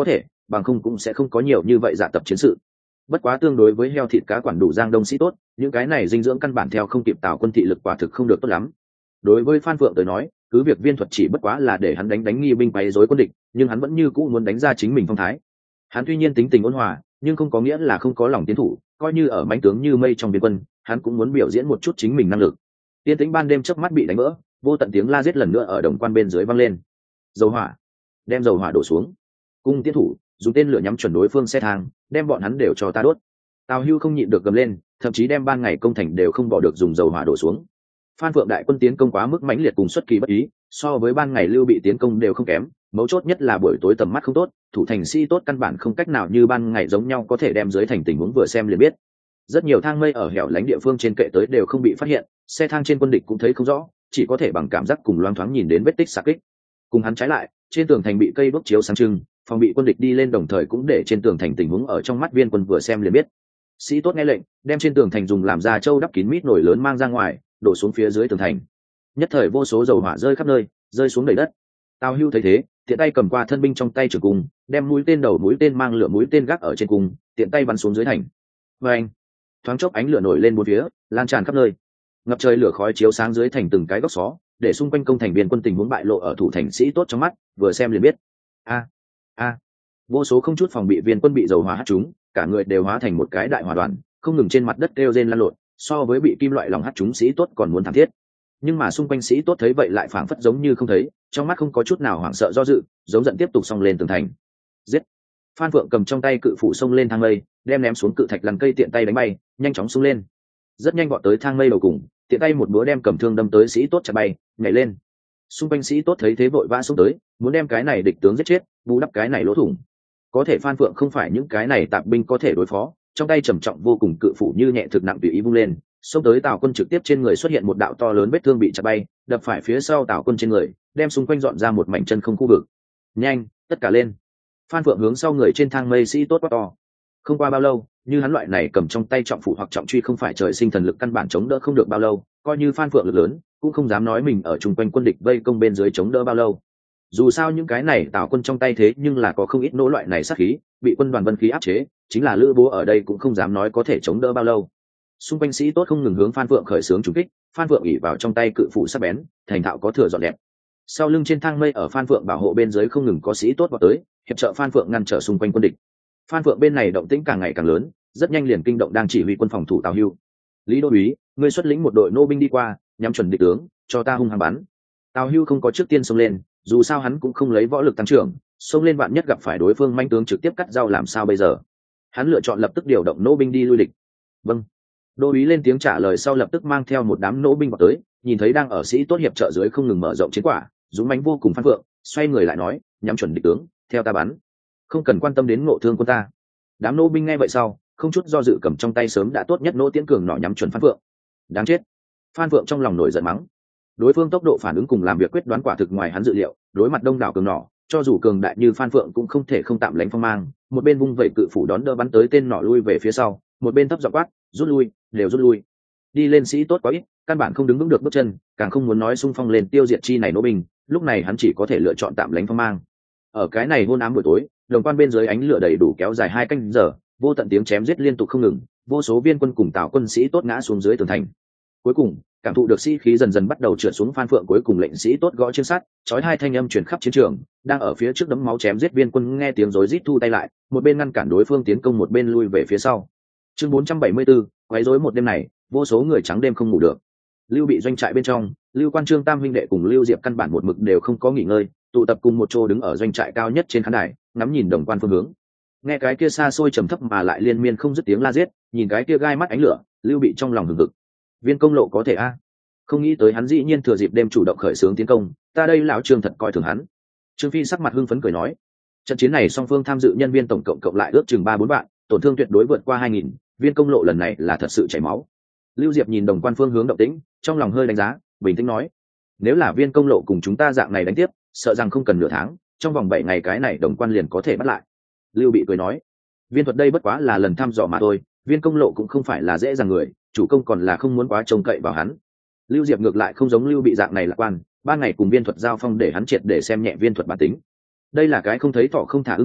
bằng không cũng sẽ không có nhiều như vậy dạ tập chiến sự. Bất quá tương đối với heo thịt cá quản đủ giang đông sĩ tốt, những cái này dinh dưỡng căn bản theo không kịp Tào Quân thị lực quả thực không được tốt lắm. Đối với Phan Phượng tới nói, cứ việc viên thuật chỉ bất quá là để hắn đánh đánh nghi binh quấy rối quân địch, nhưng hắn vẫn như cũ muốn đánh ra chính mình phong thái. Hắn tuy nhiên tính tình ôn hòa, nhưng không có nghĩa là không có lòng tiến thủ, coi như ở mãnh tướng như mây trong biên quân, hắn cũng muốn biểu diễn một chút chính mình năng lực. Tiên tĩnh ban đêm chớp mắt bị đánh vỡ, vô tận tiếng la giết lần nữa ở đồng quan bên dưới vang lên. Dầu hỏa, đem dầu hỏa đổ xuống. Cung tiến thủ, dùng tên lửa nhắm chuẩn đối phương xe thang, đem bọn hắn đều cho ta đốt. Tào Hưu không nhịn được gầm lên, thậm chí đem ban ngày công thành đều không bỏ được dùng dầu hỏa đổ xuống. Phan Phượng đại quân tiến công quá mức mãnh liệt cùng xuất kỳ bất ý, so với ban ngày Lưu Bị tiến công đều không kém, mấu chốt nhất là buổi tối tầm mắt không tốt, thủ thành sĩ tốt căn bản không cách nào như ban ngày giống nhau có thể đem dưới thành tình huống vừa xem liền biết. Rất nhiều thang mây ở hẻo lánh địa phương trên kệ tới đều không bị phát hiện, xe thang trên quân địch cũng thấy không rõ, chỉ có thể bằng cảm giác cùng loáng thoáng nhìn đến vết tích xạ kích. Cùng hắn trái lại, trên tường thành bị cây đuốc chiếu sáng trưng, phòng bị quân địch đi lên đồng thời cũng để trên tường thành tình huống ở trong mắt viên quân vừa xem liền biết. Sĩ tốt nghe lệnh, đem trên tường thành dùng làm ra châu đắp kín mít nổi lớn mang ra ngoài, đổ xuống phía dưới tường thành. Nhất thời vô số dầu hỏa rơi khắp nơi, rơi xuống đầy đất. Tào Hưu thấy thế, tiện tay cầm qua thân binh trong tay trường cung, đem mũi tên đầu mũi tên mang lửa mũi tên gác ở trên cung, tiện tay bắn xuống dưới thành. Và anh, thoáng chốc ánh lửa nổi lên bốn phía, lan tràn khắp nơi. Ngập trời lửa khói chiếu sáng dưới thành từng cái góc xó, để xung quanh công thành viên quân tình huống bại lộ ở thủ thành sĩ tốt trong mắt, vừa xem liền biết. A, a, vô số không chút phòng bị viên quân bị dầu hỏa hắt trúng, cả người đều hóa thành một cái đại hỏa đoàn, không ngừng trên mặt đất kêu rên lăn lộn, so với bị kim loại lòng hắt trúng sĩ tốt còn muốn thảm thiết. Nhưng mà xung quanh sĩ tốt thấy vậy lại phảng phất giống như không thấy, trong mắt không có chút nào hoảng sợ do dự, giống giận tiếp tục xông lên tường thành. Giết! Phan Phượng cầm trong tay cự phủ xông lên thang mây, đem ném xuống cự thạch lằn cây tiện tay đánh bay, nhanh chóng xông lên. Rất nhanh vọt tới thang mây đầu cùng, tiện tay một búa đem cầm thương đâm tới sĩ tốt chặt bay, nhảy lên. Xung quanh sĩ tốt thấy thế vội vã xông tới, muốn đem cái này địch tướng giết chết, bù đắp cái này lỗ thủng. Có thể Phan Phượng không phải những cái này tạp binh có thể đối phó, trong tay trầm trọng vô cùng cự phủ như nhẹ thực nặng tùy ý vung lên, xông tới Tào Quân trực tiếp trên người xuất hiện một đạo to lớn vết thương bị chặt bay, đập phải phía sau Tào Quân trên người, đem xung quanh dọn ra một mảnh chân không khu vực. Nhanh, tất cả lên! Phan Phượng hướng sau người trên thang mây sĩ tốt quá to. Không qua bao lâu, như hắn loại này cầm trong tay trọng phủ hoặc trọng truy không phải trời sinh thần lực căn bản chống đỡ không được bao lâu, coi như Phan Phượng lực lớn, cũng không dám nói mình ở chung quanh quân địch vây công bên dưới chống đỡ bao lâu. Dù sao những cái này Tào Quân trong tay thế nhưng là có không ít nỗ loại này sát khí, bị quân đoàn Vân khí áp chế, chính là Lữ Bố ở đây cũng không dám nói có thể chống đỡ bao lâu. Xung quanh sĩ tốt không ngừng hướng Phan Phượng khởi xướng trúng kích, Phan Phượng ỉ vào trong tay cự phủ sắc bén, thành thạo có thừa dọn đẹp. Sau lưng trên thang mây ở Phan Phượng bảo hộ bên dưới không ngừng có sĩ tốt vào tới, hiệp trợ Phan Phượng ngăn trở xung quanh quân địch. Phan Phượng bên này động tĩnh càng ngày càng lớn, rất nhanh liền kinh động đang chỉ huy quân phòng thủ Tào Hưu. Lý Đô úy, ngươi xuất lĩnh một đội nô binh đi qua, nhắm chuẩn địch tướng, cho ta hung hăng bắn. Tào Hưu không có trước tiên xông lên, dù sao hắn cũng không lấy võ lực tăng trưởng, xông lên vạn nhất gặp phải đối phương manh tướng trực tiếp cắt dao làm sao bây giờ. Hắn lựa chọn lập tức điều động nô binh đi lui địch. Vâng. Đô úy lên tiếng trả lời sau lập tức mang theo một đám nô binh vào tới, nhìn thấy đang ở sĩ tốt hiệp trợ dưới không ngừng mở rộng chiến quả, dũng mãnh vô cùng Phan Phượng, xoay người lại nói, nhắm chuẩn địch tướng, theo ta bắn, không cần quan tâm đến ngộ thương quân ta. Đám nô binh nghe vậy sau, không chút do dự cầm trong tay sớm đã tốt nhất nỗ tiễn cường nỏ nhắm chuẩn Phan Phượng. Đáng chết! Phan Phượng trong lòng nổi giận mắng. Đối phương tốc độ phản ứng cùng làm việc quyết đoán quả thực ngoài hắn dự liệu, đối mặt đông đảo cường nỏ, cho dù cường đại như Phan Phượng cũng không thể không tạm lánh phong mang, một bên vung vẩy cự phủ đón đỡ bắn tới tên nỏ lui về phía sau, một bên thấp giọng quát, rút lui, đều rút lui. Đi lên sĩ tốt quá ít, căn bản không đứng vững được bước chân, càng không muốn nói xung phong lên tiêu diệt chi này nô binh, lúc này hắn chỉ có thể lựa chọn tạm lánh phong mang. Ở cái này hôn ám buổi tối, đồng quan bên dưới ánh lửa đầy đủ kéo dài hai canh giờ, vô tận tiếng chém giết liên tục không ngừng, vô số viên quân cùng Tào quân sĩ tốt ngã xuống dưới tường thành. Cuối cùng, cảm thụ được sĩ khí dần dần bắt đầu trượt xuống, Phan Phượng cuối cùng lệnh sĩ tốt gõ trên sắt, chói hai thanh âm truyền khắp chiến trường, đang ở phía trước đấm máu chém giết viên quân nghe tiếng rối rít thu tay lại, một bên ngăn cản đối phương tiến công một bên lui về phía sau. Chương bốn trăm bảy mươi tư, quấy rối một đêm này, vô số người trắng đêm không ngủ được. Lưu Bị doanh trại bên trong, Lưu Quan Trương tam huynh đệ cùng Lưu Diệp căn bản một mực đều không có nghỉ ngơi, tụ tập cùng một chỗ đứng ở doanh trại cao nhất trên khán đài, ngắm nhìn đồng quan phương hướng. Nghe cái kia xa xôi trầm thấp mà lại liên miên không dứt tiếng la giết, nhìn cái kia gai mắt ánh lửa, Lưu Bị trong lòng hừng hực. Viên công lộ có thể a? Không nghĩ tới hắn dĩ nhiên thừa dịp đêm chủ động khởi xướng tiến công, ta đây lão Trương thật coi thường hắn. Trương Phi sắc mặt hưng phấn cười nói, trận chiến này song phương tham dự nhân viên tổng cộng cộng lại ước chừng ba bốn vạn, tổn thương tuyệt đối vượt qua hai nghìn, viên công lộ lần này là thật sự chảy máu. Lưu Diệp nhìn đồng quan phương hướng động tĩnh, trong lòng hơi đánh giá, bình tĩnh nói, nếu là viên công lộ cùng chúng ta dạng này đánh tiếp, sợ rằng không cần nửa tháng, trong vòng bảy ngày cái này đồng quan liền có thể bắt lại. Lưu Bị cười nói, viên thuật đây bất quá là lần thăm dò mà thôi, viên công lộ cũng không phải là dễ dàng người, chủ công còn là không muốn quá trông cậy vào hắn. Lưu Diệp ngược lại không giống Lưu Bị dạng này lạc quan, ban ngày cùng viên thuật giao phong để hắn triệt để xem nhẹ viên thuật bản tính. Đây là cái không thấy thọ không thả ứng chủ,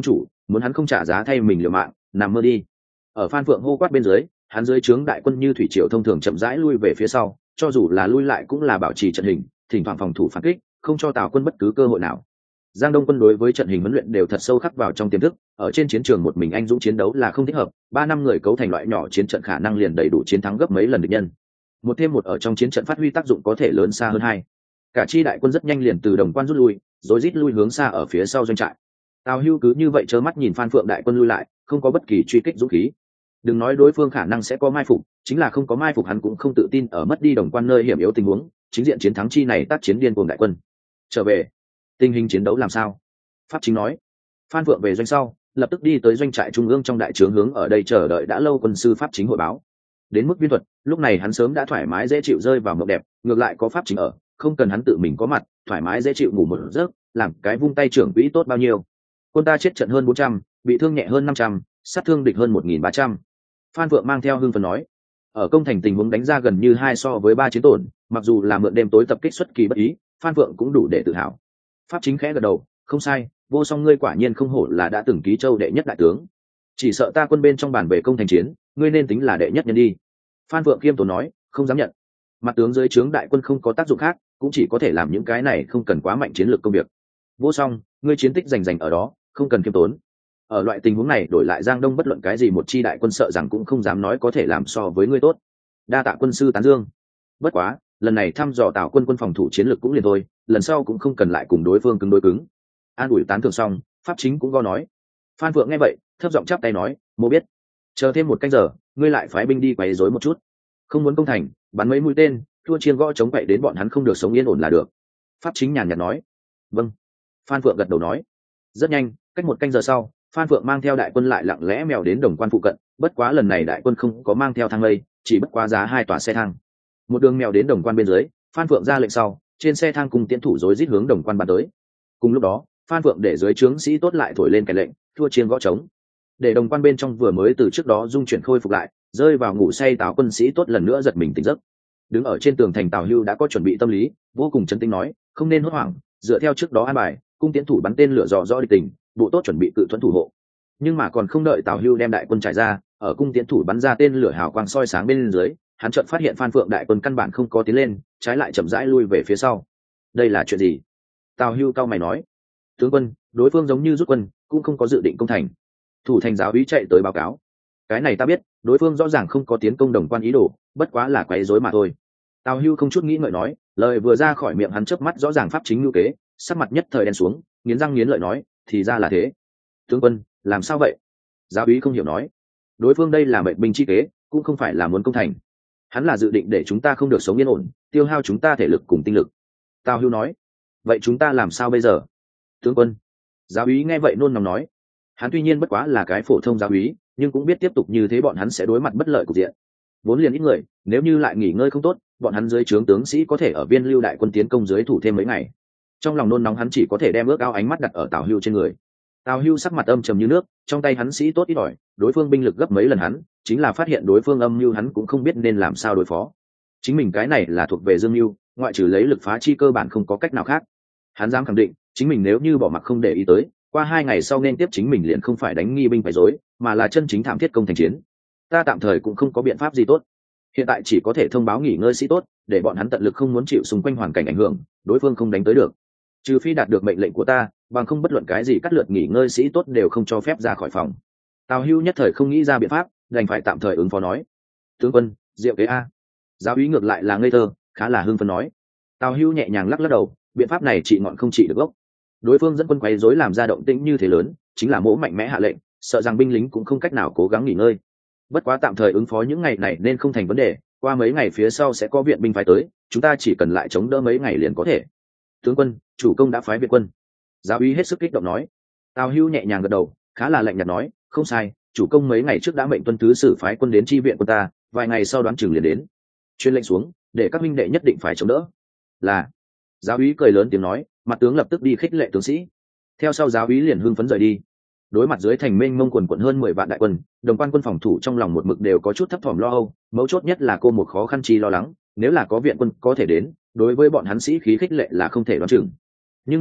muốn hắn không trả giá thay mình liều mạng, nằm mơ đi. Ở Phan Phượng hô quát bên dưới, hắn dưới trướng đại quân như thủy triều thông thường chậm rãi lui về phía sau, cho dù là lui lại cũng là bảo trì trận hình, thỉnh thoảng phòng thủ phản kích, không cho Tào quân bất cứ cơ hội nào. Giang Đông quân đối với trận hình huấn luyện đều thật sâu khắc vào trong tiềm thức, ở trên chiến trường một mình anh dũng chiến đấu là không thích hợp, ba năm người cấu thành loại nhỏ chiến trận khả năng liền đầy đủ chiến thắng gấp mấy lần địch nhân. Một thêm một ở trong chiến trận phát huy tác dụng có thể lớn xa hơn hai. Cả chi đại quân rất nhanh liền từ đồng quan rút lui, rồi rít lui hướng xa ở phía sau doanh trại. Tào Hưu cứ như vậy trơ mắt nhìn Phan Phượng đại quân lui lại, không có bất kỳ truy kích dũng khí. Đừng nói đối phương khả năng sẽ có mai phục, chính là không có mai phục hắn cũng không tự tin ở mất đi đồng quan nơi hiểm yếu tình huống, chính diện chiến thắng chi này tác chiến điên cuồng đại quân. Trở về, tình hình chiến đấu làm sao? Pháp chính nói. Phan Phượng về doanh sau, lập tức đi tới doanh trại trung ương trong đại trướng hướng ở đây chờ đợi đã lâu quân sư Pháp chính hội báo. Đến mức viên thuật, lúc này hắn sớm đã thoải mái dễ chịu rơi vào mộng đẹp, ngược lại có Pháp chính ở, không cần hắn tự mình có mặt, thoải mái dễ chịu ngủ một giấc, làm cái vung tay trưởng quỹ tốt bao nhiêu. Quân ta chết trận hơn bốn trăm, bị thương nhẹ hơn năm trăm, sát thương địch hơn một nghìn ba trăm. Phan Phượng mang theo hưng phấn nói. Ở công thành tình huống đánh ra gần như hai so với ba chiến tổn, mặc dù là mượn đêm tối tập kích xuất kỳ bất ý, Phan Phượng cũng đủ để tự hào. Pháp chính khẽ gật đầu, không sai, Vô Song ngươi quả nhiên không hổ là đã từng ký châu đệ nhất đại tướng. Chỉ sợ ta quân bên trong bàn về công thành chiến, ngươi nên tính là đệ nhất nhân đi. Phan Phượng kiêm tốn nói, không dám nhận. Mặt tướng dưới trướng đại quân không có tác dụng khác, cũng chỉ có thể làm những cái này không cần quá mạnh chiến lược công việc. Vô Song, ngươi chiến tích rành rành ở đó, không cần kiêm tốn. Ở loại tình huống này đổi lại Giang Đông bất luận cái gì một chi đại quân sợ rằng cũng không dám nói có thể làm so với ngươi tốt. Đa tạ quân sư tán dương. Bất quá, lần này thăm dò Tào quân quân phòng thủ chiến lược cũng liền thôi, lần sau cũng không cần lại cùng đối phương cứng đối cứng. An ủi tán thưởng xong, Pháp chính cũng go nói. Phan Phượng nghe vậy, thấp giọng chắp tay nói, mô biết. Chờ thêm một canh giờ, ngươi lại phái binh đi quấy rối một chút. Không muốn công thành, bắn mấy mũi tên, thua chiên gõ chống quậy đến bọn hắn không được sống yên ổn là được. Pháp chính nhàn nhạt nói. Vâng. Phan Phượng gật đầu nói. Rất nhanh, cách một canh giờ sau, Phan Phượng mang theo đại quân lại lặng lẽ mèo đến đồng quan phụ cận, bất quá lần này đại quân không có mang theo thang lây, chỉ bất quá giá hai tòa xe thang. Một đường mèo đến đồng quan bên dưới, Phan Phượng ra lệnh sau, trên xe thang cùng tiến thủ rối rít hướng đồng quan bắn tới. Cùng lúc đó, Phan Phượng để dưới trướng sĩ tốt lại thổi lên cái lệnh, thua chiên gõ trống. Để đồng quan bên trong vừa mới từ trước đó dung chuyển khôi phục lại, rơi vào ngủ say Tào quân sĩ tốt lần nữa giật mình tỉnh giấc. Đứng ở trên tường thành Tào Hưu đã có chuẩn bị tâm lý, vô cùng trấn tĩnh nói, không nên hốt hoảng, dựa theo trước đó an bài, cung tiến thủ bắn tên lửa dò dò địch tình, bộ tốt chuẩn bị cự thuẫn thủ hộ. Nhưng mà còn không đợi Tào Hưu đem đại quân trải ra, ở cung tiến thủ bắn ra tên lửa hào quang soi sáng bên dưới, hắn chợt phát hiện Phan Phượng đại quân căn bản không có tiến lên, trái lại chậm rãi lui về phía sau. Đây là chuyện gì? Tào Hưu cao mày nói. Tướng quân, đối phương giống như rút quân, cũng không có dự định công thành. Thủ thành giáo úy chạy tới báo cáo. Cái này ta biết, đối phương rõ ràng không có tiến công đồng quan ý đồ, bất quá là quấy rối mà thôi. Tào Hưu không chút nghĩ ngợi nói, lời vừa ra khỏi miệng hắn chớp mắt rõ ràng pháp chính ngữ kế, sắc mặt nhất thời đen xuống, nghiến răng nghiến lợi nói, thì ra là thế. Tướng quân, làm sao vậy? Giáo úy không hiểu nói. Đối phương đây là mệnh binh chi kế, cũng không phải là muốn công thành. Hắn là dự định để chúng ta không được sống yên ổn, tiêu hao chúng ta thể lực cùng tinh lực. Tào Hưu nói. Vậy chúng ta làm sao bây giờ? Tướng quân. Giáo úy nghe vậy nôn nóng nói. Hắn tuy nhiên bất quá là cái phổ thông giáo úy, nhưng cũng biết tiếp tục như thế bọn hắn sẽ đối mặt bất lợi cục diện. Vốn liền ít người, nếu như lại nghỉ ngơi không tốt, bọn hắn dưới trướng tướng sĩ có thể ở viên lưu đại quân tiến công dưới thủ thêm mấy ngày. Trong lòng nôn nóng hắn chỉ có thể đem ước ao ánh mắt đặt ở Tào Hưu trên người. Tào Hưu sắc mặt âm trầm như nước, trong tay hắn sĩ tốt ít ỏi, đối phương binh lực gấp mấy lần hắn, chính là phát hiện đối phương âm mưu hắn cũng không biết nên làm sao đối phó. Chính mình cái này là thuộc về dương mưu, ngoại trừ lấy lực phá chi cơ bản không có cách nào khác. Hắn dám khẳng định, chính mình nếu như bỏ mặc không để ý tới, qua hai ngày sau nên tiếp chính mình liền không phải đánh nghi binh phải rối, mà là chân chính thảm thiết công thành chiến. Ta tạm thời cũng không có biện pháp gì tốt. Hiện tại chỉ có thể thông báo nghỉ ngơi sĩ tốt, để bọn hắn tận lực không muốn chịu xung quanh hoàn cảnh ảnh hưởng, đối phương không đánh tới được. Trừ phi đạt được mệnh lệnh của ta, bằng không bất luận cái gì cắt lượt nghỉ ngơi sĩ tốt đều không cho phép ra khỏi phòng. Tào Hưu nhất thời không nghĩ ra biện pháp, đành phải tạm thời ứng phó nói. Tướng quân, diệu kế a. Giáo úy ngược lại là ngây thơ, khá là hưng phấn nói. Tào Hưu nhẹ nhàng lắc lắc đầu, biện pháp này trị ngọn không trị được gốc. Đối phương dẫn quân quấy rối làm ra động tĩnh như thế lớn, chính là mỗ mạnh mẽ hạ lệnh, sợ rằng binh lính cũng không cách nào cố gắng nghỉ ngơi. Bất quá tạm thời ứng phó những ngày này nên không thành vấn đề, qua mấy ngày phía sau sẽ có viện binh phái tới, chúng ta chỉ cần lại chống đỡ mấy ngày liền có thể. Tướng quân, chủ công đã phái viện quân. Giáo úy hết sức kích động nói. Tào Hưu nhẹ nhàng gật đầu, khá là lạnh nhạt nói, không sai, chủ công mấy ngày trước đã mệnh tuân thứ sử phái quân đến chi viện quân ta, vài ngày sau đoán chừng liền đến. Truyền lệnh xuống, để các minh đệ nhất định phải chống đỡ. Là. Giáo úy cười lớn tiếng nói, mặt tướng lập tức đi khích lệ tướng sĩ. Theo sau giáo úy liền hưng phấn rời đi. Đối mặt dưới thành mênh mông quần quận hơn mười vạn đại quân, đồng quan quân phòng thủ trong lòng một mực đều có chút thấp thỏm lo âu, mấu chốt nhất là cô một khó khăn chi lo lắng, nếu là có viện quân có thể đến, đối với bọn hắn sĩ khí khích lệ là không thể đoán chừng. Nhưng mà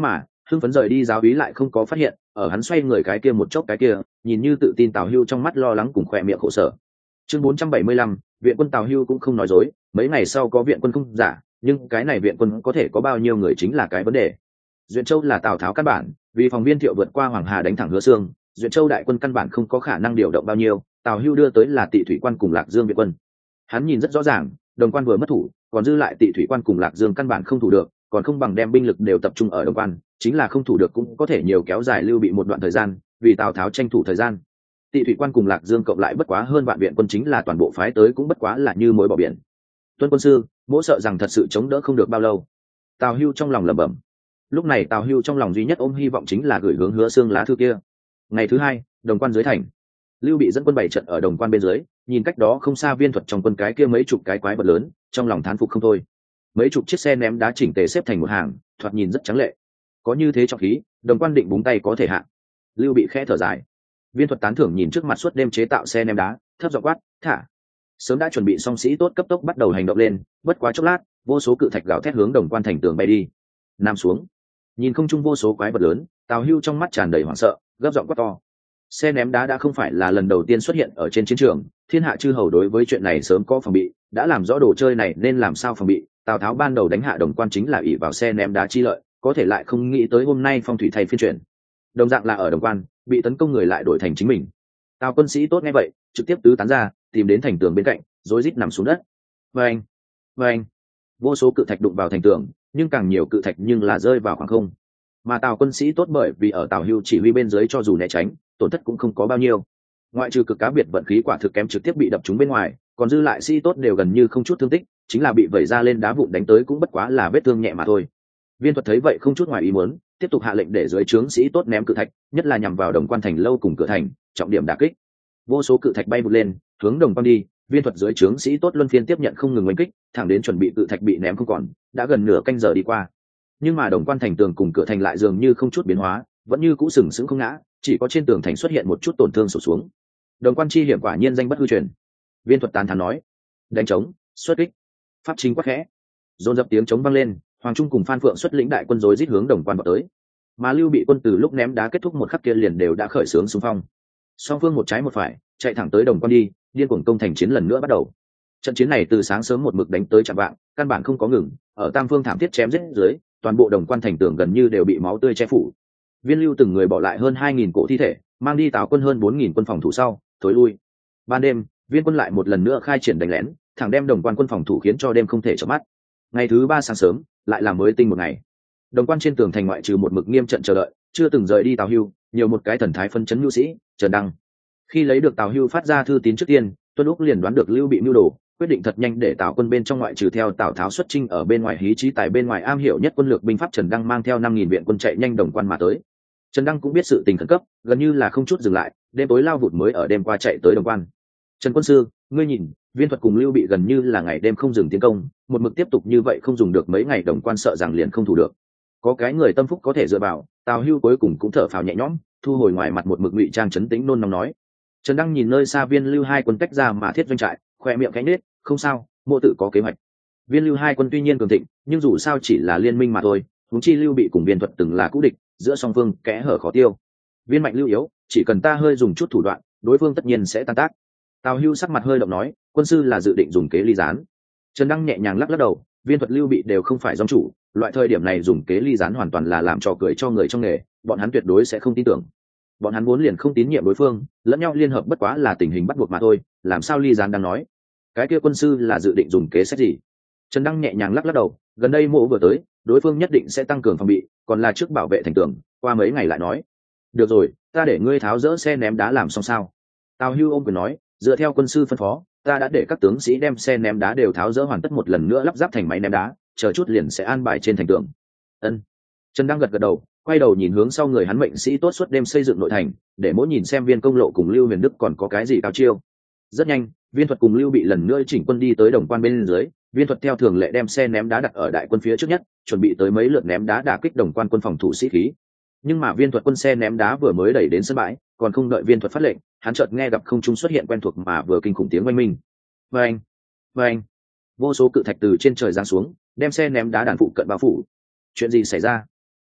hưng phấn rời đi giáo úy lại không có phát hiện, ở hắn xoay người cái kia một chốc cái kia, nhìn như tự tin Tào Hưu trong mắt lo lắng cùng khỏe miệng khổ sở. Chương bốn trăm bảy mươi lăm, viện quân Tào Hưu cũng không nói dối, mấy ngày sau có viện quân không giả, nhưng cái này viện quân có thể có bao nhiêu người chính là cái vấn đề. Duyện Châu là Tào Tháo căn bản, vì phòng Viên Thiệu vượt qua Hoàng Hà đánh thẳng Hứa Xương, Duyện Châu đại quân căn bản không có khả năng điều động bao nhiêu, Tào Hưu đưa tới là Tị Thủy Quan cùng Lạc Dương viện quân. Hắn nhìn rất rõ ràng, Đồng Quan vừa mất thủ, còn dư lại Tị Thủy Quan cùng Lạc Dương căn bản không thủ được, còn không bằng đem binh lực đều tập trung ở Đồng Quan, chính là không thủ được cũng có thể nhiều kéo dài Lưu Bị một đoạn thời gian, vì Tào Tháo tranh thủ thời gian. Tị Thủy Quan cùng Lạc Dương cộng lại bất quá hơn vạn viện quân, chính là toàn bộ phái tới cũng bất quá là như mối bỏ biển. Tuân quân sư, mỗ sợ rằng thật sự chống đỡ không được bao lâu. Tào Hưu trong lòng lẩm bẩm. Lúc này Tào Hưu trong lòng duy nhất ôm hy vọng chính là gửi hướng Hứa Xương lá thư kia. Ngày thứ hai, Đồng Quan dưới thành, Lưu Bị dẫn quân bảy trận ở Đồng Quan bên dưới, nhìn cách đó không xa Viên Thuật trong quân cái kia mấy chục cái quái vật lớn, trong lòng thán phục không thôi. Mấy chục chiếc xe ném đá chỉnh tề xếp thành một hàng, thoạt nhìn rất trắng lệ. Có như thế trọng khí, Đồng Quan định búng tay có thể hạ. Lưu Bị khẽ thở dài. Viên Thuật tán thưởng nhìn trước mặt suốt đêm chế tạo xe ném đá, thấp giọng quát, "Thả!" Sớm đã chuẩn bị xong sĩ tốt cấp tốc bắt đầu hành động lên, bất quá chốc lát, vô số cự thạch gào thét hướng Đồng Quan thành tường bay đi. Nam xuống. Nhìn không trung vô số quái vật lớn, Tào Hưu trong mắt tràn đầy hoảng sợ, gấp giọng quát to. Xe ném đá đã không phải là lần đầu tiên xuất hiện ở trên chiến trường, thiên hạ chư hầu đối với chuyện này sớm có phòng bị, đã làm rõ đồ chơi này nên làm sao phòng bị. Tào Tháo ban đầu đánh hạ Đồng Quan chính là ỷ vào xe ném đá chi lợi, có thể lại không nghĩ tới hôm nay phong thủy thay phiên chuyển. Đồng dạng là ở Đồng Quan, bị tấn công người lại đổi thành chính mình. Tào quân sĩ tốt nghe vậy, trực tiếp tứ tán ra, tìm đến thành tường bên cạnh, rối rít nằm xuống đất. Vâng, vâng, vô số cự thạch đụng vào thành tường, nhưng càng nhiều cự thạch nhưng là rơi vào khoảng không. Mà Tào quân sĩ tốt bởi vì ở Tào Hưu chỉ huy bên dưới cho dù né tránh, tổn thất cũng không có bao nhiêu. Ngoại trừ cực cá biệt vận khí quả thực kém trực tiếp bị đập trúng bên ngoài, còn dư lại sĩ tốt đều gần như không chút thương tích, chính là bị vẩy ra lên đá vụn đánh tới cũng bất quá là vết thương nhẹ mà thôi. Viên Thuật thấy vậy không chút ngoài ý muốn, tiếp tục hạ lệnh để dưới trướng sĩ tốt ném cự thạch, nhất là nhằm vào Đồng Quan thành lâu cùng cửa thành, trọng điểm đả kích. Vô số cự thạch bay vụt lên, hướng Đồng Quan đi, Viên Thuật dưới trướng sĩ tốt luân phiên tiếp nhận không ngừng oanh kích, thẳng đến chuẩn bị cự thạch bị ném không còn, đã gần nửa canh giờ đi qua. Nhưng mà Đồng Quan thành tường cùng cửa thành lại dường như không chút biến hóa, vẫn như cũ sừng sững không ngã, chỉ có trên tường thành xuất hiện một chút tổn thương sụt xuống. Đồng Quan chi hiểm quả nhiên danh bất hư truyền. Viên Thuật tán thán nói. Đánh trống, xuất kích. Pháp chính quát khẽ. Dồn dập tiếng trống vang lên, Hoàng Trung cùng Phan Phượng xuất lĩnh đại quân rối rít hướng Đồng Quan vào tới. Mà Lưu Bị quân từ lúc ném đá kết thúc một khắc kia liền đều đã khởi xướng xung phong. Song phương một trái một phải, chạy thẳng tới Đồng Quan đi, điên cuồng công thành chiến lần nữa bắt đầu. Trận chiến này từ sáng sớm một mực đánh tới chạng vạng, căn bản không có ngừng, ở tam phương thảm thiết chém giết dưới, toàn bộ Đồng Quan thành tường gần như đều bị máu tươi che phủ. Viên Lưu từng người bỏ lại hơn hai nghìn cỗ thi thể, mang đi Tào quân hơn bốn nghìn quân phòng thủ sau, thối lui. Ban đêm, Viên quân lại một lần nữa khai triển đánh lén, thẳng đem Đồng Quan quân phòng thủ khiến cho đêm không thể chợp mắt. Ngày thứ ba sáng sớm, lại là mới tinh một ngày. Đồng Quan trên tường thành ngoại trừ một mực nghiêm trận chờ đợi, chưa từng rời đi Tào Hưu, nhiều một cái thần thái phân chấn nhu sĩ, Trần Đăng. Khi lấy được Tào Hưu phát ra thư tín trước tiên, Tuân Úc liền đoán được Lưu Bị mưu đồ, quyết định thật nhanh để Tào quân bên trong ngoại trừ theo Tào Tháo xuất chinh ở bên ngoài hí trí tài bên ngoài am hiểu nhất quân lược binh pháp Trần Đăng mang theo năm nghìn viện quân chạy nhanh Đồng Quan mà tới. Trần Đăng cũng biết sự tình khẩn cấp, gần như là không chút dừng lại, đêm tối lao vụt mới ở đêm qua chạy tới Đồng Quan. Trần quân sư, ngươi nhìn, Viên Thuật cùng Lưu Bị gần như là ngày đêm không dừng tiến công, một mực tiếp tục như vậy không dùng được mấy ngày Đồng Quan sợ rằng liền không thủ được. Có cái người tâm phúc có thể dựa vào, Tào Hưu cuối cùng cũng thở phào nhẹ nhõm, thu hồi ngoài mặt một mực ngụy trang trấn tĩnh nôn nóng nói. Trần Đăng nhìn nơi xa Viên Lưu hai quân tách ra mà thiết doanh trại, khoe miệng cánh nết, không sao, mộ tự có kế hoạch. Viên Lưu hai quân tuy nhiên cường thịnh, nhưng dù sao chỉ là liên minh mà thôi, huống chi Lưu Bị cùng Viên Thuật từng là cũ địch, giữa song phương kẽ hở khó tiêu. Viên mạnh lưu yếu, chỉ cần ta hơi dùng chút thủ đoạn, đối phương tất nhiên sẽ tan tác. Tào Hưu sắc mặt hơi động nói, quân sư là dự định dùng kế ly gián. Trần Đăng nhẹ nhàng lắc lắc đầu, Viên Thuật Lưu Bị đều không phải dòng chủ, loại thời điểm này dùng kế ly gián hoàn toàn là làm trò cười cho người trong nghề, bọn hắn tuyệt đối sẽ không tin tưởng. Bọn hắn muốn liền không tín nhiệm đối phương, lẫn nhau liên hợp bất quá là tình hình bắt buộc mà thôi, làm sao ly gián đang nói. Cái kia quân sư là dự định dùng kế sách gì? Trần Đăng nhẹ nhàng lắc lắc đầu, gần đây mộ vừa tới, đối phương nhất định sẽ tăng cường phòng bị, còn là trước bảo vệ thành tường, qua mấy ngày lại nói. Được rồi, ta để ngươi tháo dỡ xe ném đá làm xong sao? Tào Hưu ôm quyền nói, dựa theo quân sư phân phó, ta đã để các tướng sĩ đem xe ném đá đều tháo dỡ hoàn tất một lần nữa lắp ráp thành máy ném đá, chờ chút liền sẽ an bài trên thành tường. Ân. Trần Đăng gật gật đầu, quay đầu nhìn hướng sau người hắn mệnh sĩ tốt suốt đêm xây dựng nội thành, để mỗi nhìn xem Viên Công Lộ cùng Lưu Huyền Đức còn có cái gì cao chiêu. Rất nhanh, Viên Thuật cùng Lưu Bị lần nữa chỉnh quân đi tới Đồng Quan bên dưới, Viên Thuật theo thường lệ đem xe ném đá đặt ở đại quân phía trước nhất, chuẩn bị tới mấy lượt ném đá đả kích Đồng Quan quân phòng thủ sĩ khí. Nhưng mà Viên Thuật quân xe ném đá vừa mới đẩy đến sân bãi, còn không đợi Viên Thuật phát lệnh, hắn chợt nghe gặp không trung xuất hiện quen thuộc mà vừa kinh khủng tiếng oanh minh. Vâng, vâng, vô số cự thạch từ trên trời giáng xuống, đem xe ném đá đàn phụ cận bao phủ. Chuyện gì xảy ra?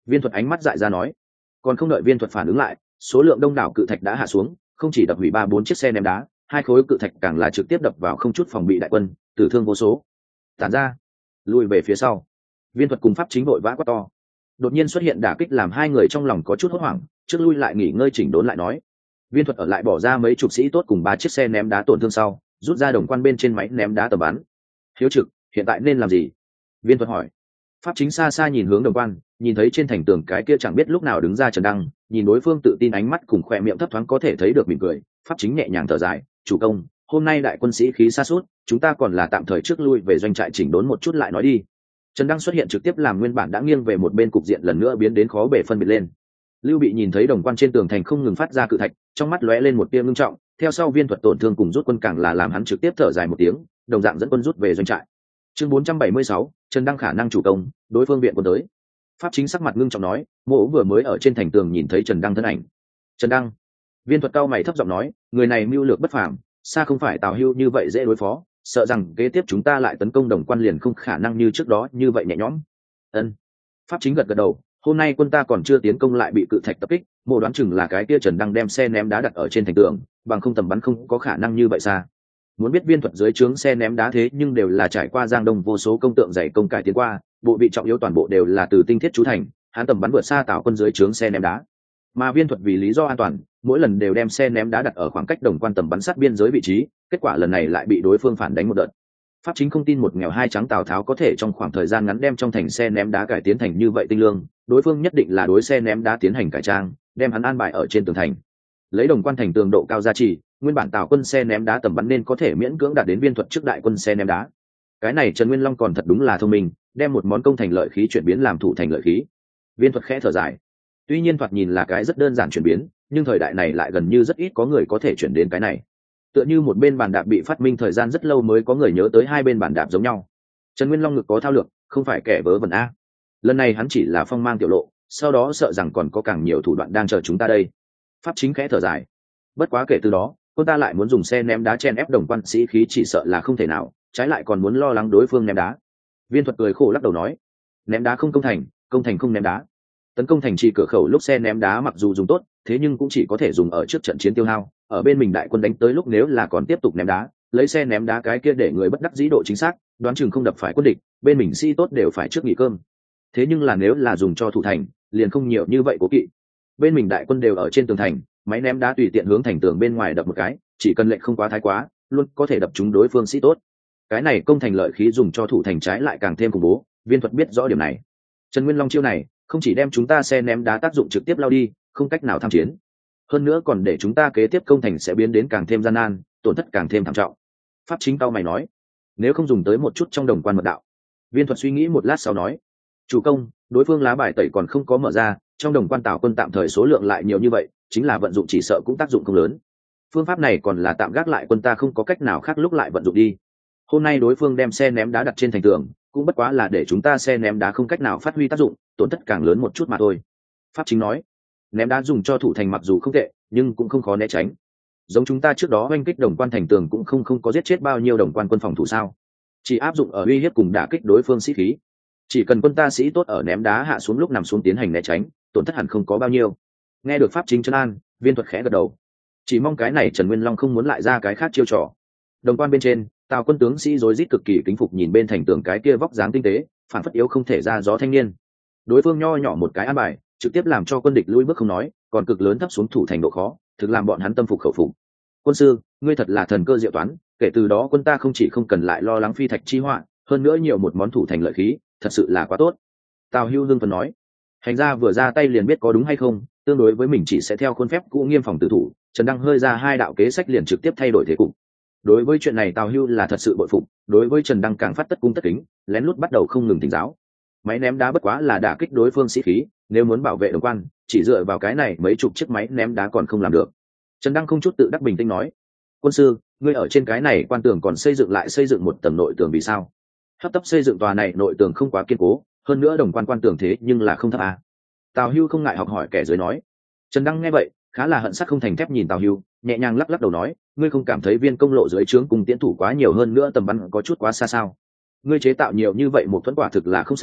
Viên thuật ánh mắt dại ra nói. Còn không đợi viên thuật phản ứng lại, số lượng đông đảo cự thạch đã hạ xuống, không chỉ đập hủy ba bốn chiếc xe ném đá, hai khối cự thạch càng là trực tiếp đập vào không chút phòng bị đại quân, tử thương vô số. Tản ra, lùi về phía sau. Viên thuật cùng pháp chính vội vã quát to. Đột nhiên xuất hiện đả kích làm hai người trong lòng có chút hốt hoảng, trước lui lại nghỉ ngơi chỉnh đốn lại nói. Viên thuật ở lại bỏ ra mấy chục sĩ tốt cùng ba chiếc xe ném đá tổn thương sau, rút ra đồng quan bên trên máy ném đá tầm bắn. Hiếu trực, hiện tại nên làm gì? Viên thuật hỏi. Pháp chính xa xa nhìn hướng đồng quan, nhìn thấy trên thành tường cái kia chẳng biết lúc nào đứng ra Trần Đăng, nhìn đối phương tự tin ánh mắt cùng khoe miệng thấp thoáng có thể thấy được mỉm cười. Pháp chính nhẹ nhàng thở dài, chủ công, hôm nay đại quân sĩ khí xa suốt, chúng ta còn là tạm thời trước lui về doanh trại chỉnh đốn một chút lại nói đi. Trần Đăng xuất hiện trực tiếp làm nguyên bản đã nghiêng về một bên cục diện lần nữa biến đến khó bể phân biệt lên. Lưu Bị nhìn thấy đồng quan trên tường thành không ngừng phát ra cự thạch, trong mắt lóe lên một tia ngưng trọng, theo sau viên thuật tổn thương cùng rút quân càng là làm hắn trực tiếp thở dài một tiếng, đồng dạng dẫn quân rút về doanh trại. Chương bốn trăm bảy mươi sáu, Trần Đăng khả năng chủ công, đối phương viện quân tới. Pháp chính sắc mặt ngưng trọng nói, Mộ vừa mới ở trên thành tường nhìn thấy Trần Đăng thân ảnh. Trần Đăng? Viên thuật cao mày thấp giọng nói, người này mưu lược bất phàm, xa không phải Tào Hưu như vậy dễ đối phó, sợ rằng kế tiếp chúng ta lại tấn công đồng quan liền không khả năng như trước đó như vậy nhẹ nhõm. Ân. Pháp chính gật gật đầu, hôm nay quân ta còn chưa tiến công lại bị cự thạch tập kích, Mộ đoán chừng là cái kia Trần Đăng đem xe ném đá đặt ở trên thành tường, bằng không tầm bắn không có khả năng như vậy xa. Muốn biết viên thuật dưới trướng xe ném đá thế nhưng đều là trải qua giang đông vô số công tượng dày công cải tiến qua, bộ vị trọng yếu toàn bộ đều là từ tinh thiết chú thành, hắn tầm bắn vượt xa Tào quân dưới trướng xe ném đá. Mà viên thuật vì lý do an toàn, mỗi lần đều đem xe ném đá đặt ở khoảng cách đồng quan tầm bắn sát biên giới vị trí, kết quả lần này lại bị đối phương phản đánh một đợt. Pháp chính không tin một nghèo hai trắng Tào Tháo có thể trong khoảng thời gian ngắn đem trong thành xe ném đá cải tiến thành như vậy tinh lương, đối phương nhất định là đối xe ném đá tiến hành cải trang, đem hắn an bài ở trên tường thành. Lấy đồng quan thành tường độ cao gia trì, nguyên bản Tào quân xe ném đá tầm bắn nên có thể miễn cưỡng đạt đến viên thuật trước đại quân xe ném đá. Cái này Trần Nguyên Long còn thật đúng là thông minh, đem một món công thành lợi khí chuyển biến làm thủ thành lợi khí. Viên thuật khẽ thở dài. Tuy nhiên thoạt nhìn là cái rất đơn giản chuyển biến, nhưng thời đại này lại gần như rất ít có người có thể chuyển đến cái này. Tựa như một bên bàn đạp bị phát minh thời gian rất lâu mới có người nhớ tới hai bên bàn đạp giống nhau. Trần Nguyên Long ngực có thao lược, không phải kẻ vớ vẩn a. Lần này hắn chỉ là phong mang tiểu lộ, sau đó sợ rằng còn có càng nhiều thủ đoạn đang chờ chúng ta đây. Pháp chính khẽ thở dài. Bất quá kể từ đó, quân ta lại muốn dùng xe ném đá chen ép đồng quan sĩ khí chỉ sợ là không thể nào, trái lại còn muốn lo lắng đối phương ném đá. Viên thuật cười khổ lắc đầu nói, ném đá không công thành, công thành không ném đá. Tấn công thành trì cửa khẩu lúc xe ném đá mặc dù dùng tốt, thế nhưng cũng chỉ có thể dùng ở trước trận chiến tiêu hao, ở bên mình đại quân đánh tới lúc nếu là còn tiếp tục ném đá, lấy xe ném đá cái kia để người bất đắc dĩ độ chính xác, đoán chừng không đập phải quân địch, bên mình sĩ tốt đều phải trước nghỉ cơm. Thế nhưng là nếu là dùng cho thủ thành, liền không nhiều như vậy cố kỵ. Bên mình đại quân đều ở trên tường thành, máy ném đá tùy tiện hướng thành tường bên ngoài đập một cái, chỉ cần lệnh không quá thái quá, luôn có thể đập trúng đối phương sĩ tốt. Cái này công thành lợi khí dùng cho thủ thành trái lại càng thêm khủng bố, viên thuật biết rõ điểm này. Trần Nguyên Long chiêu này không chỉ đem chúng ta xe ném đá tác dụng trực tiếp lao đi, không cách nào tham chiến, hơn nữa còn để chúng ta kế tiếp công thành sẽ biến đến càng thêm gian nan, tổn thất càng thêm thảm trọng. Pháp chính tao mày nói, nếu không dùng tới một chút trong đồng quan mật đạo. Viên thuật suy nghĩ một lát sau nói, chủ công, đối phương lá bài tẩy còn không có mở ra, trong đồng quan Tào quân tạm thời số lượng lại nhiều như vậy, chính là vận dụng chỉ sợ cũng tác dụng không lớn. Phương pháp này còn là tạm gác lại quân ta không có cách nào khác lúc lại vận dụng đi. Hôm nay đối phương đem xe ném đá đặt trên thành tường, cũng bất quá là để chúng ta xe ném đá không cách nào phát huy tác dụng, tổn thất càng lớn một chút mà thôi. Pháp chính nói, ném đá dùng cho thủ thành mặc dù không tệ, nhưng cũng không khó né tránh. Giống chúng ta trước đó oanh kích đồng quan thành tường cũng không không có giết chết bao nhiêu đồng quan quân phòng thủ sao? Chỉ áp dụng ở uy hiếp cùng đả kích đối phương sĩ khí. Chỉ cần quân ta sĩ tốt ở ném đá hạ xuống lúc nằm xuống tiến hành né tránh, tổn thất hẳn không có bao nhiêu. Nghe được pháp chính trấn an, viên thuật khẽ gật đầu. Chỉ mong cái này Trần Nguyên Long không muốn lại ra cái khác chiêu trò. Đồng quan bên trên, Tào quân tướng sĩ rối rít cực kỳ kính phục nhìn bên thành tường cái kia vóc dáng tinh tế, phản phất yếu không thể ra gió thanh niên. Đối phương nho nhỏ một cái an bài, trực tiếp làm cho quân địch lui bước không nói, còn cực lớn thấp xuống thủ thành độ khó, thực làm bọn hắn tâm phục khẩu phục. Quân sư, ngươi thật là thần cơ diệu toán, kể từ đó quân ta không chỉ không cần lại lo lắng phi thạch chi họa, hơn nữa nhiều một món thủ thành lợi khí, thật sự là quá tốt. Tào Hưu hưng phấn nói, hành ra vừa ra tay liền biết có đúng hay không, tương đối với mình chỉ sẽ theo khuôn phép cũ nghiêm phòng tử thủ. Trần Đăng hơi ra hai đạo kế sách liền trực tiếp thay đổi thế cục. Đối với chuyện này Tào Hưu là thật sự bội phục, đối với Trần Đăng càng phát tất cung tất kính, lén lút bắt đầu không ngừng thỉnh giáo. Máy ném đá bất quá là đả kích đối phương sĩ khí, nếu muốn bảo vệ đồng quan, chỉ dựa vào cái này mấy chục chiếc máy ném đá còn không làm được. Trần Đăng không chút tự đắc bình tĩnh nói, quân sư, ngươi ở trên cái này quan tường còn xây dựng lại xây dựng một tầng nội tường vì sao? Hấp tấp xây dựng tòa này nội tường không quá kiên cố, hơn nữa đồng quan quan tường thế nhưng là không thấp à. Tào Hưu không ngại học hỏi kẻ dưới nói. Trần Đăng nghe vậy khá là hận sắc không thành thép nhìn Tào Hưu, nhẹ nhàng lắc lắc đầu nói, ngươi không cảm thấy viên công lộ dưới trướng cùng tiến thủ quá nhiều hơn nữa tầm bắn có chút quá xa sao? Ngươi chế tạo nhiều như vậy một thuẫn quả thực là không sai,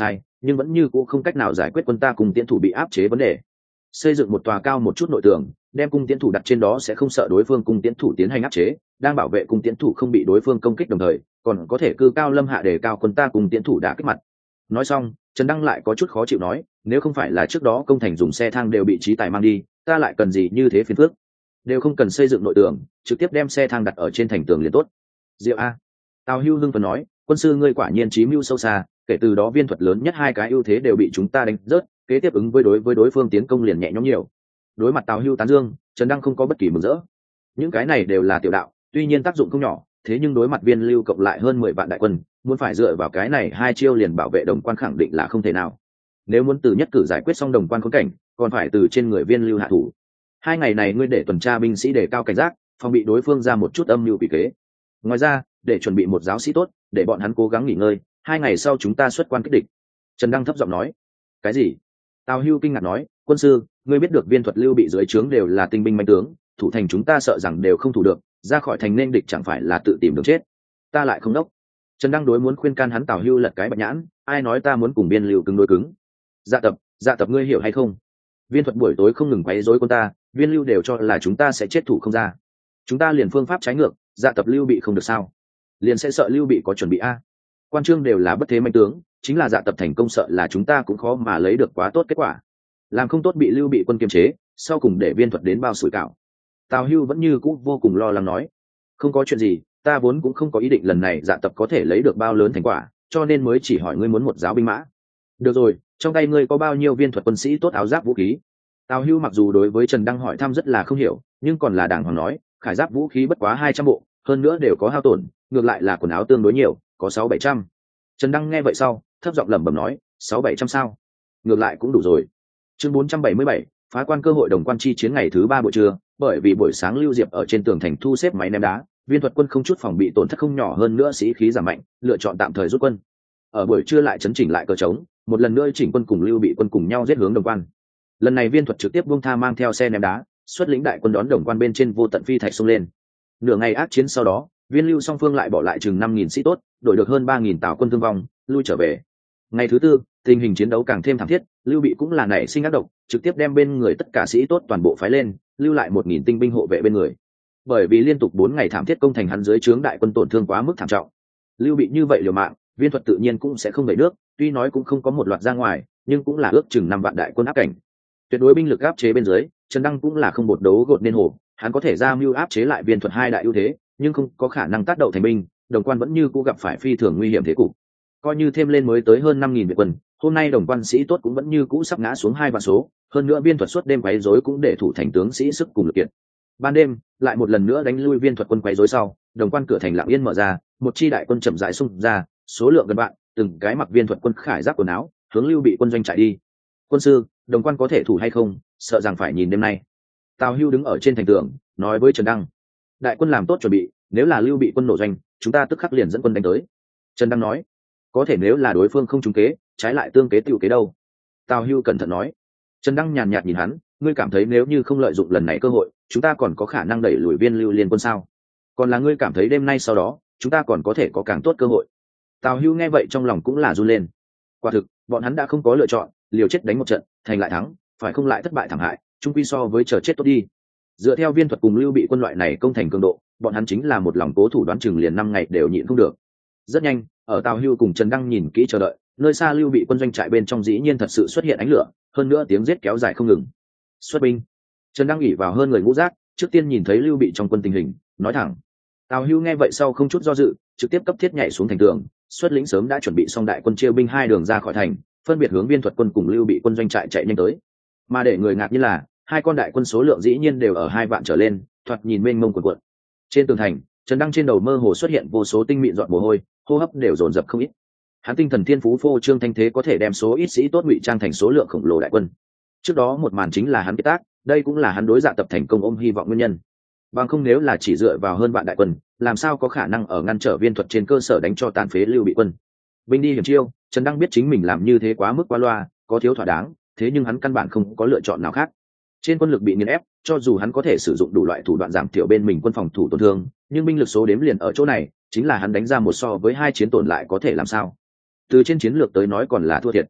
nhưng vẫn như cũ không cách nào giải quyết quân ta cùng tiến thủ bị áp chế vấn đề. Xây dựng một tòa cao một chút nội tường, đem cung tiến thủ đặt trên đó sẽ không sợ đối phương cung tiến thủ tiến hành áp chế, đang bảo vệ cung tiến thủ không bị đối phương công kích đồng thời còn có thể cư cao lâm hạ để cao quân ta cùng tiến thủ đã kích mặt. Nói xong, Trần Đăng lại có chút khó chịu nói, nếu không phải là trước đó công thành dùng xe thang đều bị trí tài mang đi, ta lại cần gì như thế phiền phức, đều không cần xây dựng nội tường, trực tiếp đem xe thang đặt ở trên thành tường liền tốt. Diệu a. Tào Hưu hưng phấn nói, quân sư ngươi quả nhiên trí mưu sâu xa, kể từ đó viên thuật lớn nhất hai cái ưu thế đều bị chúng ta đánh rớt, kế tiếp ứng với đối với đối phương tiến công liền nhẹ nhõm nhiều. Đối mặt Tào Hưu tán dương, Trần Đăng không có bất kỳ mừng rỡ. Những cái này đều là tiểu đạo, tuy nhiên tác dụng không nhỏ, thế nhưng đối mặt viên lưu cộng lại hơn mười vạn đại quân, muốn phải dựa vào cái này hai chiêu liền bảo vệ đồng quan khẳng định là không thể nào. Nếu muốn từ nhất cử giải quyết xong đồng quan khốn cảnh, còn phải từ trên người viên lưu hạ thủ. Hai ngày này ngươi để tuần tra binh sĩ đề cao cảnh giác, phòng bị đối phương ra một chút âm mưu quỷ kế. Ngoài ra, để chuẩn bị một giáo sĩ tốt, để bọn hắn cố gắng nghỉ ngơi, hai ngày sau chúng ta xuất quan kích địch. Trần Đăng thấp giọng nói. Cái gì? Tào Hưu kinh ngạc nói, quân sư, ngươi biết được viên thuật lưu bị dưới trướng đều là tinh binh manh tướng, thủ thành chúng ta sợ rằng đều không thủ được, ra khỏi thành nên địch chẳng phải là tự tìm đường chết. Ta lại không đốc. Trần Đăng đối muốn khuyên can hắn Tào Hưu lật cái bạch nhãn, ai nói ta muốn cùng viên lưu cứng đối cứng. Dạ tập, dạ tập ngươi hiểu hay không? Viên thuật buổi tối không ngừng quấy rối quân ta, viên lưu đều cho là chúng ta sẽ chết thủ không ra. Chúng ta liền phương pháp trái ngược, dạ tập lưu bị không được sao? Liền sẽ sợ lưu bị có chuẩn bị a. Quan trương đều là bất thế manh tướng, chính là dạ tập thành công sợ là chúng ta cũng khó mà lấy được quá tốt kết quả. Làm không tốt bị lưu bị quân kiềm chế, sau cùng để viên thuật đến bao sủi cảo. Tào Hưu vẫn như cũ vô cùng lo lắng nói, không có chuyện gì, ta vốn cũng không có ý định lần này dạ tập có thể lấy được bao lớn thành quả, cho nên mới chỉ hỏi ngươi muốn một giáo binh mã. Được rồi, trong tay ngươi có bao nhiêu viên thuật quân sĩ tốt áo giáp vũ khí? Tào Hưu mặc dù đối với Trần Đăng hỏi thăm rất là không hiểu, nhưng còn là đàng hoàng nói, khải giáp vũ khí bất quá hai trăm bộ, hơn nữa đều có hao tổn, ngược lại là quần áo tương đối nhiều, có sáu bảy trăm. Trần Đăng nghe vậy sau, thấp giọng lẩm bẩm nói, sáu bảy trăm sao? Ngược lại cũng đủ rồi. Chương bốn trăm bảy mươi bảy, phá quan cơ hội đồng quan chi chiến ngày thứ ba buổi trưa, bởi vì buổi sáng Lưu Diệp ở trên tường thành thu xếp máy ném đá, viên thuật quân không chút phòng bị tổn thất không nhỏ hơn nữa sĩ khí giảm mạnh, lựa chọn tạm thời rút quân. Ở buổi trưa lại chấn chỉnh lại cờ trống, một lần nữa chỉnh quân cùng Lưu bị quân cùng nhau giết hướng đồng quan. Lần này viên thuật trực tiếp buông tha mang theo xe ném đá, xuất lĩnh đại quân đón đồng quan bên trên vô tận phi thạch xông lên. Nửa ngày ác chiến sau đó, viên lưu song phương lại bỏ lại chừng năm nghìn sĩ tốt, đổi được hơn ba nghìn tào quân thương vong, lui trở về. Ngày thứ tư, tình hình chiến đấu càng thêm thảm thiết, Lưu Bị cũng là nảy sinh ác độc, trực tiếp đem bên người tất cả sĩ tốt toàn bộ phái lên, lưu lại một nghìn tinh binh hộ vệ bên người. Bởi vì liên tục bốn ngày thảm thiết công thành hắn dưới trướng đại quân tổn thương quá mức thảm trọng. Lưu Bị như vậy liều mạng, viên thuật tự nhiên cũng sẽ không đẩy nước, tuy nói cũng không có một loạt ra ngoài, nhưng cũng là ước chừng năm vạn đại quân áp cảnh. Tuyệt đối binh lực áp chế bên dưới, Trần Đăng cũng là không bột đấu gột nên hổ, hắn có thể ra mưu áp chế lại viên thuật hai đại ưu thế, nhưng không có khả năng tác động thành binh, đồng quan vẫn như cũ gặp phải phi thường nguy hiểm thế cục. Coi như thêm lên mới tới hơn năm nghìn việt quân, hôm nay đồng quan sĩ tốt cũng vẫn như cũ sắp ngã xuống hai vạn số, hơn nữa viên thuật suốt đêm quấy rối cũng để thủ thành tướng sĩ sức cùng lực kiện. Ban đêm, lại một lần nữa đánh lui viên thuật quân quấy rối sau, đồng quan cửa thành lặng yên mở ra, một chi đại quân chậm rãi xung ra, số lượng gần vạn, từng cái mặc viên thuật quân khải giáp quần áo, hướng Lưu Bị quân doanh chạy đi. Quân sư, đồng quan có thể thủ hay không, sợ rằng phải nhìn đêm nay. Tào Hưu đứng ở trên thành tường, nói với Trần Đăng: đại quân làm tốt chuẩn bị, nếu là Lưu Bị quân nổ doanh, chúng ta tức khắc liền dẫn quân đánh tới. Trần Đăng nói: có thể nếu là đối phương không trúng kế, trái lại tương kế tiểu kế đâu? Tào Hưu cẩn thận nói. Trần Đăng nhàn nhạt nhìn hắn: ngươi cảm thấy nếu như không lợi dụng lần này cơ hội, chúng ta còn có khả năng đẩy lùi viên Lưu liên quân sao? Còn là ngươi cảm thấy đêm nay sau đó, chúng ta còn có thể có càng tốt cơ hội? Tào Hưu nghe vậy trong lòng cũng là run lên. Quả thực, bọn hắn đã không có lựa chọn, liều chết đánh một trận, thành lại thắng, phải không lại thất bại thảm hại, chung quy so với chờ chết tốt đi. Dựa theo viên thuật cùng Lưu Bị quân loại này công thành cường độ, bọn hắn chính là một lòng cố thủ đoán chừng liền năm ngày đều nhịn không được. Rất nhanh, ở Tào Hưu cùng Trần Đăng nhìn kỹ chờ đợi, nơi xa Lưu Bị quân doanh trại bên trong dĩ nhiên thật sự xuất hiện ánh lửa, hơn nữa tiếng giết kéo dài không ngừng. Xuất binh. Trần Đăng ỉ vào hơn người ngũ giác, trước tiên nhìn thấy Lưu Bị trong quân tình hình, nói thẳng. Tào Hưu nghe vậy sau không chút do dự, trực tiếp cấp thiết nhảy xuống thành tường, xuất lĩnh sớm đã chuẩn bị xong đại quân chia binh hai đường ra khỏi thành, phân biệt hướng viên thuật quân cùng Lưu Bị quân doanh trại chạy nhanh tới. Mà để người ngạc như là, hai con đại quân số lượng dĩ nhiên đều ở hai vạn trở lên, thoạt nhìn mênh mông cuồn cuộn. Trên tường thành, Trần Đăng trên đầu mơ hồ xuất hiện vô số tinh mịn giọt mồ hôi, hô hấp đều dồn dập không ít. Hắn tinh thần thiên phú phô trương thanh thế có thể đem số ít sĩ tốt ngụy trang thành số lượng khổng lồ đại quân. Trước đó một màn chính là hắn kết tác, đây cũng là hắn đối dạ tập thành công ôm hy vọng nguyên nhân. Bằng không nếu là chỉ dựa vào hơn vạn đại quân, làm sao có khả năng ở ngăn trở viên thuật trên cơ sở đánh cho tàn phế Lưu Bị quân. Binh đi hiểm chiêu, Trần Đăng biết chính mình làm như thế quá mức quá loa, có thiếu thỏa đáng, thế nhưng hắn căn bản không có lựa chọn nào khác. Trên quân lực bị nghiền ép, cho dù hắn có thể sử dụng đủ loại thủ đoạn giảm thiểu bên mình quân phòng thủ tổn thương, nhưng binh lực số đếm liền ở chỗ này, chính là hắn đánh ra một so với hai chiến tổn lại có thể làm sao? Từ trên chiến lược tới nói còn là thua thiệt.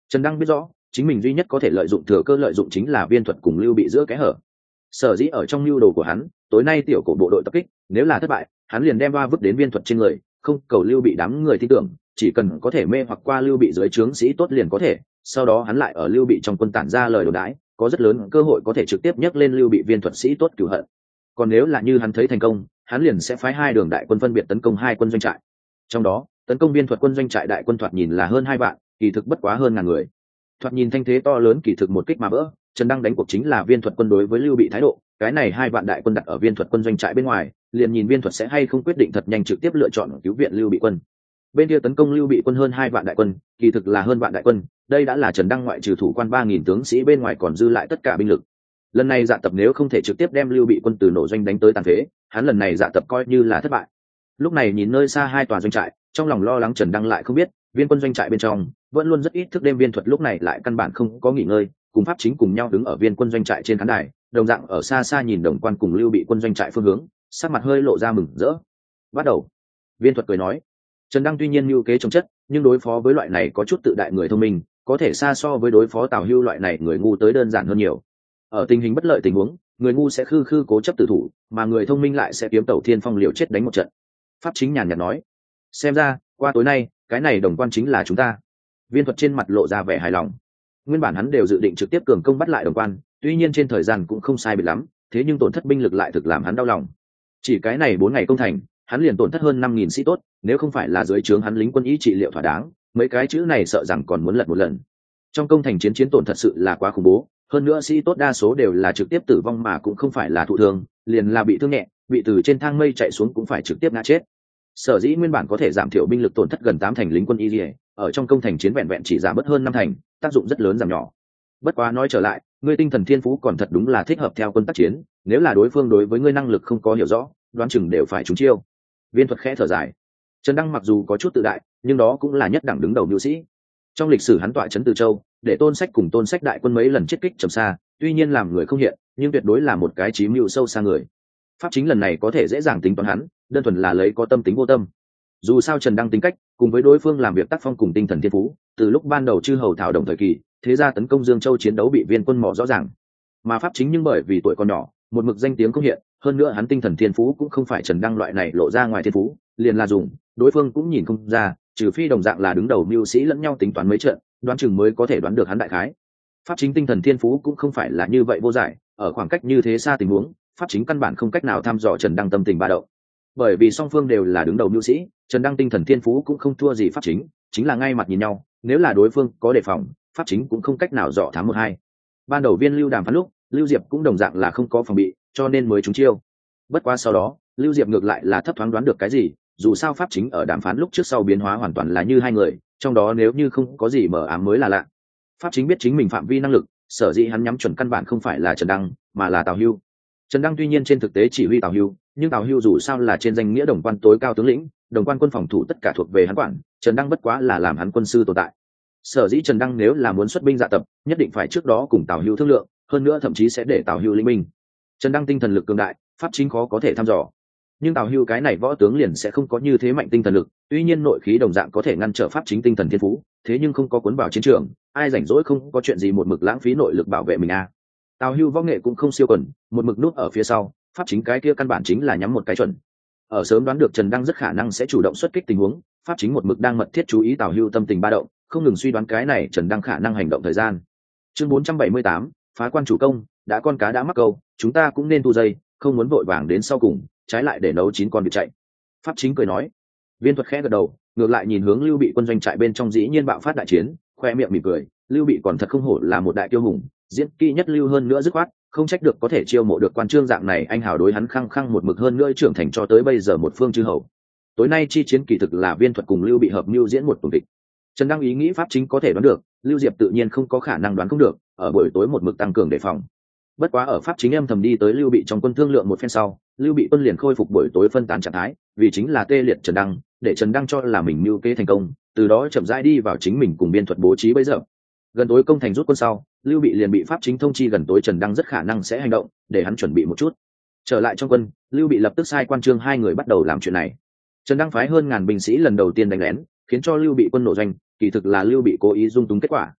Trần Đăng biết rõ chính mình duy nhất có thể lợi dụng thừa cơ lợi dụng chính là viên thuật cùng lưu bị giữa kẽ hở. Sở dĩ ở trong mưu đồ của hắn, tối nay tiểu cổ bộ đội tập kích nếu là thất bại, hắn liền đem ba vứt đến viên thuật trên người, không cầu lưu bị đám người tin tưởng, chỉ cần có thể mê hoặc qua lưu bị dưới trướng sĩ tốt liền có thể. Sau đó hắn lại ở lưu bị trong quân tản ra lời đồn đãi, có rất lớn cơ hội có thể trực tiếp nhấc lên lưu bị viên thuật sĩ tốt cửu hận. Còn nếu là như hắn thấy thành công, hắn liền sẽ phái hai đường đại quân phân biệt tấn công hai quân doanh trại. Trong đó tấn công viên thuật quân doanh trại đại quân thoạt nhìn là hơn hai vạn, kỳ thực bất quá hơn ngàn người. Thoạt nhìn thanh thế to lớn, kỳ thực một kích mà vỡ. Trần Đăng đánh cuộc chính là viên thuật quân đối với lưu bị thái độ, cái này hai vạn đại quân đặt ở viên thuật quân doanh trại bên ngoài, liền nhìn viên thuật sẽ hay không quyết định thật nhanh trực tiếp lựa chọn cứu viện lưu bị quân. Bên kia tấn công lưu bị quân hơn hai vạn đại quân, kỳ thực là hơn vạn đại quân, đây đã là Trần Đăng ngoại trừ thủ quan ba nghìn tướng sĩ bên ngoài còn dư lại tất cả binh lực. Lần này dạ tập nếu không thể trực tiếp đem lưu bị quân từ nổ doanh đánh tới tàn phế, hắn lần này dạ tập coi như là thất bại. Lúc này nhìn nơi xa hai tòa doanh trại, trong lòng lo lắng Trần Đăng lại không biết viên quân doanh trại bên trong vẫn luôn rất ít thức đêm viên thuật lúc này lại căn bản không có nghỉ ngơi, cùng pháp chính cùng nhau đứng ở viên quân doanh trại trên khán đài, đồng dạng ở xa xa nhìn đồng quan cùng lưu bị quân doanh trại phương hướng, sắc mặt hơi lộ ra mừng rỡ. Bắt đầu. Viên thuật cười nói. Trần Đăng tuy nhiên mưu kế chống chất, nhưng đối phó với loại này có chút tự đại người thông minh, có thể xa so với đối phó Tào Hưu loại này người ngu tới đơn giản hơn nhiều. Ở tình hình bất lợi tình huống, người ngu sẽ khư khư cố chấp tự thủ, mà người thông minh lại sẽ kiếm tẩu thiên phong liều chết đánh một trận. Pháp chính nhàn nhạt nói. Xem ra qua tối nay cái này đồng quan chính là chúng ta. Viên thuật trên mặt lộ ra vẻ hài lòng. Nguyên bản hắn đều dự định trực tiếp cường công bắt lại đồng quan, tuy nhiên trên thời gian cũng không sai biệt lắm, thế nhưng tổn thất binh lực lại thực làm hắn đau lòng. Chỉ cái này bốn ngày công thành, hắn liền tổn thất hơn năm nghìn sĩ tốt, nếu không phải là dưới trướng hắn lính quân ý trị liệu thỏa đáng, mấy cái chữ này sợ rằng còn muốn lật một lần. Trong công thành chiến chiến tổn thật sự là quá khủng bố, hơn nữa sĩ tốt đa số đều là trực tiếp tử vong mà cũng không phải là thụ thương, liền là bị thương nhẹ, bị từ trên thang mây chạy xuống cũng phải trực tiếp ngã chết. Sở dĩ nguyên bản có thể giảm thiểu binh lực tổn thất gần tám thành lính quân y, ở trong công thành chiến vẹn vẹn chỉ giảm bớt hơn năm thành, tác dụng rất lớn giảm nhỏ. Bất quá nói trở lại, ngươi tinh thần thiên phú còn thật đúng là thích hợp theo quân tác chiến, nếu là đối phương đối với ngươi năng lực không có hiểu rõ, đoán chừng đều phải trúng chiêu. Viên thuật khẽ thở dài. Trần Đăng mặc dù có chút tự đại, nhưng đó cũng là nhất đẳng đứng đầu nhu sĩ. Trong lịch sử hắn tọa trấn Từ Châu, để Tôn Sách cùng Tôn Sách đại quân mấy lần chết kích trầm xa, tuy nhiên làm người không hiện, nhưng tuyệt đối là một cái chí mưu sâu xa người. Pháp chính lần này có thể dễ dàng tính toán hắn, đơn thuần là lấy có tâm tính vô tâm. Dù sao Trần Đăng tính cách cùng với đối phương làm việc tác phong cùng tinh thần thiên phú, từ lúc ban đầu chư hầu thảo đồng thời kỳ, thế ra tấn công Dương Châu chiến đấu bị viên quân mỏ rõ ràng. Mà Pháp chính nhưng bởi vì tuổi còn nhỏ, một mực danh tiếng không hiện, hơn nữa hắn tinh thần thiên phú cũng không phải Trần Đăng loại này lộ ra ngoài thiên phú, liền là dùng, đối phương cũng nhìn không ra, trừ phi đồng dạng là đứng đầu mưu sĩ lẫn nhau tính toán mấy trận, đoán chừng mới có thể đoán được hắn đại khái. Pháp chính tinh thần thiên phú cũng không phải là như vậy vô giải, ở khoảng cách như thế xa tình huống, Pháp chính căn bản không cách nào thăm dò Trần Đăng tâm tình ba động. Bởi vì song phương đều là đứng đầu mưu sĩ, Trần Đăng tinh thần thiên phú cũng không thua gì Pháp chính, chính là ngay mặt nhìn nhau, nếu là đối phương có đề phòng, Pháp chính cũng không cách nào dò thám một hai. Ban đầu viên Lưu đàm phán lúc, Lưu Diệp cũng đồng dạng là không có phòng bị, cho nên mới trúng chiêu. Bất quá sau đó, Lưu Diệp ngược lại là thấp thoáng đoán được cái gì, dù sao Pháp chính ở đàm phán lúc trước sau biến hóa hoàn toàn là như hai người, trong đó nếu như không có gì mờ ám mới là lạ. Pháp chính biết chính mình phạm vi năng lực, sở dĩ hắn nhắm chuẩn căn bản không phải là Trần Đăng, mà là Tào Hưu. Trần Đăng tuy nhiên trên thực tế chỉ huy Tào Hưu, nhưng Tào Hưu dù sao là trên danh nghĩa đồng quan tối cao tướng lĩnh, đồng quan quân phòng thủ tất cả thuộc về hắn quản, Trần Đăng bất quá là làm hắn quân sư tồn tại. Sở dĩ Trần Đăng nếu là muốn xuất binh dạ tập, nhất định phải trước đó cùng Tào Hưu thương lượng, hơn nữa thậm chí sẽ để Tào Hưu lĩnh binh. Trần Đăng tinh thần lực cường đại, Pháp chính khó có thể thăm dò. Nhưng Tào Hưu cái này võ tướng liền sẽ không có như thế mạnh tinh thần lực, tuy nhiên nội khí đồng dạng có thể ngăn trở Pháp chính tinh thần thiên phú, thế nhưng không có cuốn vào chiến trường, ai rảnh rỗi không có chuyện gì một mực lãng phí nội lực bảo vệ mình a. À. Tào Hưu võ nghệ cũng không siêu quần, một mực nút ở phía sau, Pháp chính cái kia căn bản chính là nhắm một cái chuẩn. Ở sớm đoán được Trần Đăng rất khả năng sẽ chủ động xuất kích tình huống, Pháp chính một mực đang mật thiết chú ý Tào Hưu tâm tình ba động, không ngừng suy đoán cái này Trần Đăng khả năng hành động thời gian. Chương bốn trăm bảy mươi tám, phá quan chủ công, đã con cá đã mắc câu, chúng ta cũng nên thu dây, không muốn vội vàng đến sau cùng, trái lại để nấu chín con vịt chạy. Pháp chính cười nói. Viên thuật khẽ gật đầu, ngược lại nhìn hướng Lưu Bị quân doanh trại bên trong dĩ nhiên bạo phát đại chiến, khoe miệng mỉm cười, Lưu Bị còn thật không hổ là một đại kiêu hùng, diễn kỹ nhất lưu hơn nữa dứt khoát, không trách được có thể chiêu mộ được quan trương dạng này anh hào đối hắn khăng khăng một mực hơn nữa trưởng thành cho tới bây giờ một phương chư hầu. Tối nay chi chiến kỳ thực là Viên thuật cùng Lưu Bị hợp mưu diễn một tuần kịch. Trần Đăng ý nghĩ Pháp chính có thể đoán được, Lưu Diệp tự nhiên không có khả năng đoán không được, ở buổi tối một mực tăng cường đề phòng. Bất quá ở Pháp chính âm thầm đi tới Lưu Bị trong quân thương lượng một phen sau, Lưu Bị quân liền khôi phục buổi tối phân tán trạng thái, vì chính là tê liệt Trần Đăng, để Trần Đăng cho là mình mưu kế thành công, từ đó chậm rãi đi vào chính mình cùng biên thuật bố trí bây giờ. Gần tối công thành rút quân sau, Lưu Bị liền bị Pháp chính thông chi gần tối Trần Đăng rất khả năng sẽ hành động, để hắn chuẩn bị một chút. Trở lại trong quân, Lưu Bị lập tức sai quan trương hai người bắt đầu làm chuyện này. Trần Đăng phái hơn ngàn binh sĩ lần đầu tiên đánh lén, khiến cho Lưu Bị quân nổ doanh, kỳ thực là Lưu Bị cố ý dung túng kết quả.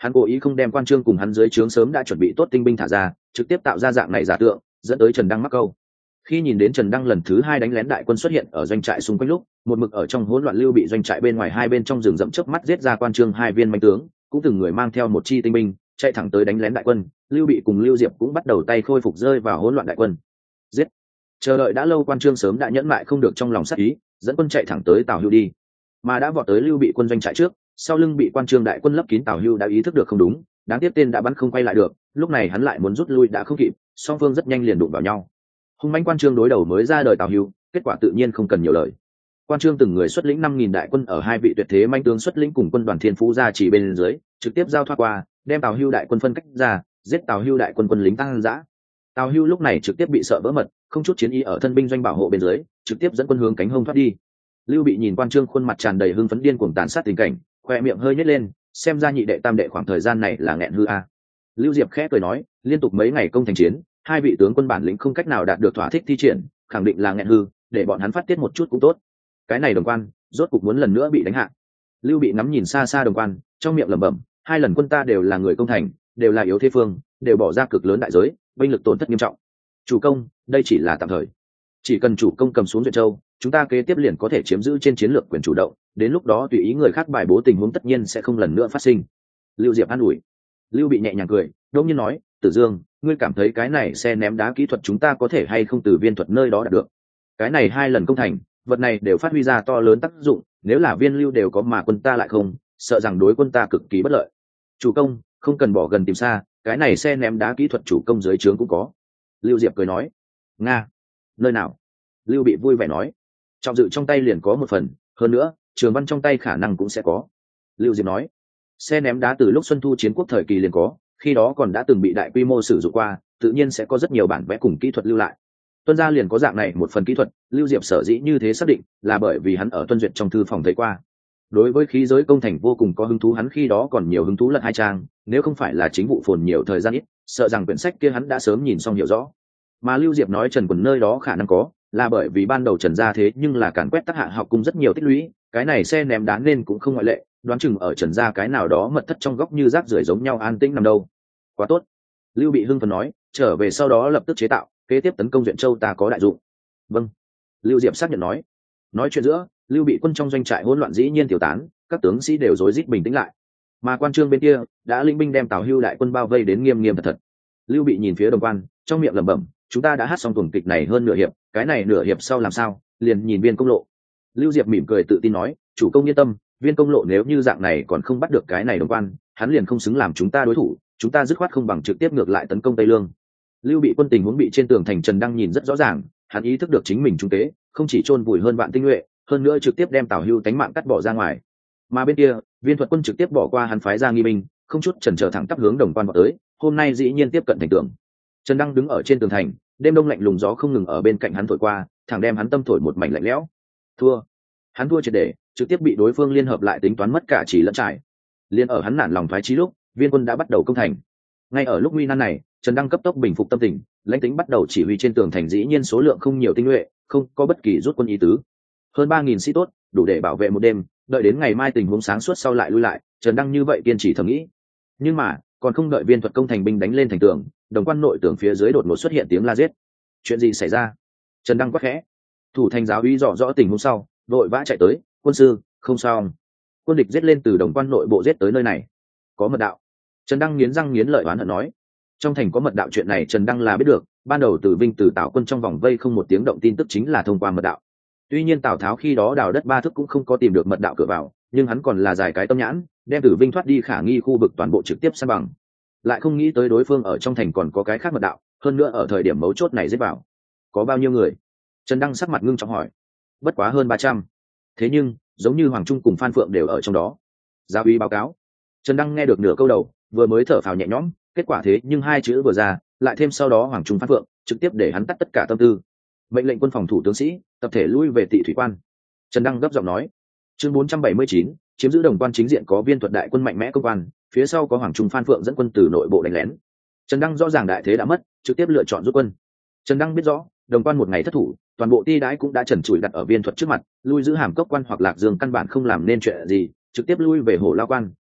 Hắn cố ý không đem quan trương cùng hắn dưới trướng sớm đã chuẩn bị tốt tinh binh thả ra, trực tiếp tạo ra dạng này giả tượng, dẫn tới Trần Đăng mắc câu. Khi nhìn đến Trần Đăng lần thứ hai đánh lén đại quân xuất hiện ở doanh trại xung quanh lúc, một mực ở trong hỗn loạn Lưu Bị doanh trại bên ngoài hai bên trong rừng rậm chớp mắt giết ra quan trương hai viên manh tướng, cũng từng người mang theo một chi tinh binh chạy thẳng tới đánh lén đại quân. Lưu Bị cùng Lưu Diệp cũng bắt đầu tay khôi phục rơi vào hỗn loạn đại quân. Giết! Chờ đợi đã lâu quan trương sớm đã nhẫn mại không được trong lòng sát ý, dẫn quân chạy thẳng tới Tào Hưu đi, mà đã vọt tới Lưu Bị quân doanh trại trước, sau lưng bị quan trương đại quân lấp kín. Tào Hưu đã ý thức được không đúng, đáng tiếc tên đã bắn không quay lại được, lúc này hắn lại muốn rút lui đã không kịp, song phương rất nhanh liền đụng vào nhau. Hung mãnh quan trương đối đầu mới ra đời Tào Hưu, kết quả tự nhiên không cần nhiều lời. Quan trương từng người xuất lĩnh năm nghìn đại quân ở hai vị tuyệt thế manh tướng xuất lĩnh cùng quân đoàn Thiên Phú ra chỉ bên dưới, trực tiếp giao thoa qua, đem Tào Hưu đại quân phân cách ra, giết Tào Hưu đại quân quân lính tăng dã. Tào Hưu lúc này trực tiếp bị sợ vỡ mật, không chút chiến ý ở thân binh doanh bảo hộ bên dưới, trực tiếp dẫn quân hướng cánh hông thoát đi. Lưu Bị nhìn quan trương khuôn mặt tràn đầy hưng phấn điên cuồng tàn sát tình cảnh, khoe miệng hơi nhếch lên, xem ra nhị đệ tam đệ khoảng thời gian này là nghẹn hư a. Lưu Diệp khẽ cười nói, liên tục mấy ngày công thành chiến, hai vị tướng quân bản lĩnh không cách nào đạt được thỏa thích thi triển, khẳng định là nghẹn hư, để bọn hắn phát tiết một chút cũng tốt. Cái này Đồng Quan, rốt cục muốn lần nữa bị đánh hạ. Lưu Bị ngắm nhìn xa xa Đồng Quan, trong miệng lẩm bẩm, hai lần quân ta đều là người công thành, đều là yếu thế phương, đều bỏ ra cực lớn đại giới, binh lực tổn thất nghiêm trọng. Chủ công, đây chỉ là tạm thời. Chỉ cần chủ công cầm xuống Duyện Châu, chúng ta kế tiếp liền có thể chiếm giữ trên chiến lược quyền chủ động, đến lúc đó tùy ý người khác bài bố tình huống tất nhiên sẽ không lần nữa phát sinh. Lưu Diệp an ủi. Lưu Bị nhẹ nhàng cười, đông nhiên nói, Tử Dương, ngươi cảm thấy cái này xe ném đá kỹ thuật chúng ta có thể hay không từ Viên Thuật nơi đó đạt được? Cái này hai lần công thành, vật này đều phát huy ra to lớn tác dụng, nếu là Viên Lưu đều có mà quân ta lại không, sợ rằng đối quân ta cực kỳ bất lợi. Chủ công, không cần bỏ gần tìm xa, cái này xe ném đá kỹ thuật chủ công dưới trướng cũng có. Lưu Diệp cười nói. Nga, nơi nào? Lưu Bị vui vẻ nói. Trọng Dự trong tay liền có một phần, hơn nữa Trường Văn trong tay khả năng cũng sẽ có. Lưu Diệp nói. Xe ném đá từ lúc Xuân Thu chiến quốc thời kỳ liền có, khi đó còn đã từng bị đại quy mô sử dụng qua, tự nhiên sẽ có rất nhiều bản vẽ cùng kỹ thuật lưu lại. Tuân gia liền có dạng này một phần kỹ thuật. Lưu Diệp sở dĩ như thế xác định là bởi vì hắn ở Tuân Duyệt trong thư phòng thấy qua. Đối với khí giới công thành vô cùng có hứng thú, hắn khi đó còn nhiều hứng thú lận hai trang, nếu không phải là chính vụ phồn nhiều thời gian ít, sợ rằng quyển sách kia hắn đã sớm nhìn xong hiểu rõ. Mà Lưu Diệp nói Trần Quần nơi đó khả năng có, là bởi vì ban đầu Trần gia thế nhưng là càn quét tác hạ học cung rất nhiều tích lũy, cái này xe ném đá nên cũng không ngoại lệ, đoán chừng ở Trần gia cái nào đó mật thất trong góc như rác rưởi giống nhau an tĩnh nằm đâu. Quá tốt. Lưu Bị hưng phấn nói, trở về sau đó lập tức chế tạo, kế tiếp tấn công Duyện Châu ta có đại dụng. Vâng. Lưu Diệp xác nhận nói. Nói chuyện giữa, Lưu Bị quân trong doanh trại hỗn loạn dĩ nhiên tiêu tán, các tướng sĩ đều rối rít bình tĩnh lại. Mà quan trương bên kia đã linh binh đem Tào Hưu đại quân bao vây đến nghiêm nghiêm thật thật. Lưu Bị nhìn phía Đồng Quan, trong miệng lẩm bẩm, chúng ta đã hát xong tuần kịch này hơn nửa hiệp, cái này nửa hiệp sau làm sao? Liền nhìn Viên Công Lộ. Lưu Diệp mỉm cười tự tin nói, chủ công yên tâm, Viên Công Lộ nếu như dạng này còn không bắt được cái này Đồng Quan, hắn liền không xứng làm chúng ta đối thủ, chúng ta dứt khoát không bằng trực tiếp ngược lại tấn công Tây Lương. Lưu Bị quân tình huống bị trên tường thành Trần Đăng nhìn rất rõ ràng, hắn ý thức được chính mình trung tế, không chỉ chôn vùi hơn vạn tinh nhuệ, hơn nữa trực tiếp đem Tào Hưu tánh mạng cắt bỏ ra ngoài. Mà bên kia, Viên Thuật quân trực tiếp bỏ qua hắn phái ra nghi binh, không chút chần chờ thẳng tắp hướng Đồng Quan vào tới, hôm nay dĩ nhiên tiếp cận thành tường. Trần Đăng đứng ở trên tường thành, đêm đông lạnh lùng gió không ngừng ở bên cạnh hắn thổi qua, thẳng đem hắn tâm thổi một mảnh lạnh lẽo. Thua, hắn thua triệt để, trực tiếp bị đối phương liên hợp lại tính toán mất cả chỉ lẫn trải. Liên ở hắn nản lòng thoái chí lúc, Viên quân đã bắt đầu công thành. Ngay ở lúc nguy nan này, Trần Đăng cấp tốc bình phục tâm tình, lãnh tính bắt đầu chỉ huy trên tường thành dĩ nhiên số lượng không nhiều tinh nhuệ, không có bất kỳ rút quân ý tứ. Hơn ba nghìn sĩ tốt, đủ để bảo vệ một đêm, đợi đến ngày mai tình huống sáng suốt sau lại lui lại, Trần Đăng như vậy kiên trì thầm nghĩ. Nhưng mà, còn không đợi Viên Thuật công thành binh đánh lên thành tường, Đồng Quan nội tường phía dưới đột ngột xuất hiện tiếng la giết. Chuyện gì xảy ra? Trần Đăng quát khẽ. Thủ thành giáo úy rõ rõ tình huống sau, đội vã chạy tới, quân sư, không sao. Quân địch giết lên từ Đồng Quan nội bộ giết tới nơi này. Có mật đạo. Trần Đăng nghiến răng nghiến lợi oán hận nói. Trong thành có mật đạo chuyện này Trần Đăng là biết được, ban đầu từ Vinh từ Tào quân trong vòng vây không một tiếng động tin tức chính là thông qua mật đạo. Tuy nhiên Tào Tháo khi đó đào đất ba thước cũng không có tìm được mật đạo cửa vào, nhưng hắn còn là dài cái tâm nhãn, đem Tử Vinh thoát đi khả nghi khu vực toàn bộ trực tiếp san bằng. Lại không nghĩ tới đối phương ở trong thành còn có cái khác mật đạo, hơn nữa ở thời điểm mấu chốt này giết vào. Có bao nhiêu người? Trần Đăng sắc mặt ngưng trọng hỏi. Bất quá hơn ba trăm. Thế nhưng, giống như Hoàng Trung cùng Phan Phượng đều ở trong đó. Giáo úy báo cáo. Trần Đăng nghe được nửa câu đầu, vừa mới thở phào nhẹ nhõm, kết quả thế nhưng hai chữ vừa ra, lại thêm sau đó Hoàng Trung Phan Phượng, trực tiếp để hắn tắt tất cả tâm tư. Mệnh lệnh quân phòng thủ tướng sĩ, tập thể lui về Tị Thủy Quan. Trần Đăng gấp giọng nói. Chương bốn trăm bảy mươi chín, chiếm giữ Đồng Quan chính diện có Viên Thuật đại quân mạnh mẽ công quan, phía sau có Hoàng Trung Phan Phượng dẫn quân từ nội bộ đánh lén. Trần Đăng rõ ràng đại thế đã mất, trực tiếp lựa chọn rút quân. Trần Đăng biết rõ, Đồng Quan một ngày thất thủ, toàn bộ ti đãi cũng đã trần trụi đặt ở Viên Thuật trước mặt, lui giữ Hàm Cốc Quan hoặc Lạc Dương căn bản không làm nên chuyện gì, trực tiếp lui về Hổ Lao Quan,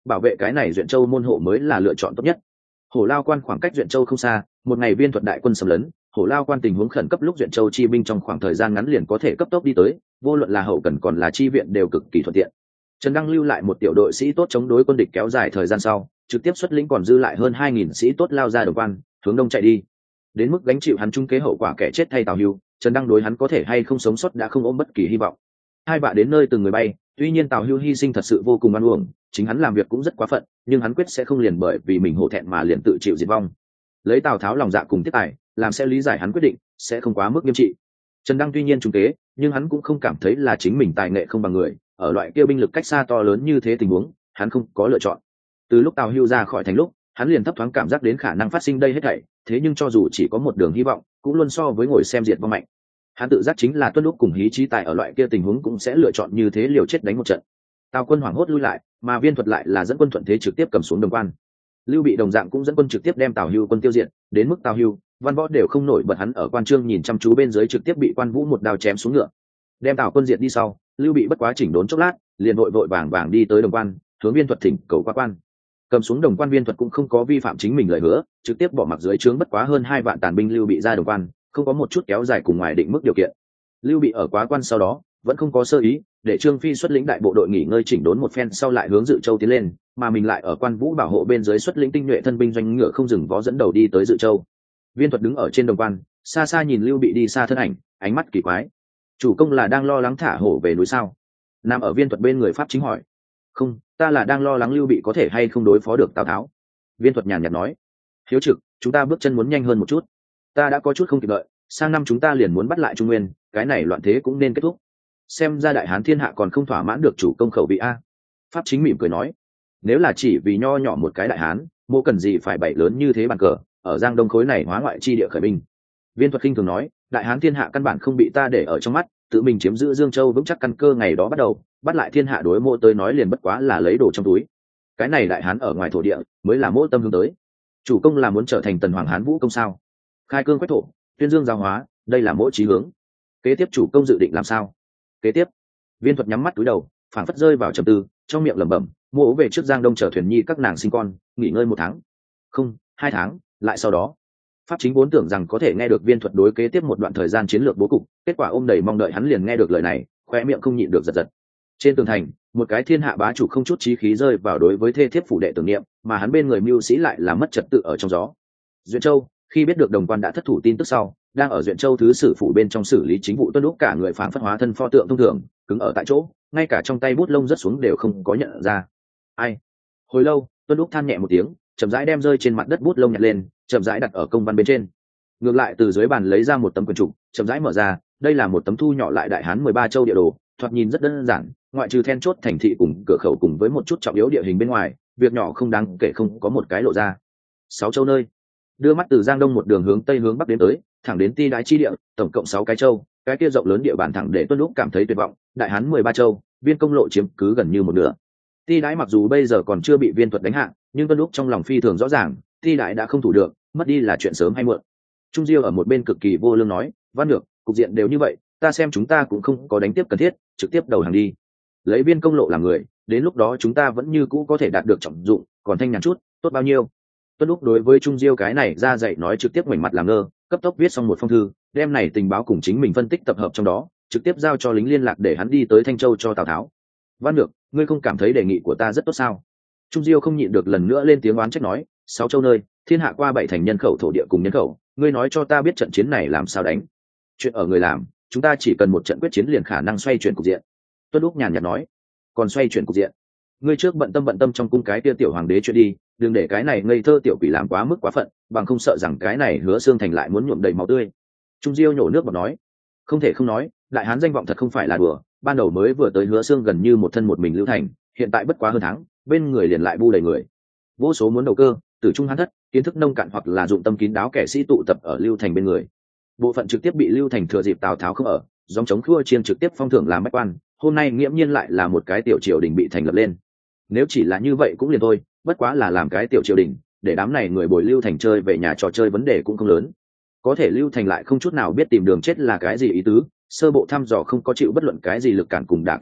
bảo vệ cái này duyện châu môn hộ mới là lựa chọn tốt nhất. Hổ Lao Quan khoảng cách duyện châu không xa, một ngày viên thuật đại quân xâm lấn, Hổ Lao Quan tình huống khẩn cấp lúc duyện châu chi binh trong khoảng thời gian ngắn liền có thể cấp tốc đi tới, vô luận là hậu cần còn là chi viện đều cực kỳ thuận tiện. Trần Đăng lưu lại một tiểu đội sĩ tốt chống đối quân địch kéo dài thời gian sau, trực tiếp xuất lĩnh còn dư lại hơn hai nghìn sĩ tốt lao ra đồng quan, hướng đông chạy đi. Đến mức gánh chịu hắn trung kế hậu quả kẻ chết thay Tào Hưu, Trần Đăng đối hắn có thể hay không sống sót đã không ôm bất kỳ hy vọng. Hai bạ đến nơi từng người bay, tuy nhiên Tào Hưu hy sinh thật sự vô cùng oan uổng, chính hắn làm việc cũng rất quá phận, nhưng hắn quyết sẽ không liền bởi vì mình hổ thẹn mà liền tự chịu diệt vong. Lấy Tào Tháo lòng dạ cùng tiếp tài, làm sẽ lý giải hắn quyết định, sẽ không quá mức nghiêm trị. Trần Đăng tuy nhiên trung kế, nhưng hắn cũng không cảm thấy là chính mình tài nghệ không bằng người, ở loại kia binh lực cách xa to lớn như thế tình huống, hắn không có lựa chọn. Từ lúc Tào Hưu ra khỏi thành lúc, hắn liền thấp thoáng cảm giác đến khả năng phát sinh đây hết thảy, thế nhưng cho dù chỉ có một đường hy vọng, cũng luôn so với ngồi xem diệt vong mạnh. Hắn tự giác chính là Tuân Lúc cùng Hí Chí Tài ở loại kia tình huống cũng sẽ lựa chọn như thế, liều chết đánh một trận. Tào quân hoảng hốt lui lại, mà Viên Thuật lại là dẫn quân thuận thế trực tiếp cầm xuống Đồng Quan. Lưu Bị đồng dạng cũng dẫn quân trực tiếp đem Tào Hưu quân tiêu diệt, đến mức Tào Hưu, Văn Võ đều không nổi bật, hắn ở quan trương nhìn chăm chú bên dưới trực tiếp bị Quan Vũ một đao chém xuống ngựa. Đem Tào quân diệt đi sau, Lưu Bị bất quá chỉnh đốn chốc lát, liền vội vội vàng vàng đi tới Đồng Quan, hướng Viên Thuật thỉnh cầu qua quan. Cầm xuống Đồng Quan, Viên Thuật cũng không có vi phạm chính mình lời hứa, trực tiếp bỏ mặc dưới trướng bất quá hơn hai vạn tàn binh Lưu Bị ra Đồng Quan, không có một chút kéo dài cùng ngoài định mức điều kiện. Lưu Bị ở quá quan sau đó vẫn không có sơ ý, để Trương Phi xuất lĩnh đại bộ đội nghỉ ngơi chỉnh đốn một phen sau lại hướng Dự Châu tiến lên, mà mình lại ở Quan Vũ bảo hộ bên dưới xuất lĩnh tinh nhuệ thân binh doanh ngựa không dừng vó dẫn đầu đi tới Dự Châu. Viên Thuật đứng ở trên Đồng Quan, xa xa nhìn Lưu Bị đi xa thân ảnh, ánh mắt kỳ quái. Chủ công là đang lo lắng thả hổ về núi sao? Nằm ở Viên Thuật bên người Pháp Chính hỏi. Không, ta là đang lo lắng Lưu Bị có thể hay không đối phó được Tào Tháo. Viên Thuật nhàn nhạt nói. Hiếu Trực, chúng ta bước chân muốn nhanh hơn một chút. Ta đã có chút không kịp đợi, sang năm chúng ta liền muốn bắt lại Trung Nguyên, cái này loạn thế cũng nên kết thúc. Xem ra đại hán thiên hạ còn không thỏa mãn được chủ công khẩu vị a. Pháp Chính mỉm cười nói. Nếu là chỉ vì nho nhỏ một cái đại hán, mô cần gì phải bày lớn như thế bàn cờ, ở Giang Đông khối này hóa ngoại chi địa khởi binh. Viên Thuật khinh thường nói, đại hán thiên hạ căn bản không bị ta để ở trong mắt, tự mình chiếm giữ Dương Châu vững chắc căn cơ ngày đó bắt đầu, bắt lại thiên hạ đối mô tới nói liền bất quá là lấy đồ trong túi. Cái này đại hán ở ngoài thổ địa mới là mô tâm hướng tới. Chủ công là muốn trở thành tần hoàng hán vũ công sao? Khai cương quách thổ, tuyên dương giáo hóa, đây là mỗi chí hướng. Kế tiếp chủ công dự định làm sao? Kế tiếp, Viên Thuật nhắm mắt cúi đầu, phảng phất rơi vào trầm tư, trong miệng lẩm bẩm, mô về trước Giang Đông chở thuyền nhi các nàng sinh con, nghỉ ngơi một tháng, không, hai tháng, lại sau đó. Pháp Chính vốn tưởng rằng có thể nghe được Viên Thuật đối kế tiếp một đoạn thời gian chiến lược bố cục, kết quả ôm đầy mong đợi hắn liền nghe được lời này, khoe miệng không nhịn được giật giật. Trên tường thành, một cái thiên hạ bá chủ không chút chí khí rơi vào đối với thê thiếp phủ đệ tưởng niệm, mà hắn bên người mưu sĩ lại là mất trật tự ở trong gió. Duyện Châu, khi biết được Đồng Quan đã thất thủ tin tức sau, đang ở Duyện Châu thứ sử phủ bên trong xử lý chính vụ Tuân Lúc cả người phảng phất hóa thân pho tượng thông thường, cứng ở tại chỗ, ngay cả trong tay bút lông rớt xuống đều không có nhận ra. Ai? Hồi lâu, Tuân Lúc than nhẹ một tiếng, chậm rãi đem rơi trên mặt đất bút lông nhặt lên, chậm rãi đặt ở công văn bên trên. Ngược lại từ dưới bàn lấy ra một tấm quyển trục, chậm rãi mở ra, đây là một tấm thu nhỏ lại đại hán mười ba châu địa đồ, thoạt nhìn rất đơn giản, ngoại trừ then chốt thành thị cùng cửa khẩu cùng với một chút trọng yếu địa hình bên ngoài, việc nhỏ không đáng kể không có một cái lộ ra. Sáu châu nơi. Đưa mắt từ Giang Đông một đường hướng tây hướng bắc đến tới, thẳng đến Ti Đái chi địa, tổng cộng sáu cái châu, cái kia rộng lớn địa bàn thẳng để Tuân Lúc cảm thấy tuyệt vọng, đại hán mười ba châu, Viên công lộ chiếm cứ gần như một nửa. Ti Đái mặc dù bây giờ còn chưa bị Viên Thuật đánh hạ, nhưng Tuân Lúc trong lòng phi thường rõ ràng, Ti Đái đã không thủ được, mất đi là chuyện sớm hay muộn. Trung Diêu ở một bên cực kỳ vô lương nói, Văn Nhược, cục diện đều như vậy, ta xem chúng ta cũng không có đánh tiếp cần thiết, trực tiếp đầu hàng đi. Lấy Viên công lộ làm người, đến lúc đó chúng ta vẫn như cũ có thể đạt được trọng dụng, còn thanh nhàn chút, tốt bao nhiêu. Tuân Lúc đối với Trung Diêu cái này ra dạy nói trực tiếp ngoảnh mặt làm ngơ, cấp tốc viết xong một phong thư, đem này tình báo cùng chính mình phân tích tập hợp trong đó, trực tiếp giao cho lính liên lạc để hắn đi tới Thanh Châu cho Tào Tháo. Văn Nhược, ngươi không cảm thấy đề nghị của ta rất tốt sao? Trung Diêu không nhịn được lần nữa lên tiếng oán trách nói, sáu châu nơi, thiên hạ qua bảy thành nhân khẩu thổ địa cùng nhân khẩu, ngươi nói cho ta biết trận chiến này làm sao đánh? Chuyện ở người làm, chúng ta chỉ cần một trận quyết chiến liền khả năng xoay chuyển cục diện. Tuân Lúc nhàn nhạt nói, còn xoay chuyển cục diện? Ngươi trước bận tâm bận tâm trong cung cái kia tiểu hoàng đế chuyện đi, đừng để cái này ngây thơ tiểu quỷ làm quá mức quá phận, bằng không sợ rằng cái này Hứa Xương thành lại muốn nhuộm đầy máu tươi. Trung Diêu nhổ nước bọt nói, không thể không nói, đại hán danh vọng thật không phải là đùa, ban đầu mới vừa tới Hứa Xương gần như một thân một mình lưu thành, hiện tại bất quá hơn tháng, bên người liền lại bu đầy người. Vô số muốn đầu cơ, từ trung hán thất, kiến thức nông cạn hoặc là dụng tâm kín đáo kẻ sĩ tụ tập ở lưu thành bên người. Bộ phận trực tiếp bị lưu thành thừa dịp Tào Tháo không ở, dòng chống khua chiên trực tiếp phong thưởng làm bách quan, hôm nay nghiễm nhiên lại là một cái tiểu triều đình bị thành lập lên. Nếu chỉ là như vậy cũng liền thôi, bất quá là làm cái tiểu triều đình, để đám này người bồi lưu thành chơi về nhà trò chơi vấn đề cũng không lớn. Có thể lưu thành lại không chút nào biết tìm đường chết là cái gì ý tứ, sơ bộ thăm dò không có chịu bất luận cái gì lực cản cùng đả kích sau,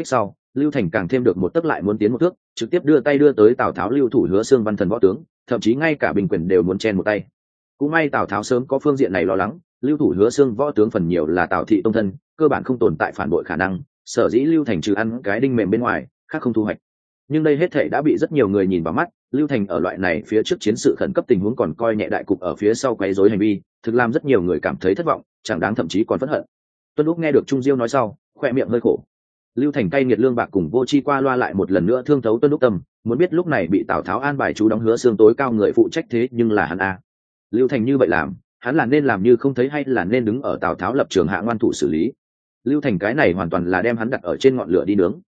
Lưu Thành càng thêm được một tấc lại muốn tiến một thước, trực tiếp đưa tay đưa tới Tào Tháo lưu thủ Hứa Xương văn thần võ tướng, thậm chí ngay cả bình quyền đều muốn chen một tay. Cũng may Tào Tháo sớm có phương diện này lo lắng, lưu thủ Hứa Xương võ tướng phần nhiều là Tào thị tông thân, cơ bản không tồn tại phản bội khả năng, sở dĩ Lưu Thành trừ ăn cái đinh mềm bên ngoài, khác không thu hoạch. Nhưng đây hết thảy đã bị rất nhiều người nhìn vào mắt, Lưu Thành ở loại này phía trước chiến sự khẩn cấp tình huống còn coi nhẹ đại cục ở phía sau quấy rối hành vi, thực làm rất nhiều người cảm thấy thất vọng, chẳng đáng thậm chí còn phẫn hận. Tuân Úc nghe được Trung Diêu nói sau, khoe miệng hơi khổ. Lưu Thành cay nghiệt lương bạc cùng vô chi qua loa lại một lần nữa thương thấu Tuân Úc tâm, muốn biết lúc này bị Tào Tháo an bài chú đóng Hứa Xương tối cao người phụ trách thế nhưng là hắn a. Lưu Thành như vậy làm, hắn là nên làm như không thấy hay là nên đứng ở Tào Tháo lập trường hạ ngoan thủ xử lý. Lưu Thành cái này hoàn toàn là đem hắn đặt ở trên ngọn lửa đi nướng.